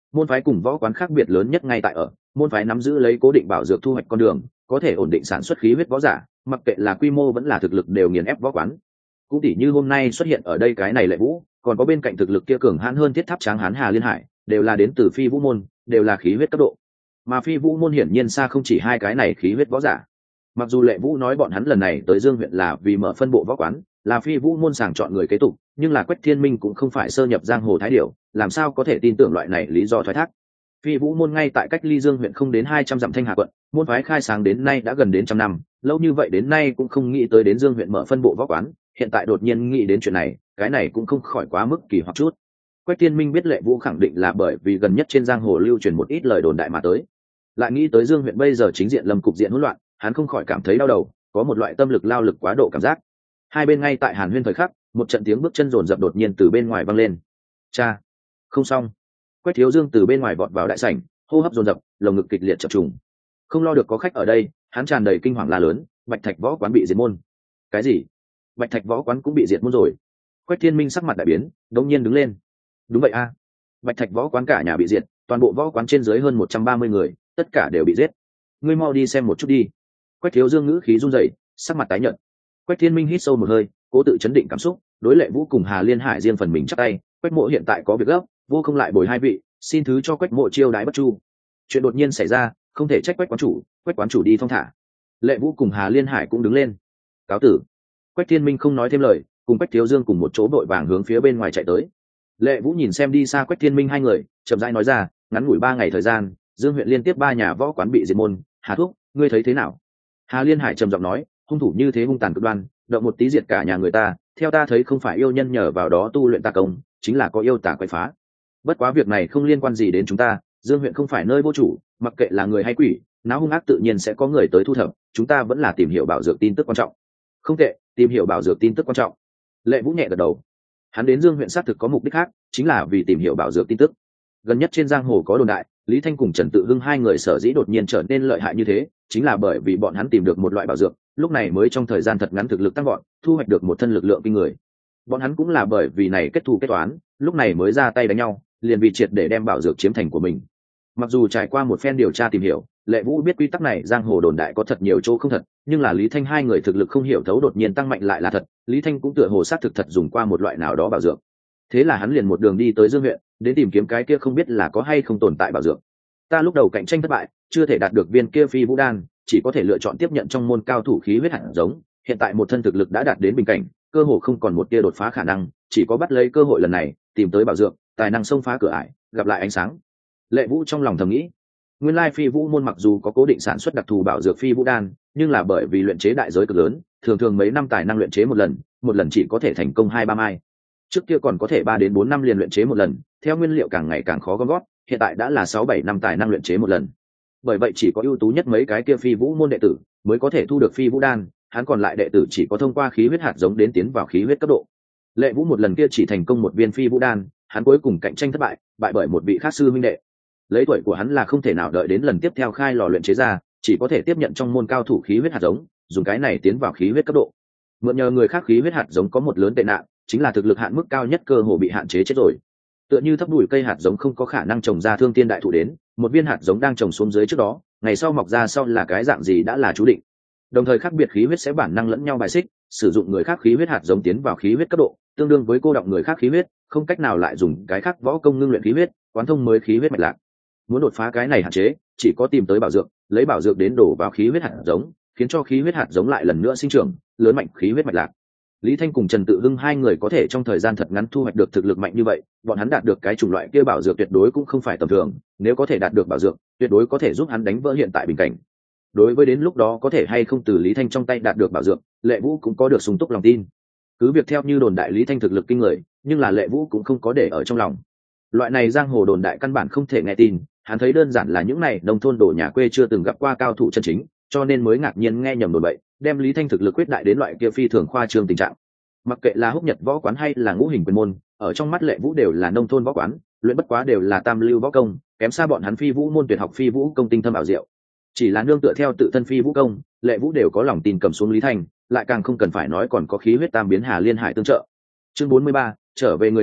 Môn phái cùng võ quán khác biệt lớn nhất ngay tại ở môn phái nắm giữ lấy cố định bảo dược thu hoạch con đường, có thể ổn định sản xuất khí huyết võ giả, mặc kệ là quy mô vẫn là thực lực đều nghiền ép võ quán. Cũng tỉ như hôm nay xuất hiện ở đây cái này Lệ Vũ, còn có bên cạnh thực lực kia cường hãn hơn thiết tháp tráng hán Hà Liên Hải, đều là đến từ phi vũ môn, đều là khí huyết cấp độ. Mà phi vũ môn hiển nhiên xa không chỉ hai cái này khí huyết võ giả. Mặc dù Lệ Vũ nói bọn hắn lần này tới Dương huyện là vì mở phân bộ võ quán, là phi vũ môn sàng chọn người kế tục, nhưng là Quách Thiên Minh cũng không phải sơ nhập giang hồ thái điểu, làm sao có thể tin tưởng loại này lý do thoái thác. Phi vũ môn ngay tại cách ly Dương huyện không đến 200 dặm Thanh Hà quận, môn phái khai sáng đến nay đã gần đến 100 năm, lâu như vậy đến nay cũng không nghĩ tới đến Dương huyện mở phân bộ võ quán, hiện tại đột nhiên nghĩ đến chuyện này, cái này cũng không khỏi quá mức kỳ hoặc chút. Quách Thiên Minh biết Lệ Vũ khẳng định là bởi vì gần nhất trên giang hồ lưu truyền một ít lời đồn đại mà tới, lại nghĩ tới Dương huyện bây giờ chính diện lâm cục diện hỗn loạn, hắn không khỏi cảm thấy đau đầu, có một loại tâm lực lao lực quá độ cảm giác. Hai bên ngay tại Hàn Huyên thời khắc, một trận tiếng bước chân rồn rập đột nhiên từ bên ngoài vang lên. Cha, không xong! Quách Thiếu Dương từ bên ngoài vọt vào đại sảnh, hô hấp dồn dập, lồng ngực kịch liệt chập trùng. Không lo được có khách ở đây, hắn tràn đầy kinh hoàng la lớn, Bạch Thạch võ quán bị diệt môn. Cái gì? Bạch Thạch võ quán cũng bị diệt môn rồi? Quách Thiên Minh sắc mặt đại biến, đống nhiên đứng lên. Đúng vậy a, Bạch Thạch võ quán cả nhà bị diệt, toàn bộ võ quán trên dưới hơn 130 người, tất cả đều bị giết. Ngươi mau đi xem một chút đi. Quách Thiếu Dương ngữ khí run rẩy, sắc mặt tái nhợt. Quách Thiên Minh hít sâu một hơi, cố tự chấn định cảm xúc, đối Lệ Vũ cùng Hà Liên Hải riêng phần mình chắp tay, Quách Mộ hiện tại có việc gấp, vô không lại bồi hai vị, xin thứ cho Quách Mộ chiêu đãi bất chu. Chuyện đột nhiên xảy ra, không thể trách Quách quán chủ đi thong thả. Lệ Vũ cùng Hà Liên Hải cũng đứng lên. Cáo tử. Quách Thiên Minh không nói thêm lời, cùng Quách Thiếu Dương cùng một chỗ đội vàng hướng phía bên ngoài chạy tới. Lệ Vũ nhìn xem đi xa Quách Thiên Minh hai người, chậm rãi nói ra, ngắn ngủi 3 ngày thời gian, Dương huyện liên tiếp 3 nhà võ quán bị diệt môn, Hà thúc, ngươi thấy thế nào? Hà Liên Hải trầm giọng nói, hung thủ như thế hung tàn cực đoan, động một tí diệt cả nhà người ta, theo ta thấy không phải yêu nhân nhờ vào đó tu luyện tà công, chính là có yêu tà quậy phá. Bất quá việc này không liên quan gì đến chúng ta, Dương huyện không phải nơi vô chủ, mặc kệ là người hay quỷ, náo hung ác tự nhiên sẽ có người tới thu thập, chúng ta vẫn là tìm hiểu bảo dược tin tức quan trọng. Không tệ, tìm hiểu bảo dược tin tức quan trọng. Lệ Vũ nhẹ gật đầu. Hắn đến Dương huyện xác thực có mục đích khác, chính là vì tìm hiểu bảo dược tin tức. Gần nhất trên giang hồ có đồn đại, Lý Thanh cùng Trần Tự Hưng hai người sở dĩ đột nhiên trở nên lợi hại như thế, chính là bởi vì bọn hắn tìm được một loại bảo dược, lúc này mới trong thời gian thật ngắn thực lực tăng vọt, thu hoạch được một thân lực lượng kinh người. Bọn hắn cũng là bởi vì này kết thù kết toán, lúc này mới ra tay đánh nhau, liền vì triệt để đem bảo dược chiếm thành của mình. Mặc dù trải qua một phen điều tra tìm hiểu, Lệ Vũ biết quy tắc này giang hồ đồn đại có thật nhiều chỗ không thật, nhưng là Lý Thanh hai người thực lực không hiểu thấu đột nhiên tăng mạnh lại là thật, Lý Thanh cũng tựa hồ xác thực thật dùng qua một loại nào đó bảo dược. Thế là hắn liền một đường đi tới Dương huyện, đến tìm kiếm cái kia không biết là có hay không tồn tại bảo dược. Ta lúc đầu cạnh tranh thất bại, chưa thể đạt được viên kia phi vũ đan, chỉ có thể lựa chọn tiếp nhận trong môn cao thủ khí huyết hạt giống, hiện tại một thân thực lực đã đạt đến bình cảnh, cơ hồ không còn một tia đột phá khả năng, chỉ có bắt lấy cơ hội lần này, tìm tới bảo dược, tài năng xông phá cửa ải, gặp lại ánh sáng. Lệ Vũ trong lòng thầm nghĩ, nguyên lai phi vũ môn mặc dù có cố định sản xuất đặc thù bảo dược phi vũ đan, nhưng là bởi vì luyện chế đại giới cực lớn, thường thường mấy năm tài năng luyện chế một lần chỉ có thể thành công 2-3 mai. Trước kia còn có thể 3 đến 4 năm liền luyện chế một lần, theo nguyên liệu càng ngày càng khó gom gót, hiện tại đã là 6-7 năm tài năng luyện chế một lần. Bởi vậy chỉ có ưu tú nhất mấy cái kia phi vũ môn đệ tử mới có thể thu được phi vũ đan, hắn còn lại đệ tử chỉ có thông qua khí huyết hạt giống đến tiến vào khí huyết cấp độ. Lệ Vũ một lần kia chỉ thành công một viên phi vũ đan, hắn cuối cùng cạnh tranh thất bại, bại bởi một vị khác sư huynh đệ. Lấy tuổi của hắn là không thể nào đợi đến lần tiếp theo khai lò luyện chế ra, chỉ có thể tiếp nhận trong môn cao thủ khí huyết hạt giống, dùng cái này tiến vào khí huyết cấp độ. Mượn nhờ người khác khí huyết hạt giống có một lớn tệ nạn, chính là thực lực hạn mức cao nhất cơ hồ bị hạn chế chết rồi. Tựa như thấp đùi cây hạt giống không có khả năng trồng ra thương tiên đại thụ đến, một viên hạt giống đang trồng xuống dưới trước đó, ngày sau mọc ra sau là cái dạng gì đã là chú định. Đồng thời khác biệt khí huyết sẽ bản năng lẫn nhau bài xích, sử dụng người khác khí huyết hạt giống tiến vào khí huyết cấp độ, tương đương với cô đọng người khác khí huyết, không cách nào lại dùng cái khác võ công ngưng luyện khí huyết, quán thông mới khí huyết mạch lạc. Muốn đột phá cái này hạn chế, chỉ có tìm tới bảo dược, lấy bảo dược đến đổ vào khí huyết hạt giống, khiến cho khí huyết hạt giống lại lần nữa sinh trưởng, lớn mạnh khí huyết mạch lạc. Lý Thanh cùng Trần Tự Hưng hai người có thể trong thời gian thật ngắn thu hoạch được thực lực mạnh như vậy, bọn hắn đạt được cái chủng loại kia bảo dược tuyệt đối cũng không phải tầm thường, nếu có thể đạt được bảo dược, tuyệt đối có thể giúp hắn đánh vỡ hiện tại bình cảnh. Đối với đến lúc đó có thể hay không từ Lý Thanh trong tay đạt được bảo dược, Lệ Vũ cũng có được sung túc lòng tin. Cứ việc theo như đồn đại Lý Thanh thực lực kinh người, nhưng là Lệ Vũ cũng không có để ở trong lòng. Loại này giang hồ đồn đại căn bản không thể nghe tin, hắn thấy đơn giản là những này nông thôn đồ nhà quê chưa từng gặp qua cao thủ chân chính, cho nên mới ngạc nhiên nghe nhầm đồn bậy, đem Lý Thanh thực lực quyết đại đến loại kia phi thường khoa trương tình trạng. Mặc kệ là Húc Nhật võ quán hay là Ngũ Hình quyền môn, ở trong mắt Lệ Vũ đều là nông thôn võ quán, luyện bất quá đều là tam lưu võ công, kém xa bọn hắn phi vũ môn tuyệt học phi vũ công tinh thâm ảo diệu. Chỉ là nương tựa theo tự thân phi vũ công, Lệ Vũ đều có lòng tin cầm xuống Lý Thanh, lại càng không cần phải nói còn có khí huyết tam biến Hà Liên Hải tương trợ. Chương 43, trở về người đăng,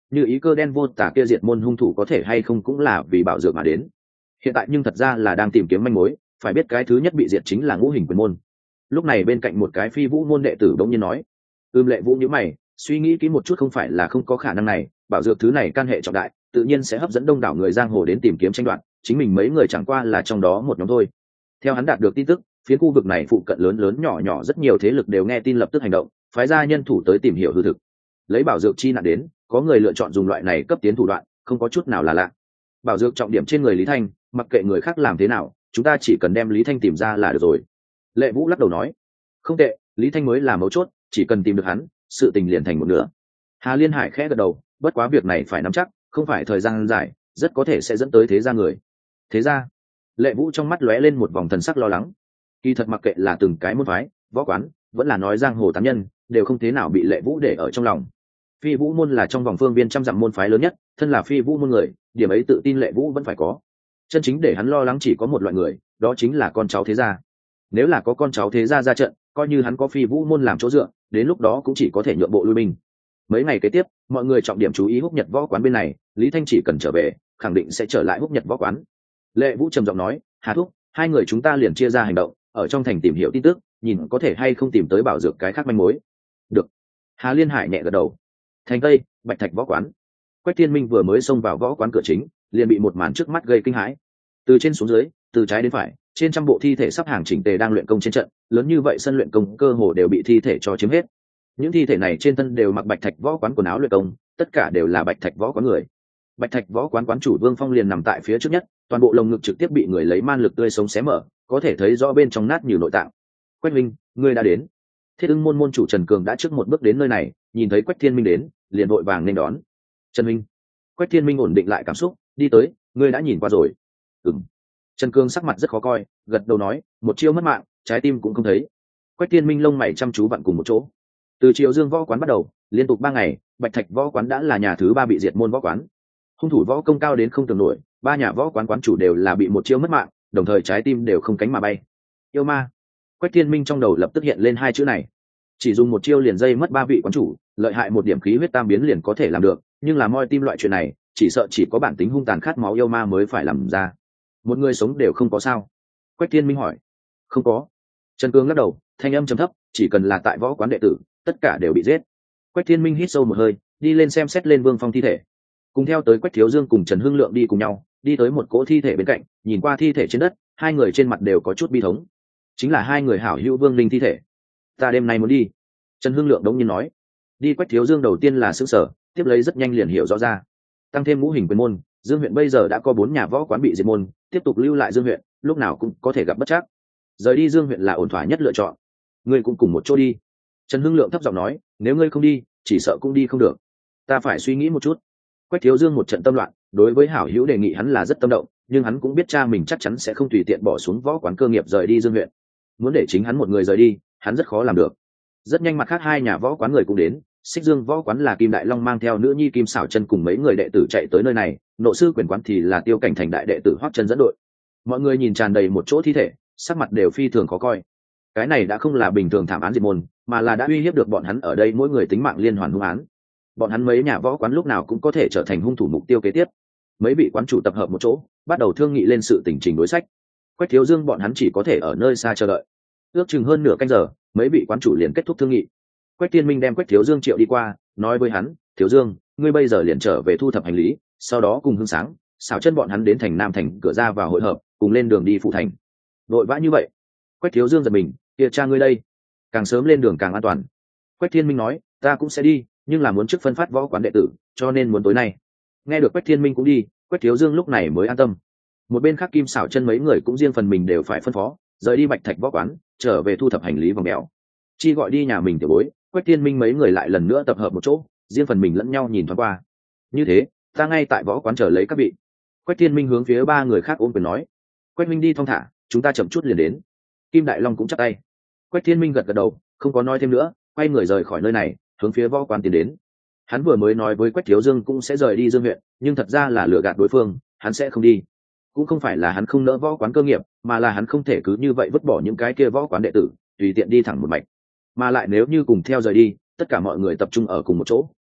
như ý cơ đen vô tả kia diệt môn hung thủ có thể hay không cũng là vì bảo dược mà đến. Hiện tại nhưng thật ra là đang tìm kiếm manh mối, phải biết cái thứ nhất bị diệt chính là Ngũ Hình Quyền môn. Lúc này bên cạnh một cái Phi Vũ môn đệ tử bỗng nhiên nói. Lệ Vũ nhíu mày, suy nghĩ kỹ một chút, không phải là không có khả năng này, bảo dược thứ này can hệ trọng đại, tự nhiên sẽ hấp dẫn đông đảo người giang hồ đến tìm kiếm tranh đoạt, chính mình mấy người chẳng qua là trong đó một nhóm thôi. Theo hắn đạt được tin tức, phía khu vực này phụ cận lớn lớn nhỏ nhỏ rất nhiều thế lực đều nghe tin lập tức hành động, phái ra nhân thủ tới tìm hiểu hư thực. Lấy bảo dược chi nạn đến, có người lựa chọn dùng loại này cấp tiến thủ đoạn, không có chút nào là lạ. Bảo dược trọng điểm trên người Lý Thanh, mặc kệ người khác làm thế nào, chúng ta chỉ cần đem Lý Thanh tìm ra là được rồi. Lệ Vũ lắc đầu nói, không tệ, Lý Thanh mới là mấu chốt, chỉ cần tìm được hắn, sự tình liền thành một nửa. Hà Liên Hải khẽ gật đầu, bất quá việc này phải nắm chắc, không phải thời gian dài, rất có thể sẽ dẫn tới thế gia người. Thế gia? Lệ Vũ trong mắt lóe lên một vòng thần sắc lo lắng. Kỳ thật mặc kệ là từng cái môn phái, võ quán, vẫn là nói giang hồ tán nhân, đều không thế nào bị Lệ Vũ để ở trong lòng. Phi Vũ môn là trong vòng phương viên trăm dặm môn phái lớn nhất, thân là Phi Vũ môn người, điểm ấy tự tin Lệ Vũ vẫn phải có. Chân chính để hắn lo lắng chỉ có một loại người, đó chính là con cháu thế gia. Nếu là có con cháu thế gia ra trận, coi như hắn có Phi Vũ môn làm chỗ dựa, đến lúc đó cũng chỉ có thể nhượng bộ lui binh. Mấy ngày kế tiếp, mọi người trọng điểm chú ý Húc Nhật võ quán bên này, Lý Thanh chỉ cần trở về, khẳng định sẽ trở lại Húc Nhật võ quán. Lệ Vũ trầm giọng nói, Hà thúc, hai người chúng ta liền chia ra hành động, ở trong thành tìm hiểu tin tức, nhìn có thể hay không tìm tới bảo dược cái khác manh mối. Được. Hà Liên Hải nhẹ gật đầu. Thành Tây, Bạch Thạch võ quán. Quách Thiên Minh vừa mới xông vào võ quán cửa chính, liền bị một màn trước mắt gây kinh hãi. Từ trên xuống dưới, từ trái đến phải, trên trăm bộ thi thể sắp hàng chỉnh tề đang luyện công trên trận, lớn như vậy sân luyện công cơ hồ đều bị thi thể cho chiếm hết. Những thi thể này trên thân đều mặc Bạch Thạch võ quán quần áo luyện công, tất cả đều là Bạch Thạch võ quán người. Bạch Thạch võ quán quán chủ Vương Phong liền nằm tại phía trước nhất, toàn bộ lồng ngực trực tiếp bị người lấy man lực tươi sống xé mở, có thể thấy rõ bên trong nát nhiều nội tạng. Quách Minh, ngươi đã đến. Thiết Ưng môn môn chủ Trần Cường đã trước một bước đến nơi này, nhìn thấy Quách Thiên Minh đến, liền vội vàng nên đón. Trần Minh. Quách Thiên Minh ổn định lại cảm xúc, đi tới, ngươi đã nhìn qua rồi. Ừm. Trần Cường sắc mặt rất khó coi, gật đầu nói, một chiêu mất mạng, trái tim cũng không thấy. Quách Thiên Minh lông mày chăm chú vặn cùng một chỗ. Từ Triệu Dương võ quán bắt đầu, liên tục 3 ngày, Bạch Thạch võ quán đã là nhà thứ 3 bị diệt môn võ quán. Hung thủ võ công cao đến không tưởng nổi, 3 nhà võ quán quán chủ đều là bị một chiêu mất mạng, đồng thời trái tim đều không cánh mà bay. Yêu ma. Quách Thiên Minh trong đầu lập tức hiện lên 2 chữ này. Chỉ dùng một chiêu liền dây mất 3 vị quán chủ, lợi hại một điểm khí huyết tam biến liền có thể làm được, nhưng là moi tim loại chuyện này, chỉ sợ chỉ có bản tính hung tàn khát máu yêu ma mới phải làm ra. Một người sống đều không có sao? Quách Thiên Minh hỏi. Không có. Trần Cương lắc đầu, thanh âm trầm thấp, chỉ cần là tại võ quán đệ tử, tất cả đều bị giết. Quách Thiên Minh hít sâu một hơi, đi lên xem xét lên Vương Phong thi thể. Cùng theo tới Quách Thiếu Dương cùng Trần Hưng Lượng đi cùng nhau, đi tới một cỗ thi thể bên cạnh, nhìn qua thi thể trên đất, hai người trên mặt đều có chút bi thống. Chính là hai người hảo hữu Vương Linh thi thể. Ta đêm nay muốn đi. Trần Hưng Lượng đống nhiên nói. Đi. Quách Thiếu Dương đầu tiên là sững sờ, tiếp lấy rất nhanh liền hiểu rõ ra. Tăng thêm Ngũ Hình Quyền môn, Dương huyện bây giờ đã có 4 nhà võ quán bị diệt môn, tiếp tục lưu lại Dương huyện, lúc nào cũng có thể gặp bất trắc. Rời đi Dương huyện là ổn thỏa nhất lựa chọn. Ngươi cũng cùng một chỗ đi. Trần Hưng Lượng thấp giọng nói, nếu ngươi không đi, chỉ sợ cũng đi không được. Ta phải suy nghĩ một chút. Quách Thiếu Dương một trận tâm loạn, đối với hảo hữu đề nghị hắn là rất tâm động, nhưng hắn cũng biết cha mình chắc chắn sẽ không tùy tiện bỏ xuống võ quán cơ nghiệp rời đi Dương huyện. Muốn để chính hắn một người rời đi, hắn rất khó làm được. Rất nhanh mặt khác 2 nhà võ quán người cũng đến, Xích Dương võ quán là Kim Đại Long mang theo nữ nhi Kim Sảo Chân cùng mấy người đệ tử chạy tới nơi này, Nộ sư quyền quán thì là Tiêu Cảnh Thành đại đệ tử Hoắc Chân dẫn đội. Mọi người nhìn tràn đầy một chỗ thi thể, sắc mặt đều phi thường khó coi. Cái này đã không là bình thường thảm án diệt môn, mà là đã uy hiếp được bọn hắn ở đây mỗi người tính mạng liên hoàn hung án. Bọn hắn mấy nhà võ quán lúc nào cũng có thể trở thành hung thủ mục tiêu kế tiếp. Mấy vị quán chủ tập hợp một chỗ, bắt đầu thương nghị lên sự tình trình đối sách. Quách Thiếu Dương bọn hắn chỉ có thể ở nơi xa chờ đợi. Ước chừng hơn nửa canh giờ, mấy vị quán chủ liền kết thúc thương nghị. Quách Thiên Minh đem Quách Thiếu Dương triệu đi qua, nói với hắn, Thiếu Dương, ngươi bây giờ liền trở về thu thập hành lý, sau đó cùng Hưng Sáng, Xảo Chân bọn hắn đến thành Nam thành cửa ra vào hội hợp, cùng lên đường đi phụ thành. Vội vã như vậy? Quách Thiếu Dương giật mình, kia cha ngươi đây, càng sớm lên đường càng an toàn. Quách Thiên Minh nói, ta cũng sẽ đi, nhưng là muốn trước phân phát võ quán đệ tử, cho nên muốn tối nay. Nghe được Quách Thiên Minh cũng đi, Quách Thiếu Dương lúc này mới an tâm. Một bên khác Kim Sảo Chân mấy người cũng riêng phần mình đều phải phân phó, rời đi Bạch Thạch võ quán, trở về thu thập hành lý vòng béo. Chi gọi đi nhà mình tiểu bối, Quách Thiên Minh mấy người lại lần nữa tập hợp một chỗ, riêng phần mình lẫn nhau nhìn thoáng qua. Như thế, ta ngay tại võ quán chờ lấy các vị. Quách Thiên Minh hướng phía 3 người khác ôm quyền nói, Quách Minh đi thong thả, chúng ta chậm chút liền đến. Kim Đại Long cũng chắp tay. Quách Thiên Minh gật gật đầu, không có nói thêm nữa, quay người rời khỏi nơi này, hướng phía võ quán tiến đến. Hắn vừa mới nói với Quách Thiếu Dương cũng sẽ rời đi Dương huyện, nhưng thật ra là lừa gạt đối phương, hắn sẽ không đi. Cũng không phải là hắn không nỡ võ quán cơ nghiệp, mà là hắn không thể cứ như vậy vứt bỏ những cái kia võ quán đệ tử, tùy tiện đi thẳng một mạch. Mà lại nếu như cùng theo rời đi, tất cả mọi người tập trung ở cùng một chỗ,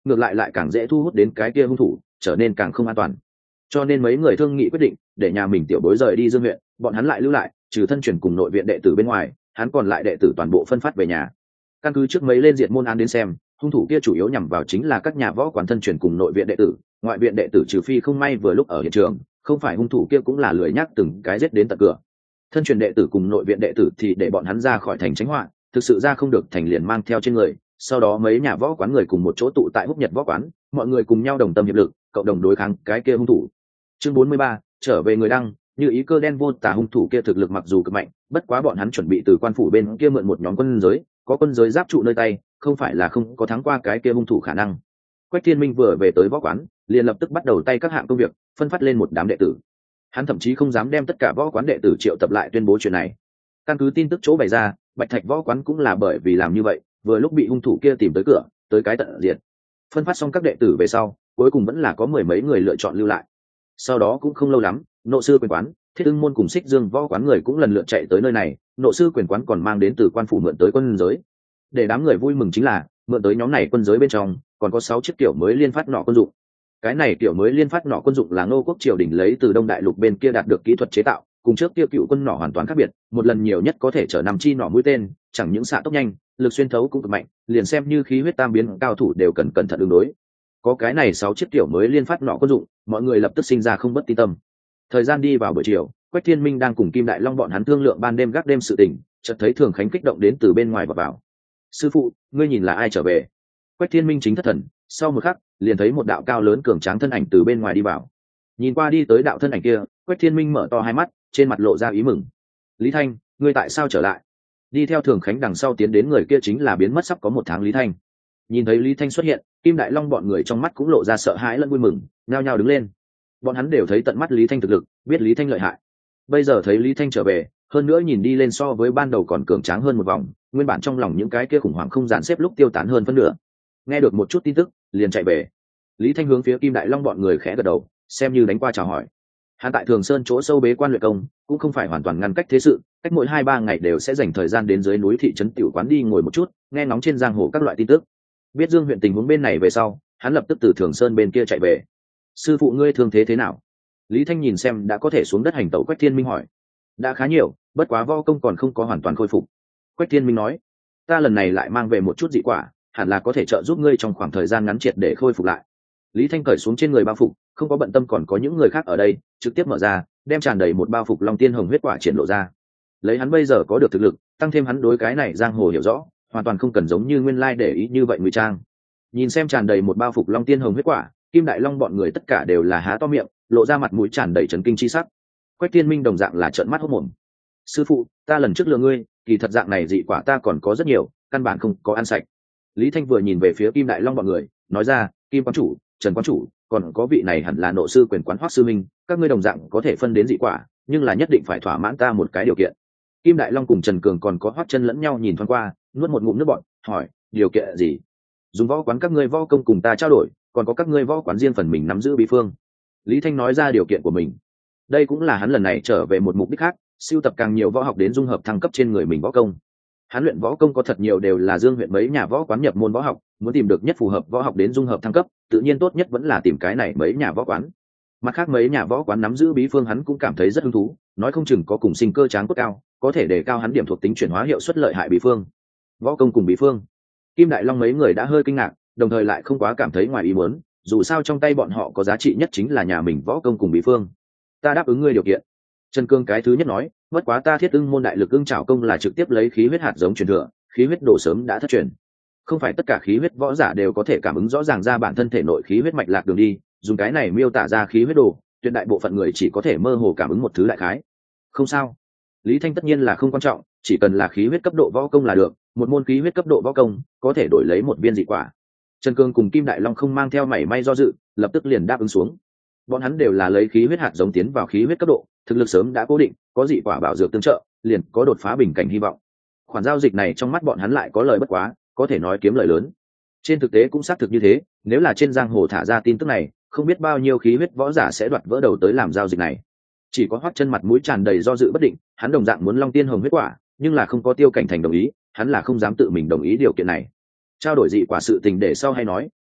ngược lại càng dễ thu hút đến cái kia hung thủ, trở nên càng không an toàn. Cho nên mấy người thương nghị quyết định để nhà mình tiểu bối rời đi Dương huyện, bọn hắn lại lưu lại, trừ thân truyền cùng nội viện đệ tử bên ngoài, hắn còn lại đệ tử toàn bộ phân phát về nhà. Căn cứ trước mấy lên diện môn án đến xem, hung thủ kia chủ yếu nhằm vào chính là các nhà võ quán thân truyền cùng nội viện đệ tử, ngoại viện đệ tử trừ phi không may vừa lúc ở hiện trường, không phải hung thủ kia cũng là lười nhác từng cái giết đến tận cửa. Thân truyền đệ tử cùng nội viện đệ tử thì để bọn hắn ra khỏi thành tránh họa, thực sự ra không được thành liền mang theo trên người. Sau đó mấy nhà võ quán người cùng một chỗ tụ tại Húc Nhật võ quán, mọi người cùng nhau đồng tâm hiệp lực, cộng đồng đối kháng cái kia hung thủ. Chương 43, trở về người đăng, như ý cơ đen vô tà hung thủ kia thực lực mặc dù cực mạnh, bất quá bọn hắn chuẩn bị từ quan phủ bên kia mượn một nhóm quân giới, có quân giới giáp trụ nơi tay, không phải là không có thắng qua cái kia hung thủ khả năng. Quách Thiên Minh vừa về tới võ quán, liền lập tức bắt đầu tay các hạng công việc, phân phát lên một đám đệ tử. Hắn thậm chí không dám đem tất cả võ quán đệ tử triệu tập lại tuyên bố chuyện này. Căn cứ tin tức chỗ bày ra, Bạch Thạch võ quán cũng là bởi vì làm như vậy, vừa lúc bị hung thủ kia tìm tới cửa, tới cái tận diệt. Phân phát xong các đệ tử về sau, cuối cùng vẫn là có mười mấy người lựa chọn lưu lại. Sau đó cũng không lâu lắm, Nộ sư quyền quán, Thiết Ưng môn cùng Xích Dương võ quán người cũng lần lượt chạy tới nơi này, Nộ sư quyền quán còn mang đến từ quan phủ mượn tới quân giới. Để đám người vui mừng chính là, mượn tới nhóm này quân giới bên trong, còn có 6 chiếc kiểu mới liên phát nỏ quân dụng. Cái này kiểu mới liên phát nỏ quân dụng là Ngô quốc triều đình lấy từ Đông Đại lục bên kia đạt được kỹ thuật chế tạo, cùng trước kia cựu quân nỏ hoàn toàn khác biệt, một lần nhiều nhất có thể chở 5 chi nỏ mũi tên, chẳng những xạ tốc nhanh, lực xuyên thấu cũng cực mạnh, liền xem như khí huyết tam biến cao thủ đều cần cẩn thận ứng đối. Có cái này 6 chiếc kiểu mới liên phát nỏ quân dụng, mọi người lập tức sinh ra không bất tin tâm. Thời gian đi vào buổi chiều, Quách Thiên Minh đang cùng Kim Đại Long bọn hắn thương lượng ban đêm gác đêm sự tình, chợt thấy Thường Khánh kích động đến từ bên ngoài vào. "Sư phụ, ngươi nhìn là ai trở về?" Quách Thiên Minh chính thất thần, sau một khắc, liền thấy một đạo cao lớn cường tráng thân ảnh từ bên ngoài đi vào. Nhìn qua đi tới đạo thân ảnh kia, Quách Thiên Minh mở to hai mắt, trên mặt lộ ra ý mừng. "Lý Thanh, ngươi tại sao trở lại?" Đi theo Thường Khánh đằng sau tiến đến người kia chính là biến mất sắp có 1 tháng Lý Thanh. Nhìn thấy Lý Thanh xuất hiện, Kim Đại Long bọn người trong mắt cũng lộ ra sợ hãi lẫn vui mừng, nhao nhao đứng lên. Bọn hắn đều thấy tận mắt Lý Thanh thực lực, biết Lý Thanh lợi hại. Bây giờ thấy Lý Thanh trở về, hơn nữa nhìn đi lên so với ban đầu còn cường tráng hơn một vòng, nguyên bản trong lòng những cái kia khủng hoảng không dàn xếp lúc tiêu tán hơn phân nửa. Nghe được một chút tin tức, liền chạy về. Lý Thanh hướng phía Kim Đại Long bọn người khẽ gật đầu, xem như đánh qua chào hỏi. Hắn tại Thường Sơn chỗ sâu bế quan luyện công, cũng không phải hoàn toàn ngăn cách thế sự, cách mỗi 2-3 ngày đều sẽ dành thời gian đến dưới núi thị trấn tiểu quán đi ngồi một chút, nghe ngóng trên giang hồ các loại tin tức. Biết Dương huyện tình huống bên này về sau, hắn lập tức từ Thường Sơn bên kia chạy về. "Sư phụ ngươi thương thế thế nào?" Lý Thanh nhìn xem đã có thể xuống đất hành tẩu Quách Thiên Minh hỏi. "Đã khá nhiều, bất quá võ công còn không có hoàn toàn khôi phục." Quách Thiên Minh nói. "Ta lần này lại mang về một chút dị quả, hẳn là có thể trợ giúp ngươi trong khoảng thời gian ngắn triệt để khôi phục lại." Lý Thanh cởi xuống trên người bao phục, không có bận tâm còn có những người khác ở đây, trực tiếp mở ra, đem tràn đầy một bao phục Long Tiên Hồng huyết quả triển lộ ra. Lấy hắn bây giờ có được thực lực, tăng thêm hắn đối cái này giang hồ hiểu rõ, hoàn toàn không cần giống như nguyên lai để ý như vậy ngụy trang. Nhìn xem tràn đầy một bao phục Long Tiên Hồng huyết quả, Kim Đại Long bọn người tất cả đều là há to miệng, lộ ra mặt mũi tràn đầy chấn kinh chi sắc. Quách Thiên Minh đồng dạng là trợn mắt hốt mồm. "Sư phụ, ta lần trước lừa ngươi, kỳ thật dạng này dị quả ta còn có rất nhiều, căn bản không có ăn sạch." Lý Thanh vừa nhìn về phía Kim Đại Long bọn người, nói ra, "Kim quán chủ, Trần quán chủ, còn có vị này hẳn là Nộ sư quyền quán Hoắc sư minh, các ngươi đồng dạng có thể phân đến dị quả, nhưng là nhất định phải thỏa mãn ta một cái điều kiện." Kim Đại Long cùng Trần Cường còn có Hoắc Chân lẫn nhau nhìn thoáng qua, nuốt một ngụm nước bọt, hỏi, "Điều kiện gì?" "Dùng võ quán các ngươi võ công cùng ta trao đổi, còn có các ngươi võ quán riêng phần mình nắm giữ bí phương." Lý Thanh nói ra điều kiện của mình. Đây cũng là hắn lần này trở về một mục đích khác, sưu tập càng nhiều võ học đến dung hợp thăng cấp trên người mình võ công. Hắn luyện võ công có thật nhiều đều là Dương huyện mấy nhà võ quán nhập môn võ học, muốn tìm được nhất phù hợp võ học đến dung hợp thăng cấp, tự nhiên tốt nhất vẫn là tìm cái này mấy nhà võ quán. Mặt khác mấy nhà võ quán nắm giữ bí phương hắn cũng cảm thấy rất hứng thú, nói không chừng có cùng sinh cơ tráng cốt cao, có thể đề cao hắn điểm thuộc tính chuyển hóa hiệu suất lợi hại bí phương. Võ công cùng bí phương. Kim Đại Long mấy người đã hơi kinh ngạc, đồng thời lại không quá cảm thấy ngoài ý muốn, dù sao trong tay bọn họ có giá trị nhất chính là nhà mình võ công cùng bí phương. "Ta đáp ứng ngươi điều kiện." Trần Cương cái thứ nhất nói, "Bất quá ta Thiết Ưng môn đại lực ưng trảo công là trực tiếp lấy khí huyết hạt giống truyền thừa, khí huyết đồ sớm đã thất truyền. Không phải tất cả khí huyết võ giả đều có thể cảm ứng rõ ràng ra bản thân thể nội khí huyết mạch lạc đường đi, dùng cái này miêu tả ra khí huyết đồ, tuyệt đại bộ phận người chỉ có thể mơ hồ cảm ứng một thứ đại khái." "Không sao." Lý Thanh tất nhiên là không quan trọng, chỉ cần là khí huyết cấp độ võ công là được, một môn khí huyết cấp độ võ công có thể đổi lấy một viên dị quả. Trần Cương cùng Kim Đại Long không mang theo mảy may do dự, lập tức liền đáp ứng xuống. Bọn hắn đều là lấy khí huyết hạt giống tiến vào khí huyết cấp độ, thực lực sớm đã cố định, có dị quả bảo dược tương trợ, liền có đột phá bình cảnh hy vọng. Khoản giao dịch này trong mắt bọn hắn lại có lời bất quá, có thể nói kiếm lời lớn. Trên thực tế cũng xác thực như thế, nếu là trên giang hồ thả ra tin tức này, không biết bao nhiêu khí huyết võ giả sẽ đoạt vỡ đầu tới làm giao dịch này. Chỉ có Hoắc Chân mặt mũi tràn đầy do dự bất định, hắn đồng dạng muốn Long Tiên Hồng huyết quả, nhưng là không có Tiêu Cảnh Thành đồng ý, hắn là không dám tự mình đồng ý điều kiện này. Trao đổi dị quả sự tình để sau hay nói,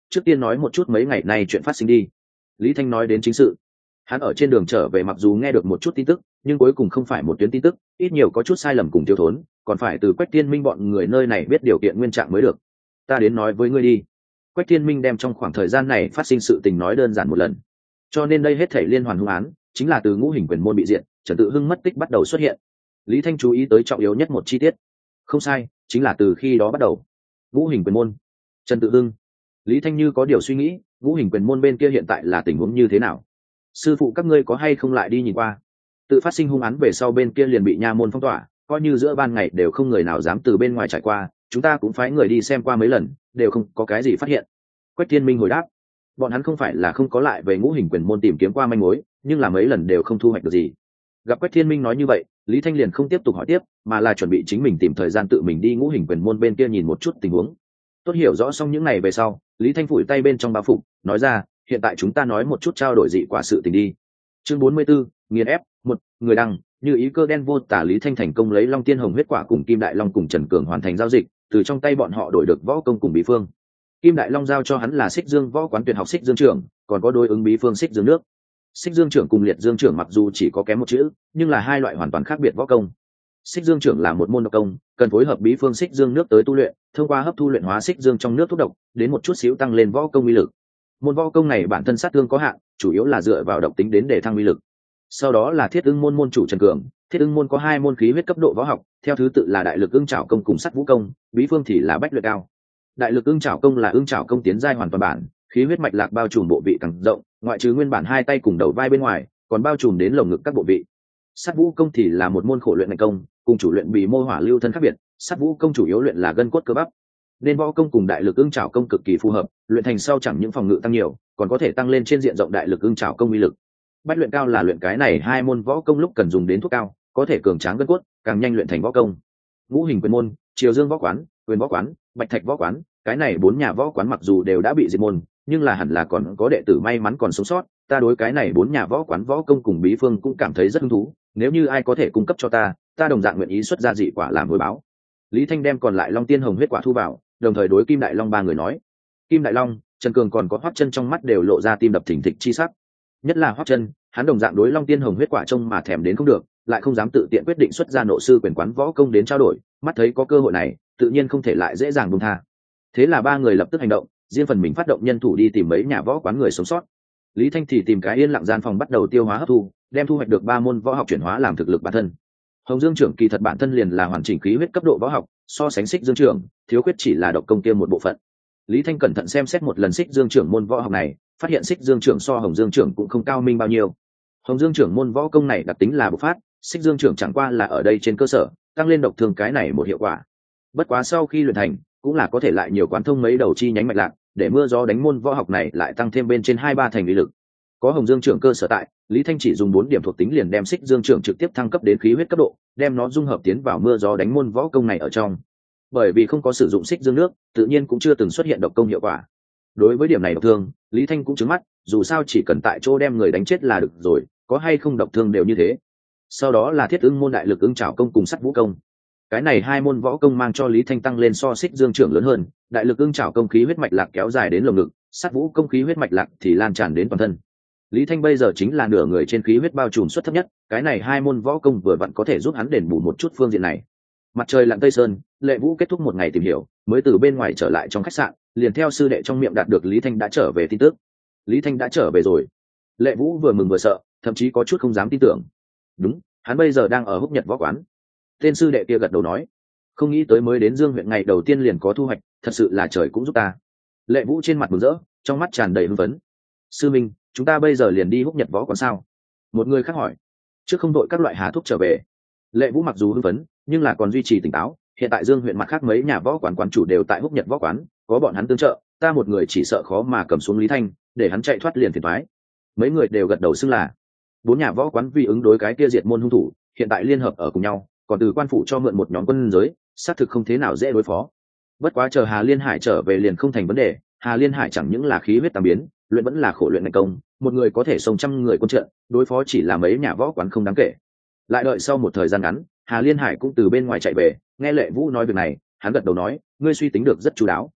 trước tiên nói một chút mấy ngày nay chuyện phát sinh đi. Lý Thanh nói đến chính sự. Hắn ở trên đường trở về mặc dù nghe được một chút tin tức, nhưng cuối cùng không phải một tuyến tin tức, ít nhiều có chút sai lầm cùng thiếu thốn, còn phải từ Quách Thiên Minh bọn người nơi này biết điều kiện nguyên trạng mới được. Ta đến nói với ngươi đi. Quách Thiên Minh đem trong khoảng thời gian này phát sinh sự tình nói đơn giản một lần. Cho nên đây hết thảy liên hoàn hung án, chính là từ Ngũ Hình Quyền môn bị diệt, Trần Tự Hưng mất tích bắt đầu xuất hiện. Lý Thanh chú ý tới trọng yếu nhất một chi tiết. Không sai, chính là từ khi đó bắt đầu. Ngũ Hình Quyền môn, Trần Tự Hưng. Lý Thanh như có điều suy nghĩ, Ngũ Hình Quyền môn bên kia hiện tại là tình huống như thế nào? Sư phụ các ngươi có hay không lại đi nhìn qua? Tự phát sinh hung án về sau bên kia liền bị nha môn phong tỏa, coi như giữa ban ngày đều không người nào dám từ bên ngoài trải qua, chúng ta cũng phái người đi xem qua mấy lần, đều không có cái gì phát hiện. Quách Thiên Minh hồi đáp, bọn hắn không phải là không có lại về Ngũ Hình Quyền môn tìm kiếm qua manh mối, nhưng là mấy lần đều không thu hoạch được gì. Gặp Quách Thiên Minh nói như vậy, Lý Thanh liền không tiếp tục hỏi tiếp, mà là chuẩn bị chính mình tìm thời gian tự mình đi Ngũ Hình Quyền môn bên kia nhìn một chút tình huống. Tốt hiểu rõ xong những này về sau, Lý Thanh phủi tay bên trong bao phục, nói ra, hiện tại chúng ta nói một chút trao đổi dị quả sự tình đi. Chương 44, nghiền ép. Một người đăng, như ý cơ đen vô tả. Lý Thanh thành công lấy Long Tiên Hồng huyết quả cùng Kim Đại Long cùng Trần Cường hoàn thành giao dịch, từ trong tay bọn họ đổi được võ công cùng bí phương. Kim Đại Long giao cho hắn là Xích Dương võ quán tuyệt học Xích Dương trưởng, còn có đối ứng bí phương Xích Dương nước. Xích Dương trưởng cùng Liệt Dương trưởng mặc dù chỉ có kém một chữ, nhưng là hai loại hoàn toàn khác biệt võ công. Xích Dương trưởng là một môn độc công, cần phối hợp bí phương Xích Dương nước tới tu luyện, thông qua hấp thu luyện hóa Xích Dương trong nước thuốc độc, đến một chút xíu tăng lên võ công uy lực. Môn võ công này bản thân sát thương có hạn, chủ yếu là dựa vào độc tính đến để thăng uy lực. Sau đó là Thiết Ưng môn môn chủ Trần Cường, Thiết Ưng môn có hai môn khí huyết cấp độ võ học, theo thứ tự là Đại Lực Ưng Trảo công cùng Sắt Vũ công, bí phương thì là Bách Luyện Cao. Đại Lực Ưng Trảo công là ưng trảo công tiến giai hoàn toàn bản, khí huyết mạch lạc bao trùm bộ vị càng rộng, ngoại trừ nguyên bản hai tay cùng đầu vai bên ngoài, còn bao trùm đến lồng ngực các bộ vị. Sắt Vũ công thì là một môn khổ luyện ngành công, cùng chủ luyện bị mô hỏa lưu thân khác biệt, Sắt Vũ công chủ yếu luyện là gân cốt cơ bắp. Nên võ công cùng Đại Lực Ưng Trảo công cực kỳ phù hợp, luyện thành sau chẳng những phòng ngự tăng nhiều, còn có thể tăng lên trên diện rộng Đại Lực Ưng Trảo công uy lực. Bách Luyện Cao là luyện cái này hai môn võ công lúc cần dùng đến thuốc cao, có thể cường tráng gân cốt, càng nhanh luyện thành võ công. Ngũ Hình Quyền môn, Triều Dương võ quán, Quyền võ quán, Bạch Thạch võ quán, cái này bốn nhà võ quán mặc dù đều đã bị diệt môn, nhưng là hẳn là còn có đệ tử may mắn còn sống sót. Ta đối cái này bốn nhà võ quán võ công cùng bí phương cũng cảm thấy rất hứng thú, nếu như ai có thể cung cấp cho ta đồng dạng nguyện ý xuất ra dị quả làm hồi báo. Lý Thanh đem còn lại Long Tiên Hồng huyết quả thu vào, đồng thời đối Kim Đại Long ba người nói. Kim Đại Long, Trần Cường còn có Hoắc Chân trong mắt đều lộ ra tim đập thình thịch chi sắc. Nhất là Hoắc Chân, hắn đồng dạng đối Long Tiên Hồng huyết quả trông mà thèm đến không được, lại không dám tự tiện quyết định xuất ra nộ sư quyền quán võ công đến trao đổi, mắt thấy có cơ hội này, tự nhiên không thể lại dễ dàng buông tha. Thế là ba người lập tức hành động, riêng phần mình phát động nhân thủ đi tìm mấy nhà võ quán người sống sót. Lý Thanh thì tìm cái yên lặng gian phòng bắt đầu tiêu hóa hấp thu, đem thu hoạch được ba môn võ học chuyển hóa làm thực lực bản thân. Hồng Dương trưởng kỳ thật bản thân liền là hoàn chỉnh khí huyết cấp độ võ học, so sánh Xích Dương trưởng, thiếu khuyết chỉ là độc công kia một bộ phận. Lý Thanh cẩn thận xem xét một lần Xích Dương trưởng môn võ học này, phát hiện Xích Dương trưởng so Hồng Dương trưởng cũng không cao minh bao nhiêu. Hồng Dương trưởng môn võ công này đặc tính là bộc phát, Xích Dương trưởng chẳng qua là ở đây trên cơ sở tăng lên độc thương cái này một hiệu quả. Bất quá sau khi luyện thành, cũng là có thể lại nhiều quán thông mấy đầu chi nhánh mạch lạc, để mưa gió đánh môn võ học này lại tăng thêm bên trên 2-3 thành uy lực. Có Hồng Dương trưởng cơ sở tại, Lý Thanh chỉ dùng 4 điểm thuộc tính liền đem Xích Dương trưởng trực tiếp thăng cấp đến khí huyết cấp độ, đem nó dung hợp tiến vào mưa gió đánh môn võ công này ở trong. Bởi vì không có sử dụng Xích Dương nước, tự nhiên cũng chưa từng xuất hiện độc công hiệu quả. Đối với điểm này độc thương, Lý Thanh cũng trừng mắt, dù sao chỉ cần tại chỗ đem người đánh chết là được rồi, có hay không độc thương đều như thế. Sau đó là Thiết Ưng môn Đại Lực Ưng Trảo công cùng Sắt Vũ công. Cái này hai môn võ công mang cho Lý Thanh tăng lên so Xích Dương trưởng lớn hơn, Đại Lực Ưng Trảo công khí huyết mạch lạc kéo dài đến lồng ngực, Sắt Vũ công khí huyết mạch lạc thì lan tràn đến toàn thân. Lý Thanh bây giờ chính là nửa người trên khí huyết bao trùm suất thấp nhất, cái này hai môn võ công vừa vặn có thể giúp hắn đền bù một chút phương diện này. Mặt trời lặn tây sơn, Lệ Vũ kết thúc một ngày tìm hiểu, mới từ bên ngoài trở lại trong khách sạn, liền theo sư đệ trong miệng đạt được Lý Thanh đã trở về tin tức. Lý Thanh đã trở về rồi. Lệ Vũ vừa mừng vừa sợ, thậm chí có chút không dám tin tưởng. Đúng, hắn bây giờ đang ở Húc Nhật võ quán. Tên sư đệ kia gật đầu nói, không nghĩ tới mới đến Dương huyện ngày đầu tiên liền có thu hoạch, thật sự là trời cũng giúp ta. Lệ Vũ trên mặt mừng rỡ, trong mắt tràn đầy hưng phấn. Sư minh, chúng ta bây giờ liền đi Húc Nhật võ quán sao? Một người khác hỏi. Trước không đội các loại hà thuốc trở về. Lệ Vũ mặc dù hưng phấn, nhưng là còn duy trì tỉnh táo. Hiện tại Dương huyện mặt khác mấy nhà võ quán quán chủ đều tại Húc Nhật võ quán, có bọn hắn tương trợ, ta một người chỉ sợ khó mà cầm xuống Lý Thanh, để hắn chạy thoát liền phiền toái. Mấy người đều gật đầu xưng là. 4 nhà võ quán vì ứng đối cái kia diệt môn hung thủ, hiện tại liên hợp ở cùng nhau, còn từ quan phủ cho mượn một nhóm quân giới, xác thực không thế nào dễ đối phó. Bất quá chờ Hà Liên Hải trở về liền không thành vấn đề, Hà Liên Hải chẳng những là khí huyết tam biến, luyện vẫn là khổ luyện ngành công, một người có thể xông trăm người quân trận, đối phó chỉ là mấy nhà võ quán không đáng kể. Lại đợi sau một thời gian ngắn, Hà Liên Hải cũng từ bên ngoài chạy về, nghe Lệ Vũ nói việc này, hắn gật đầu nói, ngươi suy tính được rất chu đáo,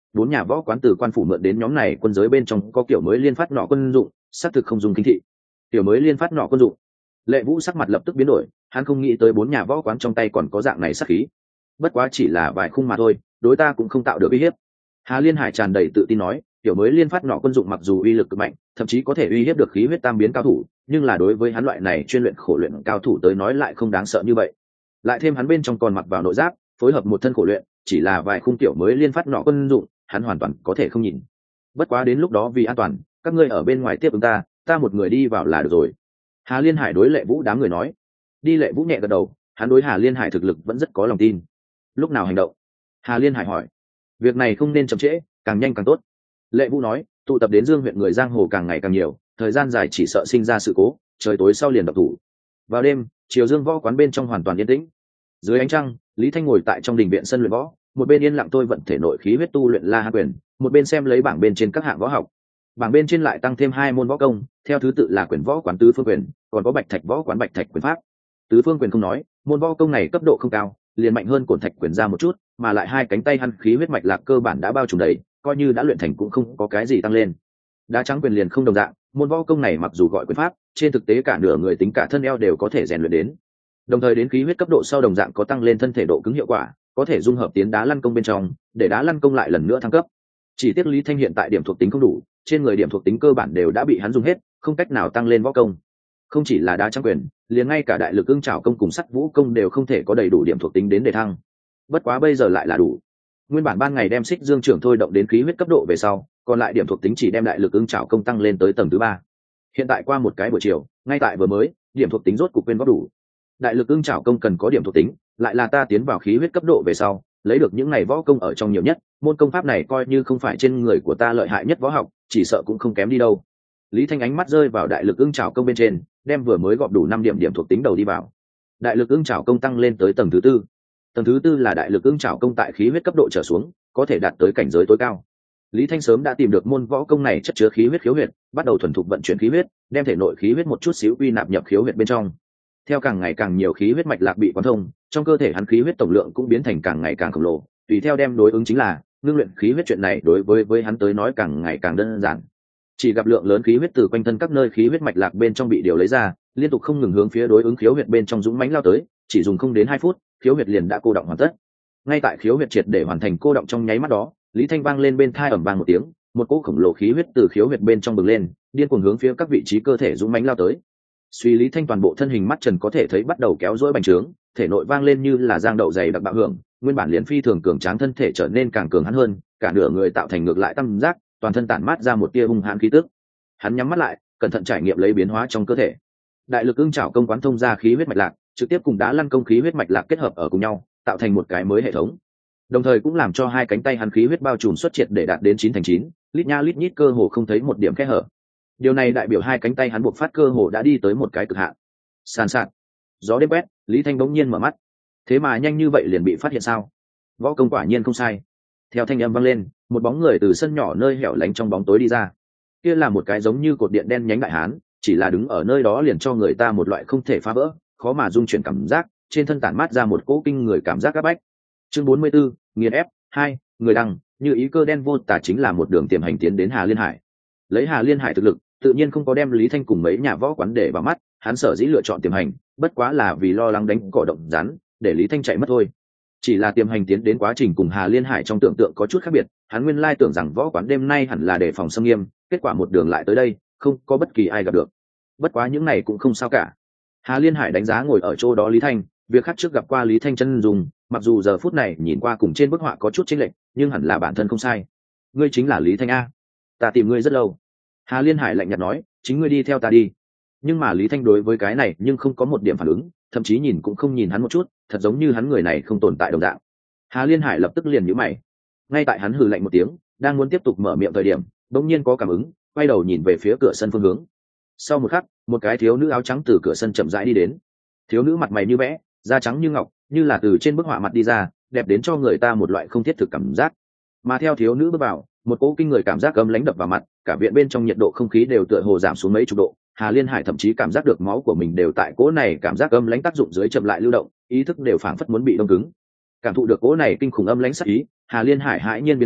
4 nhà võ quán từ quan phủ mượn đến nhóm này quân giới bên trong có kiểu mới liên phát nọ quân dụng, xác thực không dùng kinh thị. Kiểu mới liên phát nọ quân dụng. Lệ Vũ sắc mặt lập tức biến đổi, hắn không nghĩ tới 4 nhà võ quán trong tay còn có dạng này sát khí. Bất quá chỉ là vài khung mà thôi, đối ta cũng không tạo được uy hiếp. Hà Liên Hải tràn đầy tự tin nói, kiểu mới liên phát nọ quân dụng mặc dù uy lực cực mạnh, thậm chí có thể uy hiếp được khí huyết tam biến cao thủ, nhưng là đối với hắn loại này chuyên luyện khổ luyện cao thủ tới nói lại không đáng sợ như vậy. Lại thêm hắn bên trong còn mặc vào nội giáp, phối hợp một thân khổ luyện, chỉ là vài khung kiểu mới liên phát nọ quân dụng, hắn hoàn toàn có thể không nhìn. Bất quá đến lúc đó vì an toàn, các ngươi ở bên ngoài tiếp ứng ta một người đi vào là được rồi. Hà Liên Hải đối Lệ Vũ đám người nói. Đi. Lệ Vũ nhẹ gật đầu, hắn đối Hà Liên Hải thực lực vẫn rất có lòng tin. Lúc nào hành động? Hà Liên Hải hỏi. Việc này không nên chậm trễ, càng nhanh càng tốt. Lệ Vũ nói, tụ tập đến Dương huyện người giang hồ càng ngày càng nhiều, thời gian dài chỉ sợ sinh ra sự cố, trời tối sau liền động thủ. Vào đêm, Triều Dương võ quán bên trong hoàn toàn yên tĩnh. Dưới ánh trăng, Lý Thanh ngồi tại trong đình viện sân luyện võ, một bên yên lặng tôi vận thể nội khí huyết tu luyện La Hán quyền, một bên xem lấy bảng bên trên các hạng võ học. Bảng bên trên lại tăng thêm 2 môn võ công, theo thứ tự là quyền võ quán tứ phương quyền, còn có bạch thạch võ quán bạch thạch quyền pháp. Tứ phương quyền không nói, môn võ công này cấp độ không cao, liền mạnh hơn cổn thạch quyền ra một chút, mà lại hai cánh tay hắn khí huyết mạch lạc cơ bản đã bao trùm đầy, coi như đã luyện thành cũng không có cái gì tăng lên. Đá trắng quyền liền không đồng dạng, môn võ công này mặc dù gọi quyền pháp, trên thực tế cả nửa người tính cả thân eo đều có thể rèn luyện đến. Đồng thời đến khí huyết cấp độ sau đồng dạng có tăng lên thân thể độ cứng hiệu quả, có thể dung hợp tiến đá lăn công bên trong, để đá lăn công lại lần nữa thăng cấp. Chỉ tiếc Lý Thanh hiện tại điểm thuộc tính không đủ, trên người điểm thuộc tính cơ bản đều đã bị hắn dùng hết, không cách nào tăng lên võ công. Không chỉ là đá trắng quyền, liền ngay cả đại lực ưng trảo công cùng sắt vũ công đều không thể có đầy đủ điểm thuộc tính đến để thăng. Bất quá bây giờ lại là đủ. Nguyên bản ban ngày đem xích dương trưởng thôi động đến khí huyết cấp độ về sau, còn lại điểm thuộc tính chỉ đem đại lực ưng trảo công tăng lên tới tầng thứ 3. Hiện tại qua một cái buổi chiều, ngay tại vừa mới, điểm thuộc tính rốt cục quên góp đủ. Đại lực ưng trảo công cần có điểm thuộc tính, lại là ta tiến vào khí huyết cấp độ về sau, lấy được những ngày võ công ở trong nhiều nhất, môn công pháp này coi như không phải trên người của ta lợi hại nhất võ học, chỉ sợ cũng không kém đi đâu. Lý Thanh ánh mắt rơi vào đại lực ưng trảo công bên trên, đem vừa mới gọp đủ 5 điểm thuộc tính đầu đi vào. Đại lực ưng trảo công tăng lên tới tầng thứ 4. Tầng thứ 4 là đại lực ưng trảo công tại khí huyết cấp độ trở xuống, có thể đạt tới cảnh giới tối cao. Lý Thanh sớm đã tìm được môn võ công này chất chứa khí huyết khiếu huyệt, bắt đầu thuần thục vận chuyển khí huyết, đem thể nội khí huyết một chút xíu quy nạp nhập khiếu huyệt bên trong. Theo càng ngày càng nhiều khí huyết mạch lạc bị quán thông, trong cơ thể hắn khí huyết tổng lượng cũng biến thành càng ngày càng khổng lồ, tùy theo đem đối ứng chính là ngưng luyện khí huyết. Chuyện này đối với hắn tới nói càng ngày càng đơn giản. Chỉ gặp lượng lớn khí huyết từ quanh thân các nơi khí huyết mạch lạc bên trong bị điều lấy ra, liên tục không ngừng hướng phía đối ứng khiếu huyệt bên trong dũng mãnh lao tới, chỉ dùng không đến 2 phút, khiếu huyệt liền đã cô động hoàn tất. Ngay tại khiếu huyệt triệt để hoàn thành cô động trong nháy mắt đó, Lý Thanh vang lên bên tai ầm vang một tiếng, một cỗ khổng lồ khí huyết từ khiếu huyệt bên trong bừng lên, điên cuồng hướng phía các vị trí cơ thể dũng mãnh lao tới. Suy Lý Thanh toàn bộ thân hình mắt trần có thể thấy bắt đầu kéo rỗi bành trướng, thể nội vang lên như là giang đậu dày đặc bạo hưởng, nguyên bản liền phi thường cường tráng thân thể trở nên càng cường hãn hơn, cả nửa người tạo thành ngược lại tam giác, toàn thân tản mát ra một tia hung hãn khí tức. Hắn nhắm mắt lại, cẩn thận trải nghiệm lấy biến hóa trong cơ thể. Đại lực ưng trảo công quán thông ra khí huyết mạch lạc, trực tiếp cùng đá lăn công khí huyết mạch lạc kết hợp ở cùng nhau, tạo thành một cái mới hệ thống. Đồng thời cũng làm cho hai cánh tay hắn khí huyết bao trùm xuất triệt để đạt đến 9/9, lít nha lít nhít cơ hồ không thấy một điểm kẽ hở. Điều này đại biểu hai cánh tay hắn buộc phát cơ hồ đã đi tới một cái cực hạn. Sàn sạt, gió đêm quét, Lý Thanh bỗng nhiên mở mắt. Thế mà nhanh như vậy liền bị phát hiện sao? Võ công quả nhiên không sai. Theo thanh âm vang lên, một bóng người từ sân nhỏ nơi hẻo lánh trong bóng tối đi ra. Kia là một cái giống như cột điện đen nhánh đại hán, chỉ là đứng ở nơi đó liền cho người ta một loại không thể phá vỡ, khó mà dung chuyển cảm giác, trên thân tản mát ra một cỗ kinh người cảm giác áp bách. Chương 44, nghiền ép 2, người đăng, như ý cơ đen vô tả chính là một đường tiềm hành tiến đến Hà Liên Hải. Lấy Hà Liên Hải thực lực, tự nhiên không có đem Lý Thanh cùng mấy nhà võ quán để vào mắt, hắn sở dĩ lựa chọn tiềm hành, bất quá là vì lo lắng đánh cỏ động rắn, để Lý Thanh chạy mất thôi. Chỉ là tiềm hành tiến đến quá trình cùng Hà Liên Hải trong tưởng tượng có chút khác biệt, hắn nguyên lai tưởng rằng võ quán đêm nay hẳn là đề phòng xâm nghiêm, kết quả một đường lại tới đây, không có bất kỳ ai gặp được. Bất quá những này cũng không sao cả. Hà Liên Hải đánh giá ngồi ở chỗ đó Lý Thanh, việc khác trước gặp qua Lý Thanh chân dùng, mặc dù giờ phút này nhìn qua cùng trên bức họa có chút chênh lệch, nhưng hẳn là bản thân không sai. Ngươi chính là Lý Thanh a? Ta tìm ngươi rất lâu. Hà Liên Hải lạnh nhạt nói, chính ngươi đi theo ta đi. Nhưng mà Lý Thanh đối với cái này nhưng không có một điểm phản ứng, thậm chí nhìn cũng không nhìn hắn một chút, thật giống như hắn người này không tồn tại đồng dạng. Hà Liên Hải lập tức liền nhíu mày. Ngay tại hắn hừ lạnh một tiếng, đang muốn tiếp tục mở miệng thời điểm, bỗng nhiên có cảm ứng, quay đầu nhìn về phía cửa sân phương hướng. Sau một khắc, một cái thiếu nữ áo trắng từ cửa sân chậm rãi đi đến. Thiếu nữ mặt mày như vẽ, da trắng như ngọc, như là từ trên bức họa mặt đi ra, đẹp đến cho người ta một loại không thiết thực cảm giác. Mà theo thiếu nữ bước vào, một cỗ kinh người cảm giác ấm lãnh đập vào mặt, cả viện bên trong nhiệt độ không khí đều tựa hồ giảm xuống mấy chục độ. Hà Liên Hải thậm chí cảm giác được máu của mình đều tại cỗ này cảm giác âm lãnh tác dụng dưới chậm lại lưu động, ý thức đều phảng phất muốn bị đông cứng. Cảm thụ được cỗ này kinh khủng âm lãnh sắc ý, Hà Liên Hải hãi nhiên biến sắc,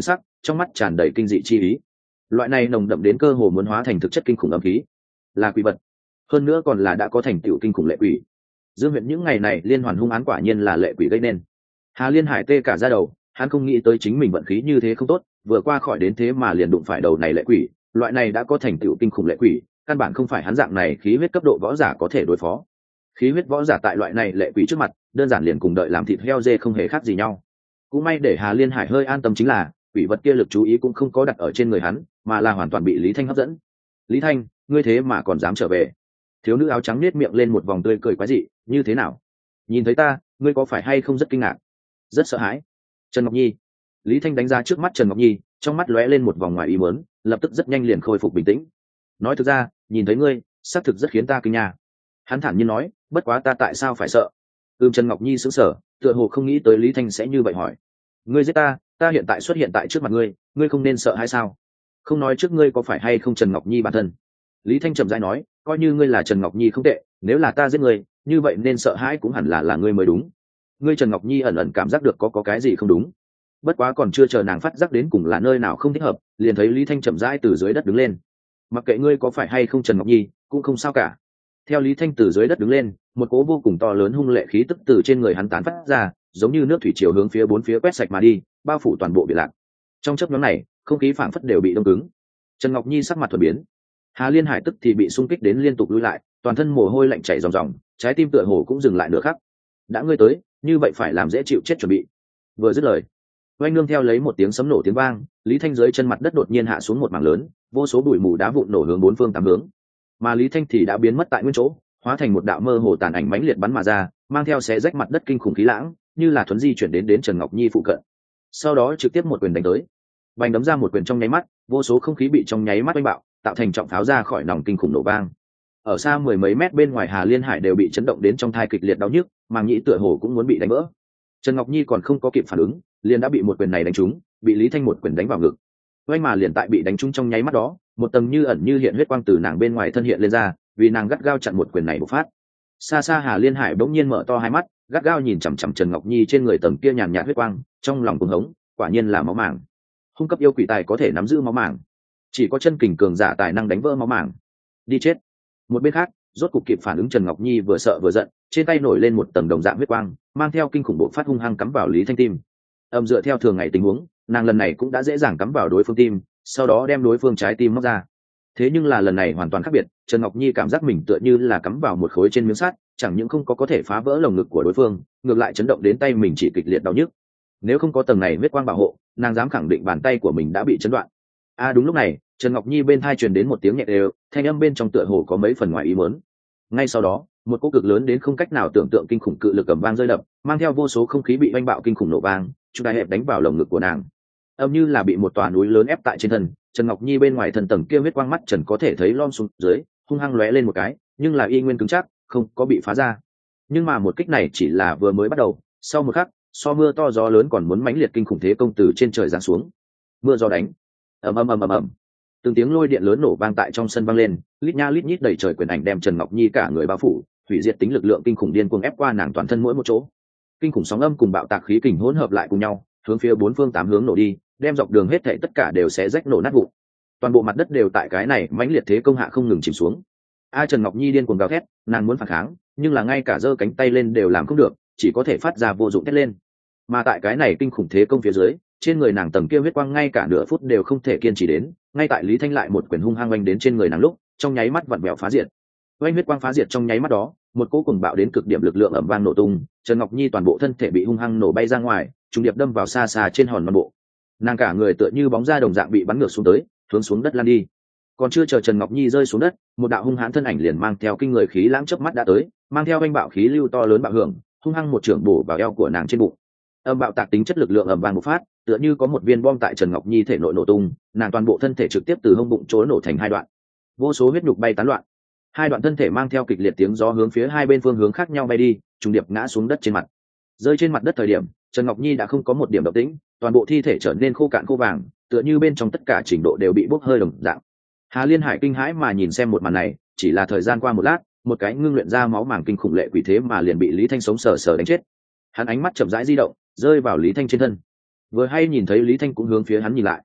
trong mắt tràn đầy kinh dị chi ý. Loại này nồng đậm đến cơ hồ muốn hóa thành thực chất kinh khủng âm khí, là quỷ vật, hơn nữa còn là đã có thành tựu kinh khủng lệ quỷ. Dương huyện những ngày này liên hoàn hung án quả nhiên là lệ quỷ gây nên. Hà Liên Hải tê cả da đầu, hắn không nghĩ tới chính mình vận khí như thế không tốt, vừa qua khỏi đến thế mà liền đụng phải đầu này lệ quỷ. Loại này đã có thành tựu kinh khủng lệ quỷ, căn bản không phải hắn dạng này khí huyết cấp độ võ giả có thể đối phó. Khí huyết võ giả tại loại này lệ quỷ trước mặt, đơn giản liền cùng đợi làm thịt heo dê không hề khác gì nhau. Cũng may để Hà Liên Hải hơi an tâm chính là, quỷ vật kia lực chú ý cũng không có đặt ở trên người hắn, mà là hoàn toàn bị Lý Thanh hấp dẫn. Lý Thanh, ngươi thế mà còn dám trở về? Thiếu nữ áo trắng nết miệng lên một vòng tươi cười quái dị, như thế nào? Nhìn thấy ta, ngươi có phải hay không rất kinh ngạc? Rất sợ hãi. Trần Ngọc Nhi. Lý Thanh đánh ra trước mắt Trần Ngọc Nhi, trong mắt lóe lên một vòng ngoài ý muốn, lập tức rất nhanh liền khôi phục bình tĩnh. Nói thực ra, nhìn thấy ngươi, xác thực rất khiến ta kinh ngạc. Hắn thản nhiên nói, bất quá ta tại sao phải sợ? Trần Ngọc Nhi sững sờ, tựa hồ không nghĩ tới Lý Thanh sẽ như vậy hỏi. Ngươi giết ta, ta hiện tại xuất hiện tại trước mặt ngươi, ngươi không nên sợ hay sao? Không nói trước ngươi có phải hay không Trần Ngọc Nhi bản thân. Lý Thanh trầm rãi nói, coi như ngươi là Trần Ngọc Nhi không tệ, nếu là ta giết ngươi, như vậy nên sợ hãi cũng hẳn là ngươi mới đúng. Ngươi Trần Ngọc Nhi ẩn ẩn cảm giác được có cái gì không đúng. Bất quá còn chưa chờ nàng phát giác đến cùng là nơi nào không thích hợp, liền thấy Lý Thanh chậm rãi từ dưới đất đứng lên. Mặc kệ ngươi có phải hay không Trần Ngọc Nhi, cũng không sao cả. Theo Lý Thanh từ dưới đất đứng lên, một cỗ vô cùng to lớn hung lệ khí tức từ trên người hắn tán phát ra, giống như nước thủy triều hướng phía bốn phía quét sạch mà đi, bao phủ toàn bộ biệt lạc. Trong chớp nhoáng này, không khí phảng phất đều bị đông cứng. Trần Ngọc Nhi sắc mặt thuần biến. Hà Liên Hải tức thì bị xung kích đến liên tục lùi lại, toàn thân mồ hôi lạnh chảy ròng ròng, trái tim tựa hồ cũng dừng lại nửa khắc. Đã ngươi tới, như vậy phải làm dễ chịu chết chuẩn bị. Vừa dứt lời, oanh nương theo lấy một tiếng sấm nổ tiếng vang, Lý Thanh dưới chân mặt đất đột nhiên hạ xuống một mảng lớn, vô số bụi mù đá vụn nổ hướng bốn phương tám hướng. Mà Lý Thanh thì đã biến mất tại nguyên chỗ, hóa thành một đạo mơ hồ tàn ảnh mãnh liệt bắn mà ra, mang theo xé rách mặt đất kinh khủng khí lãng, như là thuấn di chuyển đến Trần Ngọc Nhi phụ cận. Sau đó trực tiếp một quyền đánh tới. Bành đấm ra một quyền trong nháy mắt, vô số không khí bị trong nháy mắt oanh bạo, tạo thành trọng pháo ra khỏi nòng kinh khủng nổ vang. Ở xa mười mấy mét bên ngoài Hà Liên Hải đều bị chấn động đến trong thai kịch liệt đau nhức, màng nhĩ tựa hồ cũng muốn bị đánh vỡ. Trần Ngọc Nhi còn không có kịp phản ứng, liền đã bị một quyền này đánh trúng, bị Lý Thanh một quyền đánh vào ngực. Oanh mà liền tại bị đánh trúng trong nháy mắt đó, một tầng như ẩn như hiện huyết quang từ nàng bên ngoài thân hiện lên ra, vì nàng gắt gao chặn một quyền này bộc phát. Xa xa Hà Liên Hải bỗng nhiên mở to hai mắt, gắt gao nhìn chằm chằm Trần Ngọc Nhi trên người tầng kia nhàn nhạt huyết quang, trong lòng cuồng hống, quả nhiên là máu màng. Hung cấp yêu quỷ tài có thể nắm giữ máu màng, chỉ có chân kình cường giả tài năng đánh vỡ máu màng. Đi chết. Một bên khác, rốt cục kịp phản ứng Trần Ngọc Nhi vừa sợ vừa giận, trên tay nổi lên một tầng đồng dạng huyết quang, mang theo kinh khủng bộ phát hung hăng cắm vào Lý Thanh tim. Dựa theo thường ngày tình huống, nàng lần này cũng đã dễ dàng cắm vào đối phương tim, sau đó đem đối phương trái tim móc ra. Thế nhưng là lần này hoàn toàn khác biệt, Trần Ngọc Nhi cảm giác mình tựa như là cắm vào một khối trên miếng sắt, chẳng những không có thể phá vỡ lồng ngực của đối phương, ngược lại chấn động đến tay mình chỉ kịch liệt đau nhức. Nếu không có tầng này huyết quang bảo hộ, nàng dám khẳng định bàn tay của mình đã bị chấn đoạn. Đúng lúc này, Trần Ngọc Nhi bên tai truyền đến một tiếng nhẹ đều, thanh âm bên trong tựa hồ có mấy phần ngoài ý muốn. Ngay sau đó, một cỗ cực lớn đến không cách nào tưởng tượng kinh khủng cự lực cầm vang rơi đập, mang theo vô số không khí bị oanh bạo kinh khủng nổ vang, chúng đại hẹp đánh vào lồng ngực của nàng. Âm như là bị một tòa núi lớn ép tại trên thân, Trần Ngọc Nhi bên ngoài thân tầng kia huyết quang mắt Trần có thể thấy lom xuống dưới, hung hăng lóe lên một cái, nhưng là y nguyên cứng chắc, không có bị phá ra. Nhưng mà một kích này chỉ là vừa mới bắt đầu, sau một khắc, so mưa to gió lớn còn muốn mãnh liệt kinh khủng thế công từ trên trời giáng xuống. Mưa gió đánh, ầm ầm ầm ầm ầm. Từng tiếng lôi điện lớn nổ vang tại trong sân vang lên, lít nha lít nhít đầy trời quyền ảnh đem Trần Ngọc Nhi cả người bao phủ, hủy diệt tính lực lượng kinh khủng điên cuồng ép qua nàng toàn thân mỗi một chỗ. Kinh khủng sóng âm cùng bạo tạc khí kình hỗn hợp lại cùng nhau, hướng phía bốn phương tám hướng nổ đi, đem dọc đường hết thảy tất cả đều sẽ rách nổ nát vụn. Toàn bộ mặt đất đều tại cái này mãnh liệt thế công hạ không ngừng chìm xuống. Trần Ngọc Nhi điên cuồng gào thét, nàng muốn phản kháng, nhưng là ngay cả giơ cánh tay lên đều làm không được, chỉ có thể phát ra vô dụng thét lên. Mà tại cái này kinh khủng thế công phía dưới, trên người nàng tầng kia huyết quang ngay cả nửa phút đều không thể kiên trì đến, ngay tại Lý Thanh lại một quyền hung hăng oanh đến trên người nàng lúc, trong nháy mắt vặn vẹo phá diệt. Oanh huyết quang phá diệt trong nháy mắt đó, một cỗ cuồng bạo đến cực điểm lực lượng ầm vang nổ tung, Trần Ngọc Nhi toàn bộ thân thể bị hung hăng nổ bay ra ngoài, trùng điệp đâm vào xa xa trên hòn non bộ. Nàng cả người tựa như bóng da đồng dạng bị bắn ngược xuống tới, hướng xuống đất lăn đi. Còn chưa chờ Trần Ngọc Nhi rơi xuống đất, một đạo hung hãn thân ảnh liền mang theo kinh người khí lãng chớp mắt đã tới, mang theo oanh bạo khí lưu to lớn bạo hưởng, hung hăng một chưởng bổ vào eo của nàng trên bụng. Âm bạo tạc tính chất lực lượng ầm vang một phát, tựa như có một viên bom tại Trần Ngọc Nhi thể nội nổ tung, nàng toàn bộ thân thể trực tiếp từ hông bụng chỗ nổ thành hai đoạn, vô số huyết nhục bay tán loạn. Hai đoạn thân thể mang theo kịch liệt tiếng gió hướng phía hai bên phương hướng khác nhau bay đi, trùng điệp ngã xuống đất trên mặt. Rơi trên mặt đất thời điểm, Trần Ngọc Nhi đã không có một điểm động tĩnh, toàn bộ thi thể trở nên khô cạn khô vàng, tựa như bên trong tất cả trình độ đều bị bốc hơi đồng dạng. Hà Liên Hải kinh hãi mà nhìn xem một màn này, chỉ là thời gian qua một lát, một cái ngưng luyện ra máu màng kinh khủng lệ quỷ thế mà liền bị Lý Thanh sống sờ sờ đánh chết. Hắn ánh mắt chậm rãi di động, rơi vào Lý Thanh trên thân. Vừa hay nhìn thấy Lý Thanh cũng hướng phía hắn nhìn lại.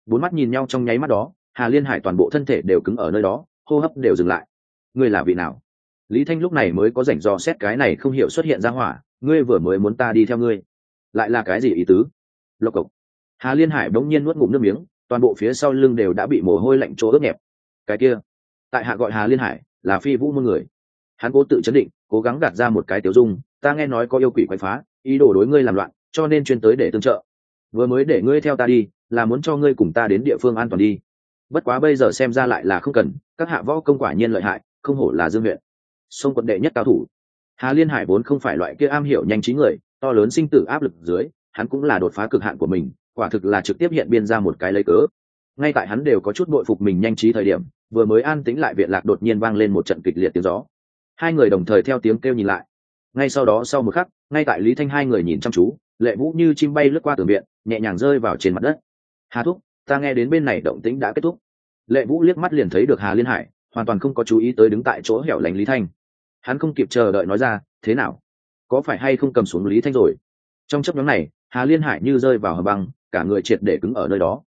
Bốn mắt nhìn nhau trong nháy mắt đó, Hà Liên Hải toàn bộ thân thể đều cứng ở nơi đó, hô hấp đều dừng lại. Ngươi là vị nào? Lý Thanh lúc này mới có rảnh dò xét cái này không hiểu xuất hiện ra hỏa, ngươi vừa mới muốn ta đi theo ngươi, lại là cái gì ý tứ? Lộc cộc. Hà Liên Hải bỗng nhiên nuốt ngụm nước miếng, toàn bộ phía sau lưng đều đã bị mồ hôi lạnh trô ướt nhẹp. Cái kia, tại hạ gọi Hà Liên Hải, là Phi Vũ môn người. Hắn cố tự chấn định, cố gắng đặt ra một cái tiểu dung, ta nghe nói có yêu quỷ quấy phá, ý đồ đối ngươi làm loạn, cho nên chuyên tới để tương trợ. Vừa mới để ngươi theo ta đi, là muốn cho ngươi cùng ta đến địa phương an toàn đi. Bất quá bây giờ xem ra lại là không cần, các hạ võ công quả nhiên lợi hại, không hổ là Dương huyện sông quận đệ nhất cao thủ. Hà Liên Hải vốn không phải loại kia am hiểu nhanh trí người, to lớn sinh tử áp lực dưới, hắn cũng là đột phá cực hạn của mình, quả thực là trực tiếp hiện biên ra một cái lấy cớ. Ngay tại hắn đều có chút bội phục mình nhanh trí thời điểm, vừa mới an tĩnh lại viện lạc đột nhiên vang lên một trận kịch liệt tiếng gió. Hai người đồng thời theo tiếng kêu nhìn lại. Ngay sau đó sau một khắc, ngay tại Lý Thanh hai người nhìn chăm chú, Lệ Vũ như chim bay lướt qua tường viện, nhẹ nhàng rơi vào trên mặt đất. Hà thúc, ta nghe đến bên này động tĩnh đã kết thúc. Lệ Vũ liếc mắt liền thấy được Hà Liên Hải, hoàn toàn không có chú ý tới đứng tại chỗ hẻo lánh Lý Thanh. Hắn không kịp chờ đợi nói ra, thế nào, có phải hay không cầm xuống Lý Thanh rồi? Trong chốc ngắn này, Hà Liên Hải như rơi vào hầm băng, cả người triệt để cứng ở nơi đó,